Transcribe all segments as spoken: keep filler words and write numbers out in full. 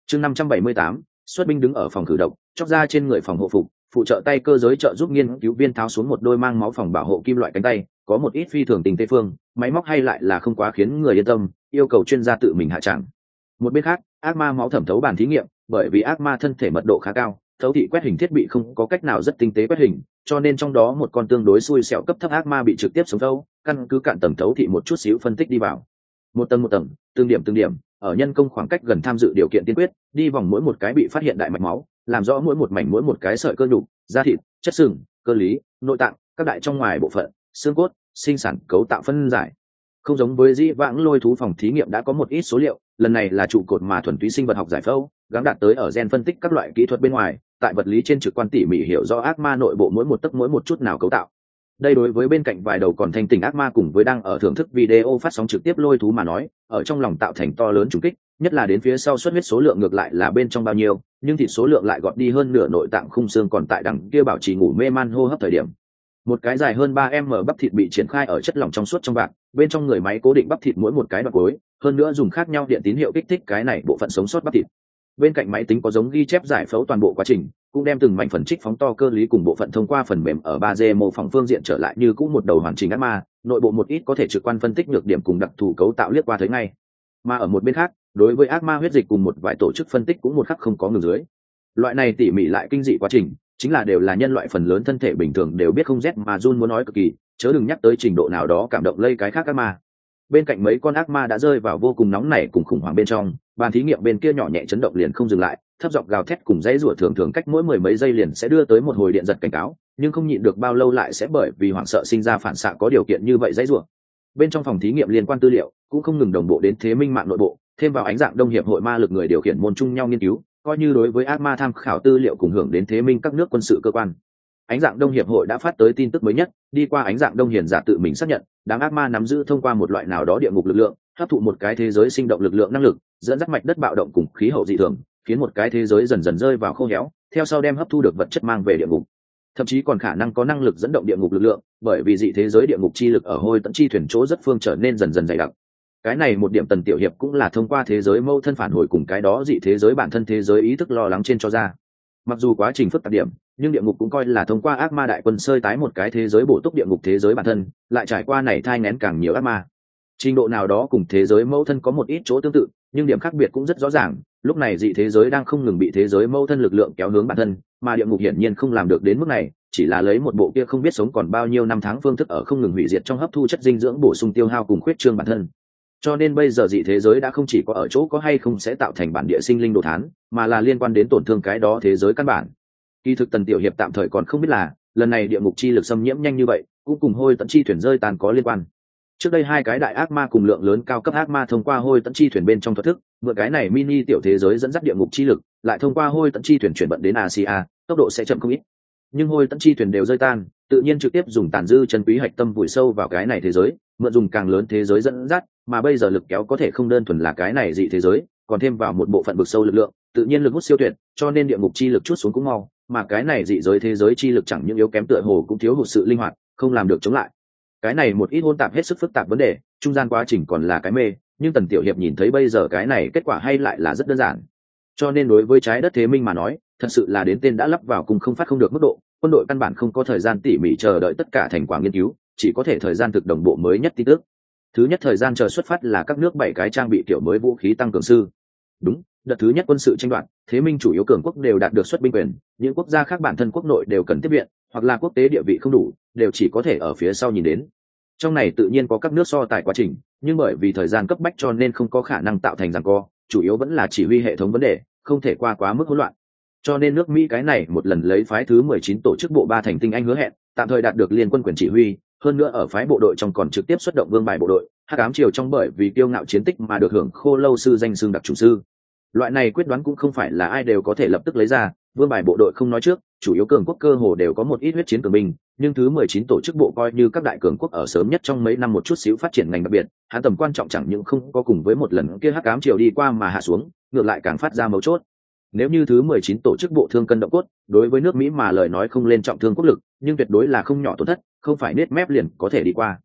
chương năm trăm bảy mươi tám, xuất binh đứng ở phòng cử động, chóc ra trên người phòng hộ phục, phụ trợ tay cơ giới trợ giúp nghiên cứu viên tháo xuống một đôi mang máu phòng bảo hộ kim loại cánh tay, có một ít phi thường tình tê phương, máy móc hay lại là không quá khiến người yên tâm, yêu cầu chuyên gia tự mình hạ trạng. Một bên khác, ác ma máu thẩm thấu bàn thí nghiệm, bởi vì ác ma thân thể mật độ khá cao, thấu thị quét hình thiết bị không có cách nào rất tinh tế quét hình, cho nên trong đó một con tương đối xui xẻo cấp thấp ác ma bị trực tiếp sống thấu, căn cứ cạn tầng thấu thị một chút xíu phân tích đi vào. Một tầng một tầng, từng điểm từng điểm, ở nhân công khoảng cách gần tham dự điều kiện tiên quyết, đi vòng mỗi một cái bị phát hiện đại mạch máu, làm rõ mỗi một mảnh mỗi một cái sợi cơ nhục, da thịt, chất xương, cơ lý, nội tạng, các đại trong ngoài bộ phận, xương cốt, sinh sản cấu tạo phân giải. Không giống với dĩ vãng lôi thú phòng thí nghiệm đã có một ít số liệu, lần này là trụ cột mà thuần túy sinh vật học giải phẫu, gắng đạt tới ở gen phân tích các loại kỹ thuật bên ngoài, tại vật lý trên trực quan tỉ mỉ hiểu rõ ác ma nội bộ mỗi một tấc mỗi một chút nào cấu tạo. Đây đối với bên cạnh vài đầu còn thanh tỉnh ác ma cùng với đang ở thưởng thức video phát sóng trực tiếp lôi thú mà nói, ở trong lòng tạo thành to lớn trùng kích, nhất là đến phía sau xuất huyết số lượng ngược lại là bên trong bao nhiêu, nhưng thịt số lượng lại gọt đi hơn nửa, nội tạng khung xương còn tại đằng kia bảo trì ngủ mê man hô hấp thời điểm. Một cái dài hơn ba m bắp thịt bị triển khai ở chất lỏng trong suốt trong bạc, bên trong người máy cố định bắp thịt mỗi một cái đoạn cuối, hơn nữa dùng khác nhau điện tín hiệu kích thích cái này bộ phận sống sót bắp thịt. Bên cạnh máy tính có giống ghi chép giải phẫu toàn bộ quá trình, cũng đem từng mảnh phần trích phóng to cơ lý cùng bộ phận thông qua phần mềm ở ba D mô phỏng phương diện trở lại như cũ một đầu hoàn chỉnh ác ma, nội bộ một ít có thể trực quan phân tích nhược điểm cùng đặc thù cấu tạo liếc qua thấy ngay. Mà ở một bên khác, đối với ác ma huyết dịch cùng một vài tổ chức phân tích cũng một khắc không có ngừng dưới. Loại này tỉ mỉ lại kinh dị quá trình, chính là đều là nhân loại phần lớn thân thể bình thường đều biết không rét mà run muốn nói cực kỳ, chớ đừng nhắc tới trình độ nào đó cảm động lây cái khác ác ma. Bên cạnh mấy con ác ma đã rơi vào vô cùng nóng nảy cùng khủng hoảng bên trong, bàn thí nghiệm bên kia nhỏ nhẹ chấn động liền không dừng lại, thấp giọng gào thét cùng dãy rủa thường thường cách mỗi mười mấy giây liền sẽ đưa tới một hồi điện giật cảnh cáo, nhưng không nhịn được bao lâu lại sẽ bởi vì hoảng sợ sinh ra phản xạ có điều kiện như vậy dãy rủa. Bên trong phòng thí nghiệm liên quan tư liệu cũng không ngừng đồng bộ đến thế minh mạng nội bộ, thêm vào ánh dạng đông hiệp hội ma lực người điều khiển môn chung nhau nghiên cứu, coi như đối với ác ma tham khảo tư liệu cùng hưởng đến thế minh các nước quân sự cơ quan. Ánh dạng đông hiệp hội đã phát tới tin tức mới nhất, đi qua ánh dạng đông hiền giả tự mình xác nhận, đám ác ma nắm giữ thông qua một loại nào đó địa ngục lực lượng, hấp thụ một cái thế giới sinh động lực lượng năng lực, dẫn dắt mạch đất bạo động cùng khí hậu dị thường, khiến một cái thế giới dần dần rơi vào khô héo, theo sau đem hấp thu được vật chất mang về địa ngục. Thậm chí còn khả năng có năng lực dẫn động địa ngục lực lượng, bởi vì dị thế giới địa ngục chi lực ở hôi tận chi thuyền chỗ rất phương trở nên dần dần dày đặc. Cái này một điểm Tần Tiểu Hiệp cũng là thông qua thế giới mâu thân phản hồi cùng cái đó dị thế giới bản thân thế giới ý thức lo lắng trên cho ra. Mặc dù quá trình phức tạp điểm, nhưng địa ngục cũng coi là thông qua ác ma đại quân sơi tái một cái thế giới bổ túc địa ngục thế giới bản thân, lại trải qua này thai nghén càng nhiều ác ma. Trình độ nào đó cùng thế giới mâu thân có một ít chỗ tương tự, nhưng điểm khác biệt cũng rất rõ ràng. Lúc này dị thế giới đang không ngừng bị thế giới mâu thân lực lượng kéo hướng bản thân, mà địa ngục hiển nhiên không làm được đến mức này, chỉ là lấy một bộ kia không biết sống còn bao nhiêu năm tháng phương thức ở không ngừng hủy diệt trong hấp thu chất dinh dưỡng bổ sung tiêu hao cùng khuyết trương bản thân. Cho nên bây giờ dị thế giới đã không chỉ có ở chỗ có hay không sẽ tạo thành bản địa sinh linh đồ thán, mà là liên quan đến tổn thương cái đó thế giới căn bản. Kỳ thực Tần Tiểu Hiệp tạm thời còn không biết là lần này địa ngục chi lực xâm nhiễm nhanh như vậy cũng cùng hôi tận chi thuyền rơi tàn có liên quan. Trước đây hai cái đại ác ma cùng lượng lớn cao cấp ác ma thông qua hôi tận chi thuyền bên trong thuật thức, mượn cái này mini tiểu thế giới dẫn dắt địa ngục chi lực, lại thông qua hôi tận chi thuyền chuyển vận đến Asia, tốc độ sẽ chậm không ít. Nhưng hôi tận chi thuyền đều rơi tan, tự nhiên trực tiếp dùng tàn dư chân quý hạch tâm vùi sâu vào cái này thế giới, mượn dùng càng lớn thế giới dẫn dắt, mà bây giờ lực kéo có thể không đơn thuần là cái này dị thế giới, còn thêm vào một bộ phận vực sâu lực lượng, tự nhiên lực hút siêu tuyệt, cho nên địa ngục chi lực chút xuống cũng mau, mà cái này dị giới thế giới chi lực chẳng những yếu kém tựa hồ cũng thiếu hụt sự linh hoạt, không làm được chống lại. Cái này một ít hỗn tạp hết sức phức tạp vấn đề, trung gian quá trình còn là cái mê, nhưng Tần Tiểu Hiệp nhìn thấy bây giờ cái này kết quả hay lại là rất đơn giản. Cho nên đối với trái đất thế minh mà nói, thật sự là đến tên đã lắp vào cùng không phát không được mức độ, quân đội căn bản không có thời gian tỉ mỉ chờ đợi tất cả thành quả nghiên cứu, chỉ có thể thời gian thực đồng bộ mới nhất tin tức. Thứ nhất thời gian chờ xuất phát là các nước bảy cái trang bị kiểu mới vũ khí tăng cường sư. Đúng, đợt thứ nhất quân sự tranh đoạt, thế minh chủ yếu cường quốc đều đạt được xuất binh quyền, những quốc gia khác bản thân quốc nội đều cần tiếp viện, hoặc là quốc tế địa vị không đủ, đều chỉ có thể ở phía sau nhìn đến. Trong này tự nhiên có các nước so tài quá trình, nhưng bởi vì thời gian cấp bách cho nên không có khả năng tạo thành giằng co, chủ yếu vẫn là chỉ huy hệ thống vấn đề, không thể qua quá mức hỗn loạn. Cho nên nước Mỹ cái này một lần lấy phái thứ mười chín tổ chức bộ ba thành tinh anh hứa hẹn, tạm thời đạt được liên quân quyền chỉ huy, hơn nữa ở phái bộ đội trong còn trực tiếp xuất động vương bài bộ đội, hắc ám triều trong bởi vì kiêu ngạo chiến tích mà được hưởng khô lâu sư danh xưng đặc chủ sư. Loại này quyết đoán cũng không phải là ai đều có thể lập tức lấy ra, vương bài bộ đội không nói trước, chủ yếu cường quốc cơ hồ đều có một ít huyết chiến cường binh, nhưng thứ mười chín tổ chức bộ coi như các đại cường quốc ở sớm nhất trong mấy năm một chút xíu phát triển ngành đặc biệt, hắn tầm quan trọng chẳng những không có cùng với một lần kia hắc ám triều đi qua mà hạ xuống, ngược lại càng phát ra mấu chốt. Nếu như thứ mười chín tổ chức bộ thương cân động cốt, đối với nước Mỹ mà lời nói không lên trọng thương quốc lực, nhưng tuyệt đối là không nhỏ tổn thất, không phải nết mép liền có thể đi qua.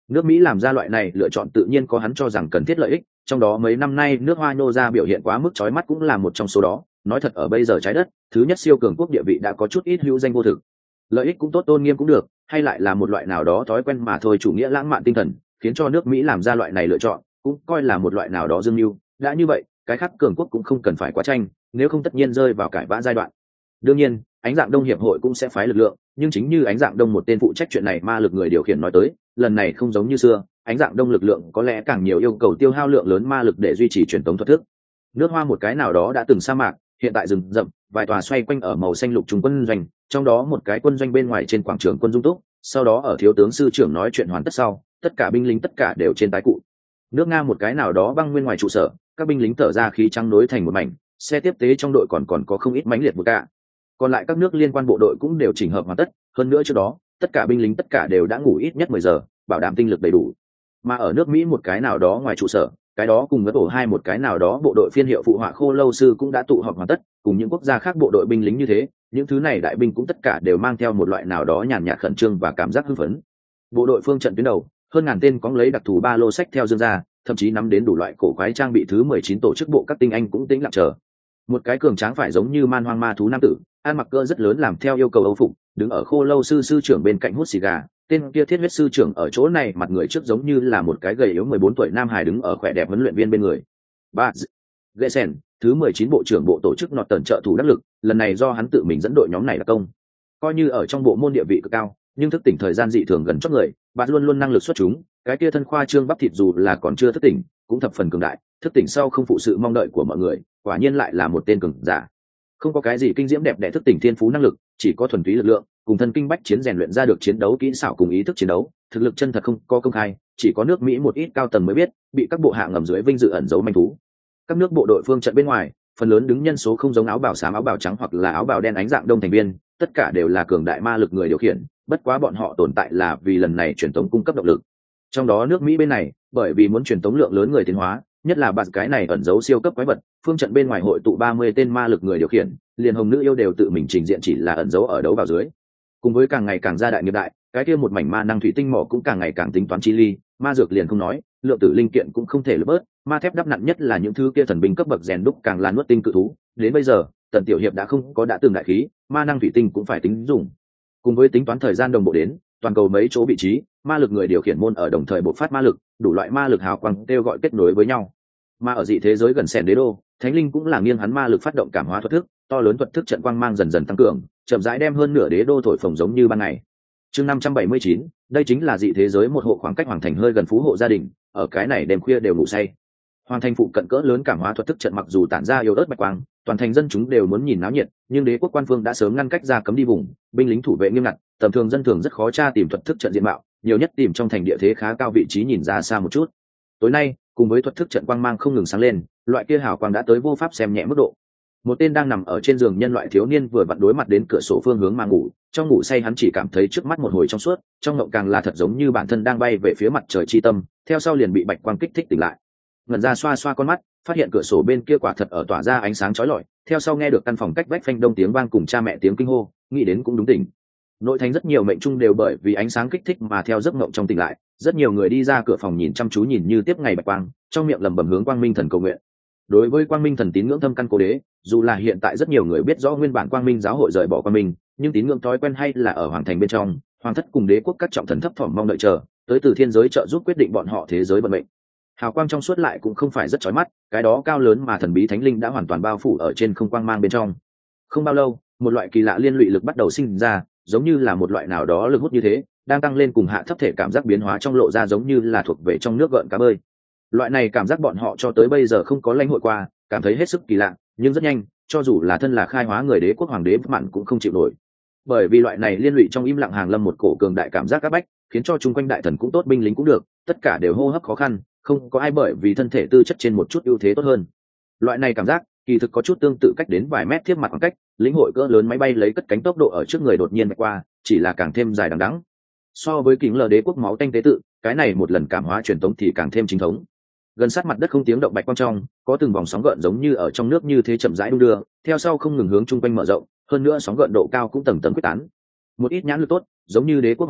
Nước Mỹ làm ra loại này lựa chọn tự nhiên có hắn cho rằng cần thiết lợi ích, trong đó mấy năm nay nước Hoa nô ra biểu hiện quá mức chói mắt cũng là một trong số đó. Nói thật ở bây giờ trái đất, thứ nhất siêu cường quốc địa vị đã có chút ít hữu danh vô thực. Lợi ích cũng tốt, tôn nghiêm cũng được, hay lại là một loại nào đó thói quen mà thôi, chủ nghĩa lãng mạn tinh thần, khiến cho nước Mỹ làm ra loại này lựa chọn, cũng coi là một loại nào đó dương mưu. Đã như vậy, cái khác cường quốc cũng không cần phải quá tranh, nếu không tất nhiên rơi vào cãi vã giai đoạn. Đương nhiên, ánh dạng đông hiệp hội cũng sẽ phái lực lượng, nhưng chính như ánh dạng đông một tên phụ trách chuyện này ma lực người điều khiển nói tới, lần này không giống như xưa, ánh dạng đông lực lượng có lẽ càng nhiều yêu cầu tiêu hao lượng lớn ma lực để duy trì truyền thống thuật thức. Nước Hoa một cái nào đó đã từng sa mạc, hiện tại rừng rậm, vài tòa xoay quanh ở màu xanh lục trung quân doanh, trong đó một cái quân doanh bên ngoài trên quảng trường quân dung túc, sau đó ở thiếu tướng sư trưởng nói chuyện hoàn tất sau, tất cả binh lính tất cả đều trên tái cụ. Nước Nga một cái nào đó băng nguyên ngoài trụ sở, các binh lính thở ra khí trắng nối thành một mảnh, xe tiếp tế trong đội còn còn có không ít mãnh liệt một cả. Còn lại các nước liên quan bộ đội cũng đều chỉnh hợp hoàn tất, hơn nữa trước đó, tất cả binh lính tất cả đều đã ngủ ít nhất mười giờ, bảo đảm tinh lực đầy đủ. Mà ở nước Mỹ một cái nào đó ngoài trụ sở, cái đó cùng với tổ hai một cái nào đó bộ đội phiên hiệu phụ họa khô lâu sư cũng đã tụ họp hoàn tất, cùng những quốc gia khác bộ đội binh lính như thế, những thứ này đại binh cũng tất cả đều mang theo một loại nào đó nhàn nhạt khẩn trương và cảm giác hưng phấn. Bộ đội phương trận tuyến đầu, hơn ngàn tên có lấy đặc thù ba lô sách theo dương ra, thậm chí nắm đến đủ loại cổ quái trang bị thứ mười chín tổ chức bộ các tinh anh cũng tĩnh lặng chờ. Một cái cường tráng phải giống như man hoang ma thú nam tử, ăn mặc cỡ rất lớn làm theo yêu cầu Âu phục, đứng ở khô lâu sư sư trưởng bên cạnh hút xì gà. Tên kia thiết huyết sư trưởng ở chỗ này mặt người trước giống như là một cái gầy yếu mười bốn tuổi nam hài đứng ở khỏe đẹp huấn luyện viên bên người. Ba, Gesen, thứ mười chín bộ trưởng bộ tổ chức nọt tần trợ thủ đắc lực, lần này do hắn tự mình dẫn đội nhóm này đặc công. Coi như ở trong bộ môn địa vị cực cao, nhưng thức tỉnh thời gian dị thường gần chót người, bạn luôn luôn năng lực xuất chúng, cái kia thân khoa trương bắp thịt dù là còn chưa thức tỉnh, cũng thập phần cường đại, thức tỉnh sau không phụ sự mong đợi của mọi người, quả nhiên lại là một tên cường giả. Không có cái gì kinh diễm đẹp đẽ thức tỉnh thiên phú năng lực, chỉ có thuần túy lực lượng, cùng thân kinh bách chiến rèn luyện ra được chiến đấu kỹ xảo cùng ý thức chiến đấu, thực lực chân thật không có công khai, chỉ có nước Mỹ một ít cao tầng mới biết, bị các bộ hạ ngầm dưới vinh dự ẩn giấu manh thú. Các nước bộ đội phương trận bên ngoài, phần lớn đứng nhân số không giống áo bào xám áo bào trắng hoặc là áo bào đen ánh dạng đông thành viên, tất cả đều là cường đại ma lực người điều khiển, bất quá bọn họ tồn tại là vì lần này truyền tống cung cấp động lực. Trong đó nước Mỹ bên này, bởi vì muốn truyền tống lượng lớn người tiến hóa, nhất là bạn cái này ẩn giấu siêu cấp quái vật, phương trận bên ngoài hội tụ ba mươi tên ma lực người điều khiển, liền hồng nữ yêu đều tự mình trình diện chỉ là ẩn giấu ở đấu vào dưới. Cùng với càng ngày càng gia đại nghiệp đại, cái kia một mảnh ma năng thủy tinh mỏ cũng càng ngày càng tính toán chi ly, ma dược liền không nói, lượng tử linh kiện cũng không thể lỡ bớt, ma thép đắp nặng nhất là những thứ kia thần binh cấp bậc rèn đúc càng là nuốt tinh cự thú, đến bây giờ, Tần tiểu hiệp đã không có đã từng đại khí, ma năng thủy tinh cũng phải tính dùng. Cùng với tính toán thời gian đồng bộ đến, toàn cầu mấy chỗ vị trí, ma lực người điều khiển môn ở đồng thời bộc phát ma lực, đủ loại ma lực hào quang kêu gọi kết nối với nhau. Mà ở dị thế giới gần Sẻn Đế Đô, Thánh Linh cũng là nghiêng hắn ma lực phát động cảm hóa thuật thức, to lớn thuật thức trận quang mang dần dần tăng cường, chậm rãi đem hơn nửa đế đô thổi phồng giống như ban ngày. Chương năm trăm bảy mươi chín, đây chính là dị thế giới một hộ khoảng cách hoàng thành hơi gần phú hộ gia đình, ở cái này đêm khuya đều ngủ say. Hoàng thành phụ cận cỡ lớn cảm hóa thuật thức trận mặc dù tản ra yếu ớt bạch quang, toàn thành dân chúng đều muốn nhìn náo nhiệt, nhưng đế quốc quan phương đã sớm ngăn cách ra cấm đi vùng, binh lính thủ vệ nghiêm ngặt, tầm thường dân thường rất khó tra tìm thuật thức trận diện mạo, nhiều nhất tìm trong thành địa thế khá cao vị trí nhìn ra xa một chút. Tối nay, cùng với thuật thức trận quang mang không ngừng sáng lên, loại kia hào quang đã tới vô pháp xem nhẹ mức độ. Một tên đang nằm ở trên giường nhân loại thiếu niên vừa vặn đối mặt đến cửa sổ phương hướng mà ngủ, trong ngủ say hắn chỉ cảm thấy trước mắt một hồi trong suốt, trong ngộng càng là thật giống như bản thân đang bay về phía mặt trời chi tâm, theo sau liền bị bạch quang kích thích tỉnh lại. Ngẩn ra xoa xoa con mắt, phát hiện cửa sổ bên kia quả thật ở tỏa ra ánh sáng chói lọi, theo sau nghe được căn phòng cách vách phanh đông tiếng vang cùng cha mẹ tiếng kinh hô, nghĩ đến cũng đúng tỉnh. Nội thành rất nhiều mệnh trung đều bởi vì ánh sáng kích thích mà theo giấc ngộng trong tỉnh lại, rất nhiều người đi ra cửa phòng nhìn chăm chú nhìn như tiếp ngày bạch quang, trong miệng lẩm bẩm hướng Quang Minh Thần cầu nguyện. Đối với Quang Minh Thần tín ngưỡng thâm căn cố đế, dù là hiện tại rất nhiều người biết rõ nguyên bản Quang Minh giáo hội rời bỏ Quang Minh, nhưng tín ngưỡng thói quen hay là ở hoàng thành bên trong, hoàng thất cùng đế quốc các trọng thần thấp thỏm mong đợi chờ, tới từ thiên giới trợ giúp quyết định bọn họ thế giới vận mệnh. Hào quang trong suốt lại cũng không phải rất chói mắt, cái đó cao lớn mà thần bí thánh linh đã hoàn toàn bao phủ ở trên không quang mang bên trong. Không bao lâu, một loại kỳ lạ liên lụy lực bắt đầu sinh ra, giống như là một loại nào đó lực hút như thế, đang tăng lên cùng hạ thấp thể cảm giác biến hóa trong lộ ra giống như là thuộc về trong nước gợn cá bơi. Loại này cảm giác bọn họ cho tới bây giờ không có lãnh hội qua, cảm thấy hết sức kỳ lạ, nhưng rất nhanh, cho dù là thân là khai hóa người đế quốc hoàng đế mạn cũng không chịu nổi. Bởi vì loại này liên lụy trong im lặng hàng lâm một cổ cường đại cảm giác áp bách, khiến cho chung quanh đại thần cũng tốt binh lính cũng được, tất cả đều hô hấp khó khăn, không có ai bởi vì thân thể tư chất trên một chút ưu thế tốt hơn. Loại này cảm giác kỳ thực có chút tương tự cách đến vài mét tiếp mặt khoảng cách, lĩnh hội cỡ lớn máy bay lấy cất cánh tốc độ ở trước người đột nhiên vạch qua, chỉ là càng thêm dài đằng đẵng. So với kính lờ đế quốc máu tanh tế tự, cái này một lần cảm hóa truyền thống thì càng thêm chính thống. Gần sát mặt đất không tiếng động bạch quang trong, có từng vòng sóng gợn giống như ở trong nước như thế chậm rãi đung đưa, theo sau không ngừng hướng chung quanh mở rộng, hơn nữa sóng gợn độ cao cũng tầng tầng quyết tán. Một ít nhãn lực tốt, giống như đế quốc hoàng đế,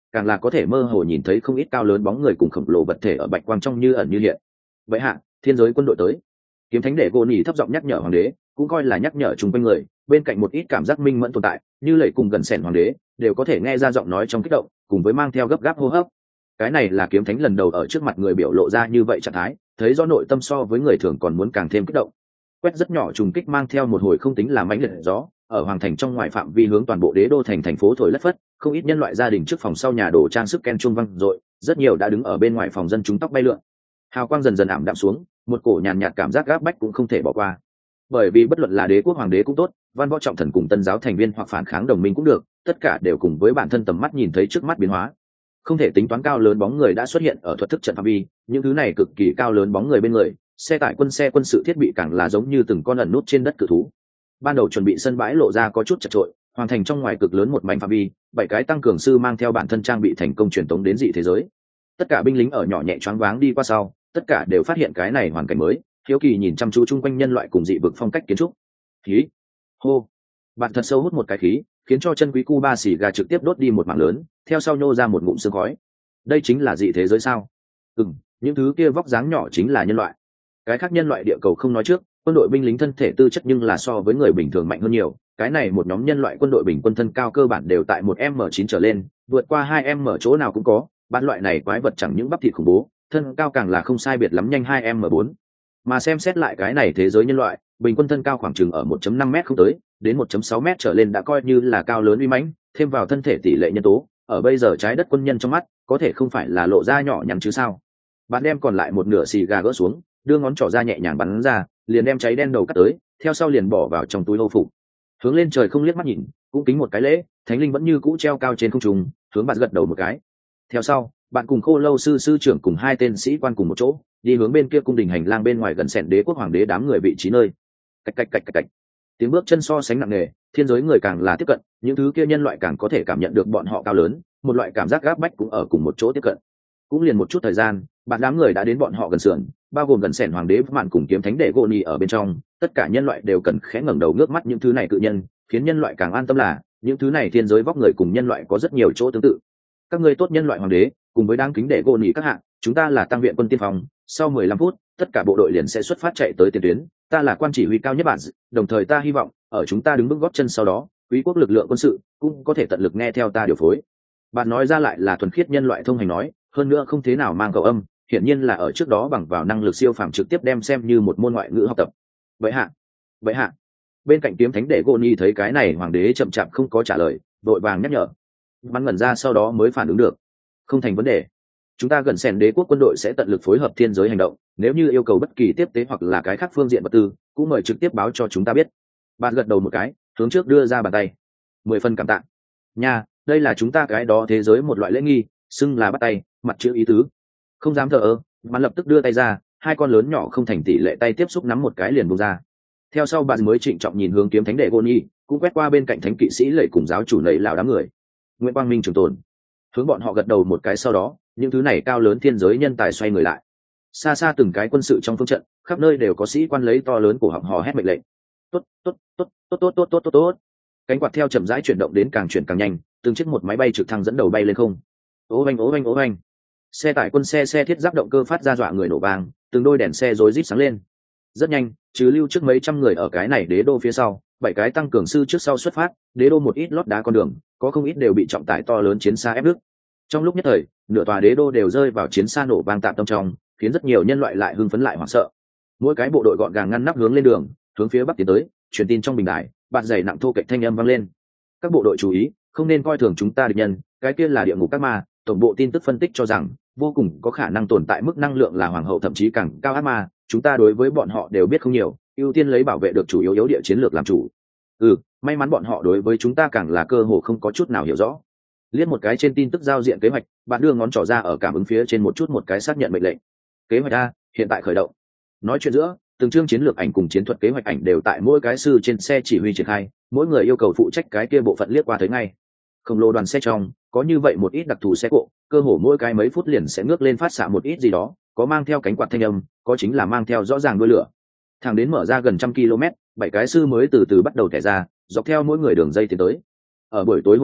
càng là có thể mơ hồ nhìn thấy không ít cao lớn bóng người cùng khổng lồ vật thể ở bạch quang trong như ẩn như hiện. Vậy hạ, thiên giới quân đội tới. Kiếm thánh để gỗ nhì thấp giọng nhắc nhở hoàng đế, cũng coi là nhắc nhở chung quanh người, bên cạnh một ít cảm giác minh mẫn tồn tại, như lầy cùng gần sẻn hoàng đế, đều có thể nghe ra giọng nói trong kích động, cùng với mang theo gấp gáp hô hấp. Cái này là kiếm thánh lần đầu ở trước mặt người biểu lộ ra như vậy trạng thái, thấy do nội tâm so với người thường còn muốn càng thêm kích động. Quét rất nhỏ trùng kích mang theo một hồi không tính là mãnh liệt gió, ở hoàng thành trong ngoài phạm vi hướng toàn bộ đế đô thành thành phố thổi lất phất, không ít nhân loại gia đình trước phòng sau nhà đồ trang sức ken chuông văng rội, rất nhiều đã đứng ở bên ngoài phòng dân chúng tóc bay lượn. Hào quang dần dần ảm đạm xuống, một cổ nhàn nhạt cảm giác gáp bách cũng không thể bỏ qua. Bởi vì bất luận là đế quốc hoàng đế cũng tốt, văn võ trọng thần cùng tân giáo thành viên hoặc phản kháng đồng minh cũng được, tất cả đều cùng với bản thân tầm mắt nhìn thấy trước mắt biến hóa. Không thể tính toán cao lớn bóng người đã xuất hiện ở thuật thức trận phạm vi, những thứ này cực kỳ cao lớn bóng người bên người, xe tải quân xe quân sự thiết bị càng là giống như từng con ẩn nút trên đất cự thú. Ban đầu chuẩn bị sân bãi lộ ra có chút chật trội, hoàn thành trong ngoài cực lớn một mảnh phạm vi, bảy cái tăng cường sư mang theo bản thân trang bị thành công truyền tống đến dị thế giới. Tất cả binh lính ở nhỏ nhẹ choáng váng đi qua sau, tất cả đều phát hiện cái này hoàn cảnh mới, hiếu kỳ nhìn chăm chú chung quanh nhân loại cùng dị vực phong cách kiến trúc. Khí, hô, bạn thật sâu hút một cái khí, khiến cho chân quý cu ba xì gà trực tiếp đốt đi một mảng lớn, theo sau nhô ra một ngụm sương khói. Đây chính là dị thế giới sao? Ừm, những thứ kia vóc dáng nhỏ chính là nhân loại. Cái khác nhân loại địa cầu không nói trước, quân đội binh lính thân thể tư chất nhưng là so với người bình thường mạnh hơn nhiều. Cái này một nhóm nhân loại quân đội bình quân thân cao cơ bản đều tại một m chín trở lên, vượt qua hai m chỗ nào cũng có. Bản loại này quái vật chẳng những bắp thịt khủng bố, thân cao càng là không sai biệt lắm nhanh hai m bốn. Mà xem xét lại cái này thế giới nhân loại, bình quân thân cao khoảng chừng ở một phẩy năm mét không tới, đến một phẩy sáu mét trở lên đã coi như là cao lớn uy mãnh, thêm vào thân thể tỷ lệ nhân tố, ở bây giờ trái đất quân nhân trong mắt, có thể không phải là lộ ra nhỏ nhắn chứ sao? Bạn đem còn lại một nửa xì gà gỡ xuống, đưa ngón trỏ ra nhẹ nhàng bắn ra, liền đem cháy đen đầu cắt tới, theo sau liền bỏ vào trong túi hô phục. Hướng lên trời không liếc mắt nhìn, cũng kính một cái lễ, thánh linh vẫn như cũ treo cao trên không trung, hướng bạn gật đầu một cái. Theo sau, bạn cùng Khô Lâu sư sư trưởng cùng hai tên sĩ quan cùng một chỗ, đi hướng bên kia cung đình hành lang bên ngoài gần sẹn đế quốc hoàng đế đám người vị trí nơi. Cạch cạch cạch cạch cạch. Tiếng bước chân so sánh nặng nề, thiên giới người càng là tiếp cận, những thứ kia nhân loại càng có thể cảm nhận được bọn họ cao lớn, một loại cảm giác gáp bách cũng ở cùng một chỗ tiếp cận. Cũng liền một chút thời gian, bạn đám người đã đến bọn họ gần sườn, bao gồm gần sẹn hoàng đế mạn cùng kiếm thánh đệ gỗ nhì ở bên trong, tất cả nhân loại đều cần khẽ ngẩng đầu ngước mắt những thứ này cự nhân, khiến nhân loại càng an tâm là những thứ này thiên giới vóc người cùng nhân loại có rất nhiều chỗ tương tự. Các ngươi tốt nhân loại hoàng đế, cùng với đáng kính đệ gỗ nhì các hạng, chúng ta là tăng viện quân tiên phong, sau mười lăm phút, tất cả bộ đội liền sẽ xuất phát chạy tới tiền tuyến, ta là quan chỉ huy cao nhất bản, đồng thời ta hy vọng ở chúng ta đứng bước gót chân sau đó, quý quốc lực lượng quân sự cũng có thể tận lực nghe theo ta điều phối. Bạn nói ra lại là thuần khiết nhân loại thông hành nói, hơn nữa không thế nào mang cầu âm, hiển nhiên là ở trước đó bằng vào năng lực siêu phàm trực tiếp đem xem như một môn ngoại ngữ học tập. Vậy hạ, vậy hạ. Bên cạnh kiếm thánh đệ gỗ nhì thấy cái này hoàng đế chậm chạp không có trả lời, vội vàng nhắc nhở. Bắn ngẩn ra sau đó mới phản ứng được. Không thành vấn đề. Chúng ta gần sèn đế quốc quân đội sẽ tận lực phối hợp thiên giới hành động, nếu như yêu cầu bất kỳ tiếp tế hoặc là cái khác phương diện vật tư, cũng mời trực tiếp báo cho chúng ta biết. Bạn gật đầu một cái, hướng trước đưa ra bàn tay. Mười phần cảm tạ. Nha, đây là chúng ta cái đó thế giới một loại lễ nghi, xưng là bắt tay, mặt chữ ý tứ. Không dám thờ ơ, bạn lập tức đưa tay ra, hai con lớn nhỏ không thành tỷ lệ tay tiếp xúc nắm một cái liền buông ra. Theo sau bạn mới trịnh trọng nhìn hướng kiếm thánh đệ gôn nhi, cũng quét qua bên cạnh thánh kỵ sĩ lệ cùng giáo chủ nấy lào đám người. Nguyễn Quang Minh trường tồn. Hướng bọn họ gật đầu một cái sau đó, những thứ này cao lớn thiên giới nhân tài xoay người lại. Xa xa từng cái quân sự trong phương trận, khắp nơi đều có sĩ quan lấy to lớn cổ họng hò hét mệnh lệnh. Tốt, tốt, tốt, tốt, tốt, tốt, tốt, tốt, tốt. Cánh quạt theo chậm rãi chuyển động đến càng chuyển càng nhanh, từng chiếc một máy bay trực thăng dẫn đầu bay lên không. Ố oanh ố oanh ố oanh. Xe tải quân xe xe thiết giáp động cơ phát ra dọa người nổ vàng, từng đôi đèn xe rối rít sáng lên. Rất nhanh, chứ lưu trước mấy trăm người ở cái này đế đô phía sau, bảy cái tăng cường sư trước sau xuất phát, đế đô một ít lót đá con đường, có không ít đều bị trọng tải to lớn chiến xa ép đứt. Trong lúc nhất thời, nửa tòa đế đô đều rơi vào chiến xa nổ vang tạm tâm trong, khiến rất nhiều nhân loại lại hưng phấn lại hoảng sợ. Mỗi cái bộ đội gọn gàng ngăn nắp hướng lên đường, hướng phía bắc tiến tới, truyền tin trong bình đài, bạt dày nặng thô kệch thanh âm vang lên. Các bộ đội chú ý, không nên coi thường chúng ta địch nhân, cái kia là địa ngục các ma, tổng bộ tin tức phân tích cho rằng, vô cùng có khả năng tồn tại mức năng lượng là hoàng hậu thậm chí càng cao ác ma, chúng ta đối với bọn họ đều biết không nhiều, ưu tiên lấy bảo vệ được chủ yếu yếu địa chiến lược làm chủ. Ừ, may mắn bọn họ đối với chúng ta càng là cơ hồ không có chút nào hiểu rõ. Liếc một cái trên tin tức giao diện kế hoạch, bạn đưa ngón trỏ ra ở cảm ứng phía trên một chút một cái xác nhận mệnh lệnh. Kế hoạch A, hiện tại khởi động. Nói chuyện giữa, từng chương chiến lược ảnh cùng chiến thuật kế hoạch ảnh đều tại mỗi cái sư trên xe chỉ huy triển khai, mỗi người yêu cầu phụ trách cái kia bộ phận liếc qua thấy ngay. Khổng lồ đoàn xe trong, có như vậy một ít đặc thù xe cộ, cơ hồ mỗi cái mấy phút liền sẽ ngước lên phát xạ một ít gì đó, có mang theo cánh quạt thanh âm, có chính là mang theo rõ ràng đuôi lửa. Thẳng đến mở ra gần trăm km, bảy cái sư mới từ từ bắt đầu thẻ ra, dọc theo mỗi người đường dây tiến tới. Ở buổi tối hôm ấy,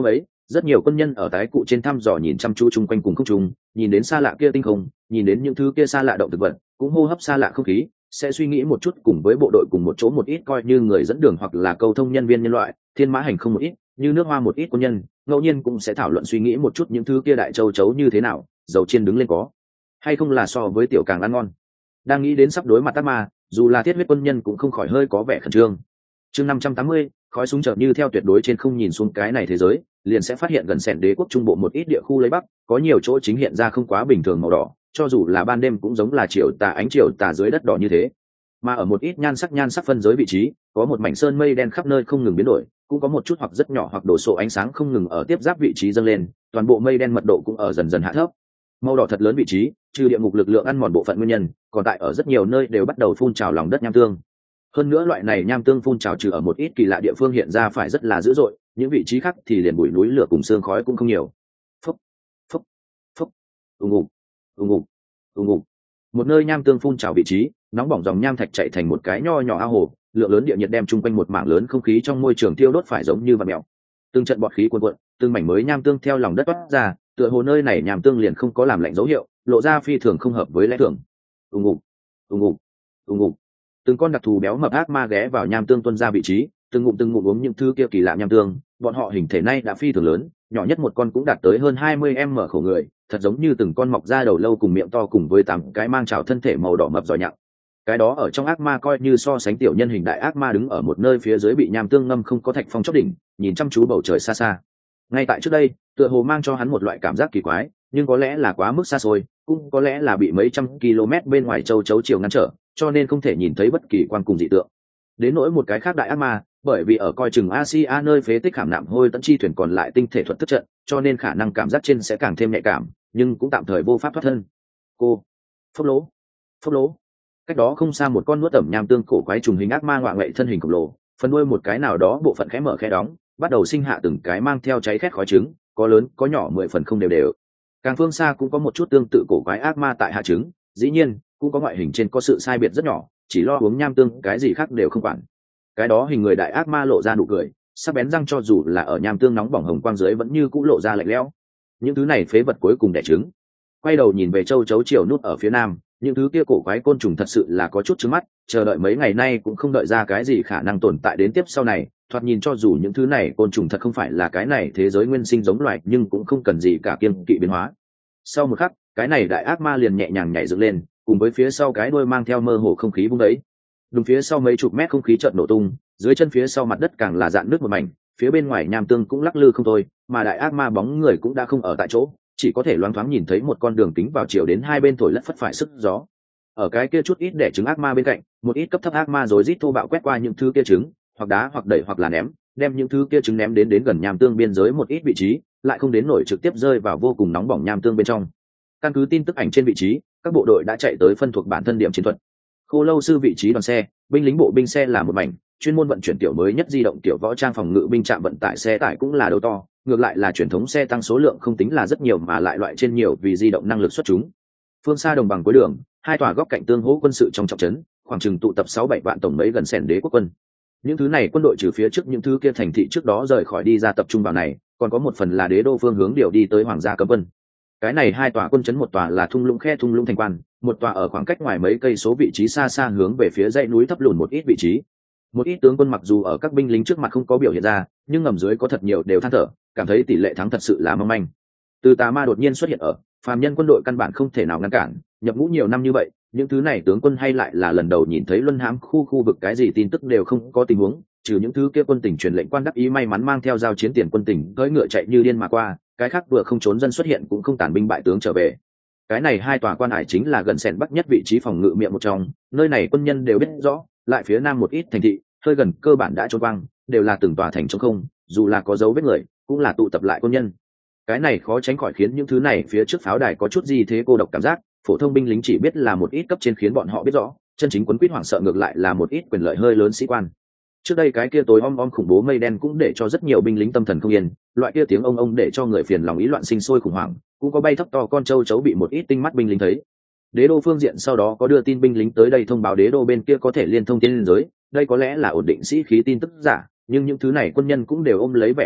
Rất nhiều quân nhân ở tái cụ trên thăm dò nhìn chăm chú chung quanh cùng không trùng, nhìn đến xa lạ kia tinh không, nhìn đến những thứ kia xa lạ động thực vật, cũng hô hấp xa lạ không khí, sẽ suy nghĩ một chút cùng với bộ đội cùng một chỗ một ít coi như người dẫn đường hoặc là câu thông nhân viên nhân loại, thiên mã hành không một ít, như nước hoa một ít quân nhân, ngẫu nhiên cũng sẽ thảo luận suy nghĩ một chút những thứ kia đại châu chấu như thế nào, dầu chiên đứng lên có hay không là so với tiểu càng ăn ngon. Đang nghĩ đến sắp đối mặt ác ma, dù là thiết huyết quân nhân cũng không khỏi hơi có vẻ khẩn trương. Chương năm trăm tám mươi, khói súng chợt như theo tuyệt đối trên không nhìn xuống cái này thế giới, liền sẽ phát hiện gần sẹn đế quốc trung bộ một ít địa khu lấy bắc, có nhiều chỗ chính hiện ra không quá bình thường màu đỏ, cho dù là ban đêm cũng giống là chiều tà ánh chiều tà dưới đất đỏ như thế. Mà ở một ít nhan sắc nhan sắc phân giới vị trí, có một mảnh sơn mây đen khắp nơi không ngừng biến đổi, cũng có một chút hoặc rất nhỏ hoặc đổ sộ ánh sáng không ngừng ở tiếp giáp vị trí dâng lên, toàn bộ mây đen mật độ cũng ở dần dần hạ thấp. Màu đỏ thật lớn vị trí, trừ địa ngục lực lượng ăn mòn bộ phận nguyên nhân, còn tại ở rất nhiều nơi đều bắt đầu phun trào lòng đất nham tương. Hơn nữa loại này nham tương phun trào trừ ở một ít kỳ lạ địa phương hiện ra phải rất là dữ dội, những vị trí khác thì liền bụi núi lửa cùng sương khói cũng không nhiều. Phốc, phốc, phốc, ùng ục, ùng ục, ùng ục. Một nơi nham tương phun trào vị trí, nóng bỏng dòng nham thạch chạy thành một cái nho nhỏ ao hồ, lượng lớn địa nhiệt đem chung quanh một mảng lớn không khí trong môi trường tiêu đốt phải giống như vạt mèo. Từng trận bọt khí cuồn cuộn, từng mảnh mới nham tương theo lòng đất toát ra, tựa hồ nơi này nham tương liền không có làm lạnh dấu hiệu, lộ ra phi thường không hợp với lẽ thường. Ùng ục, ùng ục, ùng ục. Từng con đặc thù béo mập ác ma ghé vào nham tương tuôn ra vị trí, từng ngụm từng ngụm uống những thứ kia kỳ lạ nham tương, bọn họ hình thể nay đã phi thường lớn, nhỏ nhất một con cũng đạt tới hơn hai mươi em mở khổ người, thật giống như từng con mọc ra đầu lâu cùng miệng to cùng với tám cái mang trào thân thể màu đỏ mập giỏi nhặng. Cái đó ở trong ác ma coi như so sánh tiểu nhân hình đại ác ma đứng ở một nơi phía dưới bị nham tương ngâm không có thạch phong chóp đỉnh, nhìn chăm chú bầu trời xa xa. Ngay tại trước đây, tựa hồ mang cho hắn một loại cảm giác kỳ quái, nhưng có lẽ là quá mức xa xôi, cũng có lẽ là bị mấy trăm km bên ngoài châu chấu chiều ngăn trở, cho nên không thể nhìn thấy bất kỳ quan cùng dị tượng. Đến nỗi một cái khác đại ác ma, bởi vì ở coi chừng Asia nơi phế tích khảm nạm hôi tận chi thuyền còn lại tinh thể thuật thức trận, cho nên khả năng cảm giác trên sẽ càng thêm nhạy cảm, nhưng cũng tạm thời vô pháp thoát thân. Cô, phốc lỗ, phốc lỗ. Cách đó không xa một con nuốt tẩm nham tương cổ quái trùng hình ác ma ngoại ngậy thân hình khổng lồ, phần đuôi một cái nào đó bộ phận khẽ mở khẽ đóng, bắt đầu sinh hạ từng cái mang theo cháy khét khói trứng, có lớn có nhỏ mười phần không đều đều. Càng phương xa cũng có một chút tương tự cổ quái ác ma tại hạ trứng, dĩ nhiên cũng có ngoại hình trên có sự sai biệt rất nhỏ, chỉ lo uống nham tương, cái gì khác đều không quản. Cái đó hình người đại ác ma lộ ra nụ cười, sắc bén răng cho dù là ở nham tương nóng bỏng hồng quang dưới vẫn như cũ lộ ra lạnh lẽo. Những thứ này phế vật cuối cùng đẻ trứng. Quay đầu nhìn về châu chấu chiều nút ở phía nam, những thứ kia cổ quái côn trùng thật sự là có chút trứng mắt, chờ đợi mấy ngày nay cũng không đợi ra cái gì khả năng tồn tại đến tiếp sau này. Thoạt nhìn cho dù những thứ này côn trùng thật không phải là cái này thế giới nguyên sinh giống loài, nhưng cũng không cần gì cả kiêng kỵ biến hóa. Sau một khắc, cái này đại ác ma liền nhẹ nhàng nhảy dựng lên, cùng với phía sau cái đuôi mang theo mơ hồ không khí vung đấy. Đúng phía sau mấy chục mét không khí chợt nổ tung, dưới chân phía sau mặt đất càng là dạn nước một mảnh, phía bên ngoài nham tương cũng lắc lư không thôi, mà đại ác ma bóng người cũng đã không ở tại chỗ, chỉ có thể loáng thoáng nhìn thấy một con đường kính vào chiều đến hai bên thổi lất phất phải sức gió. Ở cái kia chút ít để trứng ác ma bên cạnh, một ít cấp thấp ác ma rối rít thô bạo quét qua những thứ kia trứng, hoặc đá hoặc đẩy hoặc là ném, đem những thứ kia trứng ném đến đến gần nham tương biên giới một ít vị trí, lại không đến nổi trực tiếp rơi vào vô cùng nóng bỏng nham tương bên trong. Căn cứ tin tức ảnh trên vị trí, các bộ đội đã chạy tới phân thuộc bản thân điểm chiến thuật. Khô lâu sư vị trí đoàn xe, binh lính bộ binh xe là một mảnh, chuyên môn vận chuyển tiểu mới nhất di động tiểu võ trang phòng ngự binh trạm vận tải xe tải cũng là đầu to, ngược lại là truyền thống xe tăng số lượng không tính là rất nhiều mà lại loại trên nhiều vì di động năng lực xuất chúng. Phương xa đồng bằng cuối đường, hai tòa góc cạnh tương hỗ quân sự trong trọng trấn, khoảng chừng tụ tập sáu bảy vạn tổng mấy gần sẻn đế quốc quân. Những thứ này quân đội trừ phía trước những thứ kia thành thị trước đó rời khỏi đi ra tập trung vào này, còn có một phần là đế đô phương hướng điều đi tới hoàng gia cấm quân. Cái này hai tòa quân trấn, một tòa là thung lũng khe thung lũng thành quan, một tòa ở khoảng cách ngoài mấy cây số vị trí xa xa hướng về phía dãy núi thấp lùn một ít vị trí. Một ít tướng quân mặc dù ở các binh lính trước mặt không có biểu hiện ra, nhưng ngầm dưới có thật nhiều đều than thở, cảm thấy tỷ lệ thắng thật sự là mong manh. Từ tà ma đột nhiên xuất hiện ở, phàm nhân quân đội căn bản không thể nào ngăn cản, nhập ngũ nhiều năm như vậy, những thứ này tướng quân hay lại là lần đầu nhìn thấy luân hãm khu khu vực cái gì tin tức đều không có tình huống, trừ những thứ kia quân tỉnh truyền lệnh quan đắc ý may mắn mang theo giao chiến tiền quân tỉnh cưỡi ngựa chạy như điên mà qua, cái khác vừa không trốn dân xuất hiện cũng không tàn binh bại tướng trở về. Cái này hai tòa quan hải chính là gần sèn bắc nhất vị trí phòng ngự miệng một trong, nơi này quân nhân đều biết rõ, lại phía nam một ít thành thị hơi gần cơ bản đã trốn quang, đều là từng tòa thành trống không, dù là có dấu vết người cũng là tụ tập lại quân nhân. Cái này khó tránh khỏi khiến những thứ này phía trước pháo đài có chút gì thế cô độc cảm giác, phổ thông binh lính chỉ biết là một ít cấp trên khiến bọn họ biết rõ, chân chính quấn quýt hoảng sợ ngược lại là một ít quyền lợi hơi lớn sĩ quan. Trước đây cái kia tối om om khủng bố mây đen cũng để cho rất nhiều binh lính tâm thần không yên, loại kia tiếng ông ông để cho người phiền lòng ý loạn sinh sôi khủng hoảng, cũng có bay thấp to con trâu chấu bị một ít tinh mắt binh lính thấy. Đế đô phương diện sau đó có đưa tin binh lính tới đây thông báo đế đô bên kia có thể liên thông tiên giới, đây có lẽ là ổn định sĩ khí tin tức giả, nhưng những thứ này quân nhân cũng đều ôm lấy vẻ mong đợi,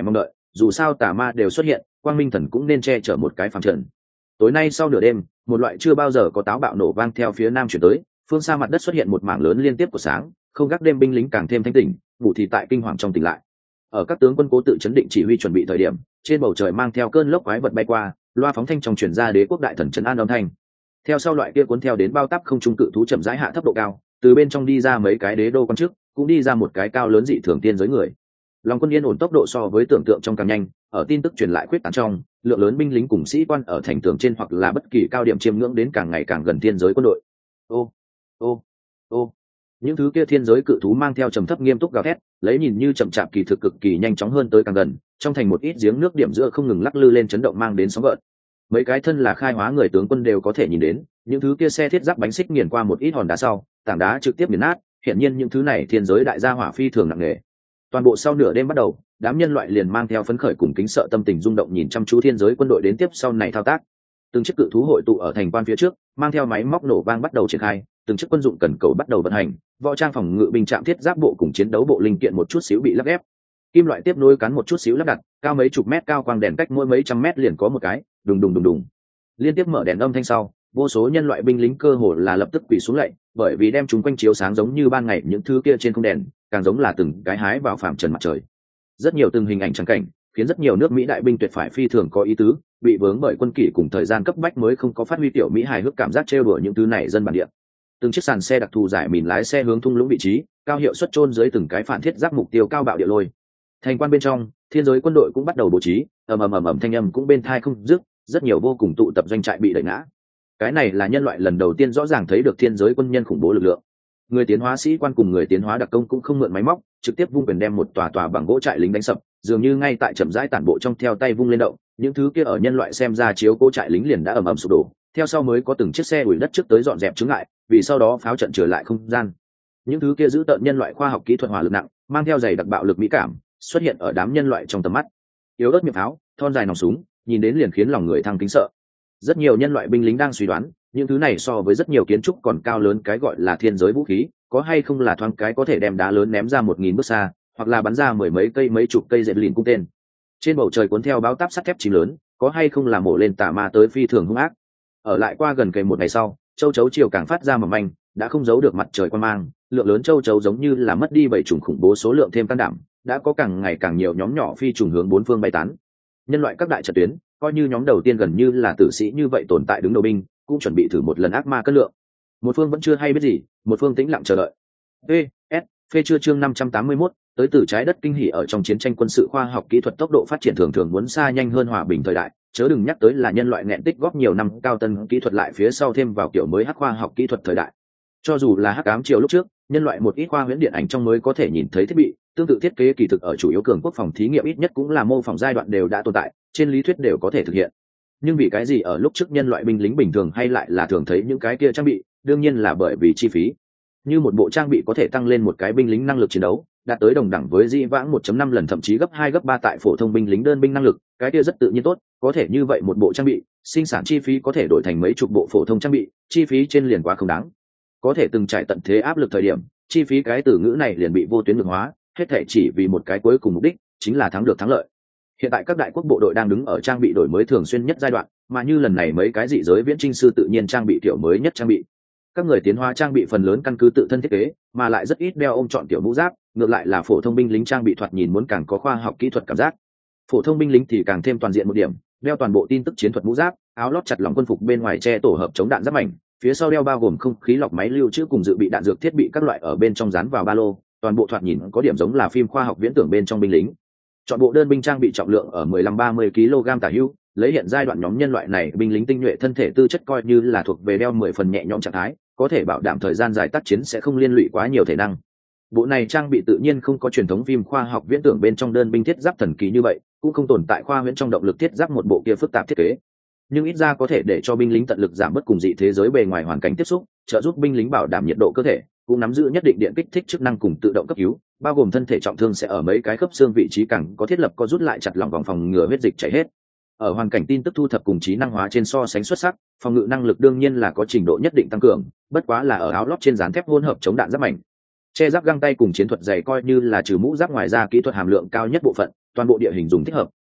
dù sao tà ma đều xuất hiện, quang minh thần cũng nên che chở một cái phàm trần. Tối nay sau nửa đêm, một loại chưa bao giờ có táo bạo nổ vang theo phía nam chuyển tới, phương xa mặt đất xuất hiện một mảng lớn liên tiếp của sáng, không gác đêm binh lính càng thêm thanh tỉnh, ngủ thì tại kinh hoàng trong tỉnh lại. Ở các tướng quân cố tự chấn định chỉ huy chuẩn bị thời điểm, trên bầu trời mang theo cơn lốc quái vật bay qua, loa phóng thanh trong truyền ra đế quốc đại thần trấn an âm thanh. Theo sau loại kia cuốn theo đến bao táp không trung cự thú chậm rãi hạ thấp độ cao, từ bên trong đi ra mấy cái đế đô quan chức, cũng đi ra một cái cao lớn dị thường tiên giới người. Lòng quân yên ổn tốc độ so với tưởng tượng trong càng nhanh, ở tin tức truyền lại khuyết tán trong, lượng lớn binh lính cùng sĩ quan ở thành tường trên hoặc là bất kỳ cao điểm chiêm ngưỡng đến càng ngày càng gần tiên giới quân đội. Ô, ô, ô. Những thứ kia thiên giới cự thú mang theo trầm thấp nghiêm túc gào thét, lấy nhìn như chậm chạp kỳ thực cực kỳ nhanh chóng hơn tới càng gần, trong thành một ít giếng nước điểm giữa không ngừng lắc lư lên chấn động mang đến sóng gợn. Mấy cái thân là khai hóa người tướng quân đều có thể nhìn đến, những thứ kia xe thiết giáp bánh xích nghiền qua một ít hòn đá sau, tảng đá trực tiếp nghiền nát, hiện nhiên những thứ này thiên giới đại gia hỏa phi thường nặng nề. Toàn bộ sau nửa đêm bắt đầu, đám nhân loại liền mang theo phấn khởi cùng kính sợ tâm tình rung động nhìn chăm chú thiên giới quân đội đến tiếp sau này thao tác. Từng chiếc cự thú hội tụ ở thành quan phía trước, mang theo máy móc nổ vang bắt đầu triển khai, từng chiếc quân dụng cần cầu bắt đầu vận hành, võ trang phòng ngự binh trạm thiết giáp bộ cùng chiến đấu bộ linh kiện một chút xíu bị lắp ghép. Kim loại tiếp nối cắn một chút xíu lắp đặt, cao mấy chục mét cao quang đèn cách mỗi mấy trăm mét liền có một cái, đùng đùng đùng đùng. Liên tiếp mở đèn âm thanh sau, vô số nhân loại binh lính cơ hồ là lập tức quỳ xuống lạy, bởi vì đem chúng quanh chiếu sáng giống như ban ngày những thứ kia trên không đèn, càng giống là từng cái hái vào phàm trần mặt trời. Rất nhiều từng hình ảnh trắng cảnh, khiến rất nhiều nước Mỹ đại binh tuyệt phải phi thường có ý tứ, bị vướng bởi quân kỷ cùng thời gian cấp bách mới không có phát huy tiểu Mỹ hài hước cảm giác trêu đùa những thứ này dân bản địa. Từng chiếc sàn xe đặc thù giải mìn lái xe hướng thung lũng vị trí, cao hiệu suất chôn dưới từng cái phản thiết giáp mục tiêu cao bạo địa lôi. Thành quan bên trong, thiên giới quân đội cũng bắt đầu bố trí, ầm ầm ầm ầm thanh âm cũng bên thai không dứt, rất nhiều vô cùng tụ tập doanh trại bị đẩy ngã. Cái này là nhân loại lần đầu tiên rõ ràng thấy được thiên giới quân nhân khủng bố lực lượng. Người tiến hóa sĩ quan cùng người tiến hóa đặc công cũng không mượn máy móc, trực tiếp vung quyền đem một tòa tòa bằng gỗ trại lính đánh sập, dường như ngay tại chậm rãi tản bộ trong theo tay vung lên động, những thứ kia ở nhân loại xem ra chiếu cố trại lính liền đã ầm ầm sụp đổ, theo sau mới có từng chiếc xe ủi đất trước tới dọn dẹp chướng ngại, vì sau đó pháo trận trở lại không gian. Những thứ kia giữ tợn nhân loại khoa học kỹ thuật hỏa lực nặng, mang theo dày đặc bạo lực mỹ cảm, xuất hiện ở đám nhân loại trong tầm mắt. Yếu ớt miệng pháo, thon dài nòng súng, nhìn đến liền khiến lòng người thăng kính sợ. Rất nhiều nhân loại binh lính đang suy đoán, những thứ này so với rất nhiều kiến trúc còn cao lớn cái gọi là thiên giới vũ khí, có hay không là thoáng cái có thể đem đá lớn ném ra một nghìn bước xa, hoặc là bắn ra mười mấy cây mấy chục cây dệt lìn cung tên. Trên bầu trời cuốn theo báo táp sắt thép chìm lớn, có hay không là mổ lên tà ma tới phi thường hung ác. Ở lại qua gần kề một ngày sau, châu chấu chiều càng phát ra mầm manh, đã không giấu được mặt trời quan mang, lượng lớn châu chấu giống như là mất đi bảy trùng khủng bố số lượng thêm can đảm, đã có càng ngày càng nhiều nhóm nhỏ phi trùng hướng bốn phương bay tán. Nhân loại các đại trận tuyến, coi như nhóm đầu tiên gần như là tử sĩ như vậy tồn tại đứng đầu binh, cũng chuẩn bị thử một lần ác ma cân lượng. Một phương vẫn chưa hay biết gì, một phương tĩnh lặng chờ đợi. E, S, phê chưa chương năm trăm tám mươi mốt, tới từ trái đất kinh hỉ ở trong chiến tranh quân sự khoa học kỹ thuật tốc độ phát triển thường thường muốn xa nhanh hơn hòa bình thời đại, chớ đừng nhắc tới là nhân loại nghẹn tích góp nhiều năm cao tân kỹ thuật lại phía sau thêm vào kiểu mới hắc khoa học kỹ thuật thời đại. Cho dù là hắc ám triều lúc trước, nhân loại một ít khoa huyễn điện ảnh trong mới có thể nhìn thấy thiết bị, tương tự thiết kế kỳ thực ở chủ yếu cường quốc phòng thí nghiệm ít nhất cũng là mô phỏng giai đoạn đều đã tồn tại, trên lý thuyết đều có thể thực hiện. Nhưng vì cái gì ở lúc trước nhân loại binh lính bình thường hay lại là thường thấy những cái kia trang bị, đương nhiên là bởi vì chi phí. Như một bộ trang bị có thể tăng lên một cái binh lính năng lực chiến đấu, đạt tới đồng đẳng với dĩ vãng một phẩy năm lần thậm chí gấp hai gấp ba tại phổ thông binh lính đơn binh năng lực, cái kia rất tự nhiên tốt, có thể như vậy một bộ trang bị, sinh sản chi phí có thể đổi thành mấy chục bộ phổ thông trang bị, chi phí trên liền quá không đáng. Có thể từng trải tận thế áp lực thời điểm, chi phí cái từ ngữ này liền bị vô tuyến ngược hóa, hết thể chỉ vì một cái cuối cùng mục đích, chính là thắng được thắng lợi. Hiện tại các đại quốc bộ đội đang đứng ở trang bị đổi mới thường xuyên nhất giai đoạn, mà như lần này mấy cái dị giới viễn trinh sư tự nhiên trang bị kiểu mới nhất trang bị. Các người tiến hóa trang bị phần lớn căn cứ tự thân thiết kế, mà lại rất ít đeo ôm chọn tiểu mũ giáp, ngược lại là phổ thông binh lính trang bị thoạt nhìn muốn càng có khoa học kỹ thuật cảm giác. Phổ thông binh lính thì càng thêm toàn diện một điểm, đeo toàn bộ tin tức chiến thuật mũ giáp, áo lót chặt lỏng quân phục bên ngoài che tổ hợp chống đạn giáp mảnh, phía sau đeo bao gồm không khí lọc máy lưu trữ cùng dự bị đạn dược thiết bị các loại ở bên trong dán vào ba lô, toàn bộ thoạt nhìn có điểm giống là phim khoa học viễn tưởng bên trong binh lính. Chọn bộ đơn binh trang bị trọng lượng ở mười lăm ba mươi ki lô gam tả hữu, lấy hiện giai đoạn nhóm nhân loại này binh lính tinh nhuệ thân thể tư chất coi như là thuộc về đeo mười phần nhẹ nhõm trạng thái, có thể bảo đảm thời gian dài tác chiến sẽ không liên lụy quá nhiều thể năng. Bộ này trang bị tự nhiên không có truyền thống phim khoa học viễn tưởng bên trong đơn binh thiết giáp thần kỳ như vậy, cũng không tồn tại khoa huyễn trong động lực thiết giáp một bộ kia phức tạp thiết kế. Nhưng ít ra có thể để cho binh lính tận lực giảm bớt cùng dị thế giới bề ngoài hoàn cảnh tiếp xúc, trợ giúp binh lính bảo đảm nhiệt độ cơ thể, cũng nắm giữ nhất định điện kích thích chức năng cùng tự động cấp cứu, bao gồm thân thể trọng thương sẽ ở mấy cái khớp xương vị trí càng có thiết lập co rút lại chặt lỏng vòng phòng ngừa huyết dịch chảy hết. Ở hoàn cảnh tin tức thu thập cùng trí năng hóa trên so sánh xuất sắc, phòng ngự năng lực đương nhiên là có trình độ nhất định tăng cường, bất quá là ở áo lót trên dán thép hỗn hợp chống đạn giáp mảnh. Che giáp găng tay cùng chiến thuật dày coi như là trừ mũ giáp ngoài ra kỹ thuật hàm lượng cao nhất bộ phận, toàn bộ địa hình dùng thích hợp,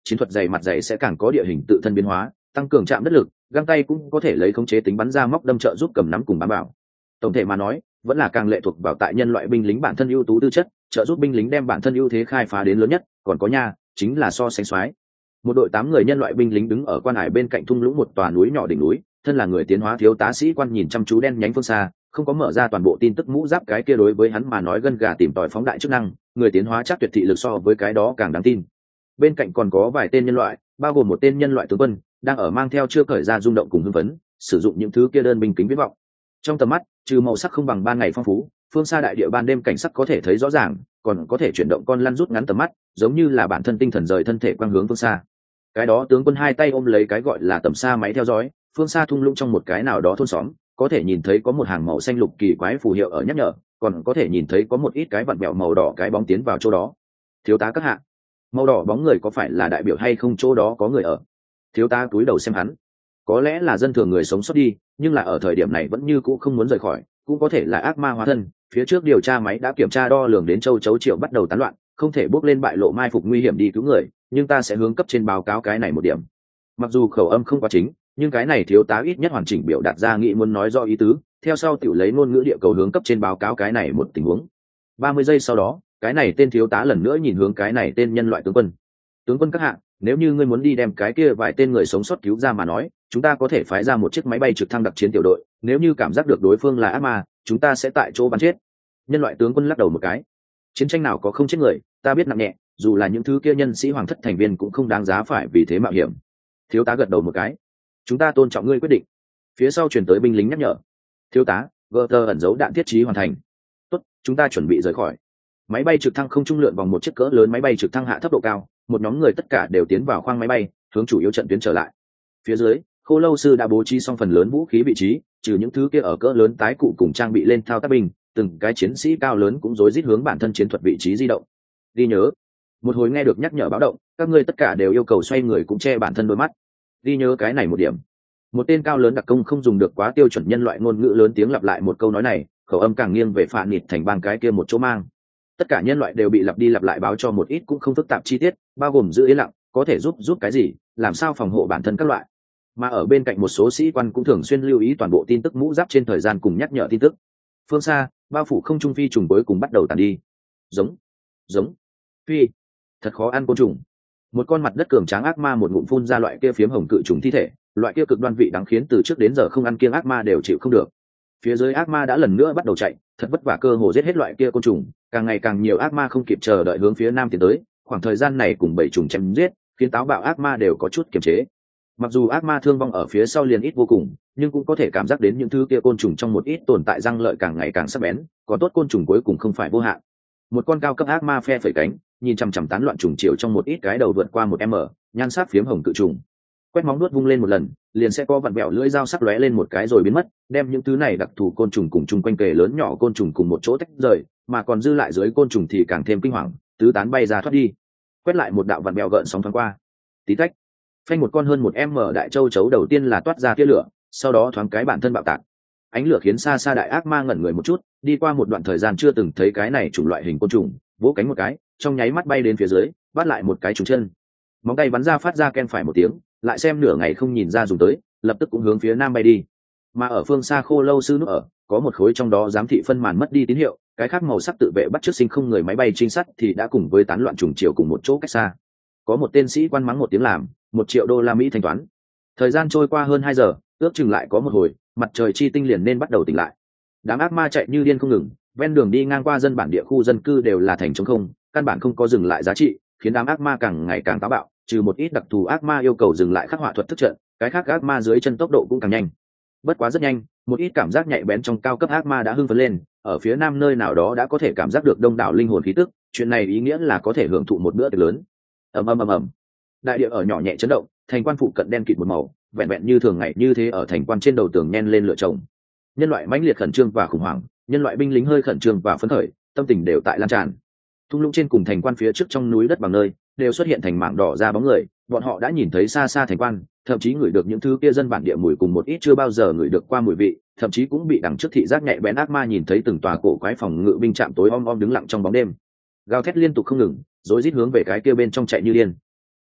chiến thuật dày mặt dày sẽ càng có địa hình tự thân biến hóa, tăng cường chạm đất lực, găng tay cũng có thể lấy khống chế tính bắn ra móc đâm trợ giúp cầm nắm cùng bám bảo. Tổng thể mà nói, vẫn là càng lệ thuộc vào tại nhân loại binh lính bản thân ưu tú tư chất, trợ giúp binh lính đem bản thân ưu thế khai phá đến lớn nhất, còn có nha, chính là so sánh xoái. Một đội tám người nhân loại binh lính đứng ở quan hải bên cạnh thung lũng một tòa núi nhỏ đỉnh núi, thân là người tiến hóa thiếu tá sĩ quan nhìn chăm chú đen nhánh phương xa, không có mở ra toàn bộ tin tức mũ giáp cái kia đối với hắn mà nói gân gà tìm tòi phóng đại chức năng, người tiến hóa chắc tuyệt thị lực so với cái đó càng đáng tin. Bên cạnh còn có vài tên nhân loại, bao gồm một tên nhân loại tướng quân, đang ở mang theo chưa cởi ra rung động cùng hưng phấn, sử dụng những thứ kia đơn binh kính viễn vọng. Trong tầm mắt, trừ màu sắc không bằng ban ngày phong phú, phương xa đại địa ban đêm cảnh sắc có thể thấy rõ ràng, còn có thể chuyển động con lăn rút ngắn tầm mắt, giống như là bản thân tinh thần rời thân thể quang hướng phương xa. Cái đó tướng quân hai tay ôm lấy cái gọi là tầm xa máy theo dõi, phương xa thung lũng trong một cái nào đó thôn xóm, có thể nhìn thấy có một hàng màu xanh lục kỳ quái phù hiệu ở nhắc nhở, còn có thể nhìn thấy có một ít cái vặn bẹo màu đỏ cái bóng tiến vào chỗ đó. Thiếu tá các hạ, màu đỏ bóng người có phải là đại biểu hay không, chỗ đó có người ở? Thiếu tá cúi đầu xem hắn, có lẽ là dân thường người sống sót đi, nhưng là ở thời điểm này vẫn như cũ không muốn rời khỏi, cũng có thể là ác ma hóa thân. Phía trước điều tra máy đã kiểm tra đo lường đến châu chấu triệu bắt đầu tán loạn, không thể bước lên bại lộ mai phục nguy hiểm đi cứu người, nhưng ta sẽ hướng cấp trên báo cáo cái này một điểm. Mặc dù khẩu âm không quá chính, nhưng cái này thiếu tá ít nhất hoàn chỉnh biểu đạt ra nghĩ muốn nói rõ ý tứ, theo sau tiểu lấy ngôn ngữ địa cầu hướng cấp trên báo cáo cái này một tình huống. Ba mươi giây sau đó, cái này tên thiếu tá lần nữa nhìn hướng cái này tên nhân loại tướng quân. Tướng quân các hạ, nếu như ngươi muốn đi đem cái kia vài tên người sống sót cứu ra mà nói, chúng ta có thể phái ra một chiếc máy bay trực thăng đặc chiến tiểu đội, nếu như cảm giác được đối phương là ác ma, chúng ta sẽ tại chỗ bắn chết. Nhân loại tướng quân lắc đầu một cái. Chiến tranh nào có không chết người, ta biết nặng nhẹ, dù là những thứ kia nhân sĩ hoàng thất thành viên cũng không đáng giá phải vì thế mạo hiểm. Thiếu tá gật đầu một cái. Chúng ta tôn trọng ngươi quyết định. Phía sau truyền tới binh lính nhắc nhở. Thiếu tá, gờ tờ ẩn dấu đạn thiết trí hoàn thành. Tốt, chúng ta chuẩn bị rời khỏi. Máy bay trực thăng không trung lượn vòng một chiếc cỡ lớn máy bay trực thăng hạ thấp độ cao, một nhóm người tất cả đều tiến vào khoang máy bay, hướng chủ yếu trận tuyến trở lại. Phía dưới, Khô Lâu sư đã bố trí xong phần lớn vũ khí vị trí, trừ những thứ kia ở cỡ lớn tái cụ cùng trang bị lên thao tác binh, từng cái chiến sĩ cao lớn cũng rối rít hướng bản thân chiến thuật vị trí di động. Ghi nhớ, một hồi nghe được nhắc nhở báo động, các ngươi tất cả đều yêu cầu xoay người cũng che bản thân đôi mắt. Ghi nhớ cái này một điểm. Một tên cao lớn đặc công không dùng được quá tiêu chuẩn nhân loại ngôn ngữ lớn tiếng lặp lại một câu nói này, khẩu âm càng nghiêng về phản nịt thành bang cái kia một chỗ mang. Tất cả nhân loại đều bị lặp đi lặp lại báo cho một ít cũng không phức tạp chi tiết, bao gồm giữ yên lặng, có thể giúp giúp cái gì, làm sao phòng hộ bản thân các loại. Mà ở bên cạnh một số sĩ quan cũng thường xuyên lưu ý toàn bộ tin tức mũ giáp trên thời gian cùng nhắc nhở tin tức. Phương xa, bao phủ không trung phi trùng cuối cùng bắt đầu tàn đi. Giống, giống, phi, thật khó ăn côn trùng. Một con mặt đất cường tráng ác ma một ngụm phun ra loại kia phiếm hồng cự trùng thi thể, loại kia cực đoan vị đáng khiến từ trước đến giờ không ăn kiêng ác ma đều chịu không được. Phía dưới ác ma đã lần nữa bắt đầu chạy, thật vất vả cơ hồ giết hết loại kia côn trùng, càng ngày càng nhiều ác ma không kịp chờ đợi hướng phía nam tiến tới. Khoảng thời gian này cùng bảy trùng chém giết, khiến táo bạo ác ma đều có chút kiềm chế. Mặc dù ác ma thương vong ở phía sau liền ít vô cùng, nhưng cũng có thể cảm giác đến những thứ kia côn trùng trong một ít tồn tại răng lợi càng ngày càng sắc bén, còn tốt côn trùng cuối cùng không phải vô hạn. Một con cao cấp ác ma phe phẩy cánh, nhìn chằm chằm tán loạn trùng chiều trong một ít cái đầu vượt qua một m, nhan sắc phiếm hồng cự trùng. Quét móng nuốt vung lên một lần, liền sẽ có vặn bẹo lưỡi dao sắc lóe lên một cái rồi biến mất, đem những thứ này đặc thù côn trùng cùng chung quanh kề lớn nhỏ côn trùng cùng một chỗ tách rời, mà còn dư lại dưới côn trùng thì càng thêm kinh hoàng, tứ tán bay ra thoát đi. Quét lại một đạo vặn bẹo gợn sóng thoáng qua. Tí tách. Phanh một con hơn một m đại châu chấu đầu tiên là toát ra tia lửa, sau đó thoáng cái bản thân bạo tạc. Ánh lửa khiến xa xa đại ác ma ngẩn người một chút, đi qua một đoạn thời gian chưa từng thấy cái này chủng loại hình côn trùng, vỗ cánh một cái, trong nháy mắt bay đến phía dưới, bắt lại một cái trùng chân. Móng tay bắn ra phát ra ken phải một tiếng, lại xem nửa ngày không nhìn ra dùng tới, lập tức cũng hướng phía nam bay đi. Mà ở phương xa Khô Lâu sư núp ở, có một khối trong đó giám thị phân màn mất đi tín hiệu, cái khác màu sắc tự vệ bắt trước sinh không người máy bay trinh sát thì đã cùng với tán loạn trùng chiều cùng một chỗ cách xa. Có một tên sĩ quan mắng một tiếng làm, một triệu đô la Mỹ thanh toán. Thời gian trôi qua hơn hai giờ, ước chừng lại có một hồi, mặt trời chi tinh liền nên bắt đầu tỉnh lại. Đám ác ma chạy như điên không ngừng, ven đường đi ngang qua dân bản địa khu dân cư đều là thành trống không, căn bản không có dừng lại giá trị, khiến đám ác ma càng ngày càng táo bạo, trừ một ít đặc thù ác ma yêu cầu dừng lại khắc họa thuật thức trận, cái khác ác ma dưới chân tốc độ cũng càng nhanh. Bất quá rất nhanh, một ít cảm giác nhạy bén trong cao cấp ác ma đã hưng phấn lên, ở phía nam nơi nào đó đã có thể cảm giác được đông đảo linh hồn khí tức, chuyện này ý nghĩa là có thể hưởng thụ một bữa tiệc lớn. Ầm ầm ầm ầm. Đại địa ở nhỏ nhẹ chấn động, thành quan phụ cận đen kịt một màu, vẹn vẹn như thường ngày như thế ở thành quan trên đầu tường nhen lên lửa chồng. Nhân loại mãnh liệt khẩn trương và khủng hoảng, nhân loại binh lính hơi khẩn trương và phấn khởi, tâm tình đều tại lan tràn. Thung lũng trên cùng thành quan phía trước trong núi đất bằng nơi, đều xuất hiện thành mảng đỏ ra bóng người, bọn họ đã nhìn thấy xa xa thành quan, thậm chí ngửi được những thứ kia dân bản địa mùi cùng một ít chưa bao giờ ngửi được qua mùi vị, thậm chí cũng bị đằng trước thị giác nhạy bén ác ma nhìn thấy từng tòa cổ quái phòng ngự binh trạm tối om om đứng lặng trong bóng đêm, gào thét liên tục không ngừng, rối rít hướng về cái kia bên trong chạy như điên.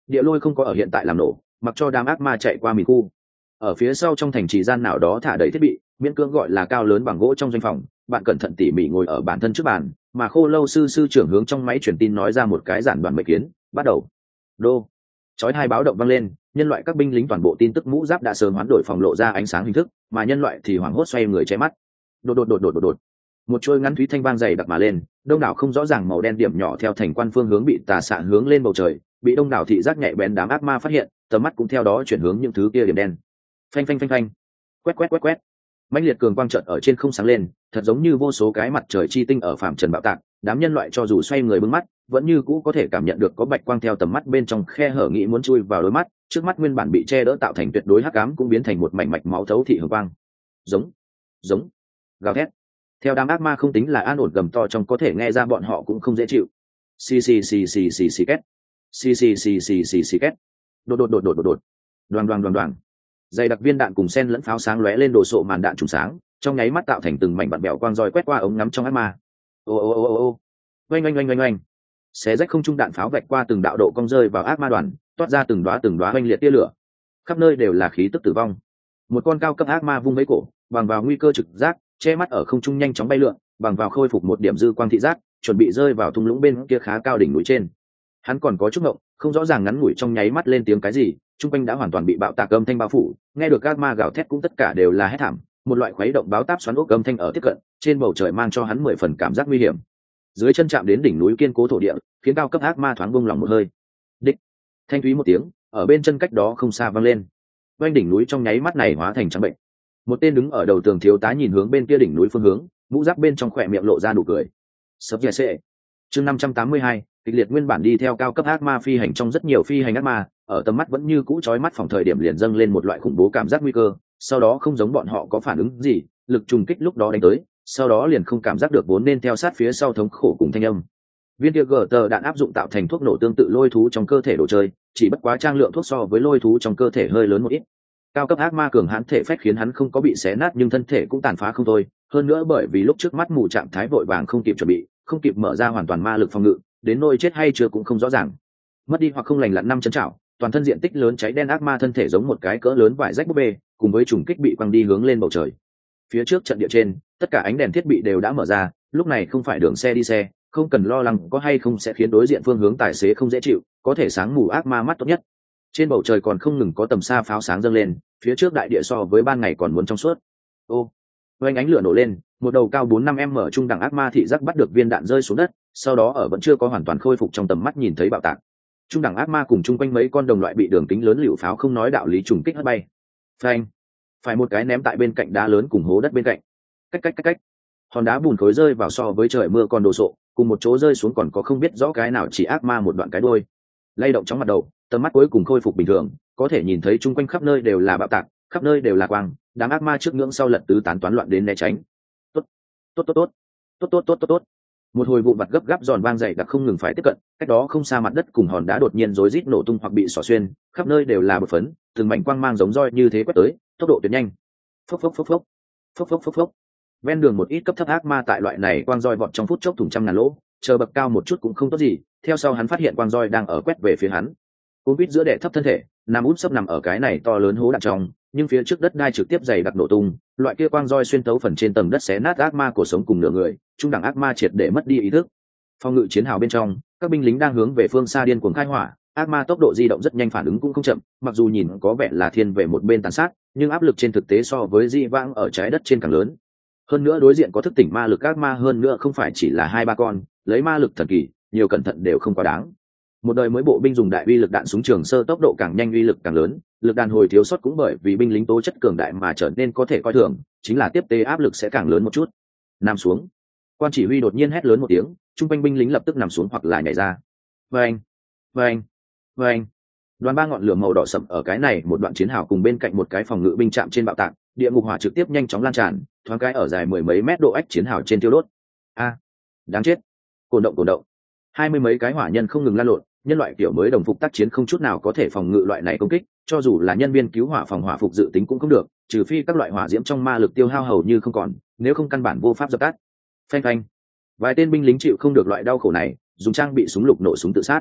Địa lôi không có ở hiện tại làm nổ, mặc cho đám ác ma chạy qua mìn khu. Ở phía sau trong thành trì gian nào đó thả đầy thiết bị, miễn cưỡng gọi là cao lớn bằng gỗ trong doanh phòng. Bạn cẩn thận tỉ mỉ ngồi ở bản thân trước bàn, mà Khô Lâu sư sư trưởng hướng trong máy truyền tin nói ra một cái giản đoạn mệnh kiến. Bắt đầu. Đô. Chói hai báo động vang lên, nhân loại các binh lính toàn bộ tin tức mũ giáp đã sớm hoán đổi phòng lộ ra ánh sáng hình thức, mà nhân loại thì hoảng hốt xoay người che mắt. Đột đột đột đột đột đột. Một chuôi ngắn thúy thanh vang dày đặc mà lên, đông đảo không rõ ràng màu đen điểm nhỏ theo thành quan phương hướng bị tà xạ hướng lên bầu trời, bị đông đảo thị giác nhạy bén đám ác ma phát hiện, tầm mắt cũng theo đó chuyển hướng những thứ kia điểm đen. Phanh phanh phanh phanh. Quét quét quét quét. Mãnh liệt cường quang chợt ở trên không sáng lên, thật giống như vô số cái mặt trời chi tinh ở phạm trần bạo tạc, đám nhân loại cho dù xoay người bưng mắt, vẫn như cũ có thể cảm nhận được có bạch quang theo tầm mắt bên trong khe hở nghĩ muốn chui vào đôi mắt, trước mắt nguyên bản bị che đỡ tạo thành tuyệt đối hắc ám cũng biến thành một mảnh mạch máu thấu thị hường quang. Giống, giống, gào thét. Theo đám ác ma không tính là an ổn gầm to trong có thể nghe ra bọn họ cũng không dễ chịu. Xì xì xì xì xì xì két. Xì xì xì xì xì xì két. Đột đột đột đột đột đột. Đoàng đoàng đoàng đoàng. Dày đặc viên đạn cùng sen lẫn pháo sáng lóe lên đồ sộ màn đạn trùng sáng, trong nháy mắt tạo thành từng mảnh bặn bẹo quang roi quét qua ống ngắm trong ác ma. Ô ô ô ô ô. Oanh oanh oanh oanh oanh. Xé rách không trung đạn pháo vạch qua từng đạo độ cong rơi vào ác ma đoàn, toát ra từng đóa từng đóa oanh liệt tia lửa. Khắp nơi đều là khí tức tử vong. Một con cao cấp ác ma vung mấy cổ, bằng vào nguy cơ trực giác, che mắt ở không trung nhanh chóng bay lượn, bằng vào khôi phục một điểm dư quang thị giác, chuẩn bị rơi vào thung lũng bên kia khá cao đỉnh núi trên. Hắn còn có chút ngộng, không rõ ràng ngắn ngủi trong nháy mắt lên tiếng cái gì, trung quanh đã hoàn toàn bị bạo tạc âm thanh bao phủ, nghe được ác ma gào thét cũng tất cả đều là hét thảm, một loại khuấy động báo táp xoắn ốc âm thanh ở tiếp cận, trên bầu trời mang cho hắn mười phần cảm giác nguy hiểm. Dưới chân chạm đến đỉnh núi kiên cố thổ địa, khiến cao cấp ác ma thoáng buông lòng một hơi. Đích, thanh thúy một tiếng, ở bên chân cách đó không xa vang lên. Quanh đỉnh núi trong nháy mắt này hóa thành trắng bệnh. Một tên đứng ở đầu tường thiếu tá nhìn hướng bên kia đỉnh núi phương hướng, mũ giáp bên trong khỏe miệng lộ ra nụ cười. Sập dẻ sệ. Chương năm trăm tám mươi hai, kịch liệt nguyên bản đi theo cao cấp ác ma phi hành trong rất nhiều phi hành ác ma, ở tầm mắt vẫn như cũ chói mắt phòng thời điểm liền dâng lên một loại khủng bố cảm giác nguy cơ, sau đó không giống bọn họ có phản ứng gì, lực trùng kích lúc đó đánh tới, sau đó liền không cảm giác được vốn nên theo sát phía sau thống khổ cùng thanh âm. Viên kia gờ tờ đạn áp dụng tạo thành thuốc nổ tương tự lôi thú trong cơ thể đồ chơi, chỉ bất quá trang lượng thuốc so với lôi thú trong cơ thể hơi lớn một ít. Cao cấp ác ma cường hãn thể phách khiến hắn không có bị xé nát nhưng thân thể cũng tàn phá không thôi, hơn nữa bởi vì lúc trước mắt mù trạng thái vội vàng không kịp chuẩn bị, không kịp mở ra hoàn toàn ma lực phòng ngự, đến nỗi chết hay chưa cũng không rõ ràng. Mất đi hoặc không lành lặn năm chân chảo, toàn thân diện tích lớn cháy đen ác ma thân thể giống một cái cỡ lớn vải rách búp bê, cùng với trùng kích bị quăng đi hướng lên bầu trời. Phía trước trận địa trên, tất cả ánh đèn thiết bị đều đã mở ra, lúc này không phải đường xe đi xe, không cần lo lắng có hay không sẽ khiến đối diện phương hướng tài xế không dễ chịu, có thể sáng mù ác ma mắt tốt nhất. Trên bầu trời còn không ngừng có tầm xa pháo sáng dâng lên, phía trước đại địa so với ban ngày còn muốn trong suốt. Ô, oanh ánh lửa nổ lên, một đầu cao bốn năm m trung đẳng ác ma thị giác bắt được viên đạn rơi xuống đất, sau đó ở vẫn chưa có hoàn toàn khôi phục trong tầm mắt nhìn thấy bạo tạc. Trung đẳng ác ma cùng chung quanh mấy con đồng loại bị đường kính lớn liều pháo không nói đạo lý trùng kích hất bay. Phanh, phải một cái ném tại bên cạnh đá lớn cùng hố đất bên cạnh. Cách cách cách cách. Hòn đá bùn khối rơi vào so với trời mưa còn đồ sộ, cùng một chỗ rơi xuống còn có không biết rõ cái nào chỉ ác ma một đoạn cái đuôi. Lay động trong mặt đầu, tầm mắt cuối cùng khôi phục bình thường, có thể nhìn thấy chung quanh khắp nơi đều là bạo tạc, khắp nơi đều là quang, đám ác ma trước ngưỡng sau lật tứ tán toán loạn đến né tránh. Tốt, tốt tốt tốt, tốt tốt tốt tốt tốt. Một hồi vụ vặt gấp gáp giòn vang dày đặc không ngừng phải tiếp cận, cách đó không xa mặt đất cùng hòn đá đột nhiên rối rít nổ tung hoặc bị xỏ xuyên, khắp nơi đều là bột phấn, từng mảnh quang mang giống roi như thế quét tới, tốc độ tuyệt nhanh. Phốc phốc phốc phốc, phốc phốc phốc phốc. Ven đường một ít cấp thấp ác ma tại loại này quang roi vọt trong phút chốc thủng trăm ngàn lỗ, chờ bậc cao một chút cũng không tốt gì, theo sau hắn phát hiện quang roi đang ở quét về phía hắn. Cú quýt giữa đệ thấp thân thể, nằm út sấp nằm ở cái này to lớn hố đạn trong, nhưng phía trước đất đai trực tiếp dày đặc nổ tung, loại kia quang roi xuyên tấu phần trên tầng đất xé nát ác ma cổ sống cùng nửa người, trung đẳng ác ma triệt để mất đi ý thức. Phòng ngự chiến hào bên trong, các binh lính đang hướng về phương xa điên cuồng khai hỏa, ác ma tốc độ di động rất nhanh, phản ứng cũng không chậm, mặc dù nhìn có vẻ là thiên về một bên tàn sát, nhưng áp lực trên thực tế so với di vãng ở trái đất trên càng lớn. Hơn nữa đối diện có thức tỉnh ma lực ác ma hơn nữa không phải chỉ là hai ba con, lấy ma lực thần kỳ, nhiều cẩn thận đều không quá đáng. Một đời mới bộ binh dùng đại uy lực đạn súng trường sơ tốc độ càng nhanh uy lực càng lớn, lực đàn hồi thiếu sót cũng bởi vì binh lính tố chất cường đại mà trở nên có thể coi thường, chính là tiếp tế áp lực sẽ càng lớn một chút. Nằm xuống. Quan chỉ huy đột nhiên hét lớn một tiếng, trung quanh binh lính lập tức nằm xuống hoặc là nhảy ra. Vâng, vâng, vâng. Đoàn ba ngọn lửa màu đỏ sậm ở cái này một đoạn chiến hào cùng bên cạnh một cái phòng ngự binh chạm trên bạo tạc, địa ngục hỏa trực tiếp nhanh chóng lan tràn, thoáng cái ở dài mười mấy mét độ ách chiến hào trên tiêu đốt. A, đáng chết. Cồn động cồn động. Hai mươi mấy cái hỏa nhân không ngừng lan lộn, nhân loại kiểu mới đồng phục tác chiến không chút nào có thể phòng ngự loại này công kích, cho dù là nhân viên cứu hỏa phòng hỏa phục dự tính cũng không được, trừ phi các loại hỏa diễm trong ma lực tiêu hao hầu như không còn, nếu không căn bản vô pháp dập tắt. Phanh phanh. Vài tên binh lính chịu không được loại đau khổ này, dùng trang bị súng lục nổ súng tự sát.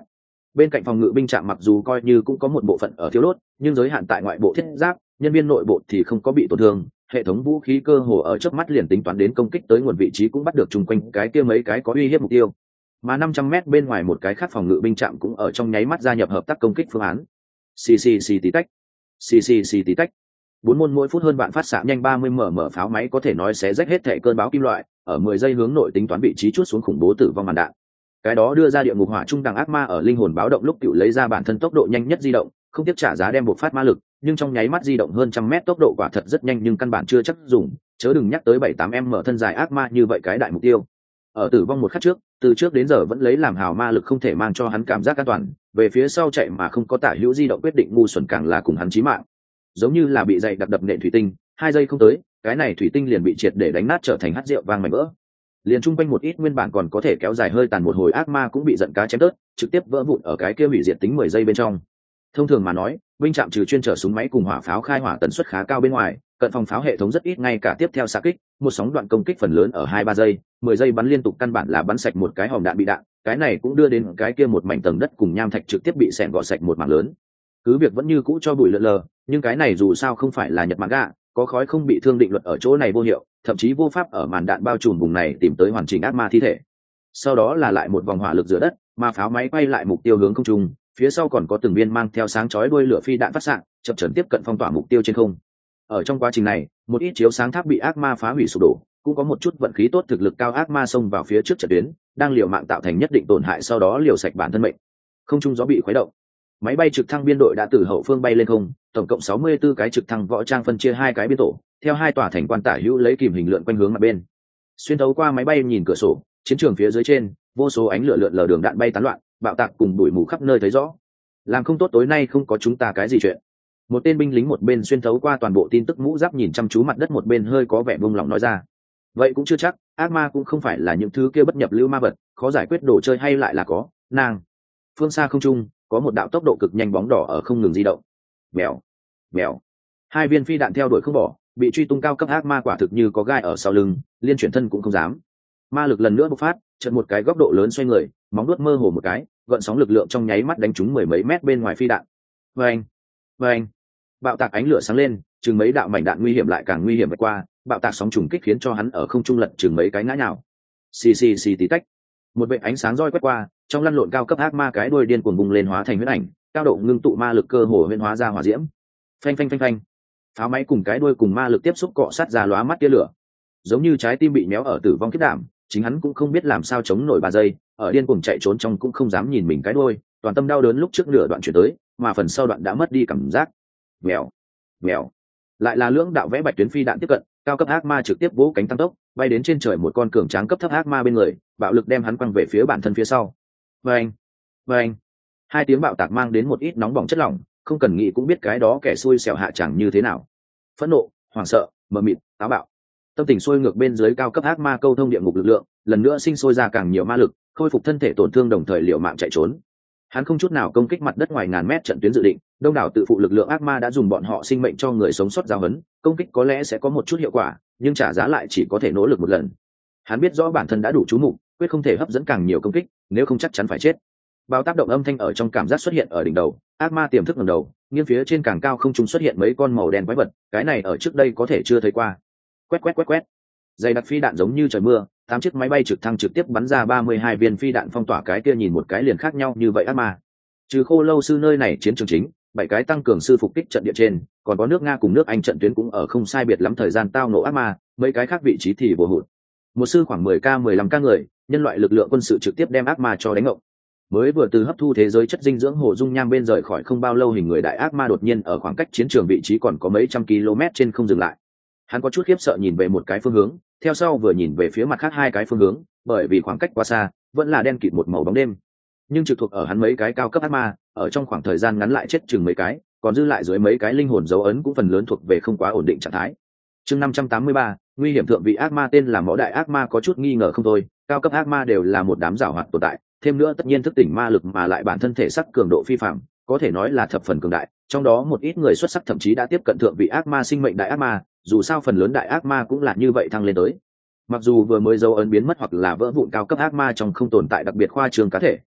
Bên cạnh phòng ngự binh trạm mặc dù coi như cũng có một bộ phận ở thiếu đốt, nhưng giới hạn tại ngoại bộ thiết giáp, nhân viên nội bộ thì không có bị tổn thương. Hệ thống vũ khí cơ hồ ở trước mắt liền tính toán đến công kích tới nguồn vị trí cũng bắt được chung quanh cái kia mấy cái có uy hiếp mục tiêu. Mà năm trăm mét bên ngoài một cái khác phòng ngự binh trạm cũng ở trong nháy mắt gia nhập hợp tác công kích phương án. Xì xì xì tí tách, xì xì xì tí tách. Bốn môn mỗi phút hơn bạn phát xạ nhanh ba mươi mở mở pháo máy có thể nói sẽ rách hết thể cơn bão kim loại, ở mười giây hướng nội tính toán vị trí chuốt xuống khủng bố tử vong màn đạn. Cái đó đưa ra địa ngục hỏa trung đẳng ác ma ở linh hồn báo động lúc cựu lấy ra bản thân tốc độ nhanh nhất di động, không tiếc trả giá đem buộc phát ma lực, nhưng trong nháy mắt di động hơn trăm mét tốc độ quả thật rất nhanh nhưng căn bản chưa chắc dùng, chớ đừng nhắc tới bảy tám em mở thân dài ác ma như vậy cái đại mục tiêu. Ở tử vong một khắc trước, từ trước đến giờ vẫn lấy làm hào ma lực không thể mang cho hắn cảm giác an toàn, về phía sau chạy mà không có tả hữu di động quyết định ngu xuẩn càng là cùng hắn chí mạng. Giống như là bị dày đặc đập nện thủy tinh, hai giây không tới, cái này thủy tinh liền bị triệt để đánh nát trở thành hắc rượu vang mảnh vỡ. Liền chung quanh một ít nguyên bản còn có thể kéo dài hơi tàn một hồi ác ma cũng bị giận cá chém tớt, trực tiếp vỡ vụn ở cái kia hủy diệt tính mười giây bên trong. Thông thường mà nói, binh trạm trừ chuyên trở súng máy cùng hỏa pháo khai hỏa tần suất khá cao bên ngoài, cận phòng pháo hệ thống rất ít ngay cả tiếp theo xạ kích, một sóng đoạn công kích phần lớn ở hai ba giây, mười giây bắn liên tục căn bản là bắn sạch một cái hòm đạn bị đạn, cái này cũng đưa đến cái kia một mảnh tầng đất cùng nham thạch trực tiếp bị xẻng gọt sạch một mảng lớn. Cứ việc vẫn như cũ cho bụi lượn lờ, nhưng cái này dù sao không phải là Nhật Manga, có khói không bị thương định luật ở chỗ này vô hiệu, thậm chí vô pháp ở màn đạn bao trùm vùng này tìm tới hoàn chỉnh ác ma thi thể. Sau đó là lại một vòng hỏa lực giữa đất, mà pháo máy quay lại mục tiêu hướng không trung, phía sau còn có từng viên mang theo sáng chói đuôi lửa phi đạn phát xạ, chậm chậm tiếp cận phong tỏa mục tiêu trên không. Ở trong quá trình này, một ít chiếu sáng tháp bị ác ma phá hủy sụp đổ, cũng có một chút vận khí tốt thực lực cao ác ma xông vào phía trước trận tuyến, đang liều mạng tạo thành nhất định tổn hại sau đó liều sạch bản thân mệnh. Không trung gió bị khuấy động. Máy bay trực thăng biên đội đã từ hậu phương bay lên không, tổng cộng sáu mươi tư cái trực thăng võ trang phân chia hai cái biên tổ, theo hai tòa thành quan tả hữu lấy kìm hình lượn quanh hướng mặt bên. Xuyên thấu qua máy bay nhìn cửa sổ, chiến trường phía dưới trên, vô số ánh lửa lượn lờ đường đạn bay tán loạn, bạo tạc cùng bụi mù khắp nơi thấy rõ. Làm không tốt tối nay không có chúng ta cái gì chuyện. Một tên binh lính một bên xuyên thấu qua toàn bộ tin tức mũ giáp nhìn chăm chú mặt đất một bên hơi có vẻ buông lỏng nói ra. Vậy cũng chưa chắc, ác ma cũng không phải là những thứ kia bất nhập lưu ma vật, khó giải quyết đồ chơi hay lại là có, nàng. Phương xa không trung, có một đạo tốc độ cực nhanh bóng đỏ ở không ngừng di động. Mèo, mèo. Hai viên phi đạn theo đuổi không bỏ, bị truy tung cao cấp ác ma quả thực như có gai ở sau lưng, liên chuyển thân cũng không dám. Ma lực lần nữa bộc phát, chợt một cái góc độ lớn xoay người, móng vuốt mơ hồ một cái, gợn sóng lực lượng trong nháy mắt đánh trúng mười mấy mét bên ngoài phi đạn. Vâng, vâng. Bạo tạc ánh lửa sáng lên, chừng mấy đạo mảnh đạn nguy hiểm lại càng nguy hiểm vượt qua, bạo tạc sóng trùng kích khiến cho hắn ở không trung lật chừng mấy cái ngã nhào. Xì xì xì tí tách. Một vệt ánh sáng roi quét qua, trong lăn lộn cao cấp ác ma cái đuôi điên cuồng bùng lên hóa thành huyết ảnh, cao độ ngưng tụ ma lực cơ hồ huyễn hóa ra hỏa diễm. Phanh phanh phanh phanh. Pháo máy cùng cái đuôi cùng ma lực tiếp xúc cọ sát ra lóa mắt tia lửa. Giống như trái tim bị méo ở tử vong kết đảm, chính hắn cũng không biết làm sao chống nổi ba giây, ở điên cuồng chạy trốn trong cũng không dám nhìn mình cái đuôi, toàn tâm đau đớn lúc trước nửa đoạn chuyển tới, mà phần sau đoạn đã mất đi cảm giác. Mèo, mèo. Lại là lưỡng đạo vẽ bạch tuyến phi đạn tiếp cận, cao cấp ác ma trực tiếp vỗ cánh tăng tốc, bay đến trên trời một con cường tráng cấp thấp ác ma bên người, bạo lực đem hắn quăng về phía bản thân phía sau. Vâng, vâng. Hai tiếng bạo tạc mang đến một ít nóng bỏng chất lỏng, không cần nghĩ cũng biết cái đó kẻ xui xẻo hạ chẳng như thế nào. Phẫn nộ, hoảng sợ, mờ mịt, táo bạo. Tâm tình sôi ngược bên dưới cao cấp ác ma câu thông địa ngục lực lượng, lần nữa sinh sôi ra càng nhiều ma lực, khôi phục thân thể tổn thương đồng thời liều mạng chạy trốn. Hắn không chút nào công kích mặt đất ngoài ngàn mét trận tuyến dự định, đông đảo tự phụ lực lượng ác ma đã dùng bọn họ sinh mệnh cho người sống sót giao hấn, công kích có lẽ sẽ có một chút hiệu quả, nhưng trả giá lại chỉ có thể nỗ lực một lần. Hắn biết rõ bản thân đã đủ chú mục, quyết không thể hấp dẫn càng nhiều công kích, nếu không chắc chắn phải chết. Bao tác động âm thanh ở trong cảm giác xuất hiện ở đỉnh đầu, ác ma tiềm thức ngẩng đầu, nghiêng phía trên càng cao không trung xuất hiện mấy con màu đen quái vật, cái này ở trước đây có thể chưa thấy qua. Quét quét quét quét. Dày đặc phi đạn giống như trời mưa, tám chiếc máy bay trực thăng trực tiếp bắn ra ba mươi hai viên phi đạn phong tỏa cái kia nhìn một cái liền khác nhau như vậy ác ma. Trừ Khô Lâu sư nơi này chiến trường chính, bảy cái tăng cường sư phục kích trận địa trên, còn có nước Nga cùng nước Anh trận tuyến cũng ở không sai biệt lắm thời gian tao nổ ác ma, mấy cái khác vị trí thì vô hụt. Một sư khoảng mười k mười lăm k người, nhân loại lực lượng quân sự trực tiếp đem ác ma cho đánh ngộng. Mới vừa từ hấp thu thế giới chất dinh dưỡng hồ dung nham bên rời khỏi không bao lâu hình người đại ác ma đột nhiên ở khoảng cách chiến trường vị trí còn có mấy trăm km trên không dừng lại. Hắn có chút khiếp sợ nhìn về một cái phương hướng, theo sau vừa nhìn về phía mặt khác hai cái phương hướng, bởi vì khoảng cách quá xa, vẫn là đen kịt một màu bóng đêm. Nhưng trực thuộc ở hắn mấy cái cao cấp ác ma, ở trong khoảng thời gian ngắn lại chết chừng mấy cái, còn dư lại dưới mấy cái linh hồn dấu ấn cũng phần lớn thuộc về không quá ổn định trạng thái. Chương năm trăm tám mươi ba, nguy hiểm thượng vị ác ma tên là Mõ Đại ác ma có chút nghi ngờ không thôi, cao cấp ác ma đều là một đám giàu hoạt tồn tại, thêm nữa tất nhiên thức tỉnh ma lực mà lại bản thân thể sắc cường độ phi phàm, có thể nói là thập phần cường đại, trong đó một ít người xuất sắc thậm chí đã tiếp cận thượng vị ác ma sinh mệnh đại ác ma, dù sao phần lớn đại ác ma cũng là như vậy thăng lên tới. Mặc dù vừa mới dấu ấn biến mất hoặc là vỡ vụn cao cấp ác ma trong không tồn tại đặc biệt khoa trương cá thể,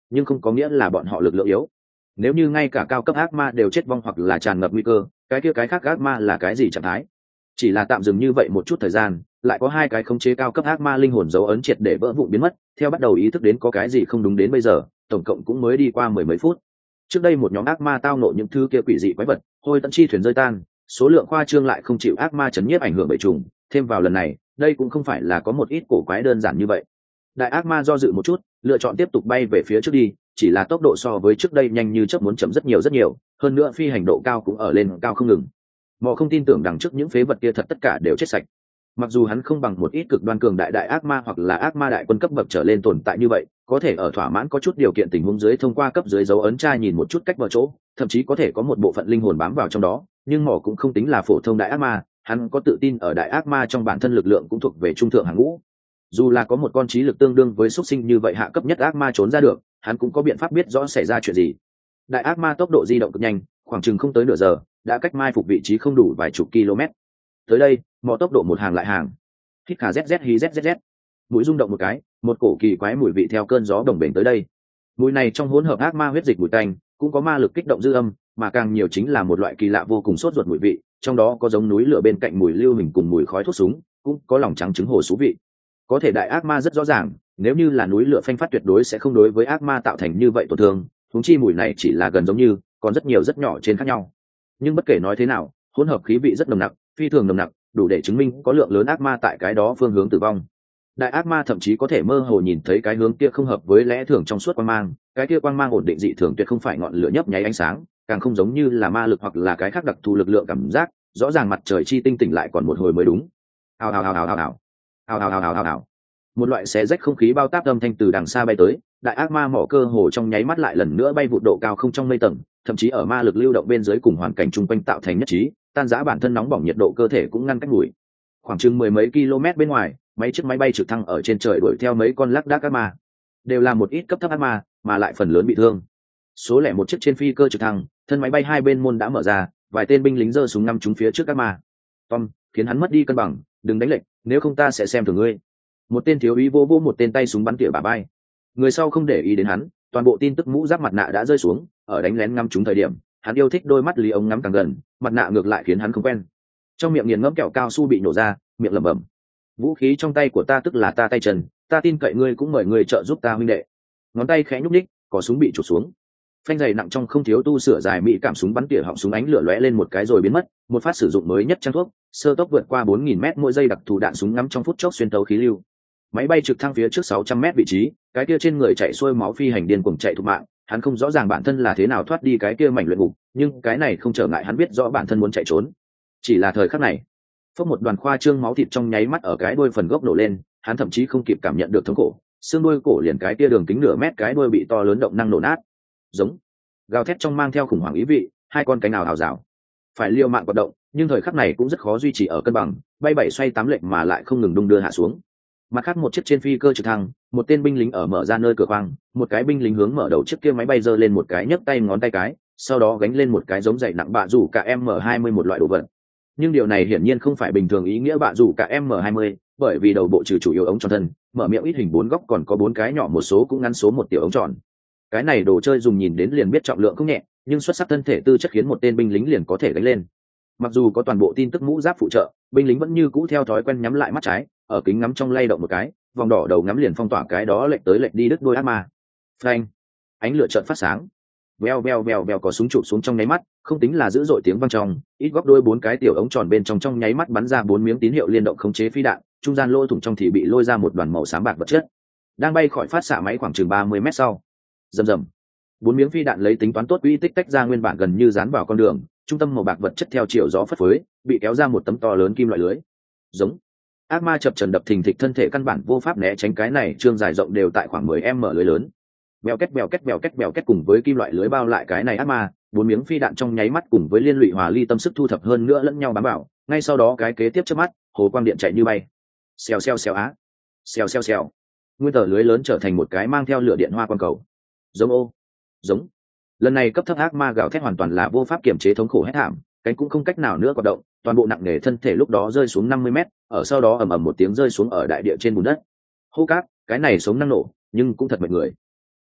nhưng không có nghĩa là bọn họ lực lượng yếu. Nếu như ngay cả cao cấp ác ma đều chết vong hoặc là tràn ngập nguy cơ, cái kia cái khác ác ma là cái gì trạng thái? Chỉ là tạm dừng như vậy một chút thời gian, lại có hai cái khống chế cao cấp ác ma linh hồn dấu ấn triệt để vỡ vụn biến mất, theo bắt đầu ý thức đến có cái gì không đúng đến bây giờ, tổng cộng cũng mới đi qua mười mấy phút. Trước đây một nhóm ác ma tao nộ những thứ kia quỷ dị quái vật, hôi tận chi thuyền rơi tan, số lượng khoa trương lại không chịu ác ma chấn nhiếp ảnh hưởng bầy trùng, thêm vào lần này, đây cũng không phải là có một ít cổ quái đơn giản như vậy. Đại ác ma do dự một chút, lựa chọn tiếp tục bay về phía trước đi, chỉ là tốc độ so với trước đây nhanh như chớp muốn chậm rất nhiều rất nhiều, hơn nữa phi hành độ cao cũng ở lên cao không ngừng. Mọ không tin tưởng đằng trước những phế vật kia thật tất cả đều chết sạch. Mặc dù hắn không bằng một ít cực đoan cường đại đại ác ma hoặc là ác ma đại quân cấp bậc trở lên tồn tại như vậy, có thể ở thỏa mãn có chút điều kiện tình huống dưới thông qua cấp dưới dấu ấn tra nhìn một chút cách vào chỗ, thậm chí có thể có một bộ phận linh hồn bám vào trong đó, nhưng mỏ cũng không tính là phổ thông đại ác ma, hắn có tự tin ở đại ác ma trong bản thân lực lượng cũng thuộc về trung thượng hàng ngũ. Dù là có một con trí lực tương đương với xuất sinh như vậy hạ cấp nhất ác ma trốn ra được, hắn cũng có biện pháp biết rõ xảy ra chuyện gì. Đại ác ma tốc độ di động cực nhanh, khoảng chừng không tới nửa giờ đã cách mai phục vị trí không đủ vài chục km. Tới đây mỏ tốc độ một hàng lại hàng, hít khả zz hí zzz, mũi rung động một cái, một cổ kỳ quái mùi vị theo cơn gió đồng bền tới đây. Mùi này trong hỗn hợp ác ma huyết dịch mùi tanh, cũng có ma lực kích động dư âm, mà càng nhiều chính là một loại kỳ lạ vô cùng sốt ruột mùi vị, trong đó có giống núi lửa bên cạnh mùi lưu hình cùng mùi khói thuốc súng, cũng có lòng trắng trứng hồ xú vị. Có thể đại ác ma rất rõ ràng, nếu như là núi lửa phanh phát tuyệt đối sẽ không đối với ác ma tạo thành như vậy tổn thương, huống chi mùi này chỉ là gần giống như, còn rất nhiều rất nhỏ trên khác nhau. Nhưng bất kể nói thế nào, hỗn hợp khí vị rất nồng nặc, phi thường nồng nặc, đủ để chứng minh có lượng lớn ác ma tại cái đó phương hướng tử vong. Đại ác ma thậm chí có thể mơ hồ nhìn thấy cái hướng kia không hợp với lẽ thường trong suốt quang mang, cái kia quang mang ổn định dị thường tuyệt không phải ngọn lửa nhấp nháy ánh sáng, càng không giống như là ma lực hoặc là cái khác đặc thù lực lượng cảm giác, rõ ràng mặt trời chi tinh tỉnh lại còn một hồi mới đúng. Hào hào hào hào hào hào hào hào hào hào hào hào. Một loại xé rách không khí bao táp âm thanh từ đằng xa bay tới, đại ác ma mỏ cơ hồ trong nháy mắt lại lần nữa bay vụt độ cao không trong mây tầng, thậm chí ở ma lực lưu động bên dưới cùng hoàn cảnh chung quanh tạo thành nhất trí, tan rã bản thân nóng bỏng nhiệt độ cơ thể cũng ngăn cách mùi. Khoảng chừng mười mấy km bên ngoài, mấy chiếc máy bay trực thăng ở trên trời đuổi theo mấy con lác đác ác ma, đều là một ít cấp thấp ác ma, mà lại phần lớn bị thương. Số lẻ một chiếc trên phi cơ trực thăng, thân máy bay hai bên môn đã mở ra, vài tên binh lính giơ súng ngắm trúng phía trước ác ma. Tom, khiến hắn mất đi cân bằng, đừng đánh lệnh, nếu không ta sẽ xem thường ngươi. Một tên thiếu úy vô vô một tên tay súng bắn tỉa bả vai. Người sau không để ý đến hắn, toàn bộ tin tức mũ giáp mặt nạ đã rơi xuống, ở đánh lén ngắm trúng thời điểm, hắn yêu thích đôi mắt lý ống ngắm càng gần, mặt nạ ngược lại khiến hắn không quen. Trong miệng nghiền ngẫm kẹo cao su bị nổ ra, miệng lẩm bẩm: vũ khí trong tay của ta tức là ta tay chân, ta tin cậy ngươi cũng mời ngươi trợ giúp ta huynh đệ. Ngón tay khẽ nhúc nhích, cò súng bị trục xuống, phanh dày nặng trong không thiếu tu sửa dài mỹ cảm súng bắn tỉa họng súng ánh lửa lóe lên một cái rồi biến mất, một phát sử dụng mới nhất trang thuốc, sơ tốc vượt qua bốn nghìn mét mỗi giây đặc thù đạn súng ngắm trong phút chốc xuyên tấu khí lưu. Máy bay trực thăng phía trước sáu trăm mét vị trí, cái kia trên người chạy xuôi máu phi hành điên cuồng chạy thục mạng, hắn không rõ ràng bản thân là thế nào thoát đi cái kia mảnh luyện ngục, nhưng cái này không trở ngại hắn biết rõ bản thân muốn chạy trốn. Chỉ là thời khắc này, phốc một đoàn khoa trương máu thịt trong nháy mắt ở cái đuôi phần gốc nổ lên, hắn thậm chí không kịp cảm nhận được thống khổ, xương đuôi cổ liền cái kia đường kính nửa mét cái đuôi bị to lớn động năng nổ nát. Giống gào thét trong mang theo khủng hoảng ý vị, hai con cánh nào hào rào, phải liều mạng hoạt động, nhưng thời khắc này cũng rất khó duy trì ở cân bằng, bay bảy xoay tám lệch mà lại không ngừng đung đưa hạ xuống. Mặt khác một chiếc trên phi cơ trực thăng, một tên binh lính ở mở ra nơi cửa khoang, một cái binh lính hướng mở đầu chiếc kia máy bay giơ lên một cái nhấc tay ngón tay cái, sau đó gánh lên một cái giống dày nặng bạ rủ cả M hai mươi một loại đồ vật. Nhưng điều này hiển nhiên không phải bình thường ý nghĩa bạ rủ cả M hai mươi, bởi vì đầu bộ trừ chủ yếu ống tròn thân, mở miệng ít hình bốn góc còn có bốn cái nhỏ một số cũng ngắn số một tiểu ống tròn. Cái này đồ chơi dùng nhìn đến liền biết trọng lượng không nhẹ, nhưng xuất sắc thân thể tư chất khiến một tên binh lính liền có thể gánh lên. Mặc dù có toàn bộ tin tức mũ giáp phụ trợ, binh lính vẫn như cũ theo thói quen nhắm lại mắt trái, ở kính ngắm trong lay động một cái, vòng đỏ đầu ngắm liền phong tỏa cái đó lệch tới lệch đi đứt đôi ác ma. Phanh! Ánh lửa chợt phát sáng. Veo veo veo veo có súng chụp xuống trong nháy mắt, không tính là dữ dội tiếng vang trong, ít góc đôi bốn cái tiểu ống tròn bên trong trong nháy mắt bắn ra bốn miếng tín hiệu liên động khống chế phi đạn, trung gian lỗ thủng trong thì bị lôi ra một đoàn màu xám bạc vật chất. Đang bay khỏi phát xạ máy khoảng chừng ba mươi mét sau. Rầm rầm. Bốn miếng phi đạn lấy tính toán tốt uy tích tách ra nguyên bản gần như dán vào con đường, trung tâm màu bạc vật chất theo chiều gió phất phới, bị kéo ra một tấm to lớn kim loại lưới. Giống. Ác ma chập trần đập thình thịch thân thể căn bản vô pháp né tránh cái này, trương dài rộng đều tại khoảng mười mét lưới lớn. Bèo két bèo két bèo két bèo két cùng với kim loại lưới bao lại cái này ác ma, bốn miếng phi đạn trong nháy mắt cùng với liên lụy hòa ly tâm sức thu thập hơn nữa lẫn nhau bám vào, ngay sau đó cái kế tiếp chớp mắt, hồ quang điện chạy như bay. Xèo xèo xèo á. Xèo xèo xèo. Nguyên tờ lưới lớn trở thành một cái mang theo lửa điện hoa quang cầu. Giống ô. Giống. Lần này cấp thấp ác ma gào thét hoàn toàn là vô pháp kiềm chế thống khổ hét thảm, cánh cũng không cách nào nữa hoạt động, toàn bộ nặng nề thân thể lúc đó rơi xuống năm mươi mét, ở sau đó ầm ầm một tiếng rơi xuống ở đại địa trên bùn đất. Hô cát, cái này sống năng nổ, nhưng cũng thật mệt người.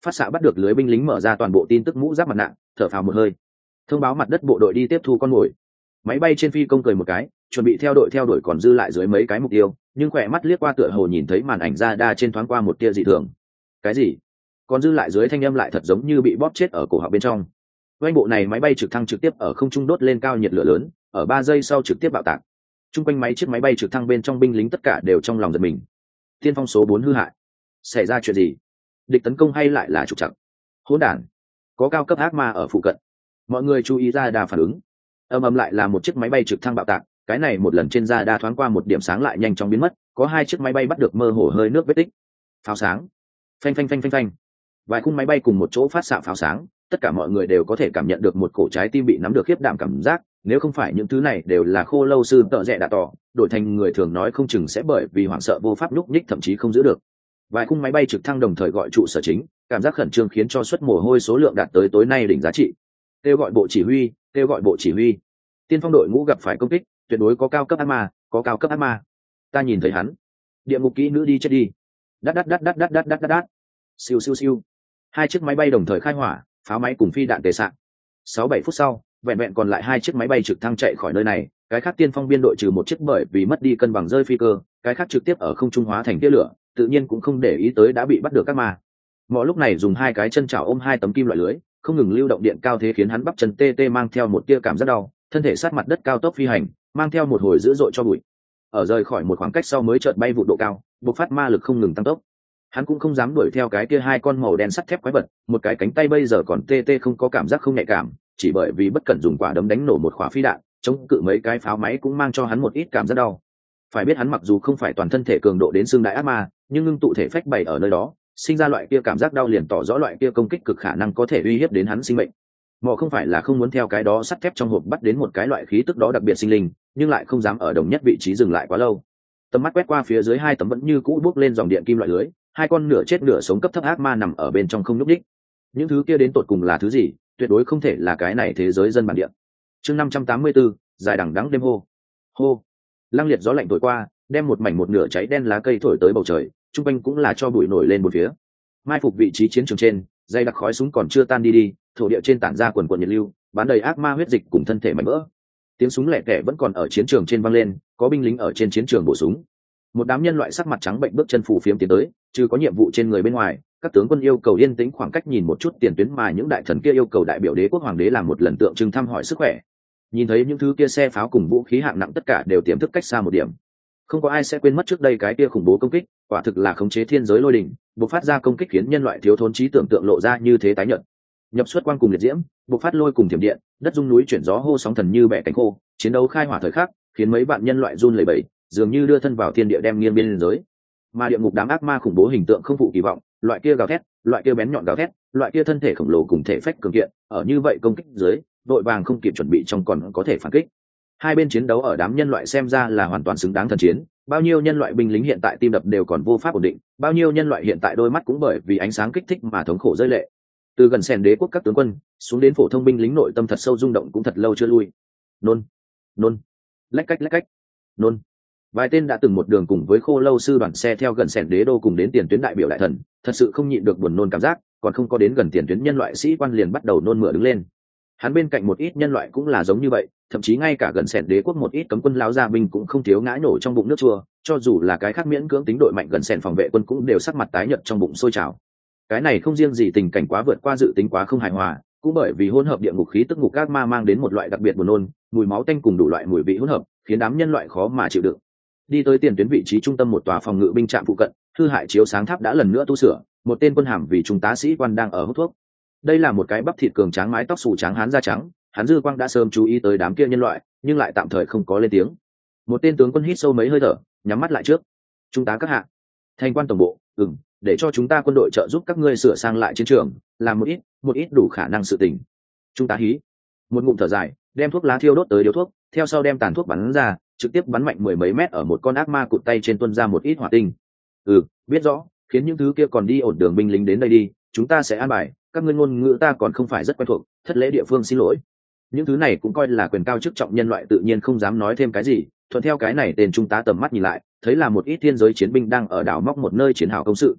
phát xạ bắt được lưới binh lính mở ra toàn bộ tin tức mũ giáp mặt nạ, thở phào một hơi, thông báo mặt đất bộ đội đi tiếp thu con mồi. Máy bay trên phi công cười một cái, chuẩn bị theo đội theo đuổi còn dư lại dưới mấy cái mục tiêu, nhưng khỏe mắt liếc qua tựa hồ nhìn thấy màn ảnh ra đa trên thoáng qua một tia dị thường. Cái gì? Còn dư lại dưới thanh âm lại thật giống như bị bóp chết ở cổ họng bên trong. Quanh bộ này máy bay trực thăng trực tiếp ở không trung đốt lên cao nhiệt lửa lớn, ở ba giây sau trực tiếp bạo tạc. Trung quanh máy chiếc máy bay trực thăng bên trong binh lính tất cả đều trong lòng giật mình. Tiên phong số bốn hư hại. Xảy ra chuyện gì? Địch tấn công hay lại là trục trặc? Hỗn đản! Có cao cấp ác ma ở phụ cận. Mọi người chú ý ra đa phản ứng. Ầm ầm lại là một chiếc máy bay trực thăng bạo tạc, cái này một lần trên ra đa thoáng qua một điểm sáng lại nhanh chóng biến mất, có hai chiếc máy bay bắt được mơ hồ hơi nước vết tích. Pháo sáng. Phanh phanh phanh phanh phanh. Vài khung máy bay cùng một chỗ phát xạ pháo sáng, tất cả mọi người đều có thể cảm nhận được một cổ trái tim bị nắm được khiếp đảm cảm giác, nếu không phải những thứ này đều là khô lâu sư tợ rẽ đã tỏ, đổi thành người thường nói không chừng sẽ bởi vì hoảng sợ vô pháp nhúc nhích thậm chí không giữ được. Vài khung máy bay trực thăng đồng thời gọi trụ sở chính, cảm giác khẩn trương khiến cho suất mồ hôi số lượng đạt tới tối nay đỉnh giá trị. Kêu gọi bộ chỉ huy, kêu gọi bộ chỉ huy. Tiên phong đội ngũ gặp phải công kích, tuyệt đối có cao cấp ác ma, có cao cấp ác ma. Ta nhìn thấy hắn. Địa ngục kỹ nữ đi chết đi. Đát đát đát đát đát đát đát đát đát. Siêu siêu siêu. Hai chiếc máy bay đồng thời khai hỏa, pháo máy cùng phi đạn tề sạn. Sáu bảy phút sau, vẹn vẹn còn lại hai chiếc máy bay trực thăng chạy khỏi nơi này, cái khác tiên phong biên đội trừ một chiếc bởi vì mất đi cân bằng rơi phi cơ, cái khác trực tiếp ở không trung hóa thành tia lửa, tự nhiên cũng không để ý tới đã bị bắt được các ma. Mọi lúc này dùng hai cái chân chảo ôm hai tấm kim loại lưới, không ngừng lưu động điện cao thế khiến hắn bắp chân tê tê mang theo một tia cảm rất đau, thân thể sát mặt đất cao tốc phi hành, mang theo một hồi dữ dội cho bụi. Ở rời khỏi một khoảng cách sau mới chợt bay vụ độ cao, bộc phát ma lực không ngừng tăng tốc. Hắn cũng không dám đuổi theo cái kia hai con màu đen sắt thép quái vật, một cái cánh tay bây giờ còn tê tê không có cảm giác không nhạy cảm, chỉ bởi vì bất cẩn dùng quả đấm đánh nổ một quả phi đạn, chống cự mấy cái pháo máy cũng mang cho hắn một ít cảm giác đau. Phải biết hắn mặc dù không phải toàn thân thể cường độ đến xương đại ác ma, nhưng ngưng tụ thể phách bày ở nơi đó, sinh ra loại kia cảm giác đau liền tỏ rõ loại kia công kích cực khả năng có thể uy hiếp đến hắn sinh mệnh. Mọ không phải là không muốn theo cái đó sắt thép trong hộp bắt đến một cái loại khí tức đó đặc biệt sinh linh, nhưng lại không dám ở đồng nhất vị trí dừng lại quá lâu. Tầm mắt quét qua phía dưới hai tấm vẫn như cũ bước lên dòng điện kim loại lưới, hai con nửa chết nửa sống cấp thấp ác ma nằm ở bên trong không nhúc nhích. Những thứ kia đến tột cùng là thứ gì? Tuyệt đối không thể là cái này thế giới dân bản địa. Chương năm trăm tám mươi tư, dài đằng đẵng đêm hô. Hô. Lăng liệt gió lạnh thổi qua, đem một mảnh một nửa cháy đen lá cây thổi tới bầu trời, trung quanh cũng là cho bụi nổi lên một phía. Mai phục vị trí chiến trường trên, dây đặc khói súng còn chưa tan đi đi, thổ địa trên tản ra quần quần nhiệt lưu, bán đầy ác ma huyết dịch cùng thân thể mảnh vỡ. Tiếng súng lẻ tẻ vẫn còn ở chiến trường trên vang lên, có binh lính ở trên chiến trường bổ súng. Một đám nhân loại sắc mặt trắng bệnh bước chân phù phiếm tiến tới, trừ có nhiệm vụ trên người bên ngoài, các tướng quân yêu cầu yên tĩnh khoảng cách nhìn một chút tiền tuyến mà những đại thần kia yêu cầu đại biểu đế quốc hoàng đế làm một lần tượng trưng thăm hỏi sức khỏe. Nhìn thấy những thứ kia xe pháo cùng vũ khí hạng nặng tất cả đều tiềm thức cách xa một điểm. Không có ai sẽ quên mất trước đây cái kia khủng bố công kích, quả thực là khống chế thiên giới lôi đỉnh, bộc phát ra công kích khiến nhân loại thiếu thốn trí tưởng tượng lộ ra như thế tái nhợt. Nhập xuất quang cùng liệt diễm, bộc phát lôi cùng thiểm điện, đất rung núi chuyển gió hô sóng thần như bẻ cánh khô, chiến đấu khai hỏa thời khắc, khiến mấy vạn nhân loại run lẩy bẩy, dường như đưa thân vào thiên địa đem nghiêng biên giới. Mà địa ngục đám ác ma khủng bố hình tượng không phụ kỳ vọng, loại kia gào thét, loại kia bén nhọn gào thét, loại kia thân thể khổng lồ cùng thể phách cường kiện, ở như vậy công kích dưới, đội vàng không kịp chuẩn bị trong còn có thể phản kích. Hai bên chiến đấu ở đám nhân loại xem ra là hoàn toàn xứng đáng thần chiến, bao nhiêu nhân loại binh lính hiện tại tim đập đều còn vô pháp ổn định, bao nhiêu nhân loại hiện tại đôi mắt cũng bởi vì ánh sáng kích thích mà thống khổ rơi lệ. Từ gần sèn đế quốc các tướng quân xuống đến phổ thông binh lính nội tâm thật sâu rung động cũng thật lâu chưa lui. Nôn, nôn, lách cách lách cách, nôn. Vài tên đã từng một đường cùng với khô lâu sư đoàn xe theo gần sèn đế đô cùng đến tiền tuyến đại biểu đại thần, thật sự không nhịn được buồn nôn cảm giác, còn không có đến gần tiền tuyến nhân loại sĩ quan liền bắt đầu nôn mửa đứng lên. Hắn bên cạnh một ít nhân loại cũng là giống như vậy, thậm chí ngay cả gần sèn đế quốc một ít cấm quân láo gia binh cũng không thiếu ngã nổ trong bụng nước chua, cho dù là cái khác miễn cưỡng tính đội mạnh gần sèn phòng vệ quân cũng đều sắc mặt tái nhợt trong bụng sôi trào. Cái này không riêng gì tình cảnh quá vượt qua dự tính quá không hài hòa, cũng bởi vì hỗn hợp địa ngục khí tức ngục ác ma mang đến một loại đặc biệt buồn nôn, mùi máu tanh cùng đủ loại mùi vị hỗn hợp, khiến đám nhân loại khó mà chịu đựng. Đi tới tiền tuyến vị trí trung tâm một tòa phòng ngự binh trạm phụ cận, hư hại chiếu sáng tháp đã lần nữa tu sửa, một tên quân hàm vì trung tá sĩ quan đang ở hút thuốc. Đây là một cái bắp thịt cường tráng mái tóc xù trắng hán da trắng, hắn dư quang đã sớm chú ý tới đám kia nhân loại, nhưng lại tạm thời không có lên tiếng. Một tên tướng quân hít sâu mấy hơi thở, nhắm mắt lại trước. Trung tá các hạ, thành quan tổng bộ, ừm, để cho chúng ta quân đội trợ giúp các ngươi sửa sang lại chiến trường, làm một ít, một ít đủ khả năng sự tình. Trung tá hí, một ngụm thở dài, đem thuốc lá thiêu đốt tới điếu thuốc, theo sau đem tàn thuốc bắn ra, trực tiếp bắn mạnh mười mấy mét ở một con ác ma cụt tay trên tuôn ra một ít hỏa tinh. Ừ, biết rõ, khiến những thứ kia còn đi ổn đường binh lính đến đây đi, chúng ta sẽ an bài, các ngươi ngôn ngữ ta còn không phải rất quen thuộc, thất lễ địa phương xin lỗi. Những thứ này cũng coi là quyền cao chức trọng nhân loại tự nhiên không dám nói thêm cái gì, thuận theo cái này tên trung tá tầm mắt nhìn lại, thấy là một ít thiên giới chiến binh đang ở đảo móc một nơi chiến hào công sự.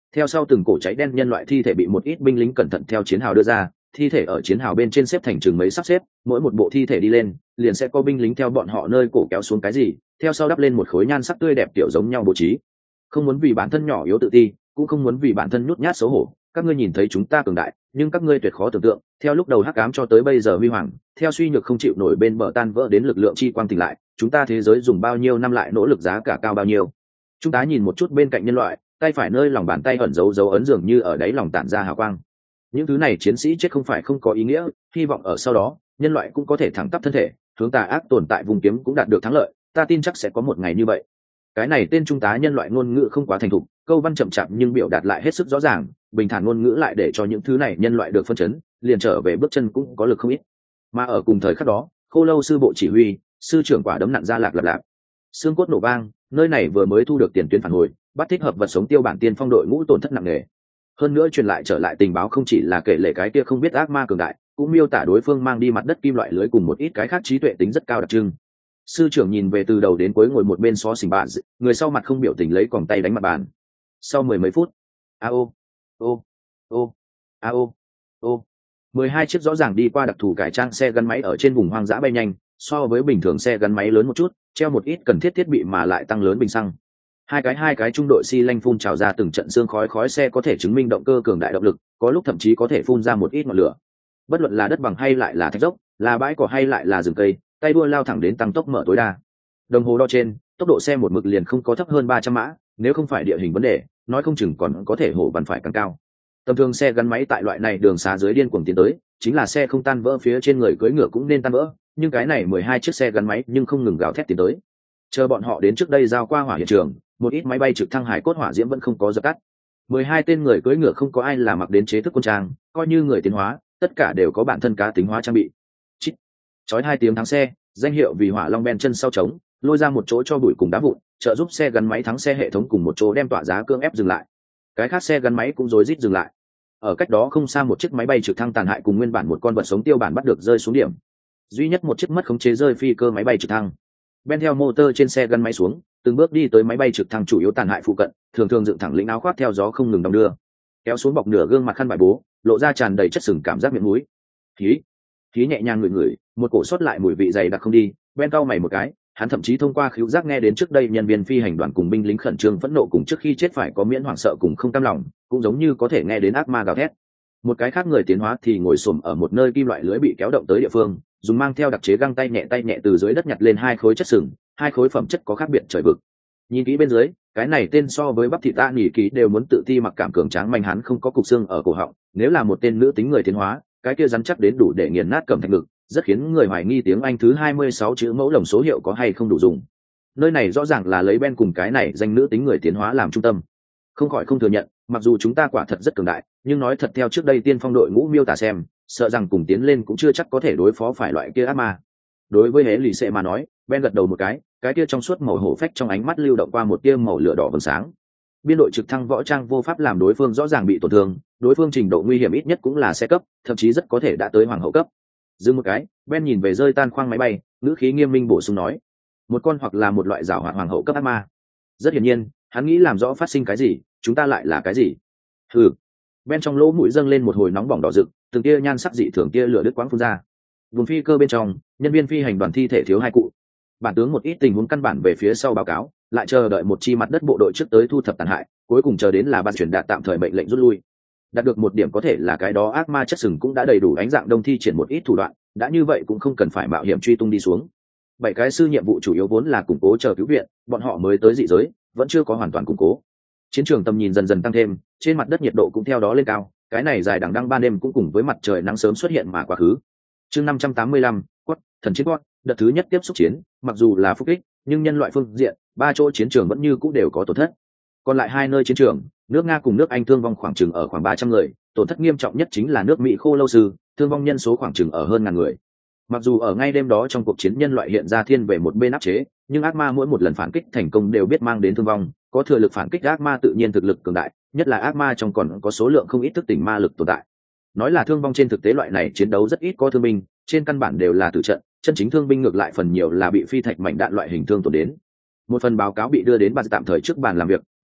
Theo sau từng cổ cháy đen nhân loại thi thể bị một ít binh lính cẩn thận theo chiến hào đưa ra, thi thể ở chiến hào bên trên xếp thành chừng mấy sắp xếp, mỗi một bộ thi thể đi lên liền sẽ có binh lính theo bọn họ nơi cổ kéo xuống cái gì, theo sau đắp lên một khối nhan sắc tươi đẹp tiểu giống nhau bố trí. Không muốn vì bản thân nhỏ yếu tự ti, cũng không muốn vì bản thân nhút nhát xấu hổ, các ngươi nhìn thấy chúng ta cường đại, nhưng các ngươi tuyệt khó tưởng tượng, theo lúc đầu hắc ám cho tới bây giờ huy hoàng, theo suy nhược không chịu nổi bên bờ tan vỡ đến lực lượng chi quang tỉnh lại, chúng ta thế giới dùng bao nhiêu năm lại nỗ lực giá cả cao bao nhiêu. Chúng ta nhìn một chút bên cạnh nhân loại, tay phải nơi lòng bàn tay ẩn dấu dấu ấn dường như ở đáy lòng tản ra hào quang. Những thứ này chiến sĩ chết không phải không có ý nghĩa, hy vọng ở sau đó nhân loại cũng có thể thẳng tắp thân thể, hướng tà ác tồn tại vùng kiếm cũng đạt được thắng lợi, ta tin chắc sẽ có một ngày như vậy. Cái này tên trung tá nhân loại ngôn ngữ không quá thành thục, câu văn chậm chạp nhưng biểu đạt lại hết sức rõ ràng, bình thản ngôn ngữ lại để cho những thứ này nhân loại được phân chấn, liền trở về bước chân cũng có lực không ít. Mà ở cùng thời khắc đó, Khô Lâu sư bộ chỉ huy, sư trưởng quả đấm nặng ra lạc lạp lạp, xương cốt nổ vang, nơi này vừa mới thu được tiền tuyến phản hồi, bắt thích hợp vật sống tiêu bản tiên phong đội ngũ tổn thất nặng nề. Hơn nữa truyền lại trở lại tình báo không chỉ là kể lể cái kia không biết ác ma cường đại, cũng miêu tả đối phương mang đi mặt đất kim loại lưới cùng một ít cái khác trí tuệ tính rất cao đặc trưng. Sư trưởng nhìn về từ đầu đến cuối ngồi một bên xó xỉnh bạn, người sau mặt không biểu tình lấy còng tay đánh mặt bàn. Sau mười mấy phút, a ô ô ô a ô ô mười hai chiếc rõ ràng đi qua đặc thù cải trang xe gắn máy ở trên vùng hoang dã bay nhanh, so với bình thường xe gắn máy lớn một chút, treo một ít cần thiết thiết bị mà lại tăng lớn bình xăng. Hai cái hai cái trung đội xi lanh phun trào ra từng trận xương khói, khói xe có thể chứng minh động cơ cường đại động lực, có lúc thậm chí có thể phun ra một ít ngọn lửa. Bất luận là đất bằng hay lại là thạch dốc, là bãi cỏ hay lại là rừng cây, tay đua lao thẳng đến tăng tốc mở tối đa. Đồng hồ đo trên, tốc độ xe một mực liền không có thấp hơn ba trăm mã, nếu không phải địa hình vấn đề, nói không chừng còn có thể hổ bắn phải càng cao. Tầm thường xe gắn máy tại loại này đường xá dưới điên cuồng tiến tới, chính là xe không tan vỡ phía trên người cưỡi ngựa cũng nên tan vỡ, nhưng cái này mười hai chiếc xe gắn máy nhưng không ngừng gào thét tiến tới. Chờ bọn họ đến trước đây giao qua hỏa hiện trường, một ít máy bay trực thăng hải cốt hỏa diễm vẫn không có dập tắt. Mười hai tên người cưỡi ngựa không có ai là mặc đến chế thức quân trang, coi như người tiến hóa, tất cả đều có bản thân cá tính hóa trang bị. Chít, chói hai tiếng thắng xe, danh hiệu vì hỏa long ben chân sau trống, lôi ra một chỗ cho bụi cùng đá vụn, trợ giúp xe gắn máy thắng xe hệ thống cùng một chỗ đem tỏa giá cưỡng ép dừng lại. Cái khác xe gắn máy cũng rối rít dừng lại. Ở cách đó không xa một chiếc máy bay trực thăng tàn hại cùng nguyên bản một con vật sống tiêu bản bắt được rơi xuống điểm. Duy nhất một chiếc mất khống chế rơi phi cơ máy bay trực thăng. Ben theo motor trên xe gắn máy xuống, từng bước đi tới máy bay trực thăng chủ yếu tàn hại phụ cận, thường thường dựng thẳng lĩnh áo khoác theo gió không ngừng đong đưa, kéo xuống bọc nửa gương mặt khăn bài bố, lộ ra tràn đầy chất sừng cảm giác miệng mũi. Khí, khí nhẹ nhàng ngửi ngửi, một cổ sót lại mùi vị dày đặc không đi. Ben cau mày một cái, hắn thậm chí thông qua khứu giác nghe đến trước đây nhân viên phi hành đoàn cùng binh lính khẩn trương phẫn nộ cùng trước khi chết phải có miễn hoảng sợ cùng không cam lòng, cũng giống như có thể nghe đến ác ma gào thét. Một cái khác người tiến hóa thì ngồi xổm ở một nơi kim loại lưới bị kéo động tới địa phương, dùng mang theo đặc chế găng tay nhẹ tay nhẹ từ dưới đất nhặt lên hai khối chất sừng, hai khối phẩm chất có khác biệt trời vực. Nhìn kỹ bên dưới, cái này tên so với bắp thịt ta nhỉ ký đều muốn tự ti mặc cảm cường tráng manh, hắn không có cục xương ở cổ họng, nếu là một tên nữ tính người tiến hóa, cái kia rắn chắc đến đủ để nghiền nát cẩm thạch ngực, rất khiến người hoài nghi tiếng Anh thứ hai mươi sáu chữ mẫu lồng số hiệu có hay không đủ dùng. Nơi này rõ ràng là lấy Ben cùng cái này danh nữ tính người tiến hóa làm trung tâm. Không khỏi không thừa nhận, mặc dù chúng ta quả thật rất cường đại, nhưng nói thật theo trước đây tiên phong đội ngũ miêu tả xem, sợ rằng cùng tiến lên cũng chưa chắc có thể đối phó phải loại kia ác ma. Đối với hễ lì xệ mà nói, Ben gật đầu một cái, cái kia trong suốt màu hổ phách trong ánh mắt lưu động qua một tia màu lửa đỏ vầng sáng. Biên đội trực thăng võ trang vô pháp làm đối phương rõ ràng bị tổn thương, đối phương trình độ nguy hiểm ít nhất cũng là xe cấp, thậm chí rất có thể đã tới hoàng hậu cấp. Dừng một cái, Ben nhìn về rơi tan khoang máy bay, ngữ khí nghiêm minh bổ sung nói, một con hoặc là một loại giảo hoạt hoàng hậu cấp ác ma. Rất hiển nhiên, hắn nghĩ làm rõ phát sinh cái gì, chúng ta lại là cái gì. Hừ. Ben trong lỗ mũi dâng lên một hồi nóng bỏng đỏ rực, từng tia nhan sắc dị thường tia lửa đứt quãng phun ra. Vùng phi cơ bên trong, nhân viên phi hành đoàn thi thể thiếu hai cụ. Bản tướng một ít tình huống căn bản về phía sau báo cáo, lại chờ đợi một chi mặt đất bộ đội trước tới thu thập tàn hại, cuối cùng chờ đến là ban truyền đạt tạm thời mệnh lệnh rút lui. Đạt được một điểm có thể là cái đó ác ma chất sừng cũng đã đầy đủ ánh dạng đông thi triển một ít thủ đoạn, đã như vậy cũng không cần phải mạo hiểm truy tung đi xuống. Bảy cái sư nhiệm vụ chủ yếu vốn là củng cố chờ cứu viện, bọn họ mới tới dị giới, vẫn chưa có hoàn toàn củng cố. Chiến trường tầm nhìn dần dần tăng thêm, trên mặt đất nhiệt độ cũng theo đó lên cao, cái này dài đằng đăng ban đêm cũng cùng với mặt trời nắng sớm xuất hiện mà quá khứ. Chương năm trăm tám mươi lăm, quất, thần chiến quất, đợt thứ nhất tiếp xúc chiến, mặc dù là phúc ích, nhưng nhân loại phương diện, ba chỗ chiến trường vẫn như cũ đều có tổn thất. Còn lại hai nơi chiến trường, nước Nga cùng nước Anh thương vong khoảng chừng ở khoảng ba trăm người, tổn thất nghiêm trọng nhất chính là nước Mỹ Khô Lâu sư, thương vong nhân số khoảng chừng ở hơn ngàn người. Mặc dù ở ngay đêm đó trong cuộc chiến nhân loại hiện ra thiên về một bên áp chế, nhưng ác ma mỗi một lần phản kích thành công đều biết mang đến thương vong, có thừa lực phản kích ác ma tự nhiên thực lực cường đại, nhất là ác ma trong còn có số lượng không ít thức tỉnh ma lực tồn tại. Nói là thương vong trên thực tế loại này chiến đấu rất ít có thương binh, trên căn bản đều là tử trận, chân chính thương binh ngược lại phần nhiều là bị phi thạch mảnh đạn loại hình thương tổn đến. Một phần báo cáo bị đưa đến bàn tạm thời trước bàn làm việc,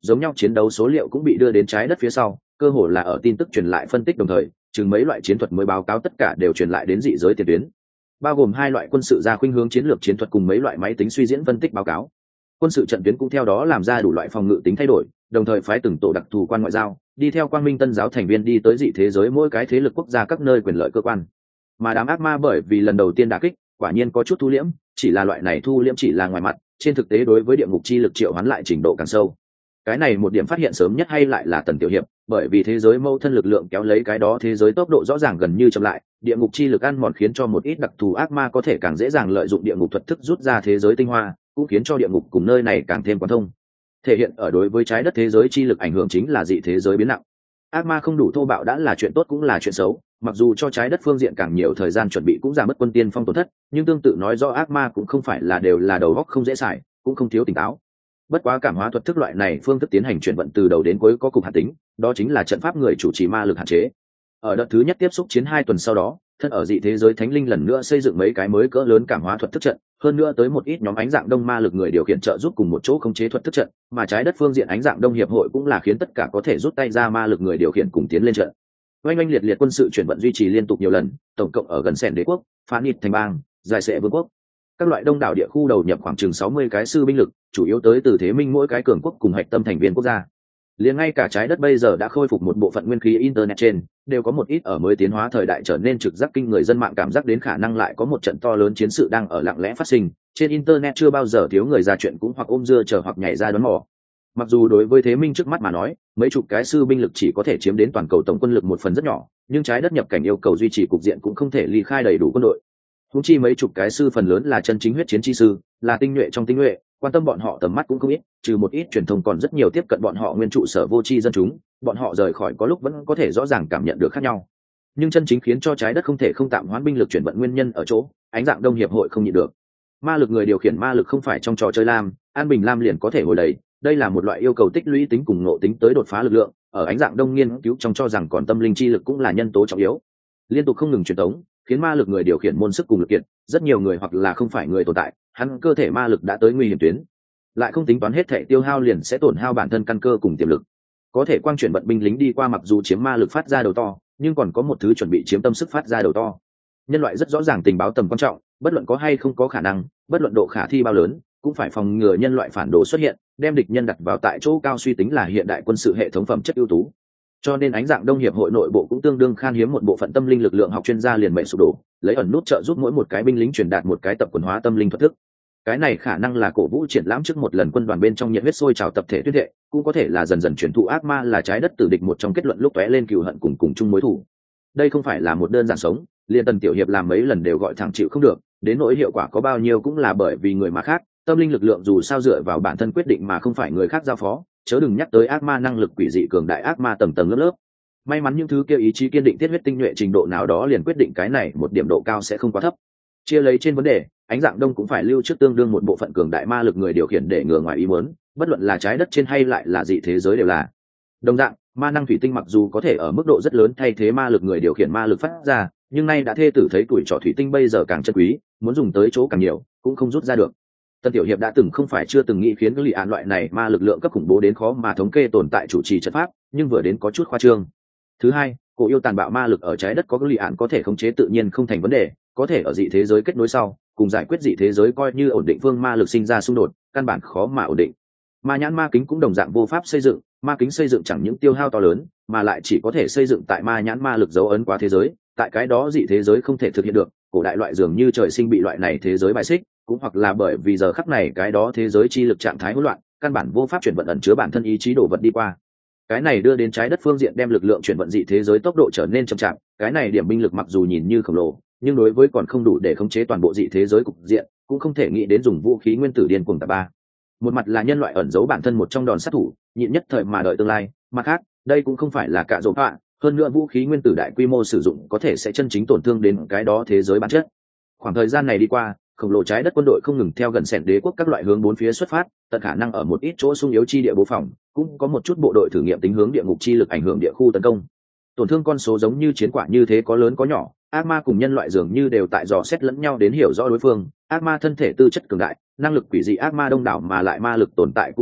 giống nhau chiến đấu số liệu cũng bị đưa đến trái đất phía sau, cơ hồ là ở tin tức truyền lại phân tích đồng thời, chừng mấy loại chiến thuật mới báo cáo tất cả đều truyền lại đến dị giới tiền tuyến, bao gồm hai loại quân sự gia khuynh hướng chiến lược chiến thuật cùng mấy loại máy tính suy diễn phân tích báo cáo. Quân sự trận tuyến cũng theo đó làm ra đủ loại phòng ngự tính thay đổi, đồng thời phái từng tổ đặc thù quan ngoại giao đi theo quang minh tân giáo thành viên đi tới dị thế giới mỗi cái thế lực quốc gia các nơi quyền lợi cơ quan. Mà đám ác ma bởi vì lần đầu tiên đả kích, quả nhiên có chút thu liễm, chỉ là loại này thu liễm chỉ là ngoài mặt, trên thực tế đối với địa ngục chi lực triệu hoán lại trình độ càng sâu. Cái này một điểm phát hiện sớm nhất hay lại là Tần Tiểu Hiệp, bởi vì thế giới mâu thân lực lượng kéo lấy cái đó thế giới tốc độ rõ ràng gần như chậm lại, địa ngục chi lực ăn mòn khiến cho một ít đặc thù ác ma có thể càng dễ dàng lợi dụng địa ngục thuật thức rút ra thế giới tinh hoa, cũng khiến cho địa ngục cùng nơi này càng thêm quan thông. Thể hiện ở đối với trái đất thế giới chi lực ảnh hưởng chính là dị thế giới biến nặng. Ác ma không đủ thô bạo đã là chuyện tốt cũng là chuyện xấu, mặc dù cho trái đất phương diện càng nhiều thời gian chuẩn bị cũng giảm mất quân tiên phong tổn thất, nhưng tương tự nói rõ ác ma cũng không phải là đều là đầu óc không dễ xài, cũng không thiếu tỉnh táo. Bất quá cảm hóa thuật thức loại này phương thức tiến hành chuyển vận từ đầu đến cuối có cục hạt tính, đó chính là trận pháp người chủ trì ma lực hạn chế. Ở đợt thứ nhất tiếp xúc chiến hai tuần sau đó, thân ở dị thế giới thánh linh lần nữa xây dựng mấy cái mới cỡ lớn cảm hóa thuật thức trận, hơn nữa tới một ít nhóm ánh dạng đông ma lực người điều khiển trợ giúp cùng một chỗ khống chế thuật thức trận, mà trái đất phương diện ánh dạng đông hiệp hội cũng là khiến tất cả có thể rút tay ra ma lực người điều khiển cùng tiến lên trận. Oanh oanh liệt liệt quân sự chuyển vận duy trì liên tục nhiều lần, tổng cộng ở gần Sen Đế quốc, Phán Nịt thành bang, Giải Sệ vương quốc, các loại đông đảo địa khu đầu nhập khoảng chừng sáu mươi cái sư binh lực, chủ yếu tới từ thế minh mỗi cái cường quốc cùng hạch tâm thành viên quốc gia. Liền ngay cả trái đất bây giờ đã khôi phục một bộ phận nguyên khí internet trên, đều có một ít ở mới tiến hóa thời đại trở nên trực giác kinh người dân mạng cảm giác đến khả năng lại có một trận to lớn chiến sự đang ở lặng lẽ phát sinh. Trên internet chưa bao giờ thiếu người ra chuyện cũng hoặc ôm dưa chờ hoặc nhảy ra đoán mò. Mặc dù đối với thế minh trước mắt mà nói, mấy chục cái sư binh lực chỉ có thể chiếm đến toàn cầu tổng quân lực một phần rất nhỏ, nhưng trái đất nhập cảnh yêu cầu duy trì cục diện cũng không thể ly khai đầy đủ quân đội. Húng chi mấy chục cái sư phần lớn là chân chính huyết chiến chi sư, là tinh nhuệ trong tinh nhuệ, quan tâm bọn họ tầm mắt cũng không ít, trừ một ít truyền thông còn rất nhiều tiếp cận bọn họ nguyên trụ sở vô tri dân chúng, bọn họ rời khỏi có lúc vẫn có thể rõ ràng cảm nhận được khác nhau. Nhưng chân chính khiến cho trái đất không thể không tạm hoãn binh lực chuyển vận nguyên nhân ở chỗ, ánh dạng đông hiệp hội không nhịn được. Ma lực người điều khiển ma lực không phải trong trò chơi lam, an bình lam liền có thể hồi đầy, đây là một loại yêu cầu tích lũy tính cùng ngộ tính tới đột phá lực lượng, ở ánh dạng đông nghiên cứu trong cho rằng còn tâm linh chi lực cũng là nhân tố trọng yếu. Liên tục không ngừng truyền tống, khiến ma lực người điều khiển môn sức cùng lực kiện, rất nhiều người hoặc là không phải người tồn tại, hắn cơ thể ma lực đã tới nguy hiểm tuyến, lại không tính toán hết thể tiêu hao liền sẽ tổn hao bản thân căn cơ cùng tiềm lực. Có thể quang chuyển vận binh lính đi qua mặc dù chiếm ma lực phát ra đầu to, nhưng còn có một thứ chuẩn bị chiếm tâm sức phát ra đầu to. Nhân loại rất rõ ràng tình báo tầm quan trọng, bất luận có hay không có khả năng, bất luận độ khả thi bao lớn, cũng phải phòng ngừa nhân loại phản đồ xuất hiện, đem địch nhân đặt vào tại chỗ cao suy tính là hiện đại quân sự hệ thống phẩm chất ưu tú. Cho nên ánh dạng đông hiệp hội nội bộ cũng tương đương khan hiếm một bộ phận tâm linh lực lượng học chuyên gia liền mệnh sụp đổ, lấy ẩn nút trợ giúp mỗi một cái binh lính truyền đạt một cái tập quần hóa tâm linh thuật thức. Cái này khả năng là cổ vũ triển lãm trước một lần quân đoàn bên trong nhiệt huyết sôi trào tập thể tuyết hệ, cũng có thể là dần dần chuyển thụ ác ma là trái đất tử địch một trong kết luận lúc tóe lên cừu hận cùng cùng chung mối thù. Đây không phải là một đơn giản sống, liên Tần Tiểu Hiệp làm mấy lần đều gọi thẳng chịu không được, đến nỗi hiệu quả có bao nhiêu cũng là bởi vì người mà khác, tâm linh lực lượng dù sao dựa vào bản thân quyết định mà không phải người khác giao phó, chớ đừng nhắc tới ác ma năng lực quỷ dị cường đại ác ma tầng tầng lớp lớp. May mắn những thứ kia ý chí kiên định tiết huyết tinh nhuệ trình độ nào đó liền quyết định cái này một điểm độ cao sẽ không quá thấp. Chia lấy trên vấn đề, ánh dạng đông cũng phải lưu trước tương đương một bộ phận cường đại ma lực người điều khiển để ngừa ngoài ý muốn, bất luận là trái đất trên hay lại là dị thế giới đều là. Đồng dạng, ma năng thủy tinh mặc dù có thể ở mức độ rất lớn thay thế ma lực người điều khiển ma lực phát ra, nhưng nay đã thê tử thấy tuổi trọ thủy tinh bây giờ càng chân quý, muốn dùng tới chỗ càng nhiều, cũng không rút ra được. Tân Tiểu Hiệp đã từng không phải chưa từng nghĩ khiến lì án loại này ma lực lượng cấp khủng bố đến khó mà thống kê tồn tại chủ trì trận pháp, nhưng vừa đến có chút khoa trương. Thứ hai, cổ yêu tàn bạo ma lực ở trái đất có lì án có thể khống chế tự nhiên không thành vấn đề, có thể ở dị thế giới kết nối sau, cùng giải quyết dị thế giới coi như ổn định phương ma lực sinh ra xung đột, căn bản khó mà ổn định. Ma nhãn ma kính cũng đồng dạng vô pháp xây dựng, ma kính xây dựng chẳng những tiêu hao to lớn, mà lại chỉ có thể xây dựng tại ma nhãn ma lực dấu ấn qua thế giới, tại cái đó dị thế giới không thể thực hiện được, cổ đại loại dường như trời sinh bị loại này thế giới bài xích, cũng hoặc là bởi vì giờ khắc này cái đó thế giới chi lực trạng thái hỗn loạn, căn bản vô pháp chuyển vận ẩn chứa bản thân ý chí đổ vật đi qua. Cái này đưa đến trái đất phương diện đem lực lượng chuyển vận dị thế giới tốc độ trở nên chậm chạp, cái này điểm binh lực mặc dù nhìn như khổng lồ, nhưng đối với còn không đủ để khống chế toàn bộ dị thế giới cục diện, cũng không thể nghĩ đến dùng vũ khí nguyên tử điên cuồng tập ba. Một mặt là nhân loại ẩn giấu bản thân một trong đòn sát thủ, nhịn nhất thời mà đợi tương lai, mặt khác, đây cũng không phải là cạ dỗ họa, hơn nữa vũ khí nguyên tử đại quy mô sử dụng có thể sẽ chân chính tổn thương đến cái đó thế giới bản chất. Khoảng thời gian này đi qua, khổng lồ trái đất quân đội không ngừng theo gần Sẻn Đế quốc các loại hướng bốn phía xuất phát, tận khả năng ở một ít chỗ sung yếu chi địa bố phòng, cũng có một chút bộ đội thử nghiệm tính hướng địa ngục chi lực ảnh hưởng địa khu tấn công. Tổn thương con số giống như chiến quả như thế có lớn có nhỏ, ác ma cùng nhân loại dường như đều tại dò xét lẫn nhau đến hiểu rõ đối phương. Ác ma thân thể tư chất cường đại, năng lực quỷ dị ác ma đông đảo mà lại ma lực tồn tại cũng không ít,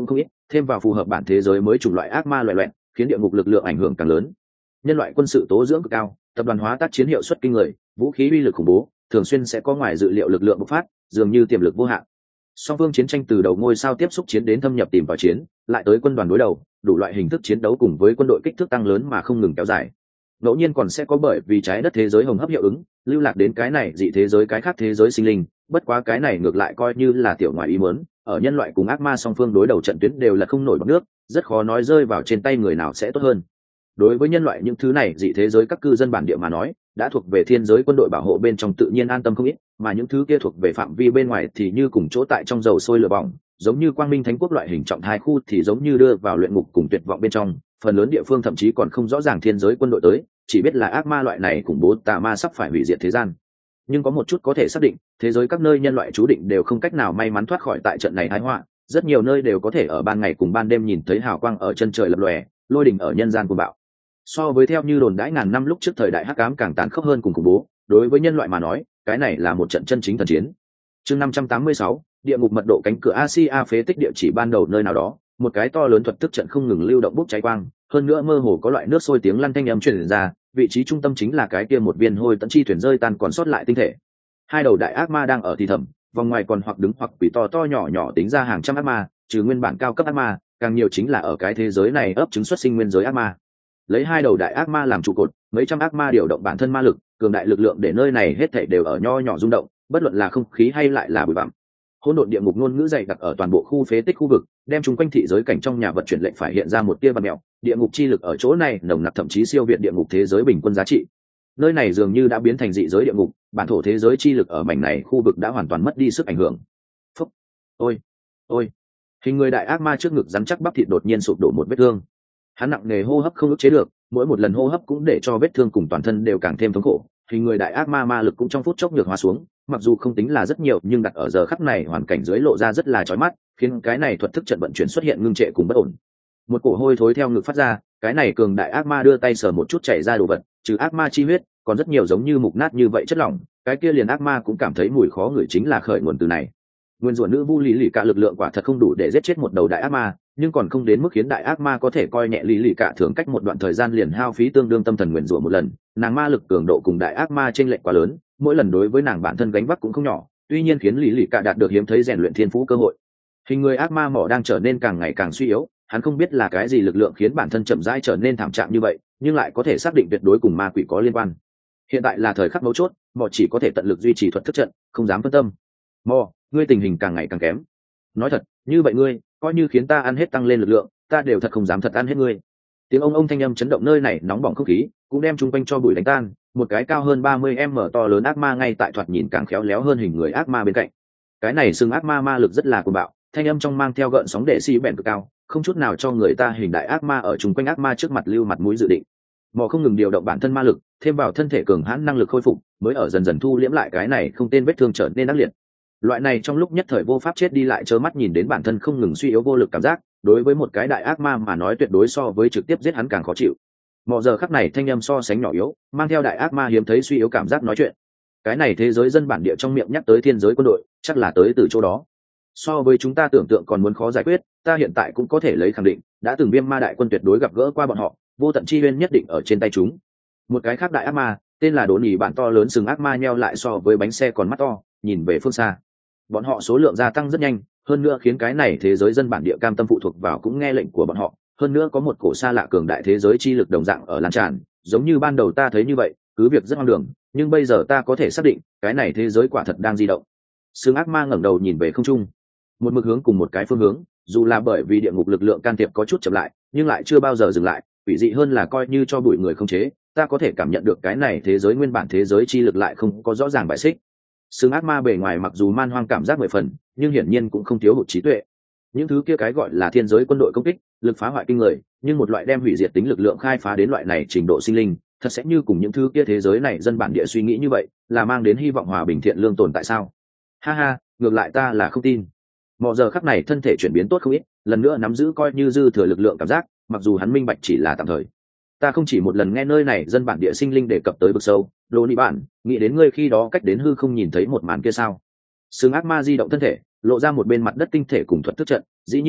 thêm vào phù hợp bản thế giới mới chủng loại ác ma loại loẹn, khiến địa ngục lực lượng ảnh hưởng càng lớn. Nhân loại quân sự tố dưỡng cực cao, tập đoàn hóa tác chiến hiệu suất kinh người, vũ khí uy lực khủng bố, thường xuyên sẽ có ngoài dự liệu lực lượng bộc phát, dường như tiềm lực vô hạn. Song phương chiến tranh từ đầu ngôi sao tiếp xúc chiến đến thâm nhập tìm vào chiến, lại tới quân đoàn đối đầu, đủ loại hình thức chiến đấu cùng với quân đội kích thước tăng lớn mà không ngừng kéo dài. Ngẫu nhiên còn sẽ có bởi vì trái đất thế giới hồng hấp hiệu ứng, lưu lạc đến cái này dị thế giới cái khác thế giới sinh linh, bất quá cái này ngược lại coi như là tiểu ngoại ý muốn, ở nhân loại cùng ác ma song phương đối đầu trận tuyến đều là không nổi bọt nước, rất khó nói rơi vào trên tay người nào sẽ tốt hơn. Đối với nhân loại những thứ này dị thế giới các cư dân bản địa mà nói, đã thuộc về thiên giới quân đội bảo hộ bên trong tự nhiên an tâm không ít, mà những thứ kia thuộc về phạm vi bên ngoài thì như cùng chỗ tại trong dầu sôi lửa bỏng, giống như quang minh thánh quốc loại hình trọng thai khu thì giống như đưa vào luyện ngục cùng tuyệt vọng bên trong, phần lớn địa phương thậm chí còn không rõ ràng thiên giới quân đội tới, chỉ biết là ác ma loại này khủng bố tà ma sắp phải hủy diệt thế gian. Nhưng có một chút có thể xác định, thế giới các nơi nhân loại chú định đều không cách nào may mắn thoát khỏi tại trận này tai họa, rất nhiều nơi đều có thể ở ban ngày cùng ban đêm nhìn thấy hào quang ở chân trời lập lòe, lôi đình ở nhân gian cuồng bạo. So với theo như đồn đãi ngàn năm lúc trước thời đại hắc ám càng tàn khốc hơn cùng khủng bố, đối với nhân loại mà nói, cái này là một trận chân chính thần chiến. Chương năm trăm tám mươi sáu, địa ngục mật độ cánh cửa Asia phế tích địa chỉ ban đầu nơi nào đó, một cái to lớn thuật thức trận không ngừng lưu động bốc cháy quang, hơn nữa mơ hồ có loại nước sôi tiếng lăn thanh âm truyền ra, vị trí trung tâm chính là cái kia một viên hôi tận chi thuyền rơi tan còn sót lại tinh thể. Hai đầu đại ác ma đang ở thì thầm, vòng ngoài còn hoặc đứng hoặc quỷ to to nhỏ nhỏ tính ra hàng trăm ác ma, trừ nguyên bản cao cấp ác ma, càng nhiều chính là ở cái thế giới này ấp trứng xuất sinh nguyên giới ác ma. Lấy hai đầu đại ác ma làm trụ cột, mấy trăm ác ma điều động bản thân ma lực, cường đại lực lượng để nơi này hết thảy đều ở nho nhỏ rung động, bất luận là không khí hay lại là bụi bặm. Hỗn độn địa ngục ngôn ngữ dày đặc ở toàn bộ khu phế tích khu vực, đem chúng quanh thị giới cảnh trong nhà vật chuyển lệnh phải hiện ra một tia bạt mèo, địa ngục chi lực ở chỗ này nồng nặc thậm chí siêu việt địa ngục thế giới bình quân giá trị. Nơi này dường như đã biến thành dị giới địa ngục, bản thổ thế giới chi lực ở mảnh này khu vực đã hoàn toàn mất đi sức ảnh hưởng. Phúc, ôi, ôi. Hình người đại ác ma trước ngực rắn chắc bắp thịt đột nhiên sụp đổ một vết thương. Hắn nặng nề hô hấp không ức chế được, mỗi một lần hô hấp cũng để cho vết thương cùng toàn thân đều càng thêm thống khổ. Hình người đại ác ma ma lực cũng trong phút chốc nhược hóa xuống, mặc dù không tính là rất nhiều nhưng đặt ở giờ khắc này hoàn cảnh dưới lộ ra rất là chói mắt, khiến cái này thuật thức trận vận chuyển xuất hiện ngưng trệ cùng bất ổn. Một cổ hôi thối theo ngực phát ra, cái này cường đại ác ma đưa tay sờ một chút chảy ra đồ vật, trừ ác ma chi huyết, còn rất nhiều giống như mục nát như vậy chất lỏng, cái kia liền ác ma cũng cảm thấy mùi khó ngửi chính là khởi nguồn từ này. Nguyên rủa nữ vu lý lì cả lực lượng quả thật không đủ để giết chết một đầu đại ác ma, nhưng còn không đến mức khiến đại ác ma có thể coi nhẹ lý lì cả thường cách một đoạn thời gian liền hao phí tương đương tâm thần nguyên rủa một lần. Nàng ma lực cường độ cùng đại ác ma chênh lệch quá lớn, mỗi lần đối với nàng bản thân gánh vác cũng không nhỏ, tuy nhiên khiến lý lì cả đạt được hiếm thấy rèn luyện thiên phú cơ hội. Hình người ác ma mỏ đang trở nên càng ngày càng suy yếu, hắn không biết là cái gì lực lượng khiến bản thân chậm rãi trở nên thảm trạng như vậy, nhưng lại có thể xác định tuyệt đối cùng ma quỷ có liên quan. Hiện tại là thời khắc mấu chốt, mỏ chỉ có thể tận lực duy trì thuật thức trận, không dám phân tâm. Mỏ, ngươi tình hình càng ngày càng kém. Nói thật, như vậy ngươi, coi như khiến ta ăn hết tăng lên lực lượng, ta đều thật không dám thật ăn hết ngươi. Tiếng ông ông thanh âm chấn động nơi này nóng bỏng không khí, cũng đem chung quanh cho bụi đánh tan. Một cái cao hơn ba mươi mét to lớn ác ma ngay tại thoạt nhìn càng khéo léo hơn hình người ác ma bên cạnh. Cái này xưng ác ma ma lực rất là cuồng bạo, thanh âm trong mang theo gợn sóng đệ xi bèn cực cao, không chút nào cho người ta hình đại ác ma ở chung quanh ác ma trước mặt lưu mặt mũi dự định. Mỏ không ngừng điều động bản thân ma lực, thêm vào thân thể cường hãn năng lực khôi phục, mới ở dần dần thu liễm lại cái này không tên vết thương trở nên ác liệt. Loại này trong lúc nhất thời vô pháp chết đi lại trơ mắt nhìn đến bản thân không ngừng suy yếu vô lực cảm giác, đối với một cái đại ác ma mà nói tuyệt đối so với trực tiếp giết hắn càng khó chịu. Mỏ giờ khắc này thanh âm so sánh nhỏ yếu, mang theo đại ác ma hiếm thấy suy yếu cảm giác nói chuyện. Cái này thế giới dân bản địa trong miệng nhắc tới thiên giới quân đội, chắc là tới từ chỗ đó. So với chúng ta tưởng tượng còn muốn khó giải quyết, ta hiện tại cũng có thể lấy khẳng định, đã từng viêm ma đại quân tuyệt đối gặp gỡ qua bọn họ, vô tận chi uyên nhất định ở trên tay chúng. Một cái khác đại ác ma, tên là đốn nhì bản to lớn sừng ác ma nheo lại so với bánh xe còn mắt to, nhìn về phương xa. Bọn họ số lượng gia tăng rất nhanh, hơn nữa khiến cái này thế giới dân bản địa cam tâm phụ thuộc vào cũng nghe lệnh của bọn họ, hơn nữa có một cổ xa lạ cường đại thế giới chi lực đồng dạng ở lan tràn, giống như ban đầu ta thấy như vậy, cứ việc rất hoang đường, nhưng bây giờ ta có thể xác định, cái này thế giới quả thật đang di động. Sừng ác ma ngẩng đầu nhìn về không trung, một mực hướng cùng một cái phương hướng, dù là bởi vì địa ngục lực lượng can thiệp có chút chậm lại, nhưng lại chưa bao giờ dừng lại, quỷ dị hơn là coi như cho bụi người không chế, ta có thể cảm nhận được cái này thế giới nguyên bản thế giới chi lực lại không có rõ ràng bại xích. Sừng ác ma bề ngoài mặc dù man hoang cảm giác mười phần, nhưng hiển nhiên cũng không thiếu hụt trí tuệ. Những thứ kia cái gọi là thiên giới quân đội công kích, lực phá hoại kinh người, nhưng một loại đem hủy diệt tính lực lượng khai phá đến loại này trình độ sinh linh, thật sẽ như cùng những thứ kia thế giới này dân bản địa suy nghĩ như vậy, là mang đến hy vọng hòa bình thiện lương tồn tại sao? Ha ha, ngược lại ta là không tin. Mọi giờ khắc này thân thể chuyển biến tốt không ít, lần nữa nắm giữ coi như dư thừa lực lượng cảm giác, mặc dù hắn minh bạch chỉ là tạm thời. Ta không chỉ một lần nghe nơi này dân bản địa sinh linh đề cập tới vực sâu, Lô Nị Bản, nghĩ đến ngươi khi đó cách đến hư không nhìn thấy một màn kia sao? Sừng ác ma di động thân thể, lộ ra một bên mặt đất tinh thể cùng thuật thức trận, dĩ nhiên,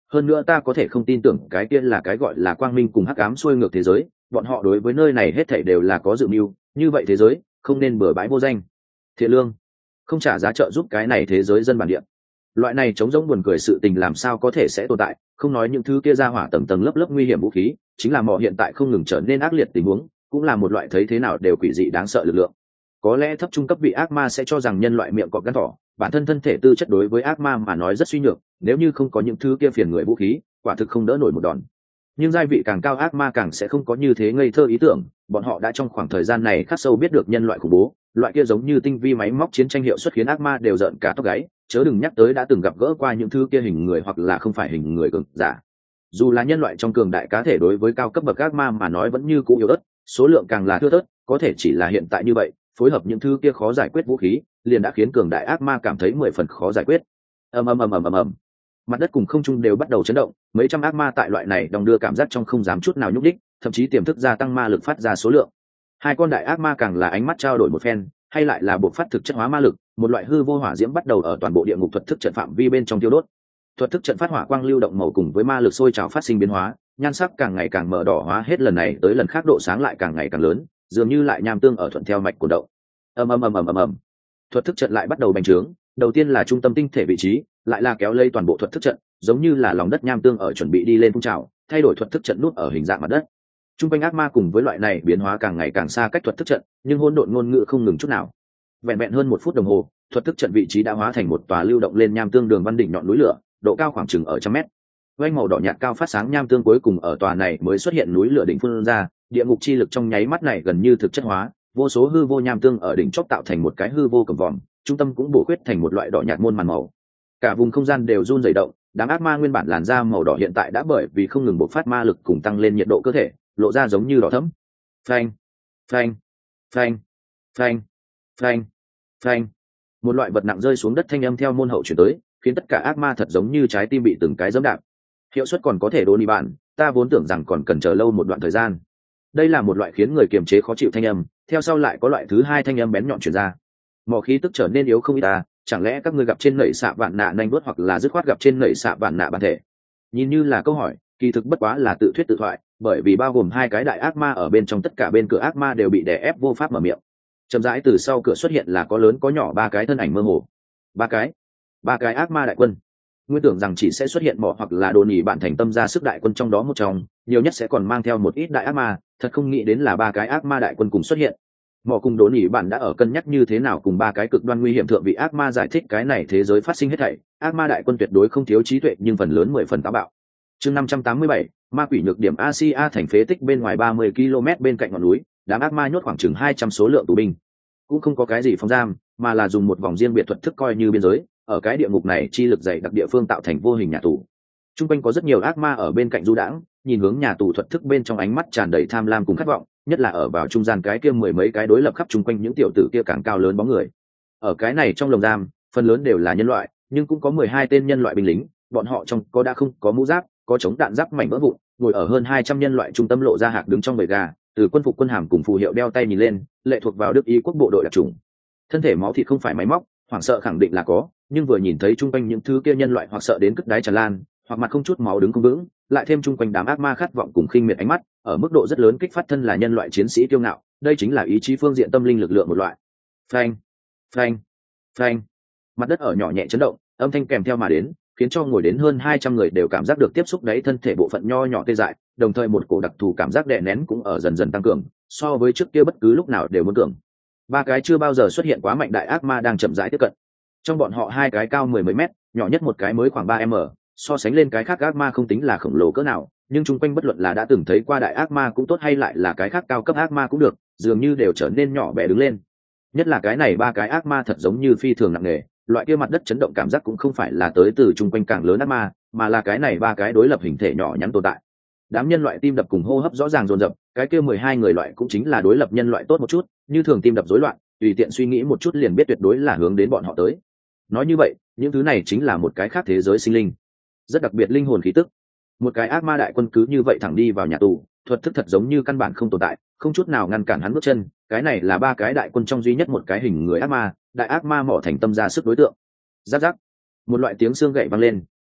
hơn nữa ta có thể không tin tưởng cái kia là cái gọi là quang minh cùng hắc ám xuôi ngược thế giới, bọn họ đối với nơi này hết thảy đều là có dự mưu, như vậy thế giới không nên bừa bãi vô danh. Thiện lương không trả giá trợ giúp cái này thế giới dân bản địa, loại này chống giống buồn cười sự tình làm sao có thể sẽ tồn tại, không nói những thứ kia ra hỏa tầng tầng lớp lớp nguy hiểm vũ khí, chính là mỏ hiện tại không ngừng trở nên ác liệt tình huống, cũng là một loại thấy thế nào đều quỷ dị đáng sợ lực lượng. Có lẽ thấp trung cấp vị ác ma sẽ cho rằng nhân loại miệng cọp gan thỏ, bản thân thân thể tư chất đối với ác ma mà nói rất suy nhược, nếu như không có những thứ kia phiền người vũ khí, quả thực không đỡ nổi một đòn. Nhưng giai vị càng cao ác ma càng sẽ không có như thế ngây thơ ý tưởng, bọn họ đã trong khoảng thời gian này khắc sâu biết được nhân loại khủng bố, loại kia giống như tinh vi máy móc chiến tranh hiệu suất khiến ác ma đều giận cả tóc gáy, chớ đừng nhắc tới đã từng gặp gỡ qua những thứ kia hình người hoặc là không phải hình người cường giả. Dù là nhân loại trong cường đại cá thể đối với cao cấp bậc ác ma mà nói vẫn như cũ yếu ớt, số lượng càng là thưa thớt, có thể chỉ là hiện tại như vậy, phối hợp những thứ kia khó giải quyết vũ khí, liền đã khiến cường đại ác ma cảm thấy mười phần khó giải quyết. Ầm ầm ầm ầm ầm ầm. Mặt đất cùng không trung đều bắt đầu chấn động, mấy trăm ác ma tại loại này đong đưa cảm giác trong không dám chút nào nhúc nhích, thậm chí tiềm thức gia tăng ma lực phát ra số lượng. Hai con đại ác ma càng là ánh mắt trao đổi một phen, hay lại là buộc phát thực chất hóa ma lực, một loại hư vô hỏa diễm bắt đầu ở toàn bộ địa ngục thuật thức trận phạm vi bên trong tiêu đốt. Thuật thức trận phát hỏa quang lưu động màu cùng với ma lực sôi trào phát sinh biến hóa, nhan sắc càng ngày càng mở đỏ hóa, hết lần này tới lần khác độ sáng lại càng ngày càng lớn, dường như lại nham tương ở thuận theo mạch của động. Ầm ầm ầm ầm ầm ầm. Thuật thức trận lại bắt đầu bành trướng, đầu tiên là trung tâm tinh thể vị trí, lại là kéo lây toàn bộ thuật thức trận, giống như là lòng đất nham tương ở chuẩn bị đi lên phun trào, thay đổi thuật thức trận nút ở hình dạng mặt đất. Trung quanh ác ma cùng với loại này biến hóa càng ngày càng xa cách thuật thức trận, nhưng hỗn độn ngôn ngữ không ngừng chút nào. Vẹn vẹn hơn một phút đồng hồ, thuật thức trận vị trí đã hóa thành một tòa lưu động lên nham tương đường văn đỉnh nhọn núi lửa, độ cao khoảng chừng ở trăm mét. Vành màu đỏ nhạt cao phát sáng nham tương cuối cùng ở tòa này mới xuất hiện núi lửa đỉnh phun ra, địa ngục chi lực trong nháy mắt này gần như thực chất hóa, vô số hư vô nham tương ở đỉnh chóp tạo thành một cái hư vô cầm vòm, trung tâm cũng bổ khuyết thành một loại đỏ nhạt môn màn màu. Cả vùng không gian đều run rẩy động, đám ác ma nguyên bản làn da màu đỏ hiện tại đã bởi vì không ngừng bộc phát ma lực cùng tăng lên nhiệt độ cơ thể, lộ ra giống như đỏ thẫm. Phanh, phanh, phanh, phanh, phanh, phanh. Một loại vật nặng rơi xuống đất thanh âm theo môn hậu chuyển tới, khiến tất cả ác ma thật giống như trái tim bị từng cái giẫm đạp. Hiệu suất còn có thể đô đi bạn, ta vốn tưởng rằng còn cần chờ lâu một đoạn thời gian. Đây là một loại khiến người kiềm chế khó chịu thanh âm, theo sau lại có loại thứ hai thanh âm bén nhọn truyền ra. Mỏ khí tức trở nên yếu không ít ta, chẳng lẽ các ngươi gặp trên nảy xạ vạn nạ nhanh đuốt hoặc là dứt khoát gặp trên nảy xạ vạn nạ bản thể? Nhìn như là câu hỏi, kỳ thực bất quá là tự thuyết tự thoại, bởi vì bao gồm hai cái đại ác ma ở bên trong, tất cả bên cửa ác ma đều bị đè ép vô pháp mở miệng. Chậm rãi từ sau cửa xuất hiện là có lớn có nhỏ ba cái thân ảnh mơ hồ. Ba cái, ba cái ác ma đại quân. Nguyên tưởng rằng chỉ sẽ xuất hiện mỏ hoặc là đồ nhỉ bạn thành tâm ra sức đại quân trong đó một trong, nhiều nhất sẽ còn mang theo một ít đại ác ma, thật không nghĩ đến là ba cái ác ma đại quân cùng xuất hiện. Mỏ cùng đồ nhỉ bạn đã ở cân nhắc như thế nào cùng ba cái cực đoan nguy hiểm thượng vị ác ma giải thích cái này thế giới phát sinh hết thảy, ác ma đại quân tuyệt đối không thiếu trí tuệ nhưng phần lớn mười phần táo bạo. Chương năm trăm tám mươi bảy, ma quỷ nhược điểm Asia thành phế tích bên ngoài ba mươi ki lô mét bên cạnh ngọn núi, đám ác ma nhốt khoảng chừng hai trăm số lượng tù binh. Cũng không có cái gì phong giam, mà là dùng một vòng riêng biệt thuật thức coi như biên giới, ở cái địa ngục này chi lực dày đặc địa phương tạo thành vô hình nhà tù. Trung quanh có rất nhiều ác ma ở bên cạnh du đãng, nhìn hướng nhà tù thuật thức bên trong ánh mắt tràn đầy tham lam cùng khát vọng, nhất là ở vào trung gian cái kia mười mấy cái đối lập khắp chung quanh những tiểu tử kia càng cao lớn bóng người. Ở cái này trong lồng giam, phần lớn đều là nhân loại, nhưng cũng có mười hai tên nhân loại binh lính, bọn họ trong có đã không có mũ giáp, có chống đạn giáp mảnh vỡ vụn, ngồi ở hơn hai trăm nhân loại trung tâm lộ ra hạc đứng trong bầy gà, từ quân phục quân hàm cùng phù hiệu đeo tay nhìn lên, lệ thuộc vào Đức Ý quốc bộ đội đặc chủng. Thân thể máu thịt không phải máy móc, hoảng sợ khẳng định là có, nhưng vừa nhìn thấy chung quanh những thứ kia nhân loại hoặc sợ đến cất đáy tràn lan, hoặc mặt không chút máu đứng không vững, lại thêm chung quanh đám ác ma khát vọng cùng khinh miệt ánh mắt, ở mức độ rất lớn kích phát thân là nhân loại chiến sĩ kiêu ngạo, đây chính là ý chí phương diện tâm linh lực lượng một loại. Phanh, phanh, phanh. Mặt đất ở nhỏ nhẹ chấn động, âm thanh kèm theo mà đến, khiến cho ngồi đến hơn hai trăm người đều cảm giác được tiếp xúc đấy thân thể bộ phận nho nhỏ tê dại, đồng thời một cổ đặc thù cảm giác đè nén cũng ở dần dần tăng cường, so với trước kia bất cứ lúc nào đều muốn cường. Ba cái chưa bao giờ xuất hiện quá mạnh đại ác ma đang chậm rãi tiếp cận. Trong bọn họ hai cái cao mười mấy mét, nhỏ nhất một cái mới khoảng ba mét, so sánh lên cái khác ác ma không tính là khổng lồ cỡ nào, nhưng chung quanh bất luận là đã từng thấy qua đại ác ma cũng tốt hay lại là cái khác cao cấp ác ma cũng được, dường như đều trở nên nhỏ bé đứng lên. Nhất là cái này ba cái ác ma thật giống như phi thường nặng nề, loại kia mặt đất chấn động cảm giác cũng không phải là tới từ chung quanh càng lớn ác ma, mà là cái này ba cái đối lập hình thể nhỏ nhắn tồn tại. Đám nhân loại tim đập cùng hô hấp rõ ràng dồn dập, cái kia mười hai người loại cũng chính là đối lập nhân loại tốt một chút, như thường tim đập rối loạn, tùy tiện suy nghĩ một chút liền biết tuyệt đối là hướng đến bọn họ tới. Nói như vậy, những thứ này chính là một cái khác thế giới sinh linh, rất đặc biệt linh hồn khí tức. Một cái ác ma đại quân cứ như vậy thẳng đi vào nhà tù, thuật thức thật giống như căn bản không tồn tại, không chút nào ngăn cản hắn bước chân. Cái này là ba cái đại quân trong duy nhất một cái hình người ác ma, đại ác ma mỏ thành tâm ra sức đối tượng. Giáp giáp, một loại tiếng xương gậy vang lên,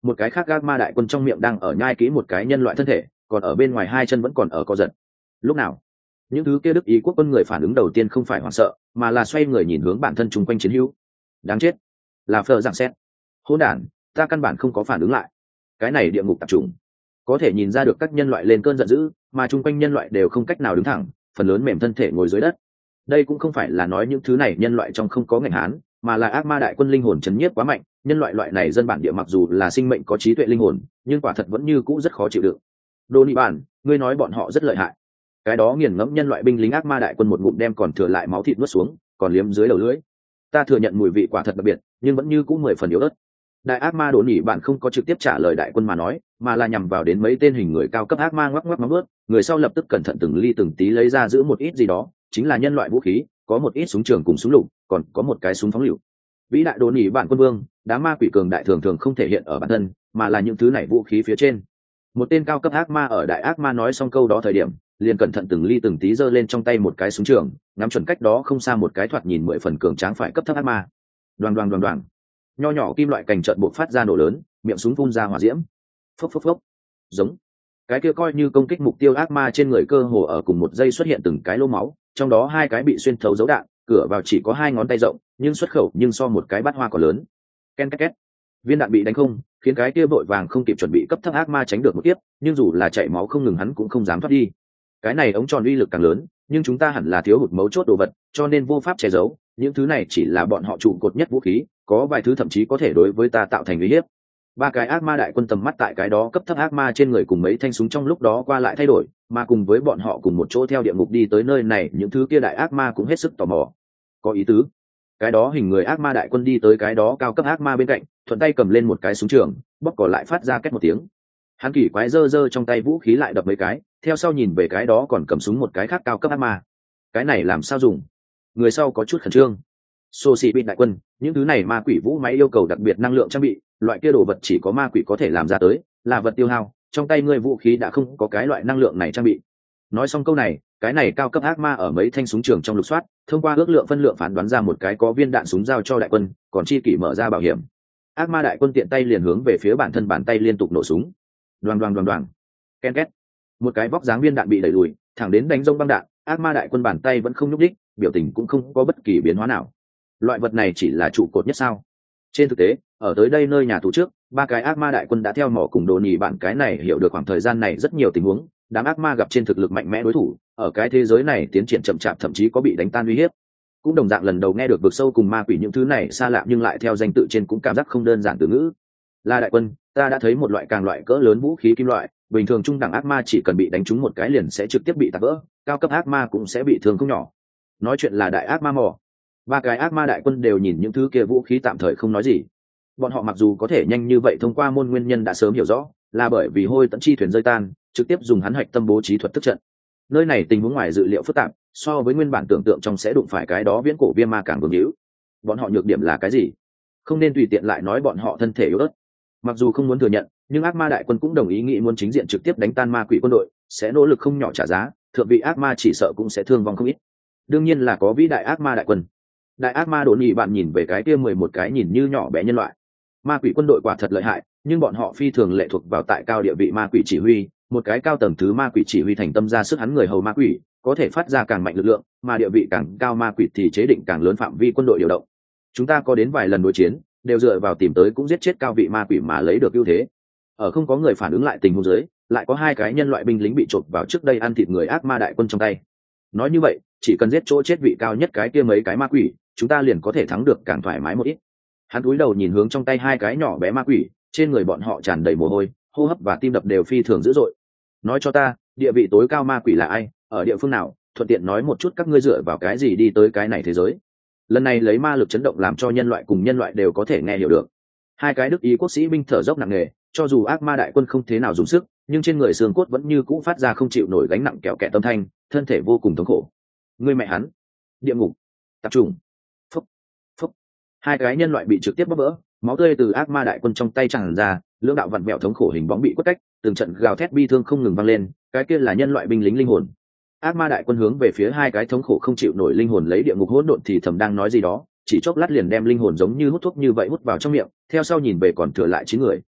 một cái khác ác ma đại quân trong miệng đang ở nhai kỹ một cái nhân loại thân thể, còn ở bên ngoài hai chân vẫn còn ở co giật. Lúc nào những thứ kia đức ý quốc quân người phản ứng đầu tiên không phải hoảng sợ, mà là xoay người nhìn hướng bản thân chung quanh chiến hữu. Đáng chết, là phờ dạng xét. Hỗn đản, ta căn bản không có phản ứng lại. Cái này địa ngục tập trung. Có thể nhìn ra được các nhân loại lên cơn giận dữ, mà chung quanh nhân loại đều không cách nào đứng thẳng, phần lớn mềm thân thể ngồi dưới đất. Đây cũng không phải là nói những thứ này nhân loại trong không có ngành hán, mà là ác ma đại quân linh hồn chấn nhiếp quá mạnh. Nhân loại loại này dân bản địa mặc dù là sinh mệnh có trí tuệ linh hồn, nhưng quả thật vẫn như cũ rất khó chịu đựng. Đô Nị Bản, ngươi nói bọn họ rất lợi hại. Cái đó nghiền ngẫm nhân loại binh lính ác ma đại quân một ngụm đem còn thừa lại máu thịt nuốt xuống, còn liếm dưới đầu lưỡi. Ta thừa nhận mùi vị quả thật đặc biệt, nhưng vẫn như cũ mười phần yếu ớt. Đại ác ma Đỗ Nị Bản không có trực tiếp trả lời đại quân mà nói, mà là nhằm vào đến mấy tên hình người cao cấp ác ma ngoắc ngoắc móng vuốt, người sau lập tức cẩn thận từng ly từng tí lấy ra giữ một ít gì đó, chính là nhân loại vũ khí, có một ít súng trường cùng súng lục, còn có một cái súng phóng lựu. Vĩ đại Đỗ Nị Bản quân vương, đám ma quỷ cường đại thường thường không thể hiện ở bản thân, mà là những thứ này vũ khí phía trên. Một tên cao cấp ác ma ở đại ác ma nói xong câu đó thời điểm, liền cẩn thận từng ly từng tí giơ lên trong tay một cái súng trường, ngắm chuẩn cách đó không xa một cái thoạt nhìn mười phần cường tráng phải cấp thấp ác ma. Đoàng đoàng đoàng đoàng, nho nhỏ kim loại cành trợn bộc phát ra nổ lớn, miệng súng phun ra hỏa diễm. Phốc phốc phốc. Giống. Cái kia coi như công kích mục tiêu ác ma trên người cơ hồ ở cùng một giây xuất hiện từng cái lỗ máu, trong đó hai cái bị xuyên thấu dấu đạn, cửa vào chỉ có hai ngón tay rộng, nhưng xuất khẩu nhưng so một cái bát hoa còn lớn. Ken két két. Viên đạn bị đánh không, khiến cái kia vội vàng không kịp chuẩn bị cấp thấp ác ma tránh được một tiếp, nhưng dù là chảy máu không ngừng hắn cũng không dám thoát đi. Cái này ống tròn uy lực càng lớn, nhưng chúng ta hẳn là thiếu hụt mấu chốt đồ vật, cho nên vô pháp che giấu, những thứ này chỉ là bọn họ trụ cột nhất vũ khí, có vài thứ thậm chí có thể đối với ta tạo thành uy hiếp. Ba cái ác ma đại quân tầm mắt tại cái đó cấp thấp ác ma trên người cùng mấy thanh súng trong lúc đó qua lại thay đổi, mà cùng với bọn họ cùng một chỗ theo địa ngục đi tới nơi này, những thứ kia đại ác ma cũng hết sức tò mò. Có ý tứ. Cái đó hình người ác ma đại quân đi tới cái đó cao cấp ác ma bên cạnh, thuận tay cầm lên một cái súng trường, bóp cò lại phát ra két một tiếng. Hắn kỳ quái giơ giơ trong tay vũ khí lại đập mấy cái, theo sau nhìn về cái đó còn cầm súng một cái khác cao cấp ác ma. Cái này làm sao dùng? Người sau có chút khẩn trương. Xô xị bị đại quân, những thứ này ma quỷ vũ máy yêu cầu đặc biệt năng lượng trang bị, loại kia đồ vật chỉ có ma quỷ có thể làm ra tới, là vật tiêu hao, trong tay ngươi vũ khí đã không có cái loại năng lượng này trang bị. Nói xong câu này, cái này cao cấp ác ma ở mấy thanh súng trường trong lục soát, thông qua ước lượng phân lượng phán đoán ra một cái có viên đạn súng giao cho đại quân, còn chi kỷ mở ra bảo hiểm. Ác ma đại quân tiện tay liền hướng về phía bản thân bàn tay liên tục nổ súng. Đoàng đoàng đoàng đoàng. Ken két. Một cái vóc dáng viên đạn bị đẩy lùi, thẳng đến đánh rông băng đạn, ác ma đại quân bàn tay vẫn không nhúc nhích, biểu tình cũng không có bất kỳ biến hóa nào. Loại vật này chỉ là trụ cột nhất sao? Trên thực tế, ở tới đây nơi nhà tù trước, ba cái ác ma đại quân đã theo mỏ cùng Đồ Nị Bản cái này hiểu được khoảng thời gian này rất nhiều tình huống, đám ác ma gặp trên thực lực mạnh mẽ đối thủ, ở cái thế giới này tiến triển chậm chạp thậm chí có bị đánh tan uy hiếp. Cũng đồng dạng lần đầu nghe được vực sâu cùng ma quỷ những thứ này xa lạ nhưng lại theo danh tự trên cũng cảm giác không đơn giản từ ngữ. Là đại quân, ta đã thấy một loại càng loại cỡ lớn vũ khí kim loại, bình thường trung đẳng ác ma chỉ cần bị đánh trúng một cái liền sẽ trực tiếp bị tạc vỡ, cao cấp ác ma cũng sẽ bị thương không nhỏ. Nói chuyện là đại ác ma mỏ. Ba cái ác ma đại quân đều nhìn những thứ kia vũ khí tạm thời không nói gì. Bọn họ mặc dù có thể nhanh như vậy thông qua môn nguyên nhân đã sớm hiểu rõ, là bởi vì hôi tận chi thuyền rơi tan, trực tiếp dùng hắn hạch tâm bố trí thuật thức trận. Nơi này tình huống ngoài dự liệu phức tạp, so với nguyên bản tưởng tượng trong sẽ đụng phải cái đó viễn cổ viêm ma càng vương hữu. Bọn họ nhược điểm là cái gì? Không nên tùy tiện lại nói bọn họ thân thể yếu ớt. Mặc dù không muốn thừa nhận, nhưng ác ma đại quân cũng đồng ý nghĩ muốn chính diện trực tiếp đánh tan ma quỷ quân đội, sẽ nỗ lực không nhỏ trả giá, thượng vị ác ma chỉ sợ cũng sẽ thương vong không ít. Đương nhiên là có vĩ đại ác ma đại quân. Đại ác ma Đỗ Nị Bản nhìn về cái kia mười một cái nhìn như nhỏ bé nhân loại. Ma quỷ quân đội quả thật lợi hại, nhưng bọn họ phi thường lệ thuộc vào tại cao địa vị ma quỷ chỉ huy, một cái cao tầng thứ ma quỷ chỉ huy thành tâm ra sức hắn người hầu ma quỷ, có thể phát ra càng mạnh lực lượng, mà địa vị càng cao ma quỷ thì chế định càng lớn phạm vi quân đội điều động. Chúng ta có đến vài lần đối chiến, đều dựa vào tìm tới cũng giết chết cao vị ma quỷ mà lấy được ưu thế. Ở không có người phản ứng lại tình huống dưới, lại có hai cái nhân loại binh lính bị trộn vào trước đây ăn thịt người ác ma đại quân trong tay. Nói như vậy, chỉ cần giết chỗ chết vị cao nhất cái kia mấy cái ma quỷ, chúng ta liền có thể thắng được càng thoải mái một ít. Hắn cúi đầu nhìn hướng trong tay hai cái nhỏ bé ma quỷ, trên người bọn họ tràn đầy mồ hôi, hô hấp và tim đập đều phi thường dữ dội. Nói cho ta, địa vị tối cao ma quỷ là ai, ở địa phương nào, thuận tiện nói một chút các ngươi dựa vào cái gì đi tới cái này thế giới. Lần này lấy ma lực chấn động làm cho nhân loại cùng nhân loại đều có thể nghe hiểu được. Hai cái đức ý quốc sĩ binh thở dốc nặng nề, cho dù ác ma đại quân không thế nào dùng sức, nhưng trên người xương cốt vẫn như cũ phát ra không chịu nổi gánh nặng kẹo kẹt tâm thanh, thân thể vô cùng thống khổ. Ngươi mẹ hắn, địa ngục, tập trung. Phúc, phúc. Hai cái nhân loại bị trực tiếp bóp vỡ, máu tươi từ ác ma đại quân trong tay tràn ra, lưỡng đạo vặn vẹo thống khổ hình bóng bị quất cách, từng trận gào thét bi thương không ngừng vang lên, cái kia là nhân loại binh lính linh hồn. Ác ma đại quân hướng về phía hai cái thống khổ không chịu nổi linh hồn lấy địa ngục hỗn độn thì thầm đang nói gì đó, chỉ chốc lát liền đem linh hồn giống như hút thuốc như vậy hút vào trong miệng, theo sau nhìn về còn thừa lại chín người.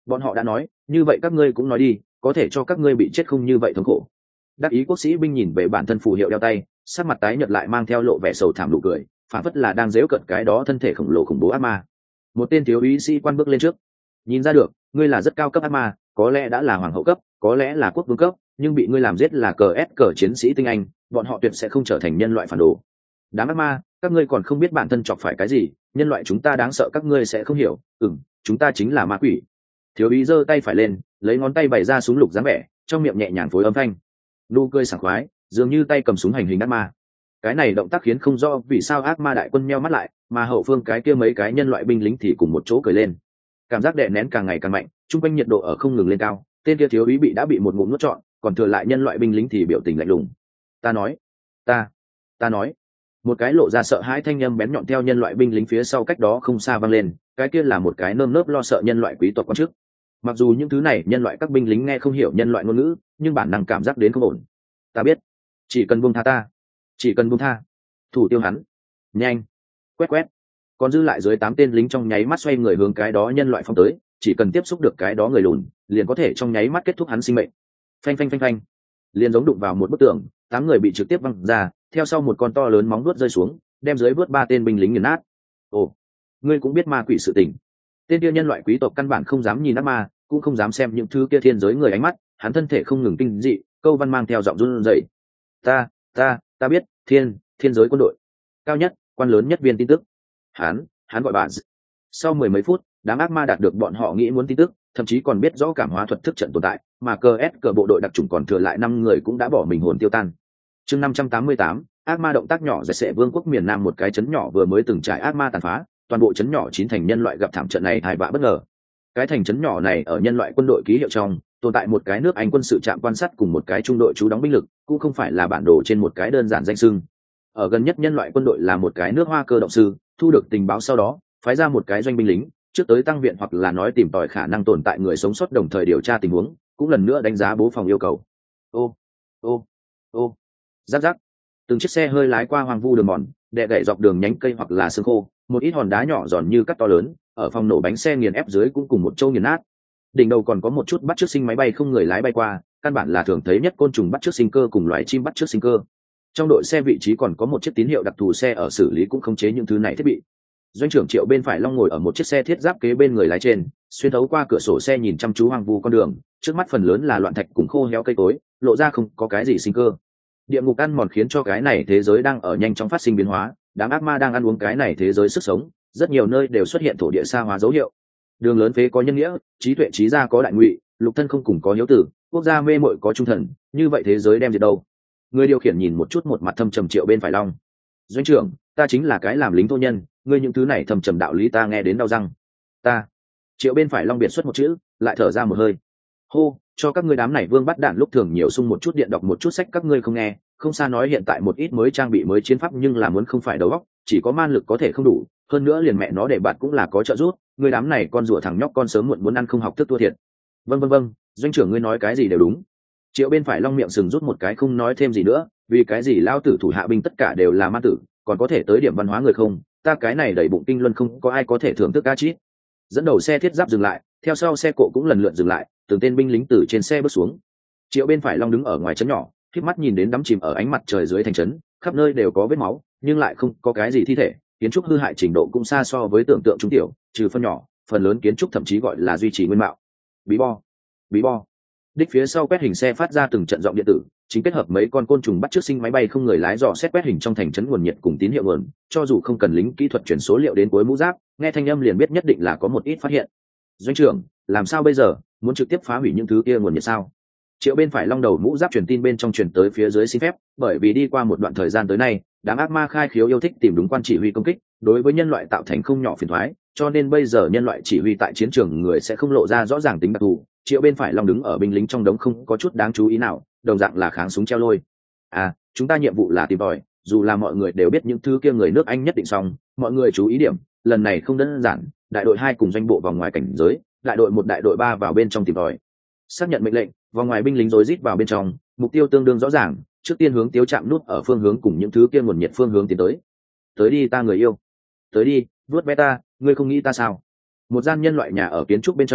Bọn họ đã nói, như vậy các ngươi cũng nói đi, có thể cho các ngươi bị chết không như vậy thống khổ. Đắc ý quốc sĩ binh nhìn về bản thân phù hiệu đeo tay, sắc mặt tái nhợt lại mang theo lộ vẻ sầu thảm nụ cười, phản phất là đang giễu cợt cái đó thân thể khổng lồ khủng bố ác ma. Một tên thiếu úy sĩ quan bước lên trước, nhìn ra được, ngươi là rất cao cấp ác ma, có lẽ đã là hoàng hậu cấp, có lẽ là quốc vương cấp, nhưng bị ngươi làm giết là cờ ép cờ chiến sĩ tinh anh, bọn họ tuyệt sẽ không trở thành nhân loại phản đồ. Đám ác ma, các ngươi còn không biết bản thân chọc phải cái gì, nhân loại chúng ta đáng sợ các ngươi sẽ không hiểu. Ừm, chúng ta chính là ma quỷ. Thiếu úy giơ tay phải lên, lấy ngón tay bày ra súng lục dáng vẻ, trong miệng nhẹ nhàng phối âm thanh, nụ cười sảng khoái, dường như tay cầm súng hành hình ác ma. Cái này động tác khiến không rõ vì sao ác ma đại quân meo mắt lại, mà hậu phương cái kia mấy cái nhân loại binh lính thì cùng một chỗ cười lên. Cảm giác đè nén càng ngày càng mạnh, trung quanh nhiệt độ ở không ngừng lên cao, tên kia thiếu úy bị đã bị một ngụm nuốt trọn, còn thừa lại nhân loại binh lính thì biểu tình lạnh lùng. Ta nói, ta, ta nói. Một cái lộ ra sợ hãi thanh âm bén nhọn theo nhân loại binh lính phía sau cách đó không xa vang lên, cái kia là một cái nơm nớp lo sợ nhân loại quý tộc quan chức. Mặc dù những thứ này nhân loại các binh lính nghe không hiểu nhân loại ngôn ngữ, nhưng bản năng cảm giác đến không ổn. Ta biết, chỉ cần buông tha ta, chỉ cần buông tha, thủ tiêu hắn, nhanh, quét quét. Còn dư lại dưới tám tên lính trong nháy mắt xoay người hướng cái đó nhân loại phong tới, chỉ cần tiếp xúc được cái đó người lùn, liền có thể trong nháy mắt kết thúc hắn sinh mệnh. Phanh phanh phanh phanh, liền giống đụng vào một bức tường, tám người bị trực tiếp văng ra, theo sau một con to lớn móng vuốt rơi xuống, đem dưới vuốt ba tên binh lính nghiền nát. Ồ, ngươi cũng biết ma quỷ sự tình. Tên kia nhân loại quý tộc căn bản không dám nhìn ác ma, cũng không dám xem những thứ kia thiên giới người ánh mắt, hắn thân thể không ngừng kinh dị, câu văn mang theo giọng run rẩy. Ta, ta, ta biết, thiên, thiên giới quân đội cao nhất, quan lớn nhất viên tin tức. Hắn, hắn gọi bạn. Sau mười mấy phút, đám ác ma đạt được bọn họ nghĩ muốn tin tức, thậm chí còn biết rõ cảm hóa thuật thức trận tồn tại, mà cờ ép cờ bộ đội đặc chủng còn thừa lại năm người cũng đã bỏ mình hồn tiêu tan. Chương năm trăm tám mươi tám, ác ma động tác nhỏ giải sệ vương quốc miền nam một cái trấn nhỏ vừa mới từng trải ác ma tàn phá, toàn bộ trấn nhỏ chín thành nhân loại gặp thảm trận này hài bạ bất ngờ. Cái thành trấn nhỏ này ở nhân loại quân đội ký hiệu trong, tồn tại một cái nước Anh quân sự trạm quan sát cùng một cái trung đội trú đóng binh lực, cũng không phải là bản đồ trên một cái đơn giản danh xưng. Ở gần nhất nhân loại quân đội là một cái nước Hoa cơ động sư, thu được tình báo sau đó, phái ra một cái doanh binh lính, trước tới tăng viện hoặc là nói tìm tòi khả năng tồn tại người sống sót đồng thời điều tra tình huống, cũng lần nữa đánh giá bố phòng yêu cầu. Ô, ô, ô, rắc rắc. Từng chiếc xe hơi lái qua hoang vu đường mòn, đè gãy dọc đường nhánh cây hoặc là xương khô, một ít hòn đá nhỏ giòn như cắt to lớn, ở phòng nổ bánh xe nghiền ép dưới cũng cùng một châu nghiền nát. Đỉnh đầu còn có một chút bắt chước sinh máy bay không người lái bay qua, căn bản là thường thấy nhất côn trùng bắt chước sinh cơ cùng loài chim bắt chước sinh cơ. Trong đội xe vị trí còn có một chiếc tín hiệu đặc thù xe ở xử lý cũng khống chế những thứ này thiết bị. Doanh trưởng Triệu bên phải Long ngồi ở một chiếc xe thiết giáp kế bên người lái trên, xuyên thấu qua cửa sổ xe nhìn chăm chú hoang vu con đường, trước mắt phần lớn là loạn thạch cùng khô héo cây cối, lộ ra không có cái gì sinh cơ. Địa ngục ăn mòn khiến cho cái này thế giới đang ở nhanh chóng phát sinh biến hóa, đám ác ma đang ăn uống cái này thế giới sức sống, rất nhiều nơi đều xuất hiện thổ địa sa hóa dấu hiệu. Đường lớn phế có nhân nghĩa, trí tuệ trí gia có đại ngụy, lục thân không cùng có hiếu tử, quốc gia mê muội có trung thần, như vậy thế giới đem diệt đâu? Người điều khiển nhìn một chút một mặt thâm trầm Triệu bên phải Long. Doanh trưởng, ta chính là cái làm lính thô nhân, ngươi những thứ này thâm trầm đạo lý ta nghe đến đau răng. Ta. Triệu bên phải Long biệt xuất một chữ, lại thở ra một hơi. Hô, cho các ngươi đám này vương bắt đạn lúc thường nhiều sung một chút điện đọc một chút sách các ngươi không nghe, không xa nói hiện tại một ít mới trang bị mới chiến pháp nhưng là muốn không phải đầu óc, chỉ có man lực có thể không đủ, hơn nữa liền mẹ nó để bạn cũng là có trợ giúp, ngươi đám này con rùa thằng nhóc con sớm muộn muốn ăn không học thức thua thiệt. Vâng vâng vâng, doanh trưởng ngươi nói cái gì đều đúng. Triệu bên phải Long miệng sừng rút một cái không nói thêm gì nữa, vì cái gì lao tử thủ hạ binh tất cả đều là ma tử, còn có thể tới điểm văn hóa người không, ta cái này đầy bụng kinh luân không có ai có thể thưởng thức ca chít. Dẫn đầu xe thiết giáp dừng lại, theo sau xe cộ cũng lần lượt dừng lại, từng tên binh lính từ trên xe bước xuống. Triệu bên phải Long đứng ở ngoài trấn nhỏ, khép mắt nhìn đến đắm chìm ở ánh mặt trời dưới thành trấn, khắp nơi đều có vết máu, nhưng lại không có cái gì thi thể, kiến trúc hư hại trình độ cũng xa so với tưởng tượng trung tiểu, trừ phân nhỏ, phần lớn kiến trúc thậm chí gọi là duy trì nguyên mạo. Bí bo, bí bo. Đích phía sau quét hình xe phát ra từng trận giọng điện tử, chính kết hợp mấy con côn trùng bắt chước sinh máy bay không người lái dò xét quét hình trong thành trấn nguồn nhiệt cùng tín hiệu nguồn, cho dù không cần lính kỹ thuật chuyển số liệu đến cuối mũ giáp, nghe thanh âm liền biết nhất định là có một ít phát hiện. Doanh trưởng, làm sao bây giờ, muốn trực tiếp phá hủy những thứ kia nguồn nhiệt sao? Triệu bên phải Long đầu mũ giáp truyền tin bên trong truyền tới phía dưới xin phép, bởi vì đi qua một đoạn thời gian tới nay, đám ác ma khai khiếu yêu thích tìm đúng quan chỉ huy công kích, đối với nhân loại tạo thành không nhỏ phiền toái, cho nên bây giờ nhân loại chỉ huy tại chiến trường người sẽ không lộ ra rõ ràng tính đặc thù. Triệu bên phải Long đứng ở binh lính trong đống không có chút đáng chú ý nào, đồng dạng là kháng súng treo lôi. À, chúng ta nhiệm vụ là tìm tòi, dù là mọi người đều biết những thứ kia người nước Anh nhất định xong, mọi người chú ý điểm, lần này không đơn giản, đại đội hai cùng doanh bộ vào ngoài cảnh giới, đại đội một đại đội ba vào bên trong tìm tòi. Xác nhận mệnh lệnh, vào ngoài binh lính rối rít vào bên trong, mục tiêu tương đương rõ ràng, trước tiên hướng tiêu chạm nút ở phương hướng cùng những thứ kia nguồn nhiệt phương hướng tiến tới. Tới đi ta người yêu, tới đi, vuốt bé ta, ngươi không nghĩ ta sao? Một gian nhân loại nhà ở kiến trúc bên trong,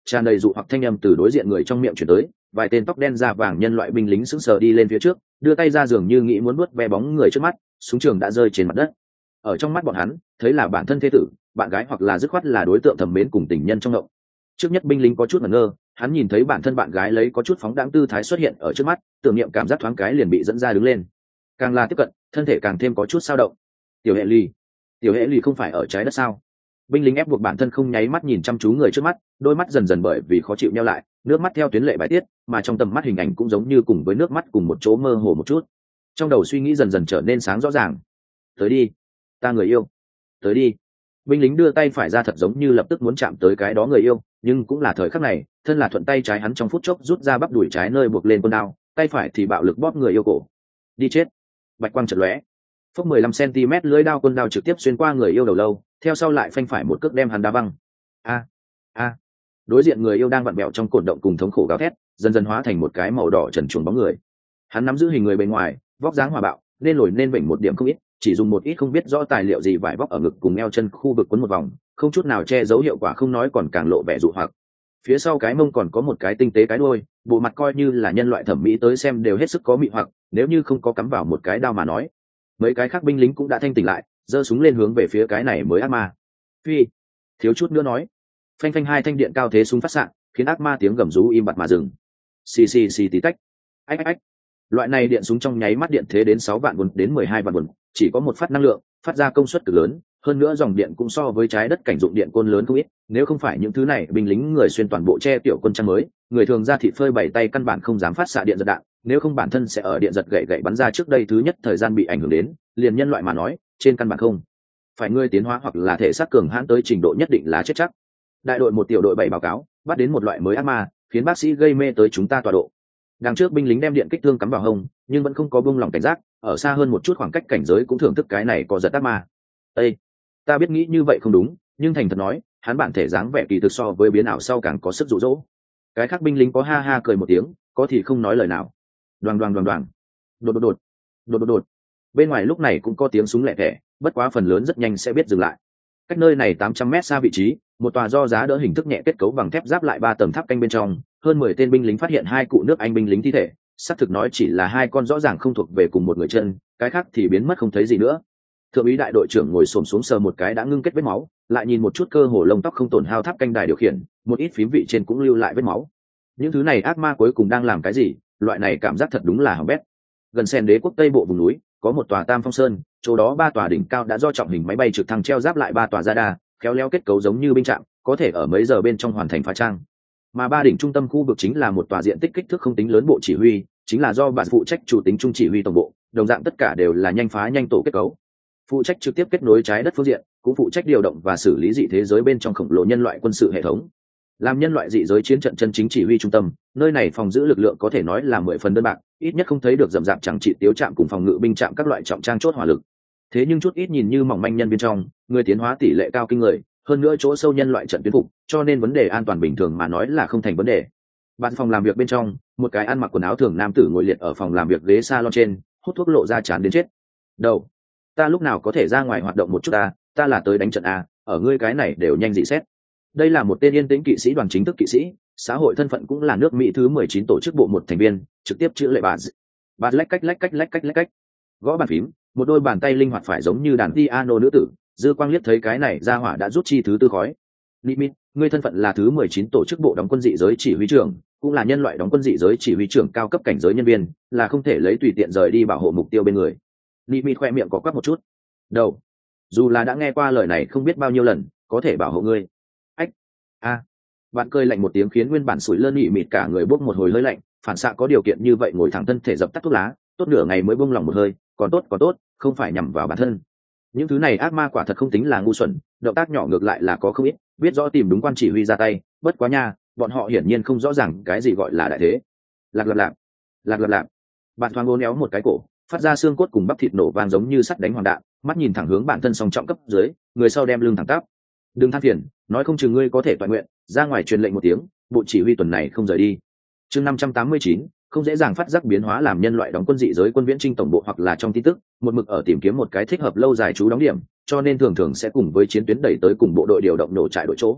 tràn đầy dụ hoặc thanh âm từ đối diện người trong miệng chuyển tới, vài tên tóc đen da vàng nhân loại binh lính sững sờ đi lên phía trước, đưa tay ra dường như nghĩ muốn nuốt ve bóng người trước mắt, súng trường đã rơi trên mặt đất. Ở trong mắt bọn hắn, thấy là bản thân thế tử, bạn gái hoặc là dứt khoát là đối tượng thầm mến cùng tình nhân trong ngộng. Trước nhất binh lính có chút ngẩn ngơ, hắn nhìn thấy bản thân bạn gái lấy có chút phóng đãng tư thái xuất hiện ở trước mắt, tưởng niệm cảm giác thoáng cái liền bị dẫn ra đứng lên. Càng là tiếp cận, thân thể càng thêm có chút dao động. Tiểu hệ ly, tiểu hệ ly không phải ở trái đất sao? Binh lính ép buộc bản thân không nháy mắt nhìn chăm chú người trước mắt, đôi mắt dần dần bởi vì khó chịu nheo lại, nước mắt theo tuyến lệ bài tiết, mà trong tầm mắt hình ảnh cũng giống như cùng với nước mắt cùng một chỗ mơ hồ một chút. Trong đầu suy nghĩ dần dần trở nên sáng rõ ràng. Tới đi, ta người yêu, tới đi. Binh lính đưa tay phải ra thật giống như lập tức muốn chạm tới cái đó người yêu, nhưng cũng là thời khắc này, thân là thuận tay trái hắn trong phút chốc rút ra bắp đùi trái nơi buộc lên con đao, tay phải thì bạo lực bóp người yêu cổ. Đi chết. Bạch quang chợt lóe. Phốc mười lăm xăng-ti-mét lưỡi đao quân đao trực tiếp xuyên qua người yêu đầu lâu, theo sau lại phanh phải một cước đem hắn đá văng. A a. Đối diện người yêu đang vặn bẹo trong cột động cùng thống khổ gào thét, dần dần hóa thành một cái màu đỏ trần truồng bóng người. Hắn nắm giữ hình người bên ngoài, vóc dáng hòa bạo, nên lồi nên vểnh một điểm không ít, chỉ dùng một ít không biết rõ tài liệu gì vải vóc ở ngực cùng eo chân khu vực quấn một vòng, không chút nào che giấu hiệu quả không nói còn càng lộ vẻ dụ hoặc. Phía sau cái mông còn có một cái tinh tế cái đuôi, bộ mặt coi như là nhân loại thẩm mỹ tới xem đều hết sức có mị hoặc, nếu như không có cắm vào một cái đao mà nói. Mấy cái khác binh lính cũng đã thanh tỉnh lại, giơ súng lên hướng về phía cái này mới ác ma. Phi, thiếu chút nữa nói. Phanh phanh hai thanh điện cao thế súng phát xạ, khiến ác ma tiếng gầm rú im bặt mà dừng. Xì xì xì tí tách. Ách ách ách. Loại này điện súng trong nháy mắt điện thế đến sáu vạn vồn đến mười hai vạn vồn, chỉ có một phát năng lượng, phát ra công suất cực lớn, hơn nữa dòng điện cũng so với trái đất cảnh dụng điện côn lớn không ít, nếu không phải những thứ này binh lính người xuyên toàn bộ che tiểu quân trang mới, người thường ra thịt phơi bảy tay căn bản không dám phát xạ điện giật đạn, nếu không bản thân sẽ ở điện giật gậy gậy bắn ra trước đây thứ nhất thời gian bị ảnh hưởng đến, liền nhân loại mà nói, trên căn bản không. Phải ngươi tiến hóa hoặc là thể xác cường hãn tới trình độ nhất định là chết chắc. Đại đội một tiểu đội bảy báo cáo, bắt đến một loại mới ác ma, khiến bác sĩ gây mê tới chúng ta tọa độ. Đằng trước binh lính đem điện kích thương cắm vào hông, nhưng vẫn không có buông lỏng cảnh giác, ở xa hơn một chút khoảng cách cảnh giới cũng thưởng thức cái này có giật ác ma. Ê, ta biết nghĩ như vậy không đúng, nhưng thành thật nói, hắn bản thể dáng vẻ kỳ thực so với biến ảo sau càng có sức dụ dỗ. Cái khác binh lính có ha ha cười một tiếng, có thì không nói lời nào. Đoàng đoàng đoàng đoàng, đột đột đột, đột đột đột. Bên ngoài lúc này cũng có tiếng súng lẹ tẻ, bất quá phần lớn rất nhanh sẽ biết dừng lại. Cách nơi này tám trăm mét xa vị trí, một tòa do giá đỡ hình thức nhẹ kết cấu bằng thép giáp lại ba tầng tháp canh bên trong, hơn mười tên binh lính phát hiện hai cụ nước Anh binh lính thi thể, xác thực nói chỉ là hai con rõ ràng không thuộc về cùng một người chân, cái khác thì biến mất không thấy gì nữa. Thượng úy đại đội trưởng ngồi xổm xuống sờ một cái đã ngưng kết vết máu, lại nhìn một chút cơ hồ lông tóc không tổn hao tháp canh đài điều khiển, một ít phím vị trên cũng lưu lại vết máu. Những thứ này ác ma cuối cùng đang làm cái gì? Loại này cảm giác thật đúng là hỏng bét. Gần Sen Đế quốc tây bộ vùng núi, có một tòa Tam Phong Sơn, chỗ đó ba tòa đỉnh cao đã do trọng hình máy bay trực thăng treo giáp lại ba tòa radar, khéo léo kết cấu giống như binh trạm, có thể ở mấy giờ bên trong hoàn thành phá trang. Mà ba đỉnh trung tâm khu vực chính là một tòa diện tích kích thước không tính lớn bộ chỉ huy, chính là do bạn phụ trách chủ tính trung chỉ huy tổng bộ, đồng dạng tất cả đều là nhanh phá nhanh tổ kết cấu. Phụ trách trực tiếp kết nối trái đất phương diện, cũng phụ trách điều động và xử lý dị thế giới bên trong khổng lồ nhân loại quân sự hệ thống. Làm nhân loại dị giới chiến trận chân chính chỉ huy trung tâm, nơi này phòng giữ lực lượng có thể nói là mười phần đơn bạc, ít nhất không thấy được rậm rạp chẳng trị tiêu trạm cùng phòng ngự binh trạm các loại trọng trang chốt hỏa lực. Thế nhưng chút ít nhìn như mỏng manh nhân bên trong, người tiến hóa tỷ lệ cao kinh người, hơn nữa chỗ sâu nhân loại trận tuyến phục, cho nên vấn đề an toàn bình thường mà nói là không thành vấn đề. Bạn phòng làm việc bên trong, một cái ăn mặc quần áo thường nam tử ngồi liệt ở phòng làm việc ghế salon trên, hút thuốc lộ ra chán đến chết. Đầu, ta lúc nào có thể ra ngoài hoạt động một chút ta, ta là tới đánh trận a, ở ngươi cái này đều nhanh dị xét. Đây là một tên yên tĩnh kỵ sĩ đoàn chính thức kỵ sĩ, xã hội thân phận cũng là nước Mỹ thứ mười chín tổ chức bộ một thành viên, trực tiếp chữ lệ bà. Bà lách cách lách cách lách cách lách cách. Gõ bàn phím, một đôi bàn tay linh hoạt phải giống như đàn piano nữ tử, dư quang liếc thấy cái này ra hỏa đã rút chi thứ tư khói. Limit, ngươi thân phận là thứ mười chín tổ chức bộ đóng quân dị giới chỉ huy trưởng, cũng là nhân loại đóng quân dị giới chỉ huy trưởng cao cấp cảnh giới nhân viên, là không thể lấy tùy tiện rời đi bảo hộ mục tiêu bên người. Limit khoe miệng có quắc một chút. Đầu, dù là đã nghe qua lời này không biết bao nhiêu lần, có thể bảo hộ ngươi. Ách, a, bạn cười lạnh một tiếng khiến nguyên bản sủi lơ nhị mịt cả người bốc một hồi hơi lạnh, phản xạ có điều kiện như vậy ngồi thẳng thân thể dập tắt thuốc lá, tốt nửa ngày mới buông lòng một hơi, còn tốt còn tốt, không phải nhằm vào bản thân. Những thứ này ác ma quả thật không tính là ngu xuẩn, động tác nhỏ ngược lại là có không ít, biết rõ tìm đúng quan chỉ huy ra tay, bất quá nha, bọn họ hiển nhiên không rõ ràng cái gì gọi là đại thế. Lạc lạc lạc, lạc lạc lạc. Bạn thoáng uốn éo một cái cổ, phát ra xương cốt cùng bắp thịt nổ vang giống như sắt đánh hoàng đạn, mắt nhìn thẳng hướng bản thân song trọng cấp dưới, người sau đem lưng thẳng tắp. Đừng than phiền, nói không chừng ngươi có thể toàn nguyện, ra ngoài truyền lệnh một tiếng, bộ chỉ huy tuần này không rời đi. Chương năm trăm tám mươi chín, không dễ dàng phát giác biến hóa làm nhân loại đóng quân dị giới quân viễn trinh tổng bộ hoặc là trong tin tức, một mực ở tìm kiếm một cái thích hợp lâu dài trú đóng điểm, cho nên thường thường sẽ cùng với chiến tuyến đẩy tới cùng bộ đội điều động nổ trại đội chỗ.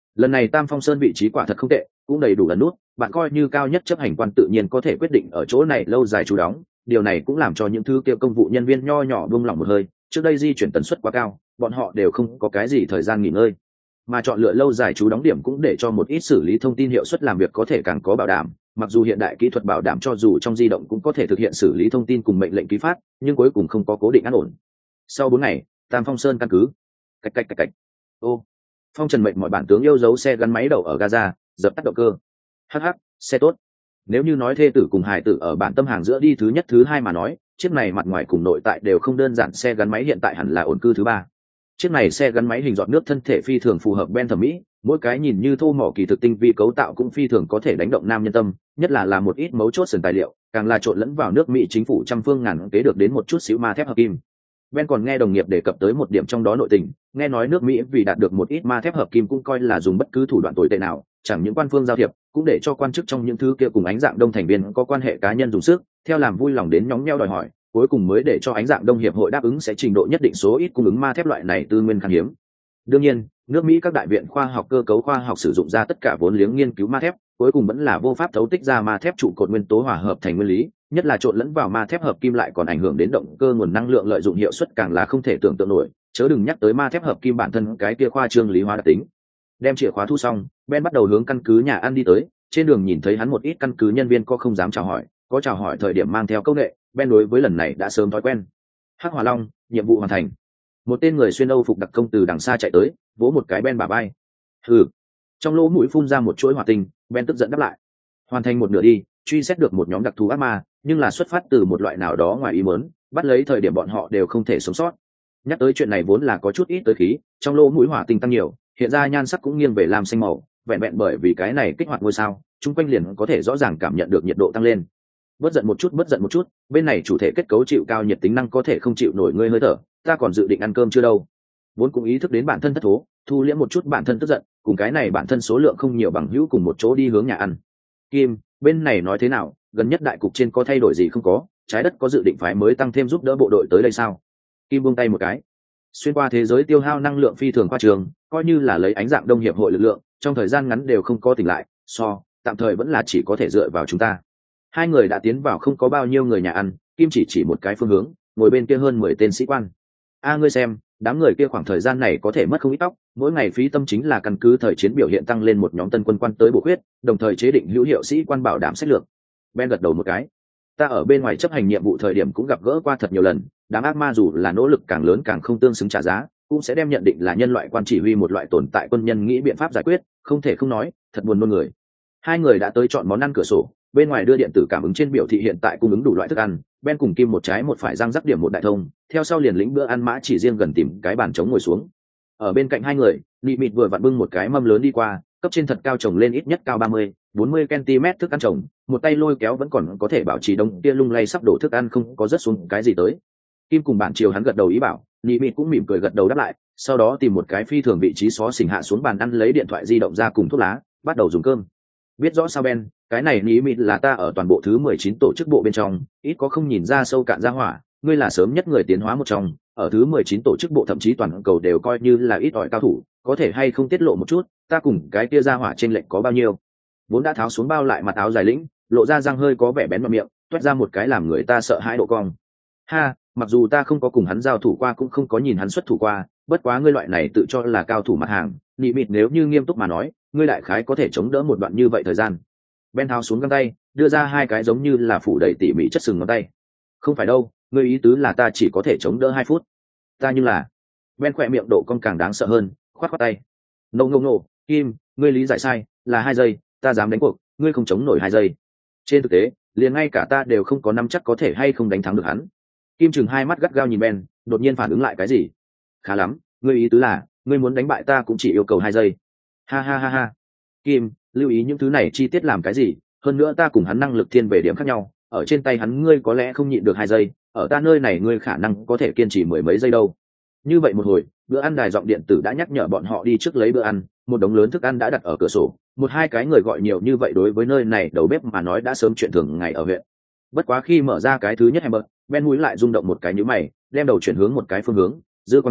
Lần này Tam Phong Sơn vị trí quả thật không tệ, cũng đầy đủ lần nút, bạn coi như cao nhất chấp hành quan tự nhiên có thể quyết định ở chỗ này lâu dài trú đóng, điều này cũng làm cho những thứ kia công vụ nhân viên nho nhỏ buông lỏng một hơi, trước đây di chuyển tần suất quá cao, bọn họ đều không có cái gì thời gian nghỉ ngơi. Mà chọn lựa lâu dài trú đóng điểm cũng để cho một ít xử lý thông tin hiệu suất làm việc có thể càng có bảo đảm, mặc dù hiện đại kỹ thuật bảo đảm cho dù trong di động cũng có thể thực hiện xử lý thông tin cùng mệnh lệnh ký phát, nhưng cuối cùng không có cố định an ổn. Sau bốn ngày, Tam Phong Sơn căn cứ. Cạch cạch cạch cạch. Ô, Phong Trần mệnh mọi bản tướng yêu dấu xe gắn máy đậu ở Gaza, dập tắt động cơ. Hắc hắc, xe tốt. Nếu như nói thê tử cùng hài tử ở bản tâm hàng giữa đi thứ nhất thứ hai mà nói, chiếc này mặt ngoài cùng nội tại đều không đơn giản, xe gắn máy hiện tại hẳn là ổn cư thứ ba. Chiếc này xe gắn máy hình giọt nước thân thể phi thường phù hợp Ben thẩm mỹ, mỗi cái nhìn như thô mỏ kỳ thực tinh vi cấu tạo cũng phi thường có thể đánh động nam nhân tâm, nhất là làm một ít mấu chốt sườn tài liệu, càng là trộn lẫn vào nước Mỹ chính phủ trăm phương ngàn kế được đến một chút xíu ma thép hợp kim. Ben còn nghe đồng nghiệp đề cập tới một điểm trong đó nội tình, nghe nói nước Mỹ vì đạt được một ít ma thép hợp kim cũng coi là dùng bất cứ thủ đoạn tồi tệ nào, chẳng những quan phương giao thiệp, cũng để cho quan chức trong những thứ kia cùng ánh dạng đông thành viên có quan hệ cá nhân dùng sức, theo làm vui lòng đến nhóng nheo đòi hỏi, cuối cùng mới để cho ánh dạng đông hiệp hội đáp ứng sẽ trình độ nhất định số ít cung ứng ma thép loại này tư nguyên khan hiếm. Đương nhiên, nước Mỹ các đại viện khoa học cơ cấu khoa học sử dụng ra tất cả vốn liếng nghiên cứu ma thép, cuối cùng vẫn là vô pháp thấu tích ra ma thép trụ cột nguyên tố hòa hợp thành nguyên lý, nhất là trộn lẫn vào ma thép hợp kim lại còn ảnh hưởng đến động cơ nguồn năng lượng lợi dụng hiệu suất càng là không thể tưởng tượng nổi, chớ đừng nhắc tới ma thép hợp kim bản thân cái kia khoa trương lý hóa đặc tính. Đem chìa khóa thu xong, Ben bắt đầu hướng căn cứ nhà ăn đi tới, trên đường nhìn thấy hắn một ít căn cứ nhân viên có không dám chào hỏi, có chào hỏi thời điểm mang theo câu nệ, Ben đối với lần này đã sớm thói quen. Hắc Hỏa Long, nhiệm vụ hoàn thành. Một tên người xuyên Âu phục đặc công từ đằng xa chạy tới, vỗ một cái Ben bả vai. Hừ. Trong lỗ mũi phun ra một chuỗi hỏa tinh, Ben tức giận đáp lại. Hoàn thành một nửa đi, truy xét được một nhóm đặc thù ác ma, nhưng là xuất phát từ một loại nào đó ngoài ý muốn, bắt lấy thời điểm bọn họ đều không thể sống sót. Nhắc tới chuyện này vốn là có chút ít tới khí, trong lỗ mũi hỏa tinh tăng nhiều, hiện ra nhan sắc cũng nghiêng về lam xanh màu, vẹn vẹn bởi vì cái này kích hoạt ngôi sao, chúng quanh liền có thể rõ ràng cảm nhận được nhiệt độ tăng lên. Bất giận một chút, bất giận một chút, bên này chủ thể kết cấu chịu cao nhiệt tính năng có thể không chịu nổi ngươi hơi thở, ta còn dự định ăn cơm chưa đâu. Vốn cũng ý thức đến bản thân thất thố, thu liễm một chút bản thân tức giận, cùng cái này bản thân số lượng không nhiều bằng hữu cùng một chỗ đi hướng nhà ăn. Kim, bên này nói thế nào, gần nhất đại cục trên có thay đổi gì không có, trái đất có dự định phái mới tăng thêm giúp đỡ bộ đội tới đây sao? Kim buông tay một cái. Xuyên qua thế giới tiêu hao năng lượng phi thường qua trường, coi như là lấy ánh dạng đông hiệp hội lực lượng, trong thời gian ngắn đều không có tỉnh lại, so, tạm thời vẫn là chỉ có thể dựa vào chúng ta. Hai người đã tiến vào không có bao nhiêu người nhà ăn, Kim chỉ chỉ một cái phương hướng, ngồi bên kia hơn mười tên sĩ quan. A ngươi xem, đám người kia khoảng thời gian này có thể mất không ít tóc, mỗi ngày phí tâm chính là căn cứ thời chiến biểu hiện tăng lên một nhóm tân quân quan tới bổ khuyết, đồng thời chế định hữu hiệu sĩ quan bảo đảm sách lược. Ben gật đầu một cái. Ta ở bên ngoài chấp hành nhiệm vụ thời điểm cũng gặp gỡ qua thật nhiều lần, đám ác ma dù là nỗ lực càng lớn càng không tương xứng trả giá, cũng sẽ đem nhận định là nhân loại quan chỉ huy một loại tồn tại quân nhân nghĩ biện pháp giải quyết, không thể không nói, thật buồn nôn người. Hai người đã tới chọn món ăn cửa sổ, bên ngoài đưa điện tử cảm ứng trên biểu thị hiện tại cung ứng đủ loại thức ăn. Ben cùng Kim một trái một phải răng rắc điểm một đại thông, theo sau liền lĩnh bữa ăn mã chỉ riêng gần tìm cái bàn trống ngồi xuống. Ở bên cạnh hai người, Nị Mịt vừa vặn bưng một cái mâm lớn đi qua, cấp trên thật cao trồng lên ít nhất cao ba mươi, bốn mươi centimet thức ăn trồng, một tay lôi kéo vẫn còn có thể bảo trì đông tia lung lay sắp đổ thức ăn không có rớt xuống cái gì tới. Kim cùng bản chiều hắn gật đầu ý bảo, Nị Mịt cũng mỉm cười gật đầu đáp lại, sau đó tìm một cái phi thường vị trí xó xỉnh hạ xuống bàn ăn lấy điện thoại di động ra cùng thuốc lá, bắt đầu dùng cơm. Biết rõ sao Ben, cái này Nị Mịt là ta ở toàn bộ thứ mười chín tổ chức bộ bên trong, ít có không nhìn ra sâu cạn ra hỏa, ngươi là sớm nhất người tiến hóa một trong, ở thứ mười chín tổ chức bộ thậm chí toàn cầu đều coi như là ít ỏi cao thủ, có thể hay không tiết lộ một chút, ta cùng cái kia ra hỏa trên lệnh có bao nhiêu. Vốn đã tháo xuống bao lại mặt áo dài lĩnh, lộ ra răng hơi có vẻ bén vào miệng, toét ra một cái làm người ta sợ hãi độ cong. Ha, mặc dù ta không có cùng hắn giao thủ qua cũng không có nhìn hắn xuất thủ qua, bất quá ngươi loại này tự cho là cao thủ mặt hàng, Nị Mịt nếu như nghiêm túc mà nói, ngươi đại khái có thể chống đỡ một đoạn như vậy thời gian. Ben tháo xuống găng tay, đưa ra hai cái giống như là phủ đầy tỉ mỉ chất sừng ngón tay. Không phải đâu, ngươi ý tứ là ta chỉ có thể chống đỡ hai phút. Ta như là. Ben khỏe miệng độ cong càng đáng sợ hơn, khoát khoát tay. Nô nô nô, Kim, ngươi lý giải sai, là hai giây, ta dám đánh cuộc, ngươi không chống nổi hai giây. Trên thực tế, liền ngay cả ta đều không có nắm chắc có thể hay không đánh thắng được hắn. Kim chừng hai mắt gắt gao nhìn Ben, đột nhiên phản ứng lại cái gì. Khá lắm, ngươi ý tứ là, ngươi muốn đánh bại ta cũng chỉ yêu cầu hai giây. Ha ha ha ha. Kim, lưu ý những thứ này chi tiết làm cái gì, hơn nữa ta cùng hắn năng lực thiên về điểm khác nhau, ở trên tay hắn ngươi có lẽ không nhịn được hai giây, ở ta nơi này ngươi khả năng có thể kiên trì mười mấy giây đâu. Như vậy một hồi, bữa ăn đài giọng điện tử đã nhắc nhở bọn họ đi trước lấy bữa ăn, một đống lớn thức ăn đã đặt ở cửa sổ, một hai cái người gọi nhiều như vậy đối với nơi này đầu bếp mà nói đã sớm chuyện thường ngày ở huyện. Bất quá khi mở ra cái thứ nhất hamburger, Ben mũi lại rung động một cái nhíu mày, đem đầu chuyển hướng một cái phương hướng, dư con trong,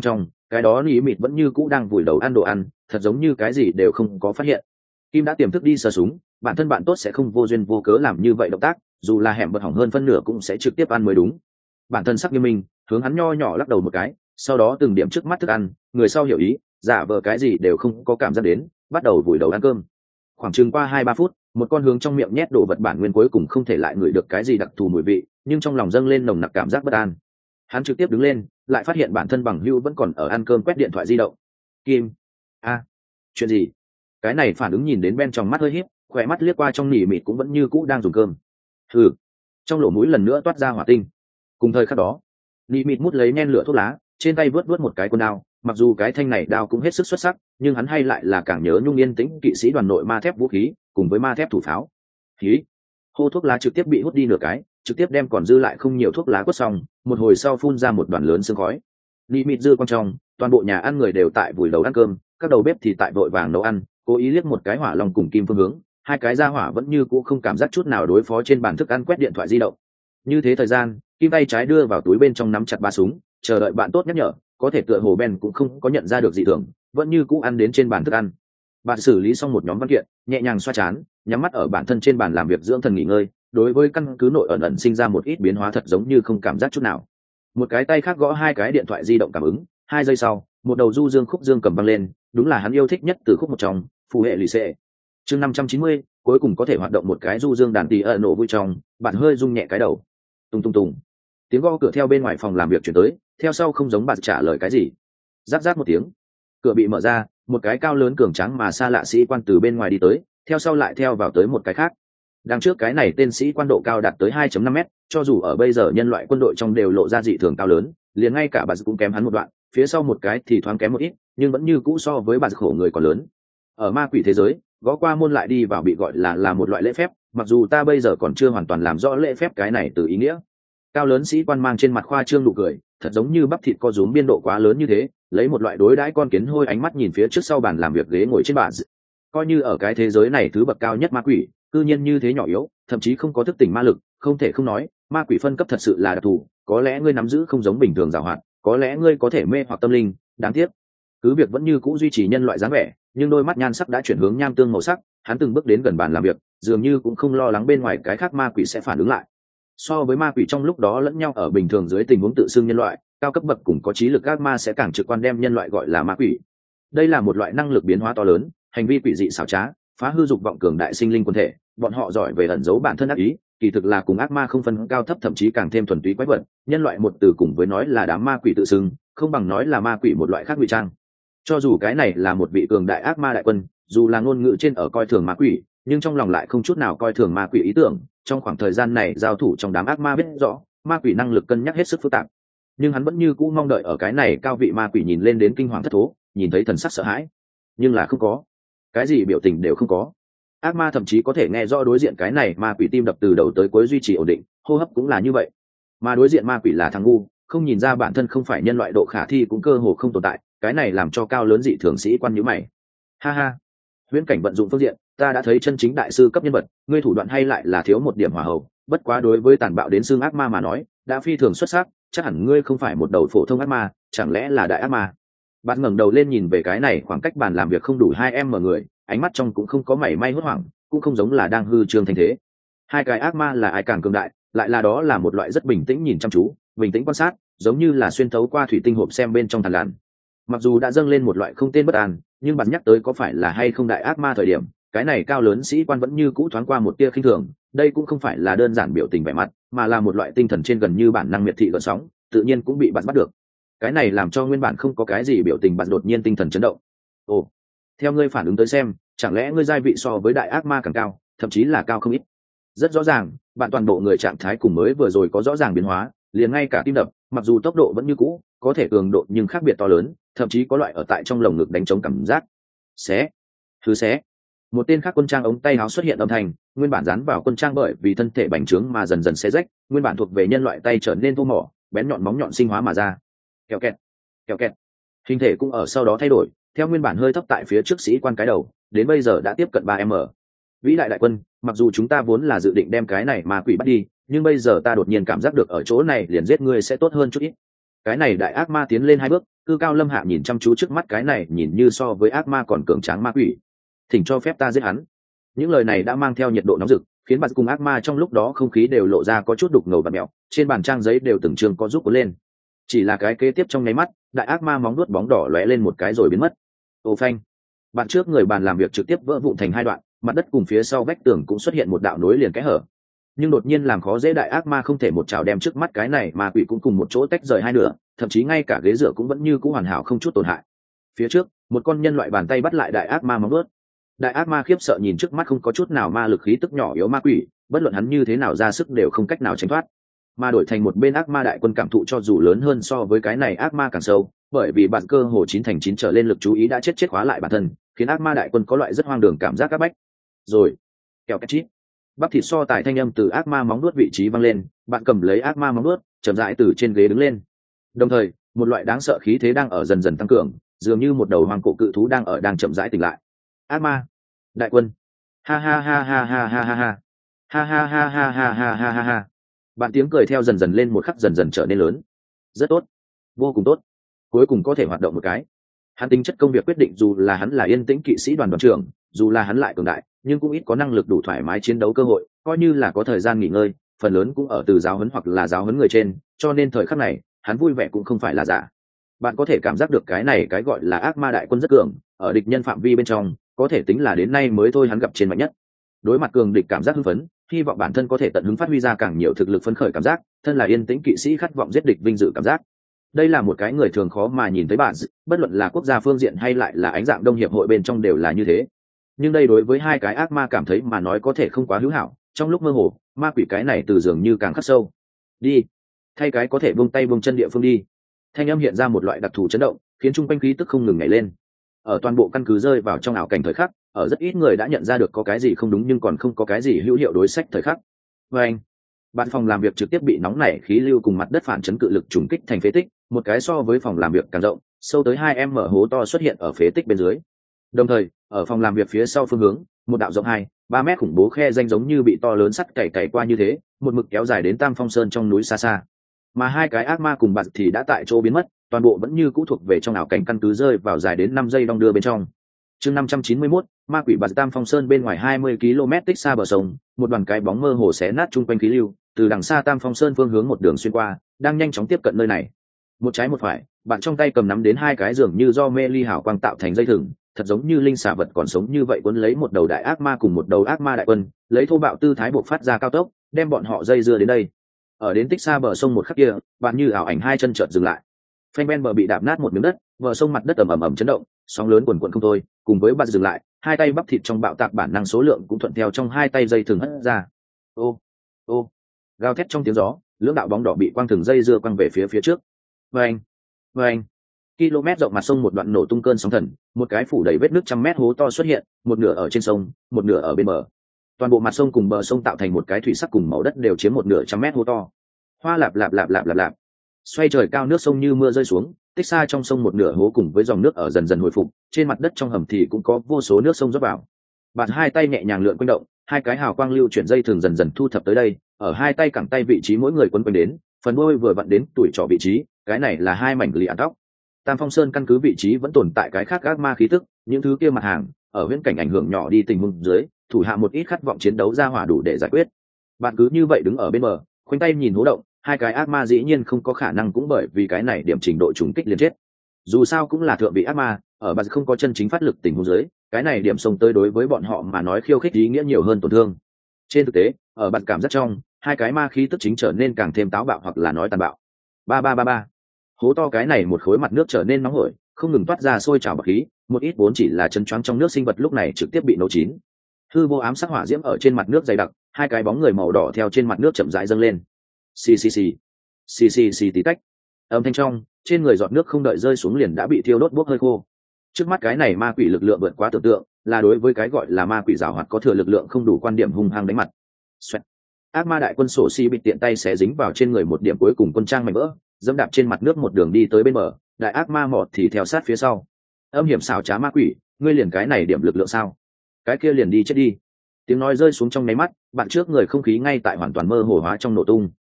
cái đó lý mịt vẫn như cũ đang vùi đầu ăn đồ ăn, thật giống như cái gì đều không có phát hiện. Kim đã tiềm thức đi sờ súng, bản thân bạn tốt sẽ không vô duyên vô cớ làm như vậy động tác, dù là hẻm bật hỏng hơn phân nửa cũng sẽ trực tiếp ăn mới đúng. Bản thân sắc nghiêm minh, hướng hắn nho nhỏ lắc đầu một cái, sau đó từng điểm trước mắt thức ăn, người sau hiểu ý, giả vờ cái gì đều không có cảm giác đến, bắt đầu vùi đầu ăn cơm. Khoảng chừng qua hai ba phút, một con hướng trong miệng nhét đồ vật bản nguyên cuối cùng không thể lại ngửi được cái gì đặc thù mùi vị, nhưng trong lòng dâng lên nồng nặc cảm giác bất an. Hắn trực tiếp đứng lên, lại phát hiện bản thân bằng hữu vẫn còn ở ăn cơm quét điện thoại di động. Kim, a, chuyện gì? Cái này phản ứng nhìn đến bên trong mắt hơi híp, khỏe mắt liếc qua trong nỉ mịt cũng vẫn như cũ đang dùng cơm. Hừ, trong lỗ mũi lần nữa toát ra hỏa tinh. Cùng thời khắc đó, nỉ mịt mút lấy nhen lửa thuốc lá, trên tay vớt vớt một cái con đao. Mặc dù cái thanh này đao cũng hết sức xuất sắc, nhưng hắn hay lại là càng nhớ nhung yên tĩnh kỵ sĩ đoàn nội ma thép vũ khí cùng với ma thép thủ pháo. Khí, hô thuốc lá trực tiếp bị hút đi nửa cái, trực tiếp đem còn dư lại không nhiều thuốc lá quất xong, một hồi sau phun ra một đoàn lớn sương khói. Nỉ mịt dư quan trong, toàn bộ nhà ăn người đều tại vùi đầu ăn cơm, các đầu bếp thì tại vội vàng nấu ăn, cố ý liếc một cái hỏa lòng cùng kim phương hướng, hai cái ra hỏa vẫn như cũ không cảm giác chút nào đối phó trên bàn thức ăn quét điện thoại di động. Như thế thời gian, kim tay trái đưa vào túi bên trong nắm chặt ba súng, chờ đợi bạn tốt nhắc nhở, có thể tựa hồ Ben cũng không có nhận ra được gì thường, vẫn như cũ ăn đến trên bàn thức ăn. Bạn xử lý xong một nhóm văn kiện, nhẹ nhàng xoa chán, nhắm mắt ở bản thân trên bàn làm việc dưỡng thần nghỉ ngơi, đối với căn cứ nội ẩn ẩn sinh ra một ít biến hóa thật giống như không cảm giác chút nào. Một cái tay khác gõ hai cái điện thoại di động cảm ứng, hai giây sau, một đầu du dương khúc dương cầm băng lên, đúng là hắn yêu thích nhất từ khúc một trong, phù hệ lì xệ. Chương năm trăm chín mươi, cuối cùng có thể hoạt động một cái du dương đàn tỳ ở nổ vui trong, bạn hơi rung nhẹ cái đầu. Tung tung tung. Tiếng gõ cửa theo bên ngoài phòng làm việc chuyển tới, theo sau không giống bạn trả lời cái gì. Rắc rắc một tiếng, cửa bị mở ra, một cái cao lớn cường tráng mà xa lạ sĩ quan từ bên ngoài đi tới, theo sau lại theo vào tới một cái khác. Đằng trước cái này tên sĩ quan độ cao đạt tới hai phẩy năm mét, cho dù ở bây giờ nhân loại quân đội trong đều lộ ra dị thường cao lớn, liền ngay cả bà cũng kém hắn một đoạn, phía sau một cái thì thoáng kém một ít, nhưng vẫn như cũ so với bà khổ người còn lớn. Ở ma quỷ thế giới, gõ qua môn lại đi vào bị gọi là là một loại lễ phép, mặc dù ta bây giờ còn chưa hoàn toàn làm rõ lễ phép cái này từ ý nghĩa. Cao lớn sĩ quan mang trên mặt khoa trương nụ cười, thật giống như bắp thịt co rúm biên độ quá lớn như thế, lấy một loại đối đãi con kiến hôi ánh mắt nhìn phía trước sau bàn làm việc ghế ngồi trên bàn. Coi như ở cái thế giới này thứ bậc cao nhất ma quỷ, cư nhiên như thế nhỏ yếu, thậm chí không có thức tỉnh ma lực, không thể không nói, ma quỷ phân cấp thật sự là đặc thù, có lẽ ngươi nắm giữ không giống bình thường giàu hoạt, có lẽ ngươi có thể mê hoặc tâm linh, đáng tiếc. Cứ việc vẫn như cũ duy trì nhân loại dáng vẻ, nhưng đôi mắt nhan sắc đã chuyển hướng nham tương màu sắc, hắn từng bước đến gần bàn làm việc, dường như cũng không lo lắng bên ngoài cái khác ma quỷ sẽ phản ứng lại. So với ma quỷ trong lúc đó lẫn nhau ở bình thường dưới tình huống tự xưng nhân loại, cao cấp bậc cùng có trí lực các ma sẽ càng trực quan đem nhân loại gọi là ma quỷ. Đây là một loại năng lực biến hóa to lớn, hành vi quỷ dị xảo trá, phá hư dục vọng cường đại sinh linh quân thể, bọn họ giỏi về ẩn giấu bản thân ác ý, kỳ thực là cùng ác ma không phân cao thấp, thậm chí càng thêm thuần túy quái vật. Nhân loại một từ cùng với nói là đám ma quỷ tự xưng, không bằng nói là ma quỷ một loại khác ngụy trang. Cho dù cái này là một vị cường đại ác ma đại quân, dù là ngôn ngữ trên ở coi thường ma quỷ, nhưng trong lòng lại không chút nào coi thường ma quỷ ý tưởng. Trong khoảng thời gian này giao thủ trong đám ác ma biết rõ, ma quỷ năng lực cân nhắc hết sức phức tạp, nhưng hắn vẫn như cũ mong đợi ở cái này cao vị ma quỷ nhìn lên đến kinh hoàng thất thố, nhìn thấy thần sắc sợ hãi, nhưng là không có, cái gì biểu tình đều không có. Ác ma thậm chí có thể nghe rõ đối diện cái này ma quỷ tim đập từ đầu tới cuối duy trì ổn định, hô hấp cũng là như vậy, mà đối diện ma quỷ là thằng ngu, không nhìn ra bản thân không phải nhân loại độ khả thi cũng cơ hồ không tồn tại. Cái này làm cho cao lớn dị thường sĩ quan nhíu mày. Ha ha, huyễn cảnh vận dụng phương diện, ta đã thấy chân chính đại sư cấp nhân vật, ngươi thủ đoạn hay lại là thiếu một điểm hỏa hậu, bất quá đối với tàn bạo đến xương ác ma mà nói, đã phi thường xuất sắc, chắc hẳn ngươi không phải một đầu phổ thông ác ma, chẳng lẽ là đại ác ma? Bạn ngẩng đầu lên nhìn về cái này khoảng cách bàn làm việc không đủ hai em mở người, ánh mắt trong cũng không có mảy may hốt hoảng, cũng không giống là đang hư trương thành thế. Hai cái ác ma là ai càng cường đại, lại là đó là một loại rất bình tĩnh nhìn chăm chú, bình tĩnh quan sát, giống như là xuyên thấu qua thủy tinh hộp xem bên trong thằn lằn. Mặc dù đã dâng lên một loại không tên bất an, nhưng bạn nhắc tới có phải là hay không đại ác ma thời điểm, cái này cao lớn sĩ quan vẫn như cũ thoáng qua một tia khinh thường. Đây cũng không phải là đơn giản biểu tình vẻ mặt, mà là một loại tinh thần trên gần như bản năng miệt thị gợn sóng, tự nhiên cũng bị bạn bắt được. Cái này làm cho nguyên bản không có cái gì biểu tình bạn đột nhiên tinh thần chấn động. Ồ, theo ngươi phản ứng tới xem, chẳng lẽ ngươi giai vị so với đại ác ma càng cao, thậm chí là cao không ít. Rất rõ ràng, bạn toàn bộ người trạng thái cùng mới vừa rồi có rõ ràng biến hóa, liền ngay cả tim đập, mặc dù tốc độ vẫn như cũ, có thể cường độ nhưng khác biệt to lớn, thậm chí có loại ở tại trong lồng ngực đánh trống cảm giác. Xé, thứ xé. Một tên khác quân trang ống tay áo xuất hiện âm thanh, nguyên bản dán vào quân trang bởi vì thân thể bành trướng mà dần dần xé rách, nguyên bản thuộc về nhân loại tay trở nên thô mỏ, bén nhọn móng nhọn sinh hóa mà ra. Kẹo kẹt, kẹo kẹt. Hình thể cũng ở sau đó thay đổi, theo nguyên bản hơi thấp tại phía trước sĩ quan cái đầu, đến bây giờ đã tiếp cận ba m. Vĩ đại đại quân, mặc dù chúng ta vốn là dự định đem cái này ma quỷ bắt đi, nhưng bây giờ ta đột nhiên cảm giác được ở chỗ này liền giết ngươi sẽ tốt hơn chút ít. cái này đại ác ma tiến lên hai bước, cư cao lâm hạ nhìn chăm chú trước mắt cái này nhìn như so với ác ma còn cường tráng ma quỷ. Thỉnh cho phép ta giết hắn. Những lời này đã mang theo nhiệt độ nóng rực, khiến bạn cùng ác ma trong lúc đó không khí đều lộ ra có chút đục ngầu và mèo, trên bàn trang giấy đều từng trường có giúp cuốn lên. Chỉ là cái kế tiếp trong nháy mắt, đại ác ma móng nuốt bóng đỏ lóe lên một cái rồi biến mất. Ô phanh. Bạn trước người bàn làm việc trực tiếp vỡ vụn thành hai đoạn, mặt đất cùng phía sau vách tường cũng xuất hiện một đạo nối liền kẽ hở. Nhưng đột nhiên làm khó dễ đại ác ma không thể một chảo đem trước mắt cái này mà quỷ cũng cùng một chỗ tách rời hai nửa, thậm chí ngay cả ghế dựa cũng vẫn như cũ hoàn hảo không chút tổn hại. Phía trước, một con nhân loại bàn tay bắt lại đại ác ma móng nuốt. Đại ác ma khiếp sợ nhìn trước mắt không có chút nào ma lực khí tức nhỏ yếu ma quỷ, bất luận hắn như thế nào ra sức đều không cách nào tránh thoát. Mà đổi thành một bên ác ma đại quân cảm thụ cho dù lớn hơn so với cái này ác ma càng sâu, bởi vì bạn cơ hồ chín thành chín trở lên lực chú ý đã chết chết khóa lại bản thân, khiến ác ma đại quân có loại rất hoang đường cảm giác các bách. Rồi, kẹo két chít. Bắp thịt so tài thanh âm từ ác ma móng nuốt vị trí vang lên, bạn cầm lấy ác ma móng nuốt, chậm rãi từ trên ghế đứng lên. Đồng thời, một loại đáng sợ khí thế đang ở dần dần tăng cường, dường như một đầu hoang cổ cự thú đang ở đang chậm rãi tỉnh lại. Ác ma, đại quân. Ha ha ha ha ha ha ha ha. Ha ha ha ha ha ha ha ha ha. Bạn tiếng cười theo dần dần lên một khắc dần dần trở nên lớn. Rất tốt, vô cùng tốt. Cuối cùng có thể hoạt động một cái. Hắn tính chất công việc quyết định dù là hắn là yên tĩnh kỵ sĩ đoàn đoàn trưởng, dù là hắn lại cường đại, nhưng cũng ít có năng lực đủ thoải mái chiến đấu cơ hội, coi như là có thời gian nghỉ ngơi, phần lớn cũng ở từ giáo huấn hoặc là giáo huấn người trên, cho nên thời khắc này, hắn vui vẻ cũng không phải là giả. Bạn có thể cảm giác được cái này cái gọi là ác ma đại quân rất cường, ở địch nhân phạm vi bên trong, có thể tính là đến nay mới thôi hắn gặp trên mạnh nhất. Đối mặt cường địch cảm giác hưng phấn, hy vọng bản thân có thể tận hứng phát huy ra càng nhiều thực lực phấn khởi cảm giác, thân là yên tĩnh kỵ sĩ khát vọng giết địch vinh dự cảm giác. Đây là một cái người thường khó mà nhìn thấy bạn, bất luận là quốc gia phương diện hay lại là ánh dạng đông hiệp hội bên trong đều là như thế. Nhưng đây đối với hai cái ác ma cảm thấy mà nói có thể không quá hữu hảo, trong lúc mơ hồ, ma quỷ cái này từ dường như càng khắc sâu. Đi, thay cái có thể buông tay buông chân địa phương đi. Thanh âm hiện ra một loại đặc thù chấn động, khiến trung quanh khí tức không ngừng nhảy lên. Ở toàn bộ căn cứ rơi vào trong ảo cảnh thời khắc, ở rất ít người đã nhận ra được có cái gì không đúng nhưng còn không có cái gì hữu hiệu đối sách thời khắc. Và anh, bạn phòng làm việc trực tiếp bị nóng nảy khí lưu cùng mặt đất phản chấn cự lực trùng kích thành phế tích, một cái so với phòng làm việc càng rộng, sâu tới hai em mở hố to xuất hiện ở phế tích bên dưới. Đồng thời, ở phòng làm việc phía sau phương hướng, một đạo rộng hai, ba mét khủng bố khe danh giống như bị to lớn sắt cày cày qua như thế, một mực kéo dài đến Tam Phong Sơn trong núi xa xa. Mà hai cái ác ma cùng bạn thì đã tại chỗ biến mất, toàn bộ vẫn như cũ thuộc về trong ảo cảnh căn cứ rơi vào dài đến năm giây đong đưa bên trong. Chương năm trăm chín mươi mốt, ma quỷ bạt Tam Phong Sơn bên ngoài hai mươi ki lô mét tích xa bờ sông, một đoàn cái bóng mơ hồ xé nát chung quanh khí lưu, từ đằng xa Tam Phong Sơn phương hướng một đường xuyên qua, đang nhanh chóng tiếp cận nơi này. Một trái một phải, bạn trong tay cầm nắm đến hai cái dường như do mê ly hảo quang tạo thành dây thừng, thật giống như linh xà vật còn sống như vậy, cuốn lấy một đầu đại ác ma cùng một đầu ác ma đại quân, lấy thô bạo tư thái buộc phát ra cao tốc, đem bọn họ dây dưa đến đây. Ở đến tích xa bờ sông một khắc kia, bạn như ảo ảnh hai chân chợt dừng lại. Phanh ben bờ bị đạp nát một miếng đất, bờ sông mặt đất ầm ầm ầm chấn động, sóng lớn cuồn cuộn không thôi, cùng với bạn dừng lại, hai tay bắp thịt trong bạo tạc bản năng số lượng cũng thuận theo trong hai tay dây thừng hất ra. Ô, ô, gào thét trong tiếng gió, lưỡng đạo bóng đỏ bị quang thừng dây dưa quăng về phía phía trước. Vâng, vâng. Km rộng mặt sông một đoạn nổ tung cơn sóng thần, một cái phủ đầy vết nước trăm mét hố to xuất hiện, một nửa ở trên sông, một nửa ở bên bờ. Toàn bộ mặt sông cùng bờ sông tạo thành một cái thủy sắc cùng màu đất đều chiếm một nửa trăm mét hố to. Hoa lạp lạp lạp lạp lạp lạp. Xoay trời cao nước sông như mưa rơi xuống, tích xa trong sông một nửa hố cùng với dòng nước ở dần dần hồi phục, trên mặt đất trong hầm thì cũng có vô số nước sông rót vào. Bạn hai tay nhẹ nhàng lượn quanh động, hai cái hào quang lưu chuyển dây thường dần dần thu thập tới đây, ở hai tay cẳng tay vị trí mỗi người quấn quanh đến, phần đuôi vừa vặn đến tuổi trỏ vị trí, cái này là hai mảnh lì ạn tóc. Tam Phong Sơn căn cứ vị trí vẫn tồn tại cái khác ác ma khí tức, những thứ kia mặt hàng, ở viễn cảnh ảnh hưởng nhỏ đi tình huống dưới, thủ hạ một ít khát vọng chiến đấu ra hỏa đủ để giải quyết. Bạn cứ như vậy đứng ở bên bờ, khoanh tay nhìn hố động, hai cái ác ma dĩ nhiên không có khả năng cũng bởi vì cái này điểm trình độ trùng kích liền chết. Dù sao cũng là thượng vị ác ma, ở bạn không có chân chính phát lực tình huống dưới, cái này điểm sông tới đối với bọn họ mà nói khiêu khích ý nghĩa nhiều hơn tổn thương. Trên thực tế, ở bạn cảm giác trong, hai cái ma khí tức chính trở nên càng thêm táo bạo hoặc là nói tàn bạo. Ba ba ba ba. Hố to cái này một khối mặt nước trở nên nóng hổi, không ngừng toát ra sôi trào bọt khí, một ít vốn chỉ là chân choáng trong nước sinh vật lúc này trực tiếp bị nấu chín. Hư vô ám sắc hỏa diễm ở trên mặt nước dày đặc, hai cái bóng người màu đỏ theo trên mặt nước chậm rãi dâng lên. Xì xì xì, xì xì xì tí tách. Âm thanh trong, trên người giọt nước không đợi rơi xuống liền đã bị thiêu đốt bốc hơi khô. Trước mắt cái này ma quỷ lực lượng vượt quá tưởng tượng, là đối với cái gọi là ma quỷ giảo hoạt có thừa lực lượng không đủ quan điểm hung hăng đánh mặt. Xoẹt. Ác ma đại quân sổ xi bị tiện tay xé dính vào trên người một điểm cuối cùng quân trang mảnh vỡ, dẫm đạp trên mặt nước một đường đi tới bên bờ, đại ác ma mọt thì theo sát phía sau. Âm hiểm xảo trá ma quỷ, ngươi liền cái này điểm lực lượng sao? Cái kia liền đi chết đi. Tiếng nói rơi xuống trong nháy mắt, bạn trước người không khí ngay tại hoàn toàn mơ hồ hóa trong nổ tung.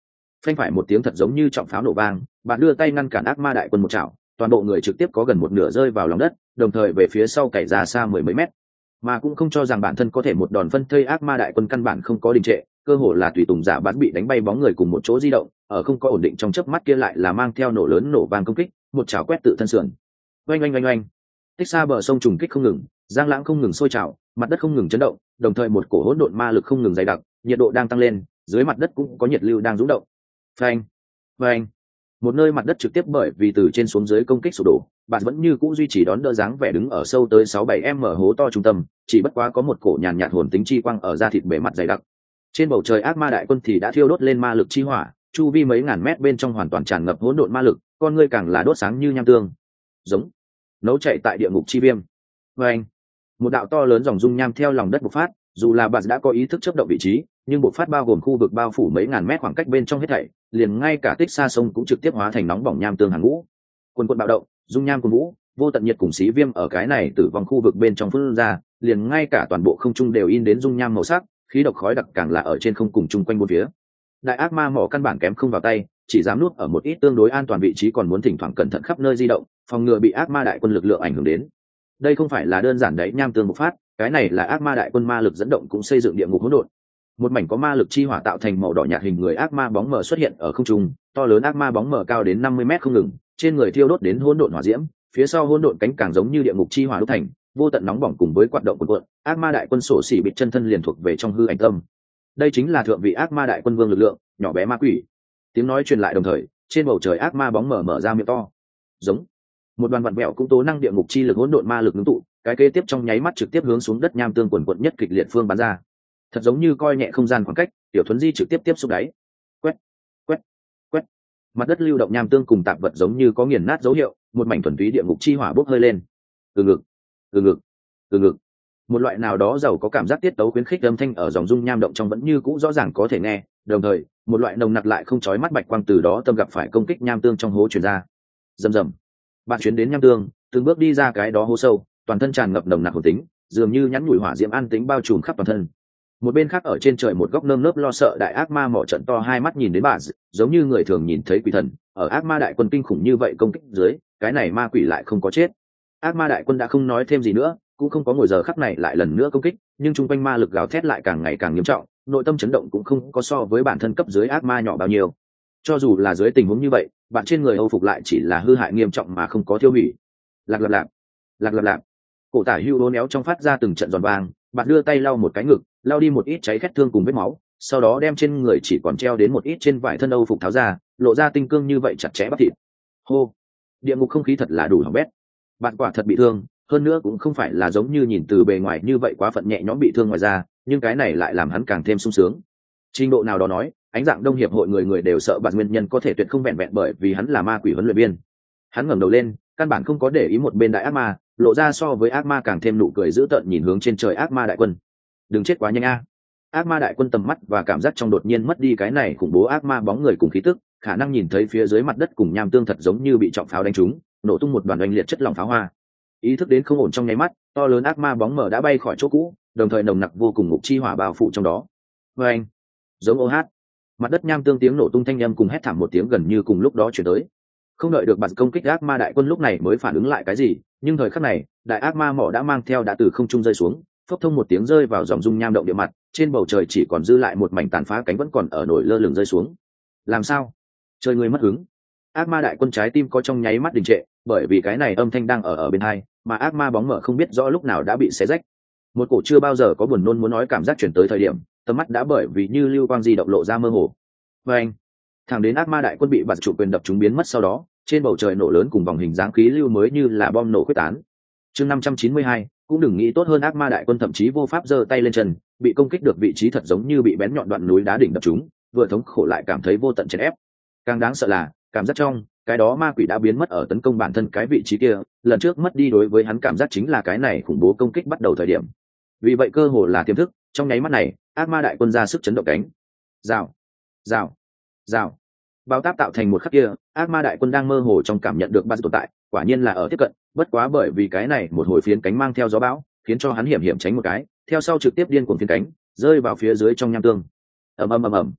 phanh phải một tiếng thật giống như trọng pháo nổ vang, bạn đưa tay ngăn cản ác ma đại quân một chảo, toàn bộ người trực tiếp có gần một nửa rơi vào lòng đất, đồng thời về phía sau cày ra xa mười mấy mét, mà cũng không cho rằng bản thân có thể một đòn phân thây ác ma đại quân căn bản không có đình trệ, cơ hồ là tùy tùng giả bắn bị đánh bay bóng người cùng một chỗ di động, ở không có ổn định trong chớp mắt kia lại là mang theo nổ lớn nổ vang công kích, một chảo quét tự thân sườn. Oanh oanh oanh oanh. Tích xa bờ sông trùng kích không ngừng, giang lãng không ngừng sôi trào, mặt đất không ngừng chấn động, đồng thời một cổ hỗn độn ma lực không ngừng dày đặc, nhiệt độ đang tăng lên, dưới mặt đất cũng có nhiệt lưu đang rung động. Phanh, phanh. Một nơi mặt đất trực tiếp bởi vì từ trên xuống dưới công kích sụp đổ, bạn vẫn như cũ duy trì đón đỡ dáng vẻ đứng ở sâu tới sáu bảy m hố to trung tâm, chỉ bất quá có một cổ nhàn nhạt hồn tính chi quang ở da thịt bề mặt dày đặc. Trên bầu trời ác ma đại quân thì đã thiêu đốt lên ma lực chi hỏa, chu vi mấy ngàn mét bên trong hoàn toàn tràn ngập hỗn độn ma lực, con ngươi càng là đốt sáng như nham tương. Giống, nấu chạy tại địa ngục chi viêm. Phanh. Một đạo to lớn dòng dung nham theo lòng đất bộc phát, dù là bạn đã có ý thức chấp động vị trí, nhưng bộc phát bao gồm khu vực bao phủ mấy ngàn mét khoảng cách bên trong hết thảy, liền ngay cả tích xa sông cũng trực tiếp hóa thành nóng bỏng nham tương hàng ngũ. Quân quân bạo động, dung nham cuồng vũ, vô tận nhiệt cùng xí viêm ở cái này tử vong khu vực bên trong phun ra, liền ngay cả toàn bộ không trung đều in đến dung nham màu sắc, khí độc khói đặc càng là ở trên không cùng chung quanh bốn phía. Đại ác ma mỏ căn bản kém không vào tay, chỉ dám nuốt ở một ít tương đối an toàn vị trí, còn muốn thỉnh thoảng cẩn thận khắp nơi di động, phòng ngừa bị ác ma đại quân lực lượng ảnh hưởng đến. Đây không phải là đơn giản đấy nham tương bộc phát, cái này là ác ma đại quân ma lực dẫn động cũng xây dựng địa ngục hỗn độn. Một mảnh có ma lực chi hỏa tạo thành màu đỏ nhạt hình người ác ma bóng mờ xuất hiện ở không trung, to lớn ác ma bóng mờ cao đến năm mươi mét không ngừng, trên người thiêu đốt đến hỗn độn hỏa diễm, phía sau hỗn độn cánh càng giống như địa ngục chi hỏa đúc thành, vô tận nóng bỏng cùng với quạt động cuộn cuộn, ác ma đại quân sổ xỉ bị chân thân liền thuộc về trong hư ảnh tâm. Đây chính là thượng vị ác ma đại quân vương lực lượng, nhỏ bé ma quỷ. Tiếng nói truyền lại đồng thời, trên bầu trời ác ma bóng mờ mở ra miệng to. Giống. Một đoàn vặn vẹo cũng tố năng địa ngục chi lực hỗn độn ma lực ngưng tụ, cái kế tiếp trong nháy mắt trực tiếp hướng xuống đất nham tương quần quận nhất kịch liệt phương bắn ra. Thật giống như coi nhẹ không gian khoảng cách, tiểu thuấn di trực tiếp tiếp xúc đáy. Quét, quét, quét. Mặt đất lưu động nham tương cùng tạp vật giống như có nghiền nát dấu hiệu, một mảnh thuần túy địa ngục chi hỏa bốc hơi lên. Từ ngực, từ ngực, từ ngực. Một loại nào đó giàu có cảm giác tiết tấu khuyến khích âm thanh ở dòng dung nham động trong vẫn như cũ rõ ràng có thể nghe, đồng thời, một loại nồng nặc lại không chói mắt bạch quang từ đó tâm gặp phải công kích nham tương trong hố truyền ra. Rầm rầm. Bạn chuyến đến nham tương, từng bước đi ra cái đó hố sâu, toàn thân tràn ngập nồng nặc hồn tính, dường như nhắn nhủi hỏa diễm an tính bao trùm khắp toàn thân. Một bên khác ở trên trời một góc nơm nớp lo sợ đại ác ma mỏ trận to hai mắt nhìn đến bà, giống như người thường nhìn thấy quỷ thần. Ở ác ma đại quân kinh khủng như vậy công kích dưới, cái này ma quỷ lại không có chết. Ác ma đại quân đã không nói thêm gì nữa, cũng không có ngồi giờ khắc này lại lần nữa công kích, nhưng trung quanh ma lực gào thét lại càng ngày càng nghiêm trọng, nội tâm chấn động cũng không có so với bản thân cấp dưới ác ma nhỏ bao nhiêu. Cho dù là dưới tình huống như vậy, bạn trên người âu phục lại chỉ là hư hại nghiêm trọng mà không có tiêu hủy. Lạc lạc lạc, lạc lạc lạc. Cổ tả hưu đố néo trong phát ra từng trận giòn vàng, bạn đưa tay lau một cái ngực, lau đi một ít cháy khét thương cùng vết máu, sau đó đem trên người chỉ còn treo đến một ít trên vải thân âu phục tháo ra, lộ ra tinh cương như vậy chặt chẽ bắp thịt. Hô, địa ngục không khí thật là đủ hỏng bét. Bạn quả thật bị thương, hơn nữa cũng không phải là giống như nhìn từ bề ngoài như vậy quá phận nhẹ nhõm bị thương ngoài ra, nhưng cái này lại làm hắn càng thêm sung sướng. Trình độ nào đó nói, ánh dạng đông hiệp hội người người đều sợ bạn nguyên nhân có thể tuyệt không vẹn vẹn bởi vì hắn là ma quỷ huấn luyện viên. Hắn ngẩng đầu lên, căn bản không có để ý một bên đại ác ma, lộ ra so với ác ma càng thêm nụ cười dữ tợn nhìn hướng trên trời ác ma đại quân. Đừng chết quá nhanh a. Ác ma đại quân tầm mắt và cảm giác trong đột nhiên mất đi cái này khủng bố ác ma bóng người cùng khí tức, khả năng nhìn thấy phía dưới mặt đất cùng nham tương thật giống như bị trọng pháo đánh trúng, nổ tung một đoàn oanh liệt chất lỏng pháo hoa. Ý thức đến không ổn trong nháy mắt, to lớn ác ma bóng mờ đã bay khỏi chỗ cũ, đồng thời nồng nặc vô cùng ngục chi hỏa bao phủ trong đó. Và anh, giống ô hát, mặt đất nham tương tiếng nổ tung thanh âm cùng hét thảm một tiếng gần như cùng lúc đó chuyển tới. Không đợi được bật công kích ác ma đại quân lúc này mới phản ứng lại cái gì, nhưng thời khắc này, đại ác ma mỏ đã mang theo đã từ không trung rơi xuống, phốc thông một tiếng rơi vào dòng dung nham động địa mặt, trên bầu trời chỉ còn dư lại một mảnh tàn phá cánh vẫn còn ở nổi lơ lửng rơi xuống. Làm sao? Chơi người mất hứng. Ác ma đại quân trái tim có trong nháy mắt đình trệ, bởi vì cái này âm thanh đang ở ở bên hai, mà ác ma bóng mở không biết rõ lúc nào đã bị xé rách. Một cổ chưa bao giờ có buồn nôn muốn nói cảm giác chuyển tới thời điểm, tầm mắt đã bởi vì như lưu quang di động lộ ra mơ hồ. Và anh, thẳng đến ác ma đại quân bị bạt trụ quyền đập chúng biến mất sau đó, trên bầu trời nổ lớn cùng vòng hình dáng khí lưu mới như là bom nổ quyết tán. Chương năm trăm chín mươi hai, cũng đừng nghĩ tốt hơn ác ma đại quân thậm chí vô pháp giơ tay lên chân, bị công kích được vị trí thật giống như bị bén nhọn đoạn núi đá đỉnh đập chúng, vừa thống khổ lại cảm thấy vô tận chèn ép. Càng đáng sợ là, cảm giác trong cái đó ma quỷ đã biến mất ở tấn công bản thân cái vị trí kia, lần trước mất đi đối với hắn cảm giác chính là cái này khủng bố công kích bắt đầu thời điểm. Vì vậy cơ hồ là tiềm thức, trong nháy mắt này, ác ma đại quân ra sức chấn động cánh. Rào, rào, rào. Bao táp tạo thành một khắc kia, ác ma đại quân đang mơ hồ trong cảm nhận được bát tồn tại, quả nhiên là ở tiếp cận, bất quá bởi vì cái này một hồi phiến cánh mang theo gió bão, khiến cho hắn hiểm hiểm tránh một cái, theo sau trực tiếp điên cuồng phiến cánh, rơi vào phía dưới trong nham tương. Ầm ầm ầm ầm.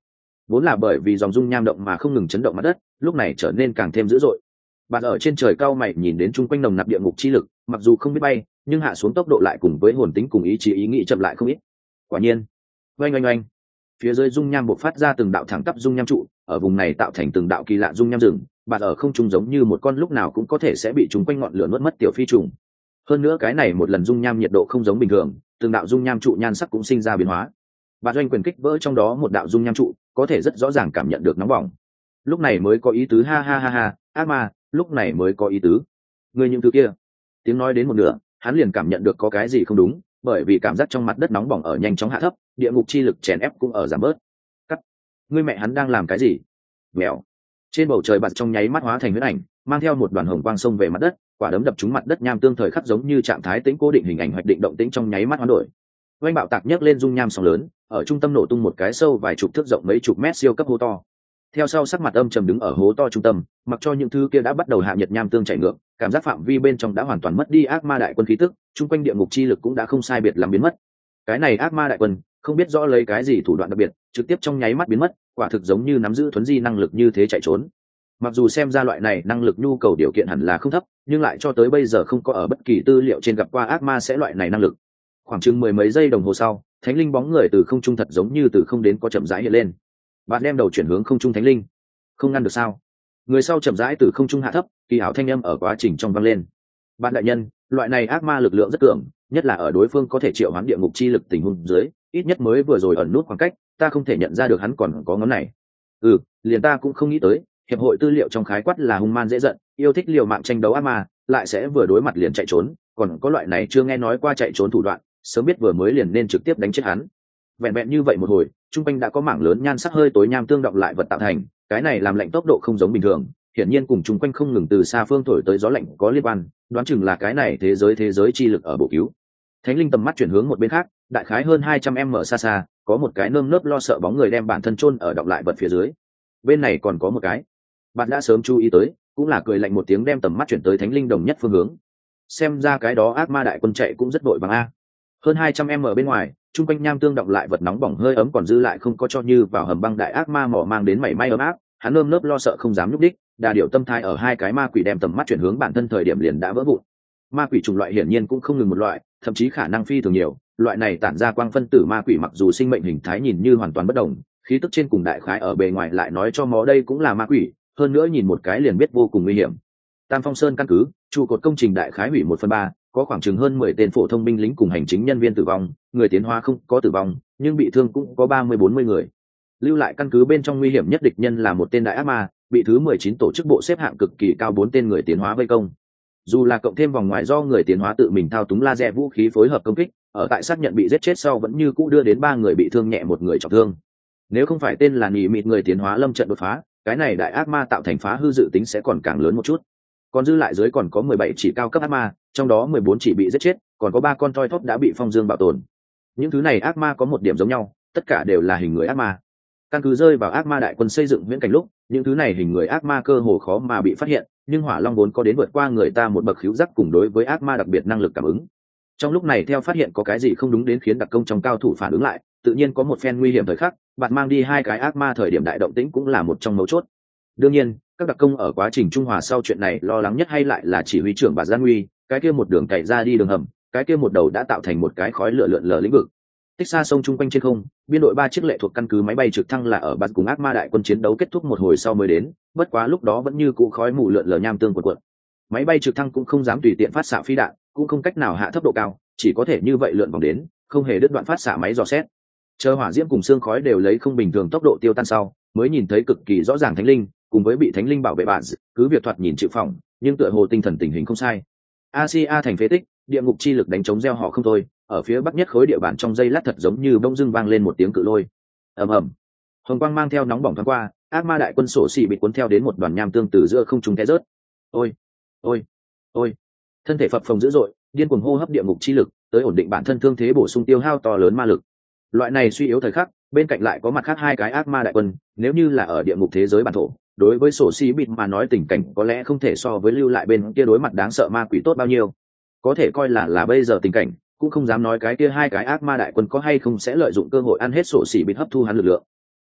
vốn là bởi vì dòng dung nham động mà không ngừng chấn động mặt đất, lúc này trở nên càng thêm dữ dội. Bạn ở trên trời cao mày nhìn đến chung quanh nồng nặc địa ngục chi lực, mặc dù không biết bay, nhưng hạ xuống tốc độ lại cùng với hồn tính cùng ý chí ý nghĩ chậm lại không ít. Quả nhiên, oanh oanh oanh, phía dưới dung nham bộc phát ra từng đạo thẳng tắp dung nham trụ, ở vùng này tạo thành từng đạo kỳ lạ dung nham rừng. Bạn ở không trung giống như một con lúc nào cũng có thể sẽ bị chúng quanh ngọn lửa nuốt mất tiểu phi trùng. Hơn nữa cái này một lần dung nham nhiệt độ không giống bình thường, từng đạo dung nham trụ nhan sắc cũng sinh ra biến hóa. Bạn doanh quyền kích vỡ trong đó một đạo dung nham trụ, có thể rất rõ ràng cảm nhận được nóng bỏng. Lúc này mới có ý tứ, ha ha ha ha, ác ma, lúc này mới có ý tứ. Người những thứ kia. Tiếng nói đến một nửa, hắn liền cảm nhận được có cái gì không đúng, bởi vì cảm giác trong mặt đất nóng bỏng ở nhanh chóng hạ thấp, địa ngục chi lực chèn ép cũng ở giảm bớt. Cắt. Ngươi mẹ hắn đang làm cái gì? Mèo. Trên bầu trời bạt trong nháy mắt hóa thành huyễn ảnh, mang theo một đoàn hồng quang xông về mặt đất, quả đấm đập trúng mặt đất nham tương thời khắc giống như trạng thái tĩnh cố định hình ảnh hoạch định động tĩnh trong nháy mắt hoán đổi. Oanh bạo tạc nhấc lên dung nham sóng lớn, ở trung tâm nổ tung một cái sâu vài chục thước rộng mấy chục mét siêu cấp hố to. Theo sau sắc mặt âm trầm đứng ở hố to trung tâm, mặc cho những thứ kia đã bắt đầu hạ nhiệt nham tương chảy ngược, cảm giác phạm vi bên trong đã hoàn toàn mất đi ác ma đại quân khí tức, chung quanh địa ngục chi lực cũng đã không sai biệt làm biến mất. Cái này ác ma đại quân, không biết rõ lấy cái gì thủ đoạn đặc biệt, trực tiếp trong nháy mắt biến mất, quả thực giống như nắm giữ thuấn di năng lực như thế chạy trốn. Mặc dù xem ra loại này năng lực nhu cầu điều kiện hẳn là không thấp, nhưng lại cho tới bây giờ không có ở bất kỳ tư liệu trên gặp qua ác ma sẽ loại này năng lực. Khoảng chừng mười mấy giây đồng hồ sau, thánh linh bóng người từ không trung thật giống như từ không đến có chậm rãi hiện lên. Bạn đem đầu chuyển hướng không trung thánh linh, không ngăn được sao? Người sau chậm rãi từ không trung hạ thấp, kỳ ảo thanh âm ở quá trình trong vang lên. Bạn đại nhân, loại này ác ma lực lượng rất cường, nhất là ở đối phương có thể triệu hoán địa ngục chi lực tình huống dưới, ít nhất mới vừa rồi ẩn nút khoảng cách, ta không thể nhận ra được hắn còn có ngón này. Ừ, liền ta cũng không nghĩ tới, hiệp hội tư liệu trong khái quát là hung man dễ giận, yêu thích liều mạng tranh đấu ác ma, lại sẽ vừa đối mặt liền chạy trốn, còn có loại này chưa nghe nói qua chạy trốn thủ đoạn, sớm biết vừa mới liền nên trực tiếp đánh chết hắn. Vẹn vẹn như vậy một hồi, trung quanh đã có mảng lớn nhan sắc hơi tối nham tương động lại vật tạo thành, cái này làm lạnh tốc độ không giống bình thường, hiển nhiên cùng trung quanh không ngừng từ xa phương thổi tới gió lạnh có liên quan, đoán chừng là cái này thế giới thế giới chi lực ở bổ cứu. Thánh linh tầm mắt chuyển hướng một bên khác, đại khái hơn hai trăm m xa xa, có một cái nơm nớp lo sợ bóng người đem bản thân chôn ở động lại vật phía dưới. Bên này còn có một cái. Bạn đã sớm chú ý tới, cũng là cười lạnh một tiếng đem tầm mắt chuyển tới thánh linh đồng nhất phương hướng. Xem ra cái đó ác ma đại quân chạy cũng rất vội vàng a. Hơn hai trăm m bên ngoài, trung quanh nham tương động lại vật nóng bỏng hơi ấm còn dư lại không có cho như vào hầm băng đại ác ma mỏ mang đến mảy may ấm áp, hắn nơm nớp lo sợ không dám nhúc đích, đà điệu tâm thái ở hai cái ma quỷ đem tầm mắt chuyển hướng bản thân thời điểm liền đã vỡ vụn. Ma quỷ chủng loại hiển nhiên cũng không ngừng một loại, thậm chí khả năng phi thường nhiều, loại này tản ra quang phân tử ma quỷ mặc dù sinh mệnh hình thái nhìn như hoàn toàn bất đồng, khí tức trên cùng đại khái ở bề ngoài lại nói cho mó đây cũng là ma quỷ, hơn nữa nhìn một cái liền biết vô cùng nguy hiểm. Tam Phong Sơn căn cứ, trụ cột công trình đại khái hủy một phần ba, có khoảng chừng hơn mười tên phổ thông binh lính cùng hành chính nhân viên tử vong, người tiến hóa không có tử vong, nhưng bị thương cũng có ba mươi bốn mươi người. Lưu lại căn cứ bên trong nguy hiểm nhất địch nhân là một tên đại ác ma, bị thứ mười chín tổ chức bộ xếp hạng cực kỳ cao bốn tên người tiến hóa vây công. Dù là cộng thêm vòng ngoài do người tiến hóa tự mình thao túng laser vũ khí phối hợp công kích, ở tại xác nhận bị giết chết sau vẫn như cũ đưa đến ba người bị thương nhẹ một người trọng thương. Nếu không phải tên là nhị mịt người tiến hóa lâm trận đột phá, cái này đại ác ma tạo thành phá hư dự tính sẽ còn càng lớn một chút. Còn dư lại dưới còn có mười bảy chỉ cao cấp ác ma, trong đó mười bốn chỉ bị giết chết, còn có ba con thoi thóp đã bị phong dương bảo tồn. Những thứ này ác ma có một điểm giống nhau, tất cả đều là hình người ác ma. Căn cứ rơi vào ác ma đại quân xây dựng viễn cảnh lúc, những thứ này hình người ác ma cơ hồ khó mà bị phát hiện, nhưng Hỏa Long vốn có đến vượt qua người ta một bậc khứu giác cùng đối với ác ma đặc biệt năng lực cảm ứng. Trong lúc này theo phát hiện có cái gì không đúng đến khiến đặc công trong cao thủ phản ứng lại, tự nhiên có một phen nguy hiểm thời khắc, bạn mang đi hai cái ác ma thời điểm đại động tĩnh cũng là một trong mấu chốt. Đương nhiên, các đặc công ở quá trình trung hòa sau chuyện này lo lắng nhất hay lại là chỉ huy trưởng bà Gian Nguy, cái kia một đường cày ra đi đường hầm, cái kia một đầu đã tạo thành một cái khói lửa lượn lờ lĩnh vực. Tích xa sông chung quanh trên không, biên đội ba chiếc lệ thuộc căn cứ máy bay trực thăng là ở bắt cùng ác ma đại quân chiến đấu kết thúc một hồi sau mới đến, bất quá lúc đó vẫn như cũ khói mù lượn lờ nham tương cuộn cuộn. Máy bay trực thăng cũng không dám tùy tiện phát xạ phi đạn, cũng không cách nào hạ thấp độ cao, chỉ có thể như vậy lượn vòng đến, không hề đứt đoạn phát xạ máy dò xét. Chờ hỏa diễm cùng xương khói đều lấy không bình thường tốc độ tiêu tan sau, mới nhìn thấy cực kỳ rõ ràng thánh linh, cùng với bị thánh linh bảo vệ bạn, cứ việc thoạt nhìn chịu phỏng, nhưng tựa hồ tinh thần tình hình không sai. Asia thành phế tích, địa ngục chi lực đánh trống gieo họ không thôi, ở phía bắc nhất khối địa bàn trong dây lát thật giống như bông dưng vang lên một tiếng cự lôi. Ầm ầm. Hồng quang mang theo nóng bỏng thoáng qua, ác ma đại quân sổ xì bị cuốn theo đến một đoàn nham tương từ giữa không trung té rớt. Ôi, ôi, ôi. Thân thể phập phồng dữ dội, điên cuồng hô hấp địa ngục chi lực, tới ổn định bản thân thương thế bổ sung tiêu hao to lớn ma lực. Loại này suy yếu thời khắc, bên cạnh lại có mặt khác hai cái ác ma đại quân, nếu như là ở địa ngục thế giới bản thổ, đối với sổ xì bịt mà nói tình cảnh có lẽ không thể so với lưu lại bên kia đối mặt đáng sợ ma quỷ tốt bao nhiêu. Có thể coi là là bây giờ tình cảnh, cũng không dám nói cái kia hai cái ác ma đại quân có hay không sẽ lợi dụng cơ hội ăn hết sổ xì bịt hấp thu hắn lực lượng.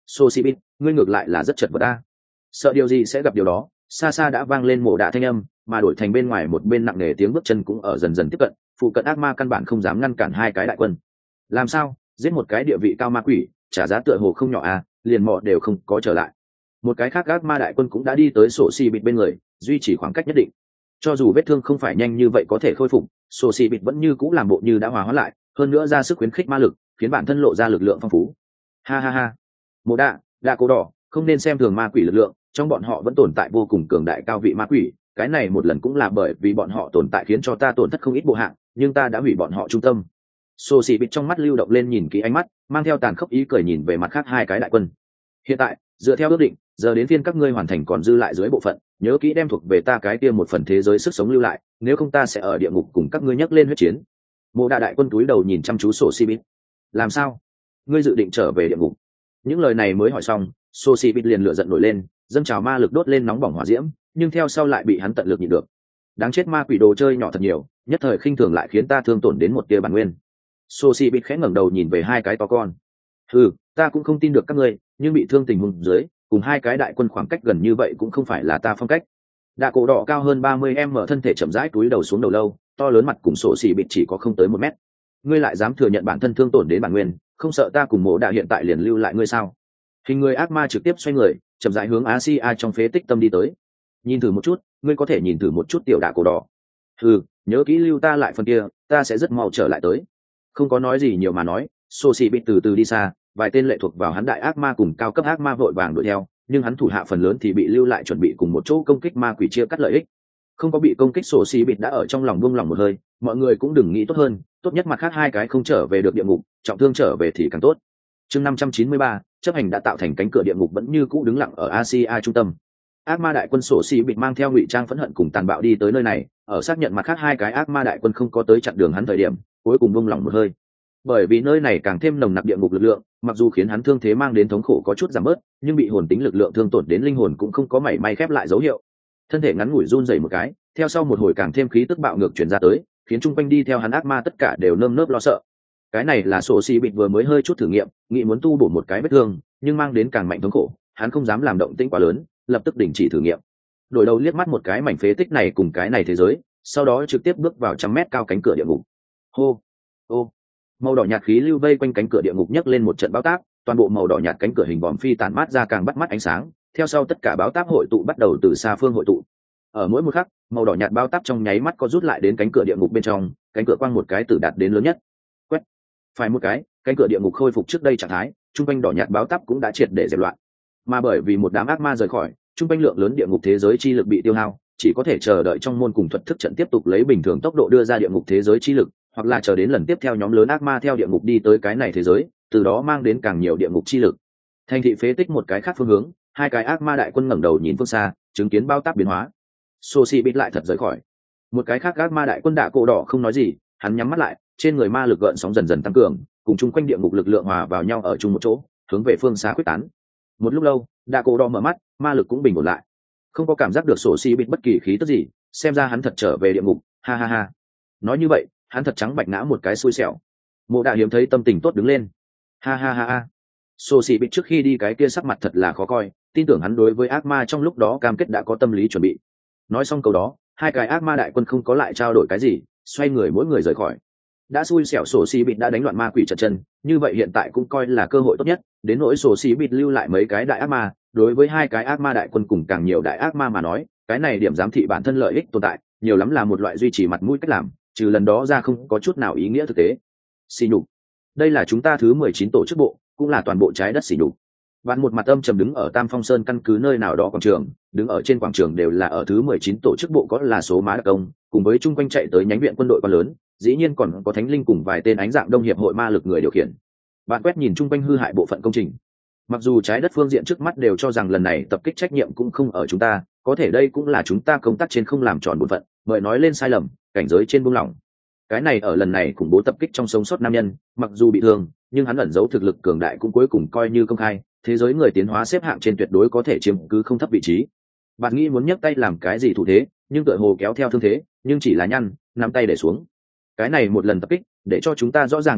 Soshibit, ngươi ngược lại là rất chật vật ta. Sợ điều gì sẽ gặp điều đó, xa xa đã vang lên mổ đạ thanh âm, mà đổi thành bên ngoài một bên nặng nề tiếng bước chân cũng ở dần dần tiếp cận, phụ cận ác ma căn bản không dám ngăn cản hai cái đại quân. Làm sao? Giết một cái địa vị cao ma quỷ, trả giá tựa hồ không nhỏ à, liền mọ đều không có trở lại. Một cái khác ác ma đại quân cũng đã đi tới Soshibit bên người, duy trì khoảng cách nhất định. Cho dù vết thương không phải nhanh như vậy có thể khôi phục, Soshibit vẫn như cũ làm bộ như đã hòa hóa lại, hơn nữa ra sức khuyến khích ma lực, khiến bản thân lộ ra lực lượng phong phú. Ha ha ha. Mộ đạ, đạ cổ đỏ, không nên xem thường ma quỷ lực lượng, trong bọn họ vẫn tồn tại vô cùng cường đại cao vị ma quỷ, cái này một lần cũng là bởi vì bọn họ tồn tại khiến cho ta tổn thất không ít bộ hạng, nhưng ta đã hủy bọn họ trung tâm. Soshibit trong mắt lưu động lên nhìn kỹ ánh mắt, mang theo tàn khốc ý cười nhìn về mặt khác hai cái đại quân. Hiện tại, dựa theo ước định, giờ đến phiên các ngươi hoàn thành còn dư lại dưới bộ phận, nhớ kỹ đem thuộc về ta cái kia một phần thế giới sức sống lưu lại, nếu không ta sẽ ở địa ngục cùng các ngươi nhắc lên huyết chiến. Mộ đạ đại quân túi đầu nhìn chăm chú Soshibit. Làm sao? Ngươi dự định trở về địa ngục? Những lời này mới hỏi xong, Soshibit liền lửa giận nổi lên, dâng trào ma lực đốt lên nóng bỏng hỏa diễm, nhưng theo sau lại bị hắn tận lực nhịn được. Đáng chết, ma quỷ đồ chơi nhỏ thật nhiều, nhất thời khinh thường lại khiến ta thương tổn đến một tia bản nguyên. Soshibit khẽ ngẩng đầu nhìn về hai cái to con. Ừ, ta cũng không tin được các ngươi, nhưng bị thương tình huống dưới, cùng hai cái đại quân khoảng cách gần như vậy cũng không phải là ta phong cách. Đạ cổ đỏ cao hơn ba mươi m thân thể chậm rãi túi đầu xuống đầu lâu, to lớn mặt cùng Soshibit chỉ có không tới một mét. Ngươi lại dám thừa nhận bản thân thương tổn đến bản nguyên, không sợ ta cùng Mộ Đạ hiện tại liền lưu lại ngươi sao? Hình người ác ma trực tiếp xoay người, chậm rãi hướng Asia trong phế tích tâm đi tới. Nhìn thử một chút, ngươi có thể nhìn thử một chút tiểu đạ cổ đỏ. Ừ, nhớ kỹ lưu ta lại phần kia, ta sẽ rất mau trở lại tới. Không có nói gì nhiều mà nói, Soshibit từ từ đi xa, vài tên lệ thuộc vào hắn đại ác ma cùng cao cấp ác ma vội vàng đuổi theo, nhưng hắn thủ hạ phần lớn thì bị lưu lại chuẩn bị cùng một chỗ công kích ma quỷ chia cắt lợi ích. Không có bị công kích, Soshibit đã ở trong lòng buông lòng một hơi, mọi người cũng đừng nghĩ tốt hơn, tốt nhất mặt khác hai cái không trở về được địa ngục, trọng thương trở về thì càng tốt. Chương năm trăm chín mươi ba, chấp hành đã tạo thành cánh cửa địa ngục vẫn như cũ đứng lặng ở Asia trung tâm. Ác ma đại quân Soshibit mang theo ngụy trang phẫn hận cùng tàn bạo đi tới nơi này, ở xác nhận mặt khác hai cái ác ma đại quân không có tới chặn đường hắn thời điểm, cuối cùng buông lòng một hơi. Bởi vì nơi này càng thêm nồng nặc địa ngục lực lượng, mặc dù khiến hắn thương thế mang đến thống khổ có chút giảm bớt, nhưng bị hồn tính lực lượng thương tổn đến linh hồn cũng không có mảy may khép lại dấu hiệu. Thân thể ngắn ngủi run rẩy một cái, theo sau một hồi càng thêm khí tức bạo ngược truyền ra tới, khiến chung quanh đi theo hắn ác ma tất cả đều nơm nớp lo sợ. Cái này là Soshibit vừa mới hơi chút thử nghiệm, nghĩ muốn tu bổ một cái vết thương, nhưng mang đến càng mạnh thống khổ, hắn không dám làm động tĩnh quá lớn, lập tức đình chỉ thử nghiệm. Đổi đầu liếc mắt một cái mảnh phế tích này cùng cái này thế giới, sau đó trực tiếp bước vào trăm mét cao cánh cửa địa ngục. Hô, ô, màu đỏ nhạt khí lưu vây quanh cánh cửa địa ngục nhấc lên một trận bão táp, toàn bộ màu đỏ nhạt cánh cửa hình vòm phi tàn mát ra càng bắt mắt ánh sáng, theo sau tất cả bão táp hội tụ bắt đầu từ xa phương hội tụ. Ở mỗi một khắc, màu đỏ nhạt bao táp trong nháy mắt có rút lại đến cánh cửa địa ngục bên trong, cánh cửa quang một cái từ đạt đến lớn nhất. Quét, phải một cái, cánh cửa địa ngục khôi phục trước đây trạng thái, trung quanh đỏ nhạt báo táp cũng đã triệt để dẹp loạn. Mà bởi vì một đám ác ma rời khỏi, trung quanh lượng lớn địa ngục thế giới chi lực bị tiêu hao, chỉ có thể chờ đợi trong môn cùng thuật thức trận tiếp tục lấy bình thường tốc độ đưa ra địa ngục thế giới chi lực, hoặc là chờ đến lần tiếp theo nhóm lớn ác ma theo địa ngục đi tới cái này thế giới, từ đó mang đến càng nhiều địa ngục chi lực. Thành thị phế tích một cái khác phương hướng, hai cái ác ma đại quân ngẩng đầu nhìn phương xa, chứng kiến bao táp biến hóa. Soshibit lại thật rời khỏi. Một cái khác ác ma đại quân đạ cổ đỏ không nói gì, hắn nhắm mắt lại, trên người ma lực gợn sóng dần dần tăng cường, cùng chung quanh địa ngục lực lượng hòa vào nhau ở chung một chỗ, hướng về phương xa quyết tán. Một lúc lâu, đạ cổ đỏ mở mắt, ma lực cũng bình ổn lại, không có cảm giác được Soshibit bất kỳ khí tức gì, xem ra hắn thật trở về địa ngục. Ha ha ha. Nói như vậy, hắn thật trắng bạch ngã một cái xui xẻo. Mộ Đạ hiếm thấy tâm tình tốt đứng lên. Ha ha ha ha. Soshibit trước khi đi cái kia sắc mặt thật là khó coi, tin tưởng hắn đối với ác ma trong lúc đó cam kết đã có tâm lý chuẩn bị. Nói xong câu đó, hai cái ác ma đại quân không có lại trao đổi cái gì, xoay người mỗi người rời khỏi. Đã xui xẻo Soshibit đã đánh loạn ma quỷ trận chân, như vậy hiện tại cũng coi là cơ hội tốt nhất, đến nỗi Soshibit lưu lại mấy cái đại ác ma, đối với hai cái ác ma đại quân cùng càng nhiều đại ác ma mà nói, cái này điểm giám thị bản thân lợi ích tồn tại, nhiều lắm là một loại duy trì mặt mũi cách làm, trừ lần đó ra không có chút nào ý nghĩa thực tế. Xỉ nhục. Đây là chúng ta thứ mười chín tổ chức bộ, cũng là toàn bộ trái đất xỉ nhục. Bạn một mặt âm trầm đứng ở Tam Phong Sơn căn cứ nơi nào đó quảng trường, đứng ở trên quảng trường đều là ở thứ mười chín tổ chức bộ có là số má đặc công, cùng với chung quanh chạy tới nhánh viện quân đội quá lớn, dĩ nhiên còn có Thánh Linh cùng vài tên ánh dạng đông hiệp hội ma lực người điều khiển. Bạn quét nhìn chung quanh hư hại bộ phận công trình. Mặc dù trái đất phương diện trước mắt đều cho rằng lần này tập kích trách nhiệm cũng không ở chúng ta, có thể đây cũng là chúng ta công tác trên không làm tròn bổn phận, mời nói lên sai lầm, cảnh giới trên buông lỏng. Cái này ở lần này khủng bố tập kích trong sống sót nam nhân, mặc dù bị thương, nhưng hắn ẩn giấu thực lực cường đại cũng cuối cùng coi như công khai, thế giới người tiến hóa xếp hạng trên tuyệt đối có thể chiếm cứ không thấp vị trí. Bạn nghĩ muốn nhấc tay làm cái gì thủ thế, nhưng tựa hồ kéo theo thương thế, nhưng chỉ là nhăn, nắm tay để xuống. Cái này một lần tập kích, để cho chúng ta rõ ràng biết được,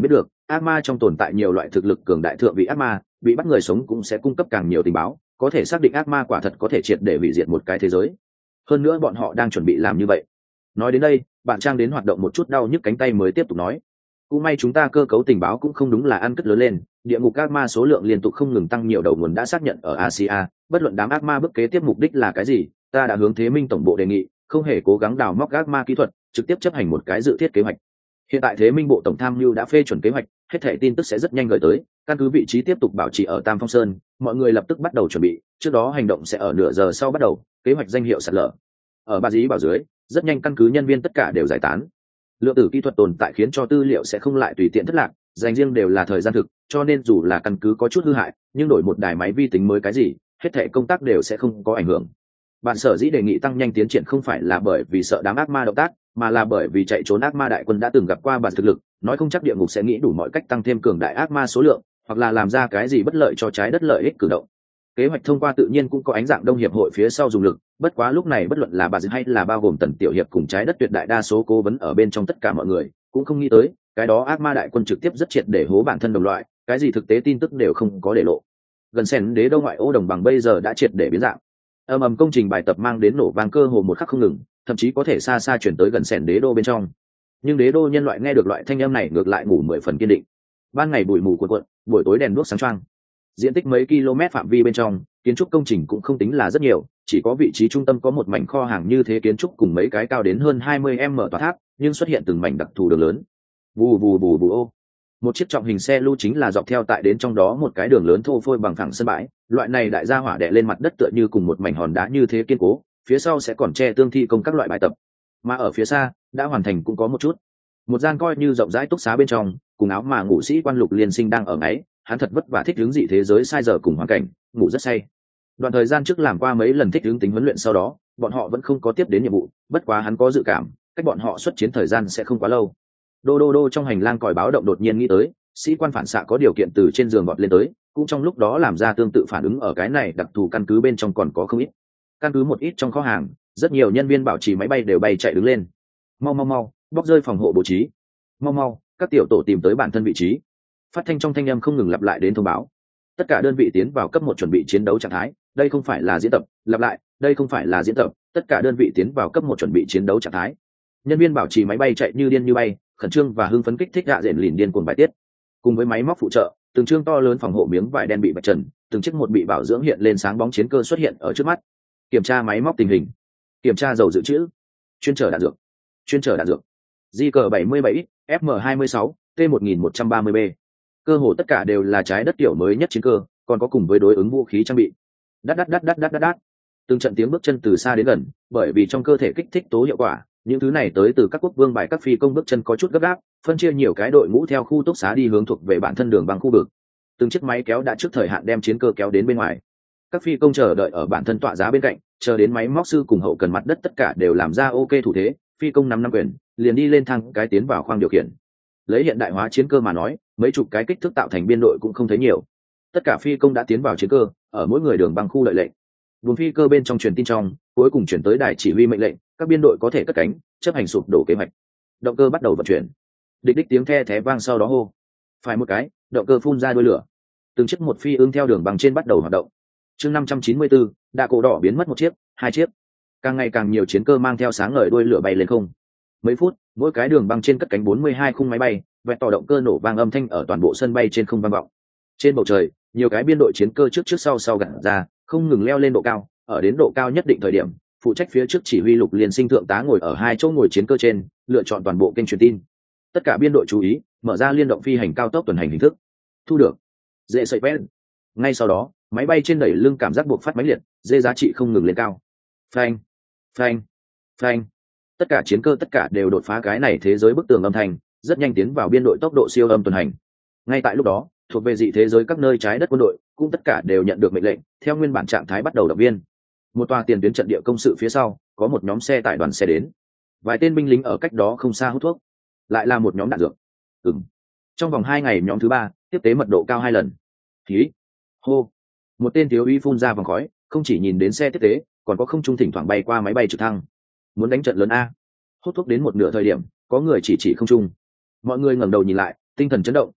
ác ma trong tồn tại nhiều loại thực lực cường đại thượng vị ác ma, bị bắt người sống cũng sẽ cung cấp càng nhiều tình báo, có thể xác định ác ma quả thật có thể triệt để hủy diệt một cái thế giới. Hơn nữa bọn họ đang chuẩn bị làm như vậy. Nói đến đây, bạn Trang đến hoạt động một chút đau nhức cánh tay mới tiếp tục nói, cũng may chúng ta cơ cấu tình báo cũng không đúng là ăn cất lớn lên, địa ngục ác ma số lượng liên tục không ngừng tăng nhiều, đầu nguồn đã xác nhận ở Asia, bất luận đám ác ma bước kế tiếp mục đích là cái gì, ta đã hướng Thế Minh tổng bộ đề nghị, không hề cố gắng đào móc ác ma kỹ thuật, trực tiếp chấp hành một cái dự thiết kế hoạch. Hiện tại Thế Minh bộ tổng tham mưu đã phê chuẩn kế hoạch, hết thảy tin tức sẽ rất nhanh gửi tới, căn cứ vị trí tiếp tục bảo trì ở Tam Phong Sơn, mọi người lập tức bắt đầu chuẩn bị, trước đó hành động sẽ ở nửa giờ sau bắt đầu, kế hoạch danh hiệu sạt lở. Ở Ba Dí bảo dưới, rất nhanh căn cứ nhân viên tất cả đều giải tán. Lượng tử kỹ thuật tồn tại khiến cho tư liệu sẽ không lại tùy tiện thất lạc, dành riêng đều là thời gian thực, cho nên dù là căn cứ có chút hư hại, nhưng đổi một đài máy vi tính mới cái gì, hết thảy công tác đều sẽ không có ảnh hưởng. Bạn sở dĩ đề nghị tăng nhanh tiến triển không phải là bởi vì sợ đám ác ma động tác, mà là bởi vì chạy trốn ác ma đại quân đã từng gặp qua bản thực lực, nói không chắc địa ngục sẽ nghĩ đủ mọi cách tăng thêm cường đại ác ma số lượng, hoặc là làm ra cái gì bất lợi cho trái đất lợi ích cử động. Kế hoạch thông qua tự nhiên cũng có ánh dạng đông hiệp hội phía sau dùng lực, bất quá lúc này bất luận là bà hay là bao gồm tần tiểu hiệp cùng trái đất tuyệt đại đa số cố vấn ở bên trong tất cả mọi người cũng không nghĩ tới cái đó ác ma đại quân trực tiếp rất triệt để hố bản thân đồng loại, cái gì thực tế tin tức đều không có để lộ. Gần sen đế đô ngoại ô đồng bằng bây giờ đã triệt để biến dạng, ầm ầm công trình bài tập mang đến nổ vang cơ hồ một khắc không ngừng, thậm chí có thể xa xa chuyển tới gần sen đế đô bên trong. Nhưng đế đô nhân loại nghe được loại thanh âm này ngược lại ngủ mười phần kiên định. Ban ngày bụi mù cuộn cuộn, buổi tối đèn đuốc sáng choang. Diện tích mấy km phạm vi bên trong, kiến trúc công trình cũng không tính là rất nhiều, chỉ có vị trí trung tâm có một mảnh kho hàng như thế kiến trúc cùng mấy cái cao đến hơn hai mươi mét tòa tháp, nhưng xuất hiện từng mảnh đặc thù đường lớn. Vù vù vù vù ô. Một chiếc trọng hình xe lưu chính là dọc theo tại đến trong đó một cái đường lớn thô phôi bằng phẳng sân bãi, loại này đại gia hỏa đè lên mặt đất tựa như cùng một mảnh hòn đá như thế kiên cố, phía sau sẽ còn che tương thi công các loại bài tập. Mà ở phía xa, đã hoàn thành cũng có một chút. Một gian coi như rộng rãi túc xá bên trong, cùng áo mà ngủ sĩ quan Lục Liên Sinh đang ở ngáy, hắn thật vất vả thích ứng dị thế giới sai giờ cùng hoàn cảnh, ngủ rất say. Đoạn thời gian trước làm qua mấy lần thích ứng tính huấn luyện sau đó, bọn họ vẫn không có tiếp đến nhiệm vụ, bất quá hắn có dự cảm, cách bọn họ xuất chiến thời gian sẽ không quá lâu. Đô đô đô trong hành lang còi báo động đột nhiên nghĩ tới, sĩ quan phản xạ có điều kiện từ trên giường vọt lên tới, cũng trong lúc đó làm ra tương tự phản ứng ở cái này đặc thù căn cứ bên trong còn có không ít. Căn cứ một ít trong kho hàng, rất nhiều nhân viên bảo trì máy bay đều bay chạy đứng lên. Mau mau mau, bóc rơi phòng hộ bố trí. Mau mau, các tiểu tổ tìm tới bản thân vị trí. Phát thanh trong thanh âm không ngừng lặp lại đến thông báo. Tất cả đơn vị tiến vào cấp một chuẩn bị chiến đấu trạng thái, đây không phải là diễn tập, lặp lại, đây không phải là diễn tập, tất cả đơn vị tiến vào cấp một chuẩn bị chiến đấu trạng thái. Nhân viên bảo trì máy bay chạy như điên như bay, khẩn trương và hưng phấn kích thích hạ diện lìn điên cuồng bài tiết. Cùng với máy móc phụ trợ, từng trương to lớn phòng hộ miếng vải đen bị vạch trần, từng chiếc một bị bảo dưỡng hiện lên sáng bóng chiến cơ xuất hiện ở trước mắt. Kiểm tra máy móc tình hình, kiểm tra dầu dự trữ, chuyên chở đạn dược, chuyên chở đạn dược. Di cờ bảy mươi bảy, F M hai mươi sáu, T một nghìn một trăm ba mươi B. Cơ hồ tất cả đều là trái đất kiểu mới nhất chiến cơ, còn có cùng với đối ứng vũ khí trang bị. Đát đát đát đát đát đát đát. Từng trận tiếng bước chân từ xa đến gần, bởi vì trong cơ thể kích thích tố hiệu quả, những thứ này tới từ các quốc vương bài các phi công bước chân có chút gấp gáp, phân chia nhiều cái đội ngũ theo khu túc xá đi hướng thuộc về bản thân đường bằng khu vực. Từng chiếc máy kéo đã trước thời hạn đem chiến cơ kéo đến bên ngoài. Các phi công chờ đợi ở bản thân tọa giá bên cạnh, chờ đến máy móc sư cùng hậu cần mặt đất tất cả đều làm ra ok thủ thế, phi công năm năm quyền, liền đi lên thang cái tiến vào khoang điều khiển. Lấy hiện đại hóa chiến cơ mà nói, mấy chục cái kích thước tạo thành biên đội cũng không thấy nhiều. Tất cả phi công đã tiến vào chiến cơ, ở mỗi người đường băng khu đợi lệnh. Buồng phi cơ bên trong truyền tin trong, cuối cùng chuyển tới đài chỉ huy mệnh lệnh, các biên đội có thể cất cánh, chấp hành sụp đổ kế hoạch. Động cơ bắt đầu vận chuyển. Địch đích tiếng the thé vang sau đó hô. Phải một cái, động cơ phun ra đuôi lửa. Từng chiếc một phi ương theo đường băng trên bắt đầu hoạt động. Chương năm trăm chín mươi bốn, đạ cổ đỏ biến mất một chiếc, hai chiếc. Càng ngày càng nhiều chiến cơ mang theo sáng ngời đuôi lửa bay lên không. Mấy phút, mỗi cái đường băng trên cất cánh bốn mươi hai khung máy bay, vẹt tỏ động cơ nổ vang âm thanh ở toàn bộ sân bay trên không vang vọng. Trên bầu trời, nhiều cái biên đội chiến cơ trước trước sau sau gặt ra, không ngừng leo lên độ cao, ở đến độ cao nhất định thời điểm, phụ trách phía trước chỉ huy Lục Liên Sinh thượng tá ngồi ở hai chỗ ngồi chiến cơ trên, lựa chọn toàn bộ kênh truyền tin. Tất cả biên đội chú ý, mở ra liên động phi hành cao tốc tuần hành hình thức. Thu được. Dễ sợi vét. Ngay sau đó, máy bay trên đẩy lưng cảm giác buộc phát mãnh liệt, dê giá trị không ngừng lên cao. Phanh, phanh, phanh. Tất cả chiến cơ tất cả đều đột phá cái này thế giới bức tường âm thanh, rất nhanh tiến vào biên đội tốc độ siêu âm tuần hành. Ngay tại lúc đó, thuộc về dị thế giới các nơi trái đất quân đội cũng tất cả đều nhận được mệnh lệnh, theo nguyên bản trạng thái bắt đầu động viên. Một tòa tiền tuyến trận địa công sự phía sau, có một nhóm xe tải đoàn xe đến. Vài tên binh lính ở cách đó không xa hút thuốc. Lại là một nhóm đạn dược. Ừm. Trong vòng hai ngày nhóm thứ ba, tiếp tế mật độ cao hai lần. Khí. Hô. Một tên thiếu úy phun ra vòng khói, không chỉ nhìn đến xe tiếp tế, còn có không trung thỉnh thoảng bay qua máy bay trực thăng. Muốn đánh trận lớn a. Hút thuốc đến một nửa thời điểm, có người chỉ chỉ không trung. Mọi người ngẩng đầu nhìn lại, tinh thần chấn động,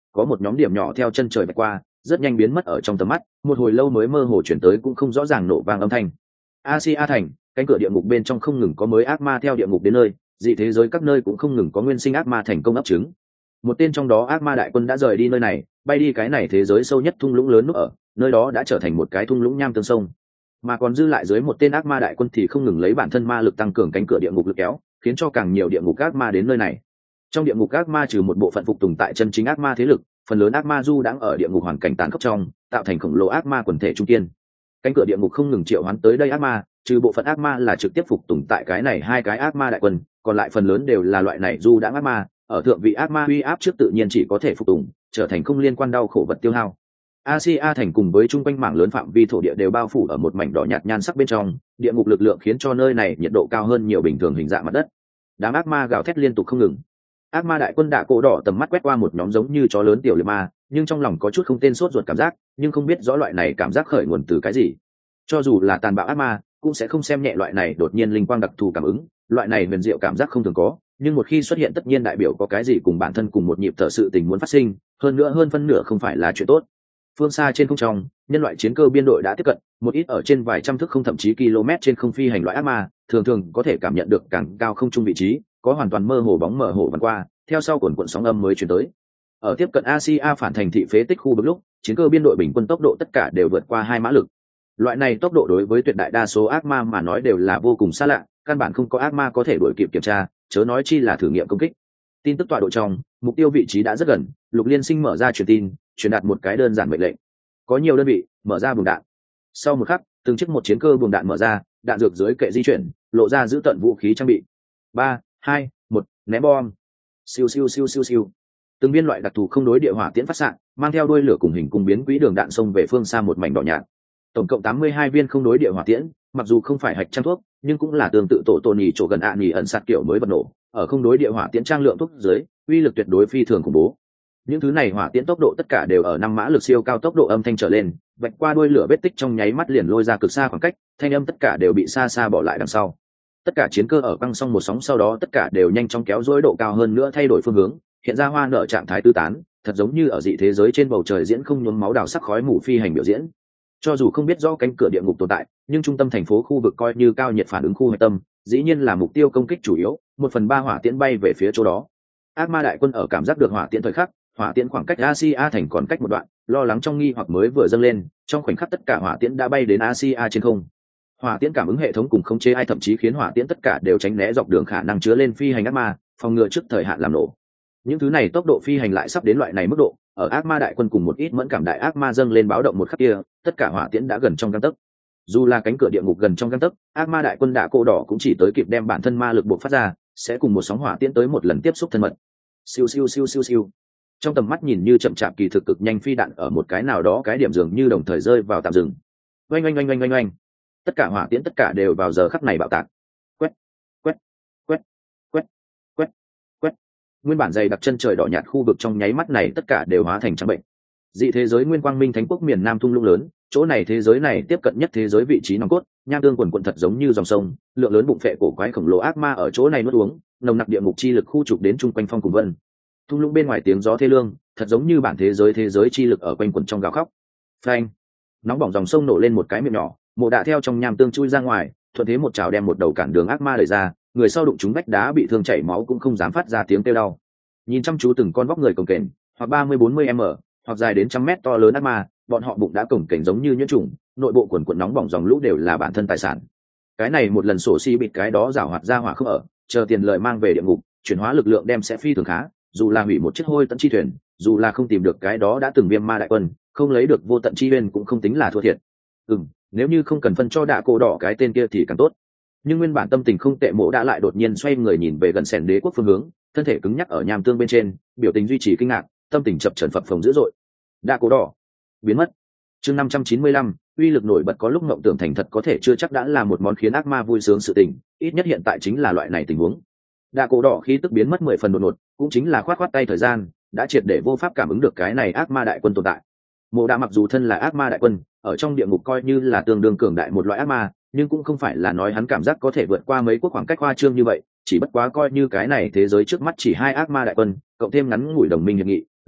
có một nhóm điểm nhỏ theo chân trời vạch qua, rất nhanh biến mất ở trong tầm mắt, một hồi lâu mới mơ hồ chuyển tới cũng không rõ ràng nổ vang âm thanh. Asia thành, cánh cửa địa ngục bên trong không ngừng có mới ác ma theo địa ngục đến nơi, dị thế giới các nơi cũng không ngừng có nguyên sinh ác ma thành công ấp trứng. Một tên trong đó ác ma đại quân đã rời đi nơi này, bay đi cái này thế giới sâu nhất thung lũng lớn núp ở, nơi đó đã trở thành một cái thung lũng nham tương sông. Mà còn dư lại dưới một tên ác ma đại quân thì không ngừng lấy bản thân ma lực tăng cường cánh cửa địa ngục lực kéo, khiến cho càng nhiều địa ngục ác ma đến nơi này. Trong địa ngục ác ma trừ một bộ phận phục tùng tại chân chính ác ma thế lực, phần lớn ác ma du đang ở địa ngục hoàn cảnh tàn khốc trong, tạo thành khổng lồ ác ma quần thể trung kiên. Cánh cửa địa ngục không ngừng triệu hoán tới đây ác ma, trừ bộ phận ác ma là trực tiếp phục tùng tại cái này hai cái ác ma đại quân, còn lại phần lớn đều là loại này du đãng ác ma, ở thượng vị ác ma uy áp trước tự nhiên chỉ có thể phục tùng, trở thành không liên quan đau khổ vật tiêu hao. Asia thành cùng với trung quanh mảng lớn phạm vi thổ địa đều bao phủ ở một mảnh đỏ nhạt nhan sắc bên trong, địa ngục lực lượng khiến cho nơi này nhiệt độ cao hơn nhiều bình thường hình dạng mặt đất. Đám ác ma gào thét liên tục không ngừng. Ác ma đại quân đạ cổ đỏ tầm mắt quét qua một nhóm giống như chó lớn tiểu liệt ma, nhưng trong lòng có chút không tên sốt ruột cảm giác, nhưng không biết rõ loại này cảm giác khởi nguồn từ cái gì. Cho dù là tàn bạo ác ma, cũng sẽ không xem nhẹ loại này đột nhiên linh quang đặc thù cảm ứng, loại này huyền diệu cảm giác không thường có, nhưng một khi xuất hiện tất nhiên đại biểu có cái gì cùng bản thân cùng một nhịp thở sự tình muốn phát sinh, hơn nữa hơn phân nửa không phải là chuyện tốt. Phương xa trên không trong, nhân loại chiến cơ biên đội đã tiếp cận, một ít ở trên vài trăm thước không thậm chí km trên không phi hành loại ác ma, thường thường có thể cảm nhận được càng cao không trung vị trí, có hoàn toàn mơ hồ bóng mờ hồ vần qua, theo sau cuộn cuộn sóng âm mới truyền tới. Ở tiếp cận Asia phản thành thị phế tích khu vực lúc, chiến cơ biên đội bình quân tốc độ tất cả đều vượt qua hai mã lực. Loại này tốc độ đối với tuyệt đại đa số ác ma mà nói đều là vô cùng xa lạ, căn bản không có ác ma có thể đuổi kịp kiểm tra, chớ nói chi là thử nghiệm công kích. Tin tức tọa độ trong, mục tiêu vị trí đã rất gần, Lục Liên Sinh mở ra truyền tin, truyền đạt một cái đơn giản mệnh lệnh. Có nhiều đơn vị mở ra buồng đạn. Sau một khắc, từng chiếc một chiến cơ buồng đạn mở ra, đạn dược dưới kệ di chuyển, lộ ra giữ tận vũ khí trang bị. Ba, hai, một, ném bom. Siêu siêu siêu siêu siêu. Từng viên loại đặc thù không đối địa hỏa tiễn phát xạ, mang theo đuôi lửa cùng hình cung biến quỹ đường đạn xông về phương xa một mảnh đỏ nhạt. Tổng cộng tám mươi hai viên không đối địa hỏa tiễn, mặc dù không phải hạch trang thuốc, nhưng cũng là tương tự tổ tổ nhì chỗ gần ạ nhì ẩn sạt kiểu mới bật nổ, ở không đối địa hỏa tiễn trang lượng thuốc dưới, uy lực tuyệt đối phi thường khủng bố. Những thứ này hỏa tiễn tốc độ tất cả đều ở năm mã lực siêu cao tốc độ âm thanh trở lên, vạch qua đuôi lửa vết tích trong nháy mắt liền lôi ra cực xa khoảng cách, thanh âm tất cả đều bị xa xa bỏ lại đằng sau. Tất cả chiến cơ ở băng xong một sóng sau đó tất cả đều nhanh chóng kéo dối độ cao hơn nữa thay đổi phương hướng, hiện ra hoa nở trạng thái tứ tán, thật giống như ở dị thế giới trên bầu trời diễn không nhuốm máu đào sắc khói mù phi hành biểu diễn. Cho dù không biết rõ cánh cửa địa ngục tồn tại, nhưng trung tâm thành phố khu vực coi như cao nhiệt phản ứng khu hạch tâm, dĩ nhiên là mục tiêu công kích chủ yếu, một phần ba hỏa tiễn bay về phía chỗ đó. Ác ma đại quân ở cảm giác được hỏa tiễn thời khắc, hỏa tiễn khoảng cách Asia thành còn cách một đoạn, lo lắng trong nghi hoặc mới vừa dâng lên, trong khoảnh khắc tất cả hỏa tiễn đã bay đến Asia trên không. Hỏa tiễn cảm ứng hệ thống cùng khống chế ai thậm chí khiến hỏa tiễn tất cả đều tránh né dọc đường khả năng chứa lên phi hành ác ma, phòng ngừa trước thời hạn làm nổ. Những thứ này tốc độ phi hành lại sắp đến loại này mức độ, ở ác ma đại quân cùng một ít mẫn cảm đại ác ma dâng lên báo động một khắc kia, tất cả hỏa tiễn đã gần trong gang tấc. Dù là cánh cửa địa ngục gần trong gang tấc, ác ma đại quân đạ cô đỏ cũng chỉ tới kịp đem bản thân ma lực buộc phát ra, sẽ cùng một sóng hỏa tiễn tới một lần tiếp xúc thân mật. Siêu siêu siêu siêu siêu. Trong tầm mắt nhìn như chậm chạp kỳ thực cực nhanh phi đạn ở một cái nào đó cái điểm dường như đồng thời rơi vào tạm dừng. Oanh oanh oanh oanh oanh oanh. Tất cả hỏa tiễn tất cả đều vào giờ khắc này bạo tạc. Quét, quét, quét, quét, quét, quét. Nguyên bản dày đặc chân trời đỏ nhạt khu vực trong nháy mắt này tất cả đều hóa thành trắng bệnh. Dị thế giới Nguyên Quang Minh Thánh Quốc miền Nam thung lũng lớn, chỗ này thế giới này tiếp cận nhất thế giới vị trí nòng cốt, nham tương quần quần thật giống như dòng sông, lượng lớn bụng phệ cổ quái khổng lồ ác ma ở chỗ này nuốt uống, nồng nặc địa ngục chi lực khu trục đến trung quanh phong cùng vân. Thung lũng bên ngoài tiếng gió thê lương, thật giống như bản thế giới thế giới chi lực ở quanh quẩn trong gào khóc. Phanh! Nóng bỏng dòng sông nổ lên một cái miệng nhỏ, Mộ Đạ theo trong nham tương chui ra ngoài, thuận thế một chảo đem một đầu cản đường ác ma đẩy ra, người sau đụng trúng vách đá bị thương chảy máu cũng không dám phát ra tiếng kêu đau. Nhìn chăm chú từng con vóc người cồng kềnh, hoặc ba mươi bốn mươi m, hoặc dài đến trăm mét to lớn ác ma, bọn họ bụng đã cồng kềnh giống như nhuyễn trùng, nội bộ quần quần nóng bỏng dòng lũ đều là bản thân tài sản. Cái này một lần sổ xi bịt cái đó giảo hoạt ra hỏa không ở, chờ tiền lợi mang về địa ngục, chuyển hóa lực lượng đem sẽ phi thường khá, dù là hủy một chiếc hôi tận chi thuyền, dù là không tìm được cái đó đã từng viêm ma đại quân, không lấy được vô tận chi uyên cũng không tính là thua thiệt. Ừm, nếu như không cần phân cho Đạ Cổ đỏ cái tên kia thì càng tốt. Nhưng nguyên bản tâm tình không tệ Mộ đã lại đột nhiên xoay người nhìn về gần sẻn đế quốc phương hướng, thân thể cứng nhắc ở nham tương bên trên, biểu tình duy trì kinh ngạc, tâm tình chập chờn phập phồng dữ dội. Đạ Cổ đỏ biến mất. Chương năm trăm chín mươi lăm, uy lực nổi bật có lúc ngộng tưởng thành thật có thể chưa chắc đã là một món khiến ác ma vui sướng sự tình, ít nhất hiện tại chính là loại này tình huống. Đạ Cổ đỏ khí tức biến mất mười phần đột ngột, cũng chính là khoát khoát tay thời gian, đã triệt để vô pháp cảm ứng được cái này ác ma đại quân tồn tại. Mộ đã mặc dù thân là ác ma đại quân, ở trong địa ngục coi như là tương đương cường đại một loại ác ma, nhưng cũng không phải là nói hắn cảm giác có thể vượt qua mấy quốc khoảng cách khoa trương như vậy, chỉ bất quá coi như cái này thế giới trước mắt chỉ hai ác ma đại quân, cộng thêm ngắn ngủi đồng minh hiệp nghị,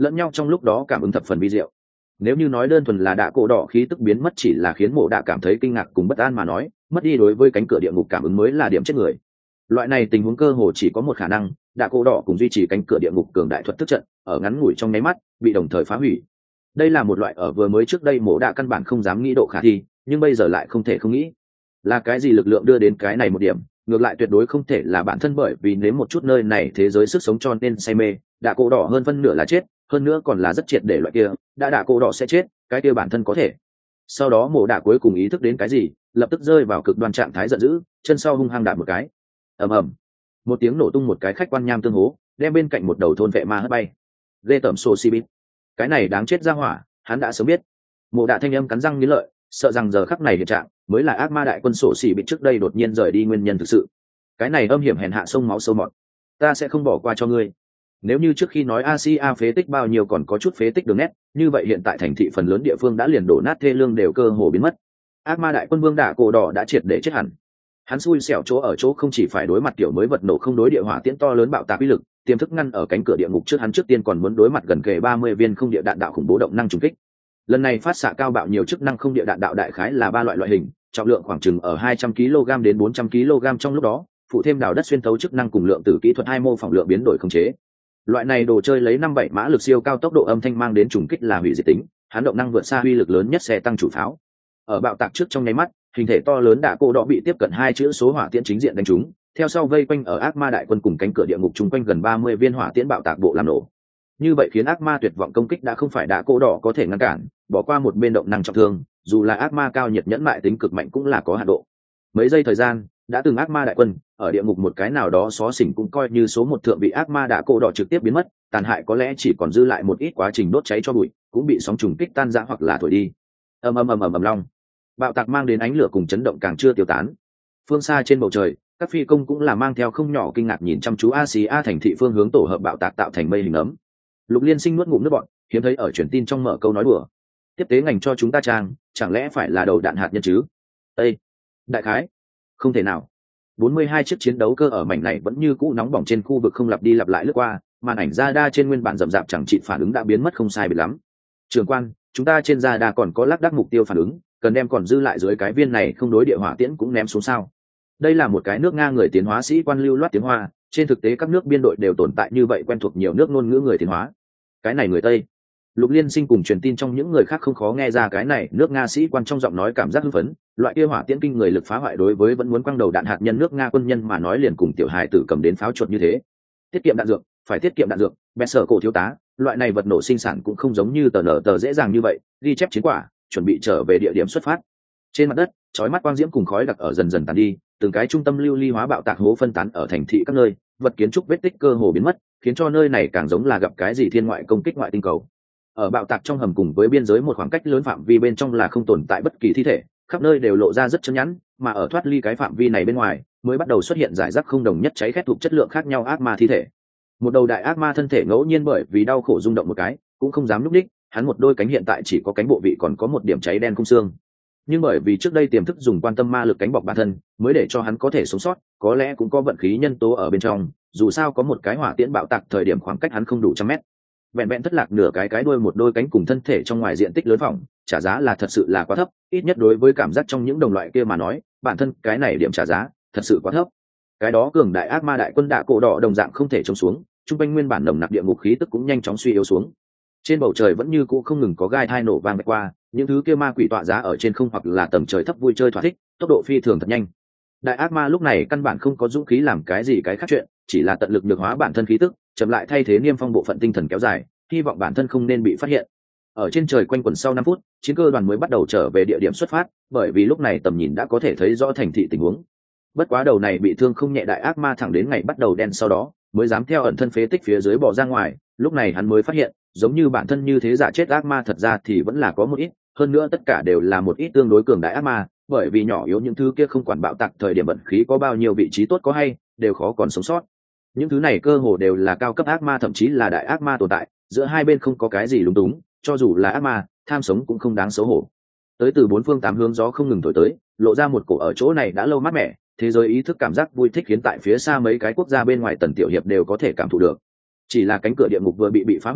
lẫn nhau trong lúc đó cảm ứng thập phần vi diệu. Nếu như nói đơn thuần là đạ cổ đỏ khí tức biến mất chỉ là khiến mộ đạ cảm thấy kinh ngạc cùng bất an mà nói, mất đi đối với cánh cửa địa ngục cảm ứng mới là điểm chết người. Loại này tình huống cơ hồ chỉ có một khả năng, đạ cổ đỏ cùng duy trì cánh cửa địa ngục cường đại thuật tức trận ở ngắn ngủi trong nháy mắt bị đồng thời phá hủy. Đây là một loại ở vừa mới trước đây mộ đạ căn bản không dám nghĩ độ khả thi, nhưng bây giờ lại không thể không nghĩ. Là cái gì lực lượng đưa đến cái này một điểm, ngược lại tuyệt đối không thể là bản thân bởi vì nếm một chút nơi này thế giới sức sống cho nên say mê, đạ cổ đỏ hơn phân nửa là chết, hơn nữa còn là rất triệt để loại kia, đã đạ cổ đỏ sẽ chết, cái kia bản thân có thể. Sau đó mộ đạ cuối cùng ý thức đến cái gì, lập tức rơi vào cực đoan trạng thái giận dữ, chân sau hung hăng đạp một cái. Ầm ầm. Một tiếng nổ tung một cái khách quan nham tương hố, đem bên cạnh một đầu thôn vệ ma hất bay. Lê tẩm sô si bít. Cái này đáng chết ra hỏa, hắn đã sớm biết. Mộ đạ thanh âm cắn răng nghiến lợi, sợ rằng giờ khắc này hiện trạng mới là ác ma đại quân sổ xỉ bị trước đây đột nhiên rời đi nguyên nhân thực sự. Cái này âm hiểm hèn hạ sông máu sâu mọt, ta sẽ không bỏ qua cho ngươi. Nếu như trước khi nói Asia phế tích bao nhiêu còn có chút phế tích đường nét, như vậy hiện tại thành thị phần lớn địa phương đã liền đổ nát thê lương đều cơ hồ biến mất. Ác ma đại quân vương đả cổ đỏ đã triệt để chết hẳn. Hắn xui xẻo chỗ ở chỗ không chỉ phải đối mặt kiểu mới vật nổ không đối địa hỏa tiễn to lớn bạo tạc uy lực, tiềm thức ngăn ở cánh cửa địa ngục trước hắn trước tiên còn muốn đối mặt gần kề ba mươi viên không địa đạn đạo khủng bố động năng trùng kích. Lần này phát xạ cao bạo nhiều chức năng không địa đạn đạo đại khái là ba loại loại hình, trọng lượng khoảng chừng ở hai trăm ki lô gam đến bốn trăm ki lô gam trong lúc đó, phụ thêm đào đất xuyên thấu chức năng cùng lượng tử kỹ thuật hai mô phỏng lượng biến đổi khống chế. Loại này đồ chơi lấy năm bảy mã lực siêu cao tốc độ âm thanh mang đến trùng kích là hủy diệt tính, hắn động năng vượt xa uy lực lớn nhất xe tăng chủ pháo. Ở bạo tạc trước trong nháy mắt, hình thể to lớn đạ cô đỏ bị tiếp cận hai chữ số hỏa tiễn chính diện đánh trúng, theo sau vây quanh ở ác ma đại quân cùng cánh cửa địa ngục chung quanh gần ba mươi viên hỏa tiễn bạo tạc bộ làm nổ. Như vậy khiến ác ma tuyệt vọng công kích đã không phải đạ cô đỏ có thể ngăn cản, bỏ qua một bên động năng trọng thương, dù là ác ma cao nhiệt nhẫn mại tính cực mạnh cũng là có hạn độ. Mấy giây thời gian, đã từng ác ma đại quân ở địa ngục một cái nào đó xó xỉnh cũng coi như số một thượng vị ác ma đạ cô đỏ trực tiếp biến mất, tàn hại có lẽ chỉ còn dư lại một ít quá trình đốt cháy cho bụi, cũng bị sóng trùng kích tan rã hoặc là thổi đi. Ầm ầm ầm ầm ầm long, bạo tạc mang đến ánh lửa cùng chấn động càng chưa tiêu tán. Phương xa trên bầu trời, các phi công cũng là mang theo không nhỏ kinh ngạc nhìn chăm chú Asia thành thị phương hướng tổ hợp bạo tạc tạo thành mây hình ấm. Lục Liên Sinh nuốt ngụm nước bọt, hiếm thấy ở truyền tin trong mở câu nói đùa. Tiếp tế ngành cho chúng ta trang, chẳng lẽ phải là đầu đạn hạt nhân chứ? Ê! Đại khái, không thể nào. bốn mươi hai chiếc chiến đấu cơ ở mảnh này vẫn như cũ nóng bỏng trên khu vực không lặp đi lặp lại lướt qua, màn ảnh radar trên nguyên bản rậm rạp chẳng trị phản ứng đã biến mất không sai biệt lắm. Trường quan, chúng ta trên radar còn có lác đác mục tiêu phản ứng, cần đem còn dư lại dưới cái viên này không đối địa hỏa tiễn cũng ném xuống sao? Đây là một cái nước Nga người tiến hóa sĩ quan lưu loát tiếng Hoa, trên thực tế các nước biên đội đều tồn tại như vậy quen thuộc nhiều nước ngôn ngữ người tiến hóa. Cái này người Tây. Lục Liên Sinh cùng truyền tin trong những người khác không khó nghe ra cái này nước Nga sĩ quan trong giọng nói cảm giác hưng phấn, loại kia hỏa tiễn kinh người lực phá hoại đối với vẫn muốn quăng đầu đạn hạt nhân nước Nga quân nhân mà nói liền cùng tiểu hài tử cầm đến pháo chuột như thế. Tiết kiệm đạn dược, phải tiết kiệm đạn dược, bè sở cổ thiếu tá, loại này vật nổ sinh sản cũng không giống như tờ nở tờ dễ dàng như vậy, ghi chép chiến quả, chuẩn bị trở về địa điểm xuất phát. Trên mặt đất, chói mắt quang diễm cùng khói đặc ở dần dần tàn đi, từng cái trung tâm lưu ly hóa bạo tạc hố phân tán ở thành thị các nơi, vật kiến trúc vết tích cơ hồ biến mất, khiến cho nơi này càng giống là gặp cái gì thiên ngoại công kích ngoại tinh cầu. Ở bạo tạc trong hầm cùng với biên giới một khoảng cách lớn phạm vi bên trong là không tồn tại bất kỳ thi thể, khắp nơi đều lộ ra rất chân nhẵn, mà ở thoát ly cái phạm vi này bên ngoài, mới bắt đầu xuất hiện giải rác không đồng nhất cháy khét thuộc chất lượng khác nhau ác ma thi thể. Một đầu đại ác ma thân thể ngẫu nhiên bởi vì đau khổ rung động một cái, cũng không dám nhúc nhích, hắn một đôi cánh hiện tại chỉ có cánh bộ vị còn có một điểm cháy đen khung xương. Nhưng bởi vì trước đây tiềm thức dùng quan tâm ma lực cánh bọc bản thân, mới để cho hắn có thể sống sót, có lẽ cũng có vận khí nhân tố ở bên trong, dù sao có một cái hỏa tiễn bạo tạc thời điểm khoảng cách hắn không đủ trăm mét. Vẹn vẹn thất lạc nửa cái cái đuôi một đôi cánh cùng thân thể trong ngoài diện tích lớn phỏng, trả giá là thật sự là quá thấp, ít nhất đối với cảm giác trong những đồng loại kia mà nói, bản thân cái này điểm trả giá thật sự quá thấp. Cái đó cường đại ác ma đại quân đạ cổ đỏ đồng dạng không thể trông xuống, trung quanh nguyên bản nồng nặc địa ngục khí tức cũng nhanh chóng suy yếu xuống. Trên bầu trời vẫn như cũ không ngừng có gai thai nổ vang vạch qua, những thứ kia ma quỷ tọa giá ở trên không hoặc là tầm trời thấp vui chơi thỏa thích, tốc độ phi thường thật nhanh. Đại ác ma lúc này căn bản không có dũng khí làm cái gì cái khác chuyện, chỉ là tận lực được hóa bản thân khí tức, chậm lại thay thế niêm phong bộ phận tinh thần kéo dài, hy vọng bản thân không nên bị phát hiện. Ở trên trời quanh quẩn sau năm phút, chiến cơ đoàn mới bắt đầu trở về địa điểm xuất phát, bởi vì lúc này tầm nhìn đã có thể thấy rõ thành thị tình huống. Bất quá đầu này bị thương không nhẹ đại ác ma thẳng đến ngày bắt đầu đen sau đó, mới dám theo ẩn thân phế tích phía dưới bỏ ra ngoài, lúc này hắn mới phát hiện, giống như bản thân như thế giả chết ác ma thật ra thì vẫn là có một ít, hơn nữa tất cả đều là một ít tương đối cường đại ác ma, bởi vì nhỏ yếu những thứ kia không quản bạo tạc thời điểm vận khí có bao nhiêu vị trí tốt có hay, đều khó còn sống sót. Những thứ này cơ hồ đều là cao cấp ác ma thậm chí là đại ác ma tồn tại, giữa hai bên không có cái gì lúng túng, cho dù là ác ma, tham sống cũng không đáng xấu hổ. Tới từ bốn phương tám hướng gió không ngừng thổi tới, lộ ra một cổ ở chỗ này đã lâu mát mẻ, thế giới ý thức cảm giác vui thích khiến tại phía xa mấy cái quốc gia bên ngoài Tần Tiểu Hiệp đều có thể cảm thụ được. Chỉ là cánh cửa địa ngục vừa bị bị phá hủy,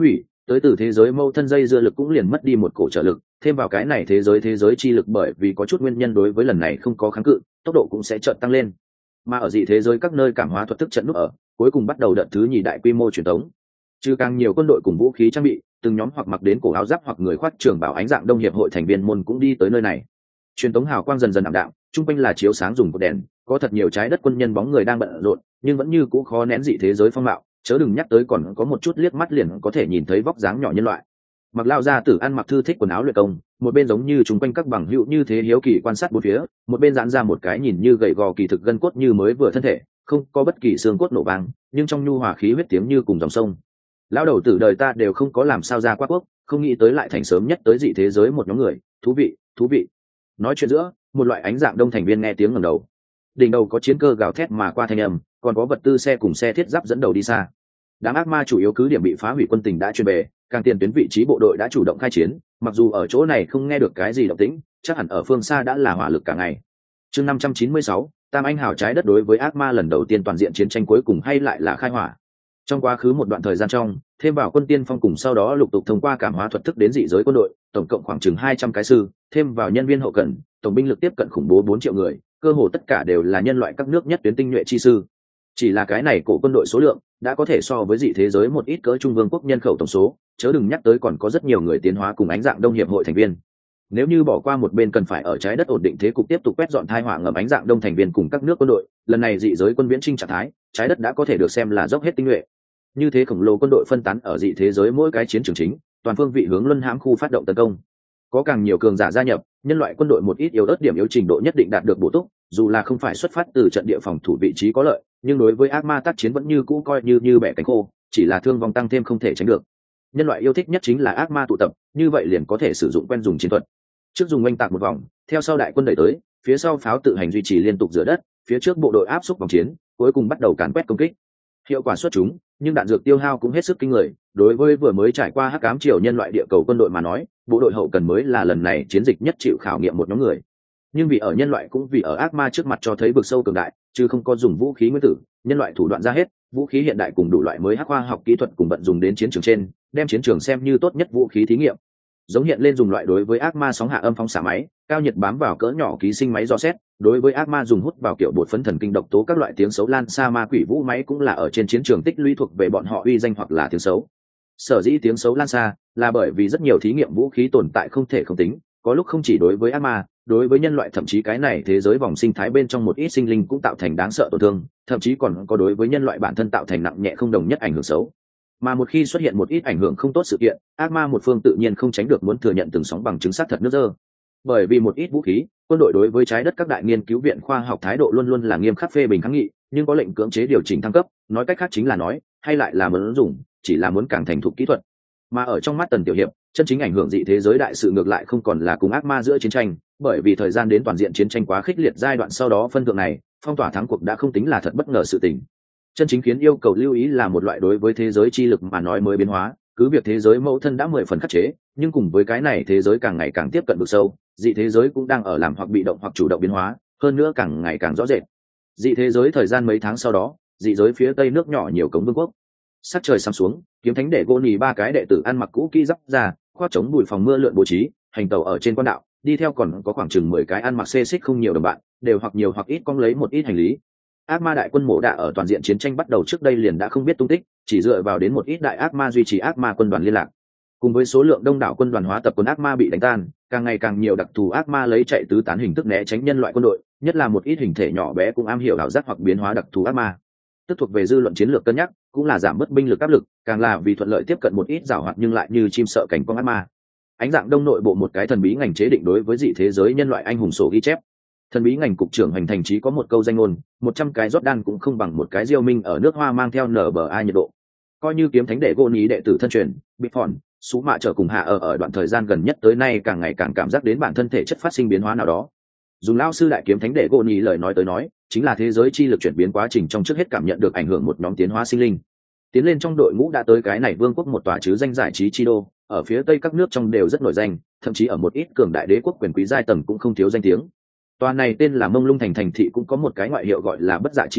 tới từ thế giới mâu thân dây dưa lực cũng liền mất đi một cổ trợ lực, thêm vào cái này thế giới thế giới chi lực bởi vì có chút nguyên nhân đối với lần này không có kháng cự, tốc độ cũng sẽ chợt tăng lên. Mà ở dị thế giới các nơi cảm hóa thuật thức trận nút ở, cuối cùng bắt đầu đợt thứ nhì đại quy mô truyền thống. Trừ càng nhiều quân đội cùng vũ khí trang bị, từng nhóm hoặc mặc đến cổ áo giáp hoặc người khoác trường bảo ánh dạng đông hiệp hội thành viên môn cũng đi tới nơi này. Truyền thống hào quang dần dần ảm đạm, trung quanh là chiếu sáng dùng của đèn, có thật nhiều trái đất quân nhân bóng người đang bận rộn, nhưng vẫn như cũ khó nén dị thế giới phong mạo, chớ đừng nhắc tới còn có một chút liếc mắt liền có thể nhìn thấy vóc dáng nhỏ nhân loại. Mặc lao ra tử ăn mặc thư thích quần áo luyện công, một bên giống như chúng quanh các bằng hữu như thế hiếu kỳ quan sát bốn phía, một bên giãn ra một cái nhìn như gầy gò kỳ thực gân cốt như mới vừa thân thể, không có bất kỳ xương cốt nổ vang, nhưng trong nhu hòa khí huyết tiếng như cùng dòng sông. Lão đầu tử đời ta đều không có làm sao ra quá quốc, không nghĩ tới lại thành sớm nhất tới dị thế giới một nhóm người, thú vị, thú vị. Nói chuyện giữa, một loại ánh dạng đông thành viên nghe tiếng ngẩng đầu. Đỉnh đầu có chiến cơ gào thét mà qua thanh âm, còn có vật tư xe cùng xe thiết giáp dẫn đầu đi xa. Đám ác ma chủ yếu cứ điểm bị phá hủy, quân tình đã truyền về, càng tiền tuyến vị trí bộ đội đã chủ động khai chiến, mặc dù ở chỗ này không nghe được cái gì động tĩnh, chắc hẳn ở phương xa đã là hỏa lực cả ngày. Chương năm trăm chín mươi sáu, Tam Anh hào trái đất đối với ác ma lần đầu tiên toàn diện chiến tranh cuối cùng hay lại là khai hỏa. Trong quá khứ một đoạn thời gian trong, thêm vào quân tiên phong cùng sau đó lục tục thông qua cảm hóa thuật thức đến dị giới quân đội, tổng cộng khoảng chừng hai trăm cái sư, thêm vào nhân viên hậu cần, tổng binh lực tiếp cận khủng bố bốn triệu người, cơ hồ tất cả đều là nhân loại các nước nhất tuyến tinh nhuệ chi sư. Chỉ là cái này cổ quân đội số lượng đã có thể so với dị thế giới một ít cỡ trung vương quốc nhân khẩu tổng số, chớ đừng nhắc tới còn có rất nhiều người tiến hóa cùng ánh dạng đông hiệp hội thành viên. Nếu như bỏ qua một bên cần phải ở trái đất ổn định thế cục tiếp tục quét dọn thai họa ngầm ánh dạng đông thành viên cùng các nước quân đội, lần này dị giới quân viễn trinh trạng thái, trái đất đã có thể được xem là dốc hết tinh nhuệ. Như thế khổng lồ quân đội phân tán ở dị thế giới mỗi cái chiến trường chính, toàn phương vị hướng luân hãm khu phát động tấn công. Có càng nhiều cường giả gia nhập, nhân loại quân đội một ít yếu ớt điểm yếu trình độ nhất định đạt được bổ túc, dù là không phải xuất phát từ trận địa phòng thủ vị trí có lợi, nhưng đối với ác ma tác chiến vẫn như cũ coi như như bẻ cánh khô, chỉ là thương vong tăng thêm không thể tránh được. Nhân loại yêu thích nhất chính là ác ma tụ tập, như vậy liền có thể sử dụng quen dùng chiến thuật. Trước dùng oanh tạc một vòng, theo sau đại quân đẩy tới, phía sau pháo tự hành duy trì liên tục giữa đất, phía trước bộ đội áp xúc vòng chiến, cuối cùng bắt đầu càn quét công kích. Hiệu quả xuất chúng, nhưng đạn dược tiêu hao cũng hết sức kinh người, đối với vừa mới trải qua hắc ám triều nhân loại địa cầu quân đội mà nói, bộ đội hậu cần mới là lần này chiến dịch nhất chịu khảo nghiệm một nhóm người. Nhưng vì ở nhân loại cũng vì ở ác ma trước mặt cho thấy vực sâu cường đại, chứ không có dùng vũ khí nguyên tử, nhân loại thủ đoạn ra hết, vũ khí hiện đại cùng đủ loại mới hắc khoa học kỹ thuật cùng vận dùng đến chiến trường trên, đem chiến trường xem như tốt nhất vũ khí thí nghiệm. Giống hiện lên dùng loại đối với ác ma sóng hạ âm phóng xạ máy, cao nhiệt bám vào cỡ nhỏ ký sinh máy dò xét, đối với ác ma dùng hút vào kiểu bột phấn thần kinh độc tố các loại tiếng xấu lan xa ma quỷ vũ máy cũng là ở trên chiến trường tích lũy thuộc về bọn họ uy danh hoặc là tiếng xấu. Sở dĩ tiếng xấu lan xa là bởi vì rất nhiều thí nghiệm vũ khí tồn tại không thể không tính, có lúc không chỉ đối với ác ma, đối với nhân loại thậm chí cái này thế giới vòng sinh thái bên trong một ít sinh linh cũng tạo thành đáng sợ tổn thương, thậm chí còn có đối với nhân loại bản thân tạo thành nặng nhẹ không đồng nhất ảnh hưởng xấu. Mà một khi xuất hiện một ít ảnh hưởng không tốt sự kiện, ác ma một phương tự nhiên không tránh được muốn thừa nhận từng sóng bằng chứng xác thật nước dơ. Bởi vì một ít vũ khí, quân đội đối với trái đất các đại nghiên cứu viện khoa học thái độ luôn luôn là nghiêm khắc phê bình kháng nghị, nhưng có lệnh cưỡng chế điều chỉnh thăng cấp, nói cách khác chính là nói, hay lại là muốn dùng, chỉ là muốn càng thành thục kỹ thuật. Mà ở trong mắt Tần Tiểu Hiệp, chân chính ảnh hưởng dị thế giới đại sự ngược lại không còn là cùng ác ma giữa chiến tranh, bởi vì thời gian đến toàn diện chiến tranh quá khích liệt giai đoạn sau đó phân thượng này, phong tỏa thắng cuộc đã không tính là thật bất ngờ sự tình. Chân chính khiến yêu cầu lưu ý là một loại đối với thế giới chi lực mà nói mới biến hóa, cứ việc thế giới mẫu thân đã mười phần khắc chế, nhưng cùng với cái này thế giới càng ngày càng tiếp cận vực sâu, dị thế giới cũng đang ở làm hoặc bị động hoặc chủ động biến hóa, hơn nữa càng ngày càng rõ rệt. Dị thế giới thời gian mấy tháng sau đó, dị giới phía tây nước nhỏ nhiều cống vương quốc. Sắc trời sắm xuống, kiếm thánh để gô nì ba cái đệ tử ăn mặc cũ kỹ giáp ra, khoác chống bụi phòng mưa lượn bố trí, hành tàu ở trên quan đạo, đi theo còn có khoảng chừng mười cái ăn mặc xê xích không nhiều đồng bạn, đều hoặc nhiều hoặc ít cong lấy một ít hành lý. Ác ma đại quân mổ đạ ở toàn diện chiến tranh bắt đầu trước đây liền đã không biết tung tích, chỉ dựa vào đến một ít đại ác ma duy trì ác ma quân đoàn liên lạc. Cùng với số lượng đông đảo quân đoàn hóa tập quân ác ma bị đánh tan, càng ngày càng nhiều đặc thù ác ma lấy chạy tứ tán hình thức né tránh nhân loại quân đội, nhất là một ít hình thể nhỏ bé cũng am hiểu ảo giác hoặc biến hóa đặc thù ác ma. Tức thuộc về dư luận chiến lược cân nhắc, cũng là giảm bớt binh lực áp lực, càng là vì thuận lợi tiếp cận một ít giảo hoạt nhưng lại như chim sợ cảnh quang ác ma. Ánh dạng đông nội bộ một cái thần bí ngành chế định đối với dị thế giới nhân loại anh hùng sổ ghi chép. Thần bí ngành cục trưởng hành thành trí có một câu danh ngôn, một trăm cái Jordan cũng không bằng một cái Diêu Minh ở nước Hoa mang theo nở bờ ai nhiệt độ. Coi như kiếm thánh đệ gôn ý đệ tử thân truyền, bị phòn, sú mạ trở cùng hạ ở ở đoạn thời gian gần nhất tới nay càng ngày càng cảm giác đến bản thân thể chất phát sinh biến hóa nào đó. Dùng lao sư đại kiếm thánh đệ gôn ý lời nói tới nói, chính là thế giới chi lực chuyển biến quá trình trong trước hết cảm nhận được ảnh hưởng một nhóm tiến hóa sinh linh. Tiến lên trong đội ngũ đã tới cái này vương quốc một tòa chứ danh giải trí chi đô, ở phía tây các nước trong đều rất nổi danh, thậm chí ở một ít cường đại đế quốc quyền quý giai tầng cũng không thiếu danh tiếng. Tòa này tên là Mông Lung thành thành thị cũng có một cái ngoại hiệu gọi là Bất Dạ Chi Đô,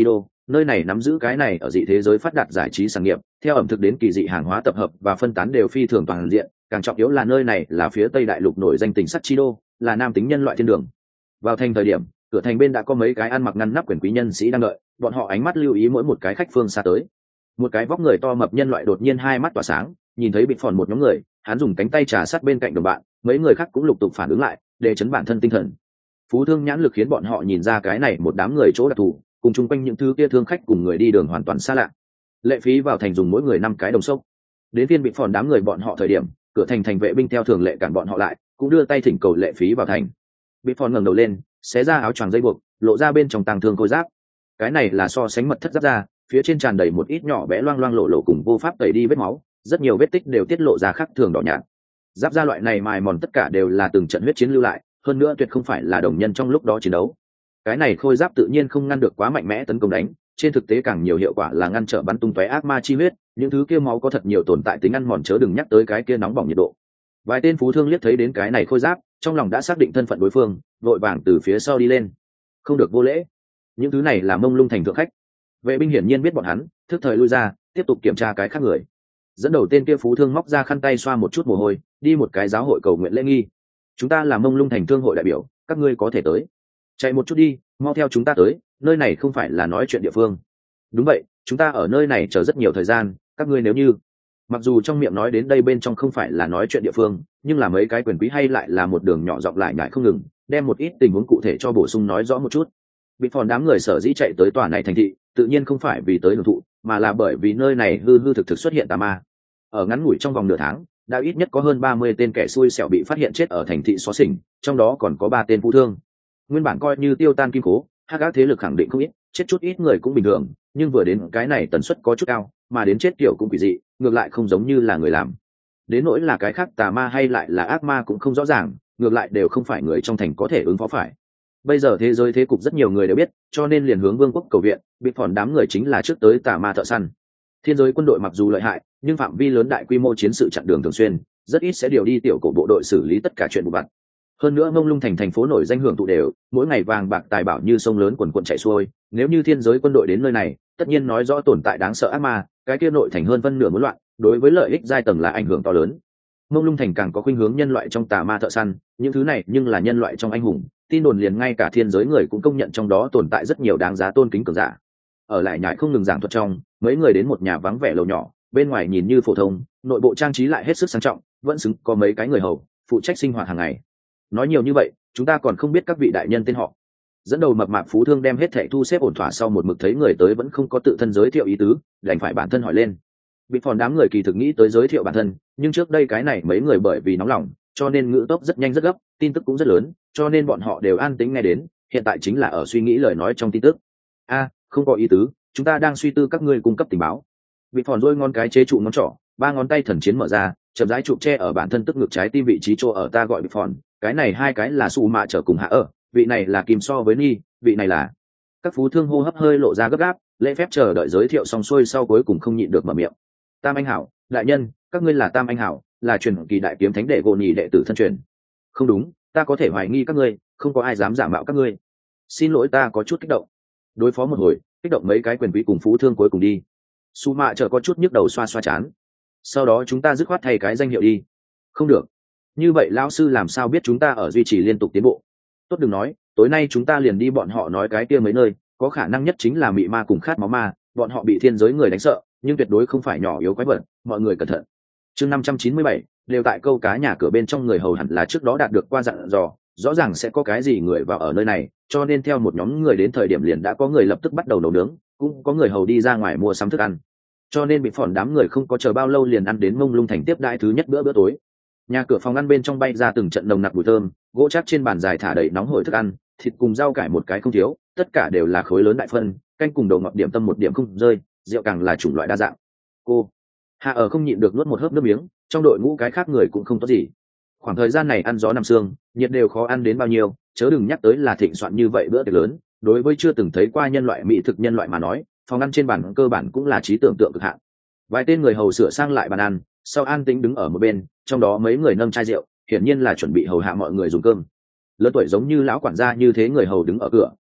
nơi này nắm giữ cái này ở dị thế giới phát đạt giải trí sản nghiệp, theo ẩm thực đến kỳ dị hàng hóa tập hợp và phân tán đều phi thường toàn diện, càng trọng yếu là nơi này là phía tây đại lục nổi danh tỉnh sắt chi đô, là nam tính nhân loại thiên đường. Vào thành thời điểm, cửa thành bên đã có mấy cái ăn mặc ngăn nắp quyền quý nhân sĩ đang đợi, bọn họ ánh mắt lưu ý mỗi một cái khách phương xa tới. Một cái vóc người to mập nhân loại đột nhiên hai mắt tỏa sáng, nhìn thấy Bịt Phòn một nhóm người, hắn dùng cánh tay trà sát bên cạnh đồng bạn, mấy người khác cũng lục tục phản ứng lại, để chấn bản thân tinh thần. Phú thương nhãn lực khiến bọn họ nhìn ra cái này một đám người chỗ đặc thù, cùng chung quanh những thứ kia thương khách cùng người đi đường hoàn toàn xa lạ. Lệ phí vào thành dùng mỗi người năm cái đồng sốc. Đến phiên Bịt Phòn đám người bọn họ thời điểm, cửa thành thành vệ binh theo thường lệ cản bọn họ lại, cũng đưa tay thỉnh cầu lệ phí vào thành. Bịt Phòn ngẩng đầu lên, xé ra áo choàng dây buộc, lộ ra bên trong tàng thương khôi giáp. Cái này là so sánh mật thất giáp ra, phía trên tràn đầy một ít nhỏ bé loang loang lộ lộ cùng vô pháp tẩy đi vết máu, rất nhiều vết tích đều tiết lộ ra khác thường đỏ nhạt. Giáp da loại này mài mòn tất cả đều là từng trận huyết chiến lưu lại, hơn nữa tuyệt không phải là đồng nhân trong lúc đó chiến đấu. Cái này khôi giáp tự nhiên không ngăn được quá mạnh mẽ tấn công đánh, trên thực tế càng nhiều hiệu quả là ngăn trở bắn tung tóe ác ma chi huyết, những thứ kia máu có thật nhiều tồn tại tính ăn mòn, chớ đừng nhắc tới cái kia nóng bỏng nhiệt độ. Vài tên phú thương liếc thấy đến cái này khôi giáp, trong lòng đã xác định thân phận đối phương, vội vàng từ phía sau đi lên. Không được vô lễ. Những thứ này là Mông Lung thành thượng khách. Vệ binh hiển nhiên biết bọn hắn, thức thời lui ra, tiếp tục kiểm tra cái khác người. Dẫn đầu tên kia phú thương móc ra khăn tay xoa một chút mồ hôi, đi một cái giáo hội cầu nguyện lễ nghi. Chúng ta là Mông Lung thành thương hội đại biểu, các ngươi có thể tới. Chạy một chút đi, mau theo chúng ta tới, nơi này không phải là nói chuyện địa phương. Đúng vậy, chúng ta ở nơi này chờ rất nhiều thời gian, các ngươi nếu như mặc dù trong miệng nói đến đây bên trong không phải là nói chuyện địa phương, nhưng là mấy cái quyền quý hay lại là một đường nhỏ giọng lại nhải không ngừng, đem một ít tình huống cụ thể cho bổ sung nói rõ một chút. Bị phòn đám người sở dĩ chạy tới tòa này thành thị, tự nhiên không phải vì tới hưởng thụ, mà là bởi vì nơi này hư hư thực thực xuất hiện tà ma. Ở ngắn ngủi trong vòng nửa tháng, đã ít nhất có hơn ba mươi tên kẻ xui xẻo bị phát hiện chết ở thành thị xóa xỉnh, trong đó còn có ba tên phú thương. Nguyên bản coi như tiêu tan kim cố, hắc ác thế lực khẳng định không ít, chết chút ít người cũng bình thường, nhưng vừa đến cái này tần suất có chút cao, mà đến chết kiểu cũng quỷ dị, ngược lại không giống như là người làm. Đến nỗi là cái khác tà ma hay lại là ác ma cũng không rõ ràng, ngược lại đều không phải người trong thành có thể ứng phó phải. Bây giờ thế giới thế cục rất nhiều người đều biết, cho nên liền hướng vương quốc cầu viện, bị phòn đám người chính là trước tới tà ma thợ săn. Thiên giới quân đội mặc dù lợi hại, nhưng phạm vi lớn đại quy mô chiến sự chặn đường thường xuyên, rất ít sẽ điều đi tiểu cổ bộ đội xử lý tất cả chuyện vụ vặt. Hơn nữa Mông Lung thành thành phố nổi danh hưởng thụ đều, mỗi ngày vàng bạc tài bảo như sông lớn quần quần chảy xuôi, nếu như thiên giới quân đội đến nơi này, tất nhiên nói rõ tồn tại đáng sợ ác ma, cái kia nội thành hơn phân nửa muốn loạn, đối với lợi ích giai tầng là ảnh hưởng to lớn. Mông Lung thành càng có khuynh hướng nhân loại trong tà ma thợ săn, những thứ này nhưng là nhân loại trong anh hùng, tin đồn liền ngay cả thiên giới người cũng công nhận trong đó tồn tại rất nhiều đáng giá tôn kính cường giả. Ở lại nhại không ngừng giảng thuật trong, mấy người đến một nhà vắng vẻ lầu nhỏ, bên ngoài nhìn như phổ thông, nội bộ trang trí lại hết sức sang trọng, vẫn xứng có mấy cái người hầu phụ trách sinh hoạt hàng ngày. Nói nhiều như vậy, chúng ta còn không biết các vị đại nhân tên họ. Dẫn đầu mập mạp phú thương đem hết thảy thu xếp ổn thỏa sau một mực thấy người tới vẫn không có tự thân giới thiệu ý tứ, đành phải bản thân hỏi lên. Bị phòn đám người kỳ thực nghĩ tới giới thiệu bản thân, nhưng trước đây cái này mấy người bởi vì nóng lòng, cho nên ngữ tốc rất nhanh rất gấp, tin tức cũng rất lớn, cho nên bọn họ đều an tĩnh nghe đến, hiện tại chính là ở suy nghĩ lời nói trong tin tức. A, không có ý tứ, chúng ta đang suy tư các ngươi cung cấp tình báo. Bị phòn rôi ngón cái chế trụ ngón trỏ, ba ngón tay thần chiến mở ra, chậm rãi trụ che ở bản thân tức ngực trái tim vị trí chỗ ở ta gọi bị phòn, cái này hai cái là su mạ trở cùng hạ ở, vị này là kim so với ni, vị này là. Các phú thương hô hấp hơi lộ ra gấp gáp, lễ phép chờ đợi giới thiệu xong xuôi sau cuối cùng không nhịn được mở miệng. Tam anh hảo, đại nhân, các ngươi là Tam anh hảo, là truyền kỳ đại kiếm thánh đệ gỗ nhì đệ tử thân truyền. Không đúng, ta có thể hoài nghi các ngươi, không có ai dám giả mạo các ngươi. Xin lỗi, ta có chút kích động. Đối phó một hồi, kích động mấy cái quyền quý cùng phú thương cuối cùng đi. Su mạ chờ có chút nhức đầu xoa xoa chán. Sau đó chúng ta dứt khoát thay cái danh hiệu đi. Không được. Như vậy lão sư làm sao biết chúng ta ở duy trì liên tục tiến bộ? Tốt đừng nói, tối nay chúng ta liền đi bọn họ nói cái kia mấy nơi, có khả năng nhất chính là mị ma cùng khát máu ma, bọn họ bị thiên giới người đánh sợ, nhưng tuyệt đối không phải nhỏ yếu quái vật, mọi người cẩn thận. Chương năm trăm chín mươi bảy, đều tại câu cá nhà cửa bên trong người hầu hẳn là trước đó đạt được qua dặn dò, rõ ràng sẽ có cái gì người vào ở nơi này, cho nên theo một nhóm người đến thời điểm liền đã có người lập tức bắt đầu nấu nướng, cũng có người hầu đi ra ngoài mua sắm thức ăn. Cho nên bị phòn đám người không có chờ bao lâu liền ăn đến Mông Lung thành tiếp đãi thứ nhất bữa bữa tối. Nhà cửa phòng ăn bên trong bay ra từng trận nồng nặc mùi thơm, gỗ chắc trên bàn dài thả đầy nóng hổi thức ăn, thịt cùng rau cải một cái không thiếu, tất cả đều là khối lớn đại phân, canh cùng đầu ngọt điểm tâm một điểm không rơi, rượu càng là chủng loại đa dạng. Cô hạ ở không nhịn được nuốt một hớp nước miếng, trong đội ngũ cái khác người cũng không tốt gì. Khoảng thời gian này ăn gió nằm sương, nhiệt đều khó ăn đến bao nhiêu, chớ đừng nhắc tới là thịnh soạn như vậy bữa tiệc lớn. Đối với chưa từng thấy qua nhân loại mỹ thực nhân loại mà nói, phòng ăn trên bàn cơ bản cũng là trí tưởng tượng cực hạn. Vài tên người hầu sửa sang lại bàn ăn, sau an tĩnh đứng ở một bên, trong đó mấy người nâng chai rượu, hiển nhiên là chuẩn bị hầu hạ mọi người dùng cơm. Lớn tuổi giống như lão quản gia như thế người hầu đứng ở cửa,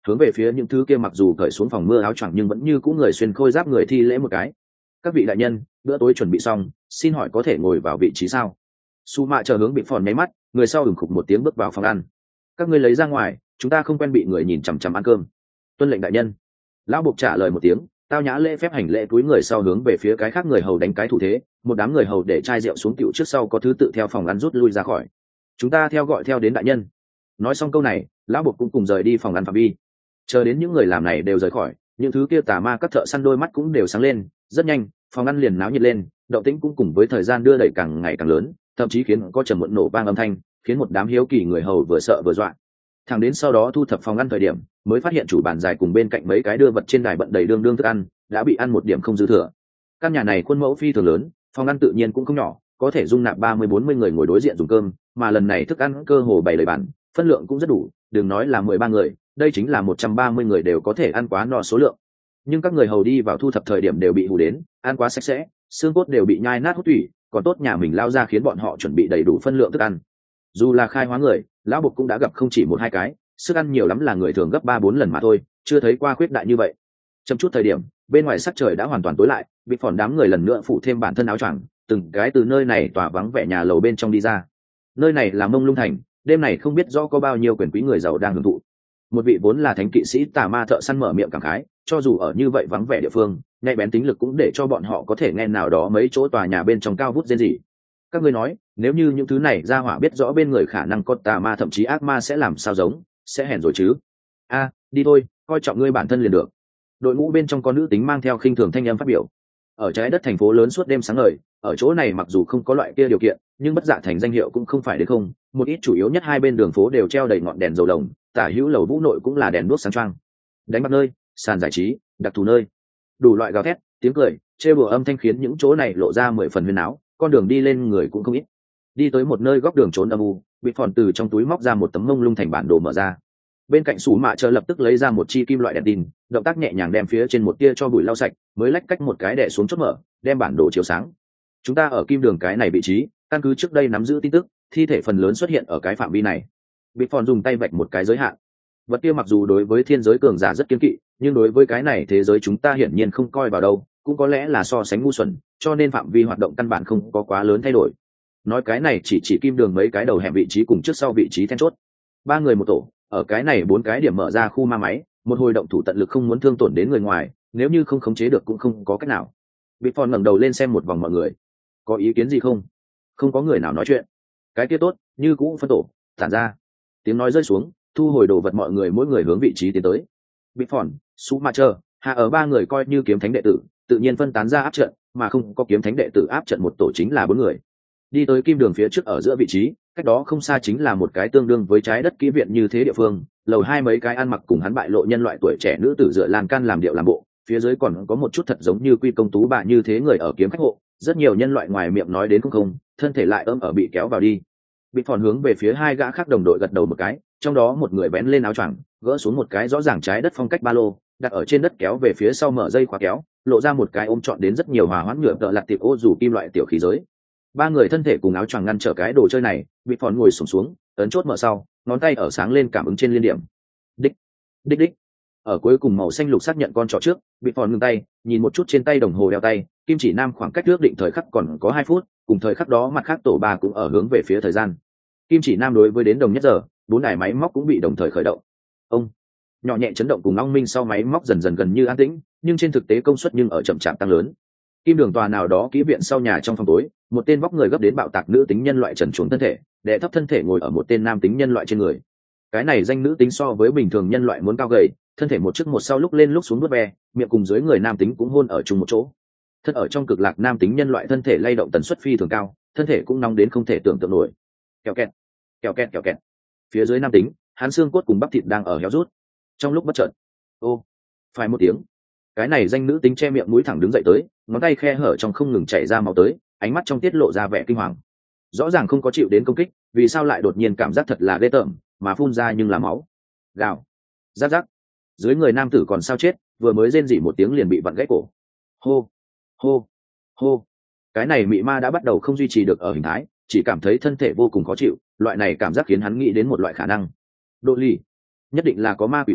hướng về phía những thứ kia mặc dù cởi xuống phòng mưa áo choàng nhưng vẫn như cũ người xuyên khôi giáp người thi lễ một cái. Các vị đại nhân, bữa tối chuẩn bị xong, xin hỏi có thể ngồi vào vị trí sao? Su mạ chờ hướng bị phòn nháy mắt, người sau ửng khục một tiếng bước vào phòng ăn. Các ngươi lấy ra ngoài, chúng ta không quen bị người nhìn chằm chằm ăn cơm. Tuân lệnh đại nhân. Lão buộc trả lời một tiếng, tao nhã lễ phép hành lễ túi người sau hướng về phía cái khác người hầu đánh cái thủ thế, một đám người hầu để chai rượu xuống tiểu trước sau có thứ tự theo phòng ăn rút lui ra khỏi. Chúng ta theo gọi theo đến đại nhân. Nói xong câu này, lão buộc cũng cùng rời đi phòng ăn phạm vi. Chờ đến những người làm này đều rời khỏi, những thứ kia tà ma các thợ săn đôi mắt cũng đều sáng lên, rất nhanh, phòng ăn liền náo nhiệt lên, động tĩnh cũng cùng với thời gian đưa đẩy càng ngày càng lớn, thậm chí khiến có trầm muộn nổ vang âm thanh, khiến một đám hiếu kỳ người hầu vừa sợ vừa dọa. Thẳng đến sau đó thu thập phòng ăn thời điểm, mới phát hiện chủ bàn dài cùng bên cạnh mấy cái đưa vật trên đài bận đầy đương đương thức ăn, đã bị ăn một điểm không dư thừa. Căn nhà này khuôn mẫu phi thường lớn, phòng ăn tự nhiên cũng không nhỏ, có thể dung nạp ba mươi bốn mươi người ngồi đối diện dùng cơm, mà lần này thức ăn cơ hồ bày đầy bàn, phân lượng cũng rất đủ, đừng nói là mười ba người, đây chính là một trăm ba mươi người đều có thể ăn quá no số lượng. Nhưng các người hầu đi vào thu thập thời điểm đều bị hù đến, ăn quá sạch sẽ, xương cốt đều bị nhai nát hút thủy, còn tốt nhà mình lao ra khiến bọn họ chuẩn bị đầy đủ phân lượng thức ăn. Dù là khai hóa người, lão bục cũng đã gặp không chỉ một hai cái, sức ăn nhiều lắm là người thường gấp ba bốn lần mà thôi, chưa thấy qua khuyết đại như vậy. Trong chút thời điểm, bên ngoài sắc trời đã hoàn toàn tối lại, bị phòn đám người lần nữa phủ thêm bản thân áo choàng, từng cái từ nơi này tỏa vắng vẻ nhà lầu bên trong đi ra. Nơi này là Mông Lung thành, đêm này không biết rõ có bao nhiêu quyền quý người giàu đang hưởng thụ. Một vị vốn là thánh kỵ sĩ tà ma thợ săn mở miệng cảm khái, cho dù ở như vậy vắng vẻ địa phương, nhạy bén tính lực cũng để cho bọn họ có thể nghe nào đó mấy chỗ tòa nhà bên trong cao vút rên rỉ. Các ngươi nói, nếu như những thứ này ra hỏa biết rõ bên người khả năng có tà ma thậm chí ác ma sẽ làm sao giống, sẽ hèn rồi chứ? A, đi thôi, coi trọng ngươi bản thân liền được. Đội ngũ bên trong có nữ tính mang theo khinh thường thanh âm phát biểu. Ở trái đất thành phố lớn suốt đêm sáng ngời, ở chỗ này mặc dù không có loại kia điều kiện, nhưng bất dạ thành danh hiệu cũng không phải đến không, một ít chủ yếu nhất hai bên đường phố đều treo đầy ngọn đèn dầu lồng, tả hữu lầu vũ nội cũng là đèn đuốc sáng choang. Đánh bạc nơi, sàn giải trí, đặc thù nơi, đủ loại gào thét, tiếng cười, trêu đùa âm thanh khiến những chỗ này lộ ra mười phần huyên áo, con đường đi lên người cũng không ít. Đi tới một nơi góc đường trốn âm u, bị phòn từ trong túi móc ra một tấm Mông Lung thành bản đồ mở ra. Bên cạnh Sủ Mạ chờ lập tức lấy ra một chi kim loại đèn tin, động tác nhẹ nhàng đem phía trên một tia cho bụi lau sạch, mới lách cách một cái đè xuống chốt mở, đem bản đồ chiếu sáng. Chúng ta ở kim đường cái này vị trí, căn cứ trước đây nắm giữ tin tức, thi thể phần lớn xuất hiện ở cái phạm vi này. Bị phòn dùng tay vạch một cái giới hạn. Vật kia mặc dù đối với thiên giới cường giả rất kiên kỵ, nhưng đối với cái này thế giới chúng ta hiển nhiên không coi vào đâu, cũng có lẽ là so sánh ngu xuẩn, cho nên phạm vi hoạt động căn bản không có quá lớn thay đổi. Nói cái này chỉ chỉ kim đường mấy cái đầu hẻm vị trí cùng trước sau vị trí then chốt. Ba người một tổ, ở cái này bốn cái điểm mở ra khu ma máy, một hồi động thủ tận lực không muốn thương tổn đến người ngoài, nếu như không khống chế được cũng không có cách nào. Bị phòn ngẩng đầu lên xem một vòng mọi người, có ý kiến gì không? Không có người nào nói chuyện. Cái kia tốt, như cũ phân tổ, tản ra. Tiếng nói rơi xuống, thu hồi đồ vật mọi người mỗi người hướng vị trí tiến tới. Bị phòn, Sú Ma Chơ, hạ ở ba người coi như kiếm thánh đệ tử, tự nhiên phân tán ra áp trận, mà không có kiếm thánh đệ tử áp trận một tổ chính là bốn người. Đi tới kim đường phía trước ở giữa vị trí, cách đó không xa chính là một cái tương đương với trái đất kỹ viện như thế địa phương, lầu hai mấy cái ăn mặc cùng hắn bại lộ nhân loại tuổi trẻ nữ tử dựa lan can làm điệu làm bộ, phía dưới còn có một chút thật giống như quy công tú bà như thế người ở kiếm khách hộ, rất nhiều nhân loại ngoài miệng nói đến không không, thân thể lại ôm ở bị kéo vào đi. Bị phòn hướng về phía hai gã khác đồng đội gật đầu một cái, trong đó một người vén lên áo choàng, gỡ xuống một cái rõ ràng trái đất phong cách ba lô, đặt ở trên đất kéo về phía sau mở dây khóa kéo, lộ ra một cái ôm trọn đến rất nhiều hòa hoãn nhựa tợ lặt tiệp ô dù kim loại tiểu khí giới. Ba người thân thể cùng áo choàng ngăn trở cái đồ chơi này, bị phòn ngồi xổm xuống, ấn chốt mở sau, ngón tay ở sáng lên cảm ứng trên liên điểm. Đích, đích đích. Ở cuối cùng màu xanh lục xác nhận con trỏ trước, bị phòn ngừng tay, nhìn một chút trên tay đồng hồ đeo tay, kim chỉ nam khoảng cách ước định thời khắc còn có hai phút, cùng thời khắc đó mặt khác tổ ba cũng ở hướng về phía thời gian. Kim chỉ nam đối với đến đồng nhất giờ, bốn đài máy móc cũng bị đồng thời khởi động. Ông nhỏ nhẹ chấn động cùng long minh sau máy móc dần dần gần như an tĩnh, nhưng trên thực tế công suất nhưng ở chậm chạp tăng lớn. Kim đường tòa nào đó kỹ viện sau nhà trong phòng tối, một tên vóc người gấp đến bạo tạc nữ tính nhân loại trần truồng thân thể, đè thấp thân thể ngồi ở một tên nam tính nhân loại trên người. Cái này danh nữ tính so với bình thường nhân loại muốn cao gầy, thân thể một trước một sau lúc lên lúc xuống vuốt ve, miệng cùng dưới người nam tính cũng hôn ở chung một chỗ. Thân ở trong cực lạc nam tính nhân loại thân thể lay động tần suất phi thường cao, thân thể cũng nóng đến không thể tưởng tượng nổi. Kẹo kẹt, kẹo kẹt kẹo kẹt. Phía dưới nam tính, hắn xương cốt cùng bắp thịt đang ở héo rút. Trong lúc bất chợt, ô, phải một tiếng, cái này danh nữ tính che miệng mũi thẳng đứng dậy tới, ngón tay khe hở trong không ngừng chảy ra máu tới, ánh mắt trong tiết lộ ra vẻ kinh hoàng. Rõ ràng không có chịu đến công kích, vì sao lại đột nhiên cảm giác thật là ghê tởm, mà phun ra nhưng là máu. Gào, rát rát. Dưới người nam tử còn sao chết, vừa mới rên rỉ một tiếng liền bị vặn gãy cổ. Hô, hô, hô. Cái này mị ma đã bắt đầu không duy trì được ở hình thái, chỉ cảm thấy thân thể vô cùng khó chịu, loại này cảm giác khiến hắn nghĩ đến một loại khả năng. Độ lì, nhất định là có ma quỷ tới,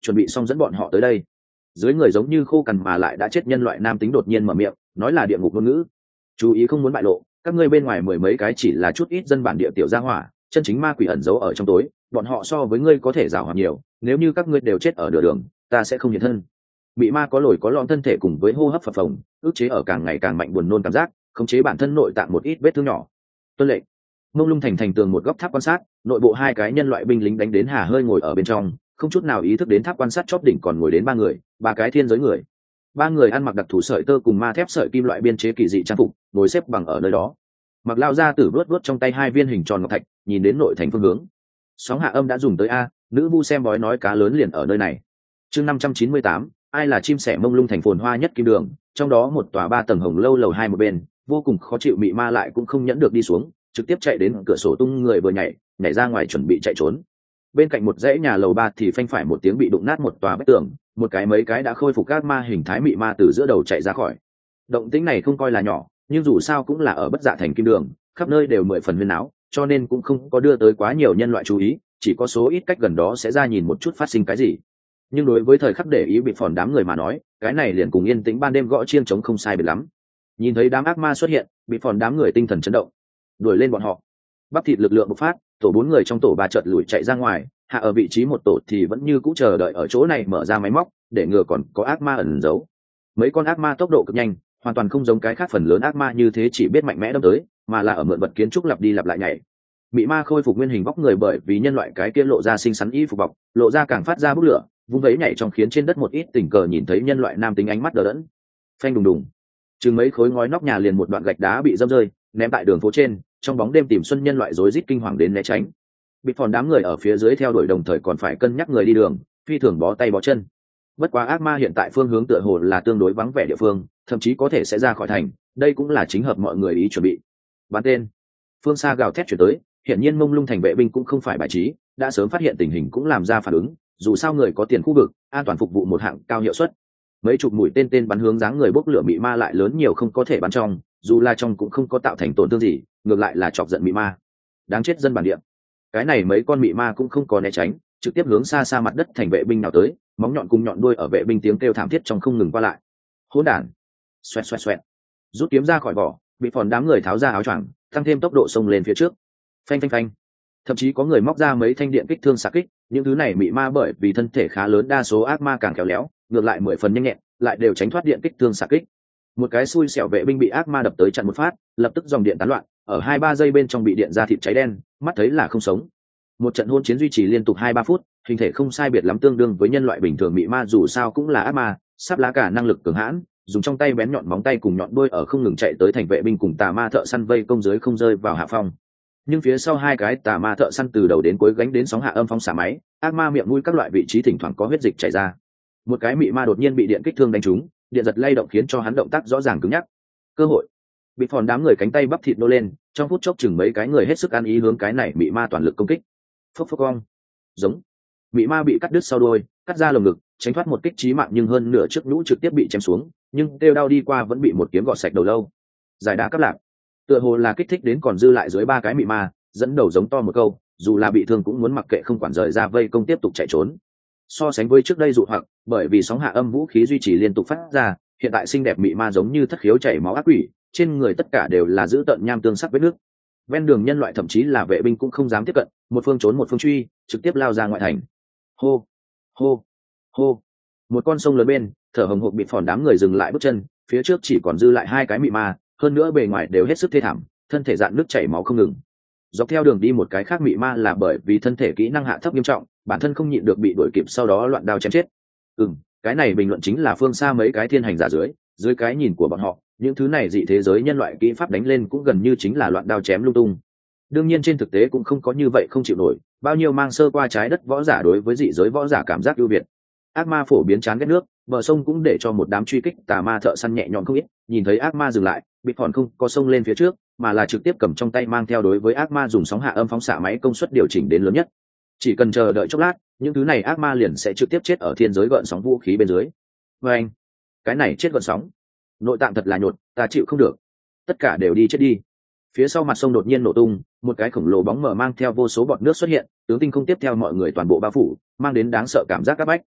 chuẩn bị xong dẫn bọn họ tới đây. Dưới người giống như khô cằn mà lại đã chết nhân loại nam tính đột nhiên mở miệng nói là địa ngục ngôn ngữ. Chú ý không muốn bại lộ, các ngươi bên ngoài mười mấy cái chỉ là chút ít dân bản địa tiểu gia hỏa, chân chính ma quỷ ẩn giấu ở trong tối, bọn họ so với ngươi có thể giàu hoạt nhiều, nếu như các ngươi đều chết ở nửa đường, ta sẽ không hiện thân. Bị ma có lồi có lõm thân thể cùng với hô hấp phập phồng, ức chế ở càng ngày càng mạnh buồn nôn cảm giác, khống chế bản thân nội tạng một ít vết thương nhỏ. Tuân lệnh. Mông Lung thành thành tường một góc tháp quan sát, nội bộ hai cái nhân loại binh lính đánh đến hà hơi ngồi ở bên trong, không chút nào ý thức đến tháp quan sát chóp đỉnh còn ngồi đến ba người, ba cái thiên giới người. Ba người ăn mặc đặc thù sợi tơ cùng ma thép sợi kim loại biên chế kỳ dị trang phục, ngồi xếp bằng ở nơi đó. Mặc lao ra tử vớt vớt trong tay hai viên hình tròn ngọc thạch, nhìn đến nội thành phương hướng. Sóng hạ âm đã dùng tới a, nữ vu xem bói nói cá lớn liền ở nơi này. Chương năm trăm chín mươi tám, ai là chim sẻ Mông Lung thành phồn hoa nhất kim đường, trong đó một tòa ba tầng hồng lâu lầu hai một bên, vô cùng khó chịu mị ma lại cũng không nhẫn được đi xuống, trực tiếp chạy đến cửa sổ tung người vừa nhảy, nhảy ra ngoài chuẩn bị chạy trốn. Bên cạnh một dãy nhà lầu ba thì phanh phải một tiếng bị đụng nát một tòa vách tường, một cái mấy cái đã khôi phục các ma hình thái mị ma từ giữa đầu chạy ra khỏi. Động tĩnh này không coi là nhỏ, nhưng dù sao cũng là ở Bất Dạ thành kim đường, khắp nơi đều mười phần huyên náo, cho nên cũng không có đưa tới quá nhiều nhân loại chú ý, chỉ có số ít cách gần đó sẽ ra nhìn một chút phát sinh cái gì. Nhưng đối với thời khắc để ý bị phòn đám người mà nói, cái này liền cùng yên tĩnh ban đêm gõ chiêng trống không sai biệt lắm. Nhìn thấy đám ác ma xuất hiện, bị phòn đám người tinh thần chấn động, đuổi lên bọn họ. Bắp thịt lực lượng bộc phát, tổ bốn người trong tổ ba chợt lùi chạy ra ngoài, hạ ở vị trí một tổ thì vẫn như cũ chờ đợi ở chỗ này mở ra máy móc, để ngừa còn có ác ma ẩn giấu. Mấy con ác ma tốc độ cực nhanh, hoàn toàn không giống cái khác phần lớn ác ma như thế chỉ biết mạnh mẽ đâm tới, mà là ở mượn vật kiến trúc lặp đi lặp lại nhảy. Mị ma khôi phục nguyên hình vóc người bởi vì nhân loại cái kia lộ ra xinh xắn y phục bọc, lộ ra càng phát ra bốc lửa, vung vẫy nhảy trong khiến trên đất một ít tình cờ nhìn thấy nhân loại nam tính ánh mắt đờ đẫn. Phanh đùng đùng, chừng mấy khối ngói nóc nhà liền một đoạn gạch đá bị dâm rơi, ném tại đường phố trên, trong bóng đêm tìm xuân nhân loại rối rít kinh hoàng đến né tránh. Bị phòn đám người ở phía dưới theo đuổi đồng thời còn phải cân nhắc người đi đường, phi thường bó tay bó chân. Bất quá ác ma hiện tại phương hướng tựa hồ là tương đối vắng vẻ địa phương, thậm chí có thể sẽ ra khỏi thành, đây cũng là chính hợp mọi người ý chuẩn bị. Bắn tên. Phương xa gào thét chuyển tới, hiển nhiên Mông Lung thành vệ binh cũng không phải bài trí, đã sớm phát hiện tình hình cũng làm ra phản ứng, dù sao người có tiền khu vực, an toàn phục vụ một hạng cao hiệu suất. Mấy chục mũi tên tên bắn hướng dáng người bốc lửa mị ma lại lớn nhiều không có thể bắn trong, dù là trong cũng không có tạo thành tổn thương gì, ngược lại là chọc giận mị ma. Đáng chết dân bản địa. Cái này mấy con mị ma cũng không có né tránh, trực tiếp hướng xa xa mặt đất thành vệ binh nào tới, móng nhọn cùng nhọn đuôi ở vệ binh tiếng kêu thảm thiết trong không ngừng qua lại. Hỗn đản. Xoẹt xoẹt xoẹt. Rút kiếm ra khỏi vỏ, bị phòn đám người tháo ra áo choàng, tăng thêm tốc độ xông lên phía trước. Phanh phanh phanh. Thậm chí có người móc ra mấy thanh điện kích thương xạ kích, những thứ này mị ma bởi vì thân thể khá lớn đa số ác ma càng khéo léo, ngược lại mười phần nhanh nhẹn, lại đều tránh thoát điện kích thương xạ kích. Một cái xui xẻo vệ binh bị ác ma đập tới chặn một phát, lập tức dòng điện tán loạn, ở hai ba giây bên trong bị điện ra thịt cháy đen, mắt thấy là không sống. Một trận hôn chiến duy trì liên tục hai ba phút, hình thể không sai biệt lắm tương đương với nhân loại bình thường mị ma dù sao cũng là ác ma, sắp lá cả năng lực cường hãn, dùng trong tay bén nhọn móng tay cùng nhọn đuôi ở không ngừng chạy tới thành vệ binh cùng tà ma thợ săn vây công dưới không rơi vào hạ phong. Nhưng phía sau hai cái tà ma thợ săn từ đầu đến cuối gánh đến sóng hạ âm phong xả máy, ác ma miệng mũi các loại vị trí thỉnh thoảng có huyết dịch chảy ra. Một cái mị ma đột nhiên bị điện kích thương đánh trúng, điện giật lay động khiến cho hắn động tác rõ ràng cứng nhắc. Cơ hội. Bị phòn đám người cánh tay bắp thịt nô lên, trong phút chốc chừng mấy cái người hết sức ăn ý hướng cái này mị ma toàn lực công kích. Phốc phốc cong. Giống. Mị ma bị cắt đứt sau đuôi, cắt ra lồng ngực, tránh thoát một kích chí mạng nhưng hơn nửa trước nhũ trực tiếp bị chém xuống, nhưng kêu đau đi qua vẫn bị một kiếm gọt sạch đầu lâu. Giải đá cắt lạc. Tựa hồ là kích thích đến còn dư lại dưới ba cái mị ma, dẫn đầu giống to một câu, dù là bị thương cũng muốn mặc kệ không quản rời ra vây công tiếp tục chạy trốn. So sánh với trước đây dụ hoặc, bởi vì sóng hạ âm vũ khí duy trì liên tục phát ra, hiện tại xinh đẹp mị ma giống như thất khiếu chảy máu ác quỷ, trên người tất cả đều là giữ tận nham tương sắc vết nước. Ven đường nhân loại thậm chí là vệ binh cũng không dám tiếp cận, một phương trốn một phương truy, trực tiếp lao ra ngoại thành. Hô, hô, hô. Một con sông lớn bên, thở hồng hộc bị phòn đám người dừng lại bước chân, phía trước chỉ còn dư lại hai cái mị ma, hơn nữa bề ngoài đều hết sức thê thảm, thân thể dạn nước chảy máu không ngừng. Dọc theo đường đi một cái khác mị ma là bởi vì thân thể kỹ năng hạ thấp nghiêm trọng, bản thân không nhịn được bị đuổi kịp sau đó loạn đao chém chết. Ừm, cái này bình luận chính là phương xa mấy cái thiên hành giả dưới, dưới cái nhìn của bọn họ, những thứ này dị thế giới nhân loại kỹ pháp đánh lên cũng gần như chính là loạn đao chém lung tung. Đương nhiên trên thực tế cũng không có như vậy không chịu nổi, bao nhiêu mang sơ qua trái đất võ giả đối với dị giới võ giả cảm giác ưu việt. Ác ma phổ biến chán ghét nước, bờ sông cũng để cho một đám truy kích tà ma thợ săn nhẹ nhõm không ít, nhìn thấy ác ma dừng lại, bị phòn không có sông lên phía trước, mà là trực tiếp cầm trong tay mang theo đối với ác ma dùng sóng hạ âm phóng xạ máy công suất điều chỉnh đến lớn nhất. Chỉ cần chờ đợi chốc lát, những thứ này ác ma liền sẽ trực tiếp chết ở thiên giới gợn sóng vũ khí bên dưới. Và anh, cái này chết gợn sóng, nội tạng thật là nhột, ta chịu không được, tất cả đều đi chết đi. Phía sau mặt sông đột nhiên nổ tung, một cái khổng lồ bóng mờ mang theo vô số bọt nước xuất hiện, tướng tinh không tiếp theo mọi người toàn bộ bao phủ, mang đến đáng sợ cảm giác áp bách.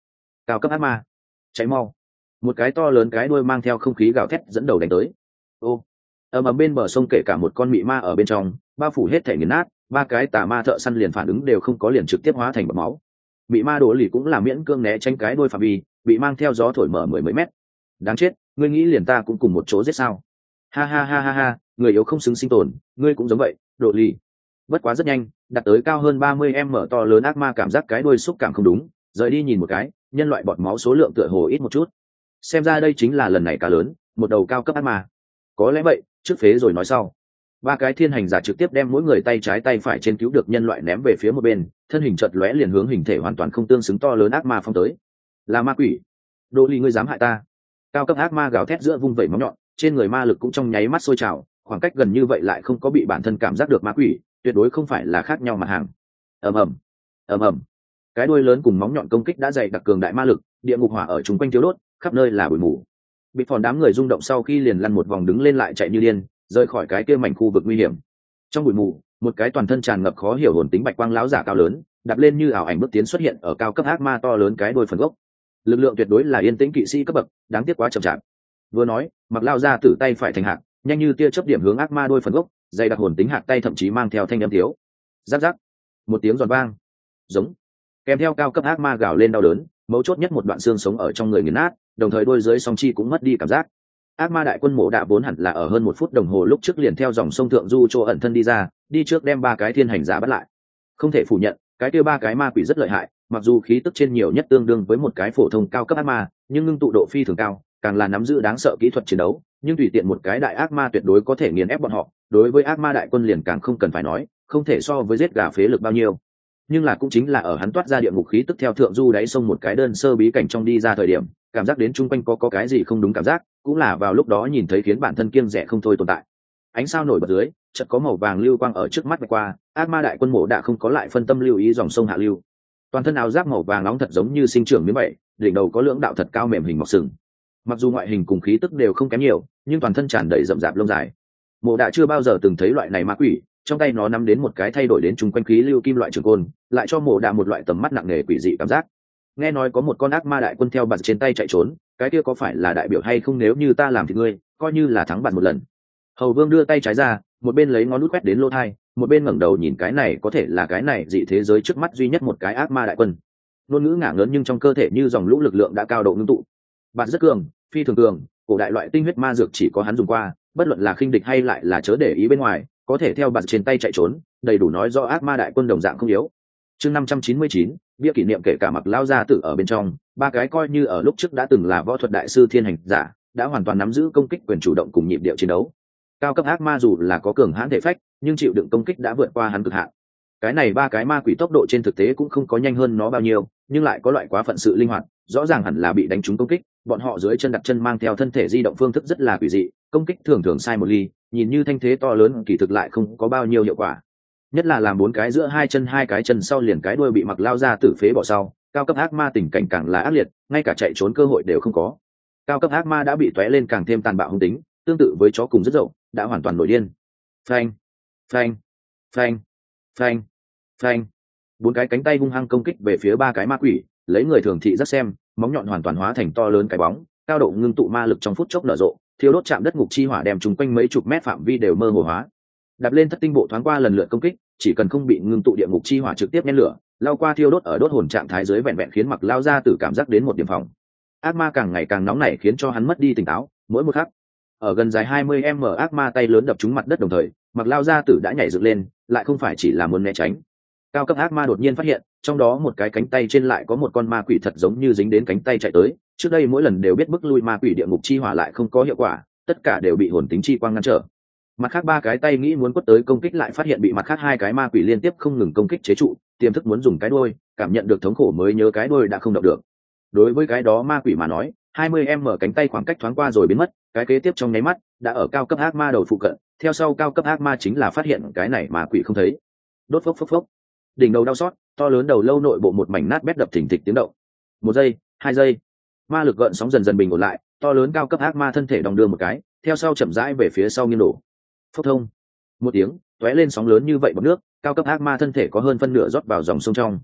Cao cấp ác ma, cháy mau. Một cái to lớn cái đuôi mang theo không khí gào thét dẫn đầu đánh tới. Ô, ầm ầm bên bờ sông kể cả một con mị ma ở bên trong, bao phủ hết thể nghiền nát, ba cái tà ma thợ săn liền phản ứng đều không có, liền trực tiếp hóa thành bọt máu. Mị ma đổ lì cũng là miễn cương né tránh cái đuôi phạm vi, bị mang theo gió thổi mở mười mấy mét. Đáng chết, ngươi nghĩ liền ta cũng cùng một chỗ giết sao? Ha ha ha ha ha, người yếu không xứng sinh tồn, ngươi cũng giống vậy, đổ lì. Bất quá rất nhanh, đặt tới cao hơn ba mươi em mở to lớn ác ma cảm giác cái đuôi xúc cảm không đúng, rời đi nhìn một cái, nhân loại bọt máu số lượng tựa hồ ít một chút. Xem ra đây chính là lần này cá lớn, một đầu cao cấp ác ma. Có lẽ vậy, trước phế rồi nói sau. Ba cái thiên hành giả trực tiếp đem mỗi người tay trái tay phải trên cứu được nhân loại ném về phía một bên, thân hình chợt lóe liền hướng hình thể hoàn toàn không tương xứng to lớn ác ma phong tới. Là ma quỷ. Đỗ Ly, ngươi dám hại ta? Cao cấp ác ma gào thét giữa vung vẩy móng nhọn, trên người ma lực cũng trong nháy mắt sôi trào, khoảng cách gần như vậy lại không có bị bản thân cảm giác được ma quỷ, tuyệt đối không phải là khác nhau mặt hàng. Ầm ầm, ầm ầm. Cái đuôi lớn cùng móng nhọn công kích đã dày đặc cường đại ma lực, địa ngục hỏa ở chúng quanh thiếu đốt, khắp nơi là bụi mù. Bị phòn đám người rung động sau khi liền lăn một vòng đứng lên lại chạy như điên, rời khỏi cái kia mảnh khu vực nguy hiểm. Trong bụi mù, một cái toàn thân tràn ngập khó hiểu hồn tính bạch quang lão giả cao lớn, đạp lên như ảo ảnh bước tiến xuất hiện ở cao cấp ác ma to lớn cái đuôi phần gốc. Lực lượng tuyệt đối là yên tĩnh kỵ sĩ cấp bậc, đáng tiếc quá chậm chạp. Vừa nói, mặc lao ra tử tay phải thành hạt, nhanh như tia chớp điểm hướng ác ma đuôi phần gốc, dày đặc hồn tính hạt tay thậm chí mang theo thanh âm thiếu. Rắc rắc, một tiếng giòn vang, giống, kèm theo cao cấp ác ma gào lên đau đớn, mấu chốt nhất một đoạn xương sống ở trong người nghiền nát, đồng thời đôi dưới song chi cũng mất đi cảm giác. Ác ma đại quân mộ đạ vốn hẳn là ở hơn một phút đồng hồ lúc trước liền theo dòng sông thượng du chỗ ẩn thân đi ra, đi trước đem ba cái thiên hành giả bắt lại. Không thể phủ nhận, cái kia ba cái ma quỷ rất lợi hại, mặc dù khí tức trên nhiều nhất tương đương với một cái phổ thông cao cấp ác ma, nhưng ngưng tụ độ phi thường cao, càng là nắm giữ đáng sợ kỹ thuật chiến đấu, nhưng tùy tiện một cái đại ác ma tuyệt đối có thể nghiền ép bọn họ, đối với ác ma đại quân liền càng không cần phải nói, không thể so với giết gà phế lực bao nhiêu. Nhưng là cũng chính là ở hắn toát ra địa ngục khí tức theo thượng du đáy sông một cái đơn sơ bí cảnh trong đi ra thời điểm, cảm giác đến chung quanh có có cái gì không đúng cảm giác, cũng là vào lúc đó nhìn thấy khiến bản thân kiêng dè không thôi tồn tại. Ánh sao nổi bật dưới, chợt có màu vàng lưu quang ở trước mắt vạch qua, ác ma đại quân mộ đã không có lại phân tâm lưu ý dòng sông hạ lưu. Toàn thân áo giáp màu vàng nóng thật giống như sinh trưởng miếng vậy, đỉnh đầu có lưỡng đạo thật cao mềm hình mọc sừng. Mặc dù ngoại hình cùng khí tức đều không kém nhiều, nhưng toàn thân tràn đầy rậm rạp lông dài. Mộ đã chưa bao giờ từng thấy loại này ma quỷ, trong tay nó nắm đến một cái thay đổi đến chung quanh khí lưu kim loại trường côn, lại cho mộ đã một loại tầm mắt nặng nề quỷ dị cảm giác. Nghe nói có một con ác ma đại quân theo bạt trên tay chạy trốn, cái kia có phải là đại biểu hay không, nếu như ta làm thì ngươi coi như là thắng bạn một lần. Hầu Vương đưa tay trái ra, một bên lấy ngón nút quét đến lỗ thai, một bên ngẩng đầu nhìn cái này có thể là cái này dị thế giới trước mắt duy nhất một cái ác ma đại quân. Ngôn ngữ ngả ngớn nhưng trong cơ thể như dòng lũ lực lượng đã cao độ ngưng tụ. Bạn rất cường, phi thường cường, cổ đại loại tinh huyết ma dược chỉ có hắn dùng qua, bất luận là khinh địch hay lại là chớ để ý bên ngoài, có thể theo bạn trên tay chạy trốn, đầy đủ nói do ác ma đại quân đồng dạng không yếu. Chương năm trăm chín mươi chín, bia kỷ niệm kể cả mặc lao gia tử ở bên trong, ba cái coi như ở lúc trước đã từng là võ thuật đại sư thiên hành giả, đã hoàn toàn nắm giữ công kích quyền chủ động cùng nhịp điệu chiến đấu. Cao cấp ác ma dù là có cường hãn thể phách, nhưng chịu đựng công kích đã vượt qua hắn cực hạn. Cái này ba cái ma quỷ tốc độ trên thực tế cũng không có nhanh hơn nó bao nhiêu, nhưng lại có loại quá phận sự linh hoạt, rõ ràng hẳn là bị đánh trúng công kích, bọn họ dưới chân đặt chân mang theo thân thể di động phương thức rất là quỷ dị, công kích thường thường sai một ly, nhìn như thanh thế to lớn kỳ thực lại không có bao nhiêu hiệu quả. Nhất là làm bốn cái giữa hai chân hai cái chân sau liền cái đuôi bị mặc lao ra tử phế bỏ sau, cao cấp ác ma tình cảnh càng là ác liệt, ngay cả chạy trốn cơ hội đều không có. Cao cấp ác ma đã bị tóe lên càng thêm tàn bạo hung tính, tương tự với chó cùng rất dậu, đã hoàn toàn nổi điên. Phanh, phanh, phanh, phanh, phanh. Bốn cái cánh tay hung hăng công kích về phía ba cái ma quỷ, lấy người thường thị rất xem, móng nhọn hoàn toàn hóa thành to lớn cái bóng, cao độ ngưng tụ ma lực trong phút chốc nở rộ, thiêu đốt chạm đất ngục chi hỏa đem chúng quanh mấy chục mét phạm vi đều mơ hồ hóa. Đạp lên thất tinh bộ thoáng qua lần lượt công kích, chỉ cần không bị ngưng tụ địa ngục chi hỏa trực tiếp nhen lửa, lao qua thiêu đốt ở đốt hồn trạng thái dưới vẹn vẹn khiến mặc lao ra từ cảm giác đến một điểm phòng. Ác ma càng ngày càng nóng nảy khiến cho hắn mất đi tỉnh táo, mỗi một khắc. Ở gần dài hai mươi mét ác ma tay lớn đập trúng mặt đất đồng thời, mặc lao ra tử đã nhảy dựng lên, lại không phải chỉ là muốn né tránh. Cao cấp ác ma đột nhiên phát hiện, trong đó một cái cánh tay trên lại có một con ma quỷ thật giống như dính đến cánh tay chạy tới, trước đây mỗi lần đều biết bức lui ma quỷ địa ngục chi hỏa lại không có hiệu quả, tất cả đều bị hồn tính chi quang ngăn trở. Mặt khác ba cái tay nghĩ muốn quất tới công kích lại phát hiện bị mặt khác hai cái ma quỷ liên tiếp không ngừng công kích chế trụ, tiềm thức muốn dùng cái đuôi, cảm nhận được thống khổ mới nhớ cái đuôi đã không động được. Đối với cái đó ma quỷ mà nói, hai mươi mét cánh tay khoảng cách thoáng qua rồi biến mất, cái kế tiếp trong nháy mắt đã ở cao cấp ác ma đầu phụ cận, theo sau cao cấp ác ma chính là phát hiện cái này ma quỷ không thấy. Đốt phốc phốc phốc. Đỉnh đầu đau xót, to lớn đầu lâu nội bộ một mảnh nát bét đập thình thịch tiếng động. Một giây, hai giây, ma lực gợn sóng dần dần bình ổn lại, to lớn cao cấp ác ma thân thể đong đưa một cái, theo sau chậm rãi về phía sau nghiêng đổ. Phốc thông. Một tiếng, tóe lên sóng lớn như vậy bọt nước, cao cấp ác ma thân thể có hơn phân nửa rót vào dòng sông trong.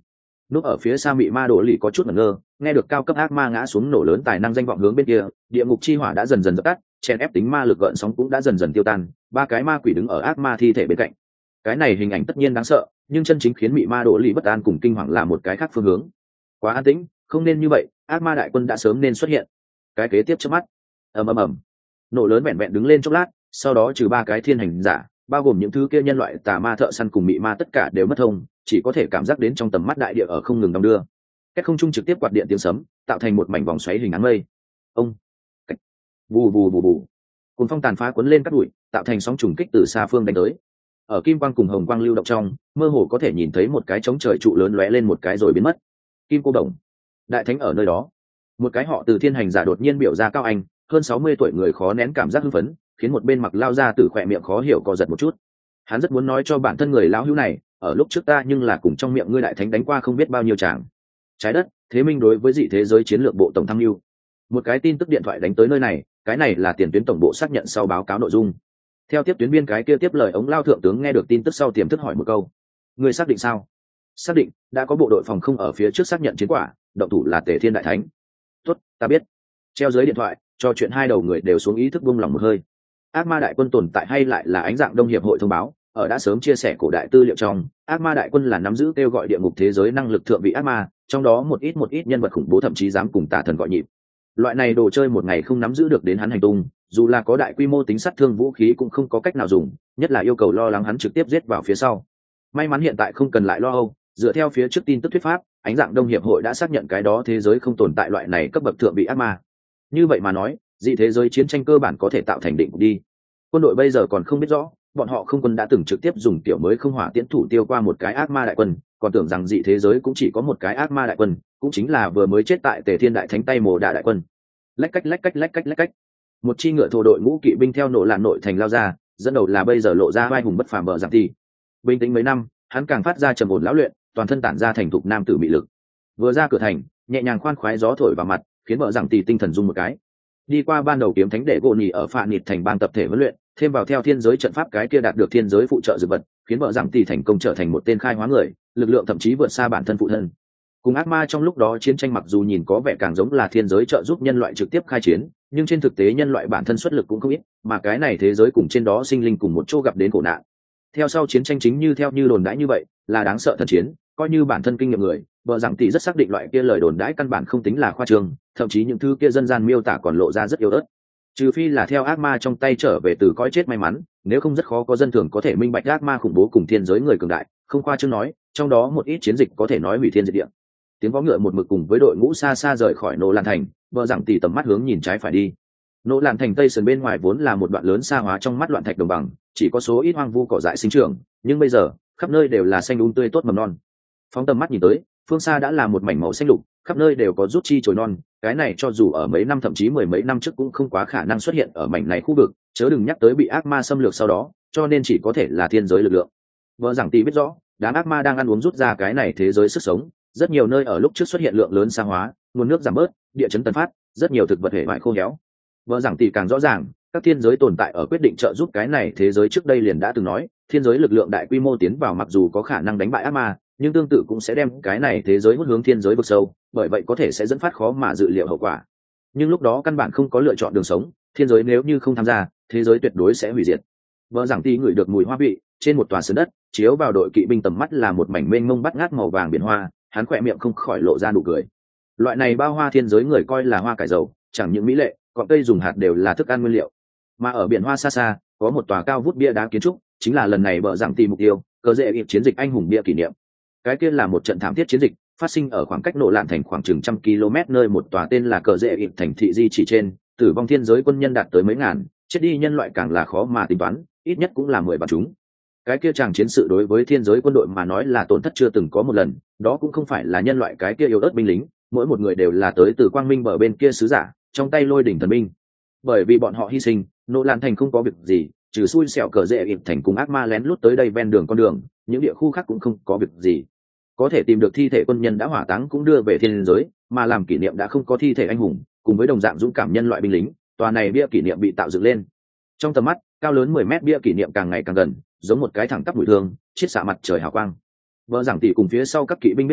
núp ở phía xa mị ma đổ lì có chút ngẩn ngơ, nghe được cao cấp ác ma ngã xuống nổ lớn tài năng danh vọng hướng bên kia, địa ngục chi hỏa đã dần dần dập tắt, chèn ép tính ma lực gợn sóng cũng đã dần dần tiêu tan, ba cái ma quỷ đứng ở ác ma thi thể bên cạnh. Cái này hình ảnh tất nhiên đáng sợ, nhưng chân chính khiến mị ma đổ lì bất an cùng kinh hoàng là một cái khác phương hướng. Quá an tĩnh, không nên như vậy, ác ma đại quân đã sớm nên xuất hiện. Cái kế tiếp trước mắt, ầm ầm ầm, nổ lớn vẹn vẹn đứng lên chốc lát, sau đó trừ ba cái thiên hành giả, bao gồm những thứ kia nhân loại tà ma thợ săn cùng mị ma tất cả đều mất thông, chỉ có thể cảm giác đến trong tầm mắt đại địa ở không ngừng đong đưa. Cách không trung trực tiếp quạt điện tiếng sấm, tạo thành một mảnh vòng xoáy hình áng mây. Ông, cách, vù vù vù vù, cùng phong tàn phá cuốn lên các bụi, tạo thành sóng trùng kích từ xa phương đánh tới. Ở kim quang cùng hồng quang lưu động trong, mơ hồ có thể nhìn thấy một cái trống trời trụ lớn lóe lên một cái rồi biến mất. Kim cô đồng, đại thánh ở nơi đó. Một cái họ từ thiên hành giả đột nhiên biểu ra cao anh, hơn sáu mươi tuổi người khó nén cảm giác hưng phấn, khiến một bên mặc lao ra từ khỏe miệng khó hiểu co giật một chút. Hắn rất muốn nói cho bản thân người lão hữu này, ở lúc trước ta nhưng là cùng trong miệng ngươi đại thánh đánh qua không biết bao nhiêu tràng. Trái đất, thế minh đối với dị thế giới chiến lược bộ tổng tham mưu. Một cái tin tức điện thoại đánh tới nơi này, cái này là tiền tuyến tổng bộ xác nhận sau báo cáo nội dung. Theo tiếp tuyến viên cái kia tiếp lời ống lao thượng tướng nghe được tin tức sau tiềm thức hỏi một câu: người xác định sao? Xác định, đã có bộ đội phòng không ở phía trước xác nhận chiến quả, động thủ là Tề Thiên đại thánh. Tốt, ta biết. Treo dưới điện thoại, cho chuyện hai đầu người đều xuống ý thức buông lòng một hơi. Ác ma đại quân tồn tại hay lại là ánh dạng đông hiệp hội thông báo, ở đã sớm chia sẻ cổ đại tư liệu trong, ác ma đại quân là nắm giữ kêu gọi địa ngục thế giới năng lực thượng vị ác ma, trong đó một ít một ít nhân vật khủng bố thậm chí dám cùng tà thần gọi nhịp. Loại này đồ chơi một ngày không nắm giữ được đến hắn hành tung, dù là có đại quy mô tính sát thương vũ khí cũng không có cách nào dùng, nhất là yêu cầu lo lắng hắn trực tiếp giết vào phía sau. May mắn hiện tại không cần lại lo âu, dựa theo phía trước tin tức thuyết pháp, ánh dạng đông hiệp hội đã xác nhận cái đó thế giới không tồn tại loại này cấp bậc thượng vị ác ma. Như vậy mà nói, dị thế giới chiến tranh cơ bản có thể tạo thành định đi. Quân đội bây giờ còn không biết rõ, bọn họ không quân đã từng trực tiếp dùng kiểu mới không hỏa tiễn thủ tiêu qua một cái ác ma đại quân, còn tưởng rằng dị thế giới cũng chỉ có một cái ác ma đại quân, cũng chính là vừa mới chết tại Tề Thiên đại thánh tay mồ đạ đại quân. Lách cách lách cách lách cách lách cách, một chi ngựa thổ đội ngũ kỵ binh theo nổ lạn nội thành lao ra, dẫn đầu là bây giờ lộ ra vai hùng bất phàm bờ giảng thì bình tĩnh mấy năm, hắn càng phát ra trầm ổn lão luyện, toàn thân tản ra thành thục nam tử mị lực. Vừa ra cửa thành, nhẹ nhàng khoan khoái gió thổi vào mặt, khiến vợ giảng tỷ tinh thần rung một cái. Đi qua ban đầu kiếm thánh đệ gỗ nhì ở phạ nịt thành bang tập thể huấn luyện, thêm vào theo thiên giới trận pháp cái kia đạt được thiên giới phụ trợ dược vật, khiến vợ giảng tỷ thành công trở thành một tên khai hóa người, lực lượng thậm chí vượt xa bản thân phụ thân. Cùng ác ma trong lúc đó chiến tranh mặc dù nhìn có vẻ càng giống là thiên giới trợ giúp nhân loại trực tiếp khai chiến, nhưng trên thực tế nhân loại bản thân xuất lực cũng không ít, mà cái này thế giới cùng trên đó sinh linh cùng một chỗ gặp đến khổ nạn. Theo sau chiến tranh chính như theo như đồn đãi như vậy, là đáng sợ thần chiến, coi như bản thân kinh nghiệm người, vợ giảng tỷ rất xác định loại kia lời đồn đãi căn bản không tính là khoa trương, thậm chí những thứ kia dân gian miêu tả còn lộ ra rất yếu ớt. Trừ phi là theo ác ma trong tay trở về từ cõi chết may mắn, nếu không rất khó có dân thường có thể minh bạch ác ma khủng bố cùng thiên giới người cường đại, không khoa trương nói, trong đó một ít chiến dịch có thể nói hủy thiên diệt địa. Tiếng vó ngựa một mực cùng với đội ngũ xa xa rời khỏi nô lan thành, vợ giảng tỷ tầm mắt hướng nhìn trái phải đi. Nô lan thành tây sườn bên ngoài vốn là một đoạn lớn xa hóa trong mắt loạn thạch đồng bằng, chỉ có số ít hoang vu cỏ dại sinh trưởng, nhưng bây giờ khắp nơi đều là xanh um tươi tốt mầm non. Phóng tầm mắt nhìn tới, phương xa đã là một mảnh màu xanh lục, khắp nơi đều có rút chi chồi non, cái này cho dù ở mấy năm thậm chí mười mấy năm trước cũng không quá khả năng xuất hiện ở mảnh này khu vực, chớ đừng nhắc tới bị ác ma xâm lược sau đó, cho nên chỉ có thể là thiên giới lực lượng. Vợ giảng tỷ biết rõ, đám ác ma đang ăn uống rút ra cái này thế giới sức sống, rất nhiều nơi ở lúc trước xuất hiện lượng lớn sa hóa, nguồn nước giảm bớt, địa chấn tần phát, rất nhiều thực vật hệ hoại khô héo. Vợ giảng tỷ càng rõ ràng, các thiên giới tồn tại ở quyết định trợ giúp cái này thế giới trước đây liền đã từng nói, thiên giới lực lượng đại quy mô tiến vào mặc dù có khả năng đánh bại ác ma, nhưng tương tự cũng sẽ đem cái này thế giới hút hướng thiên giới vực sâu, bởi vậy có thể sẽ dẫn phát khó mà dự liệu hậu quả. Nhưng lúc đó căn bản không có lựa chọn đường sống, thiên giới nếu như không tham gia, thế giới tuyệt đối sẽ hủy diệt. Vợ giảng tỷ ngửi được mùi hoa vị, trên một tòa sườn đất, chiếu vào đội kỵ binh tầm mắt là một mảnh mênh mông bắt ngát màu vàng biển hoa, hắn khỏe miệng không khỏi lộ ra nụ cười. Loại này bao hoa thiên giới người coi là hoa cải dầu, chẳng những mỹ lệ, cọng cây dùng hạt đều là thức ăn nguyên liệu. Mà ở biển hoa xa xa, có một tòa cao vút bia đá kiến trúc, chính là lần này vợ giảng tỷ mục tiêu, cờ rễ ịp chiến dịch anh hùng bia kỷ niệm. Cái kia là một trận thảm thiết chiến dịch, phát sinh ở khoảng cách nổ lạn thành khoảng chừng trăm km nơi một tòa tên là cờ rễ ịp thành thị di chỉ trên, tử vong thiên giới quân nhân đạt tới mấy ngàn, chết đi nhân loại càng là khó mà tính toán, ít nhất cũng là mười vạn chúng. Cái kia chàng chiến sự đối với thiên giới quân đội mà nói là tổn thất chưa từng có một lần, đó cũng không phải là nhân loại cái kia yếu ớt binh lính, mỗi một người đều là tới từ quang minh bờ bên kia sứ giả, trong tay lôi đỉnh thần binh. Bởi vì bọn họ hy sinh, nỗ lan thành không có việc gì, trừ xui xẻo cờ rễ ịp thành cùng ác ma lén lút tới đây ven đường con đường, những địa khu khác cũng không có việc gì. Có thể tìm được thi thể quân nhân đã hỏa táng cũng đưa về thiên giới, mà làm kỷ niệm đã không có thi thể anh hùng, cùng với đồng dạng dũng cảm nhân loại binh lính, tòa này bia kỷ niệm bị tạo dựng lên. Trong tầm mắt, cao lớn mười mét bia kỷ niệm càng ngày càng gần, giống một cái thẳng tắp mũi thương, chiết xạ mặt trời hào quang. Vợ giảng tỷ cùng phía sau các kỵ binh biết rõ,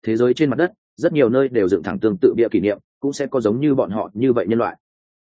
thế giới trên mặt đất rất nhiều nơi đều dựng thẳng tương tự bia kỷ niệm, cũng sẽ có giống như bọn họ như vậy nhân loại.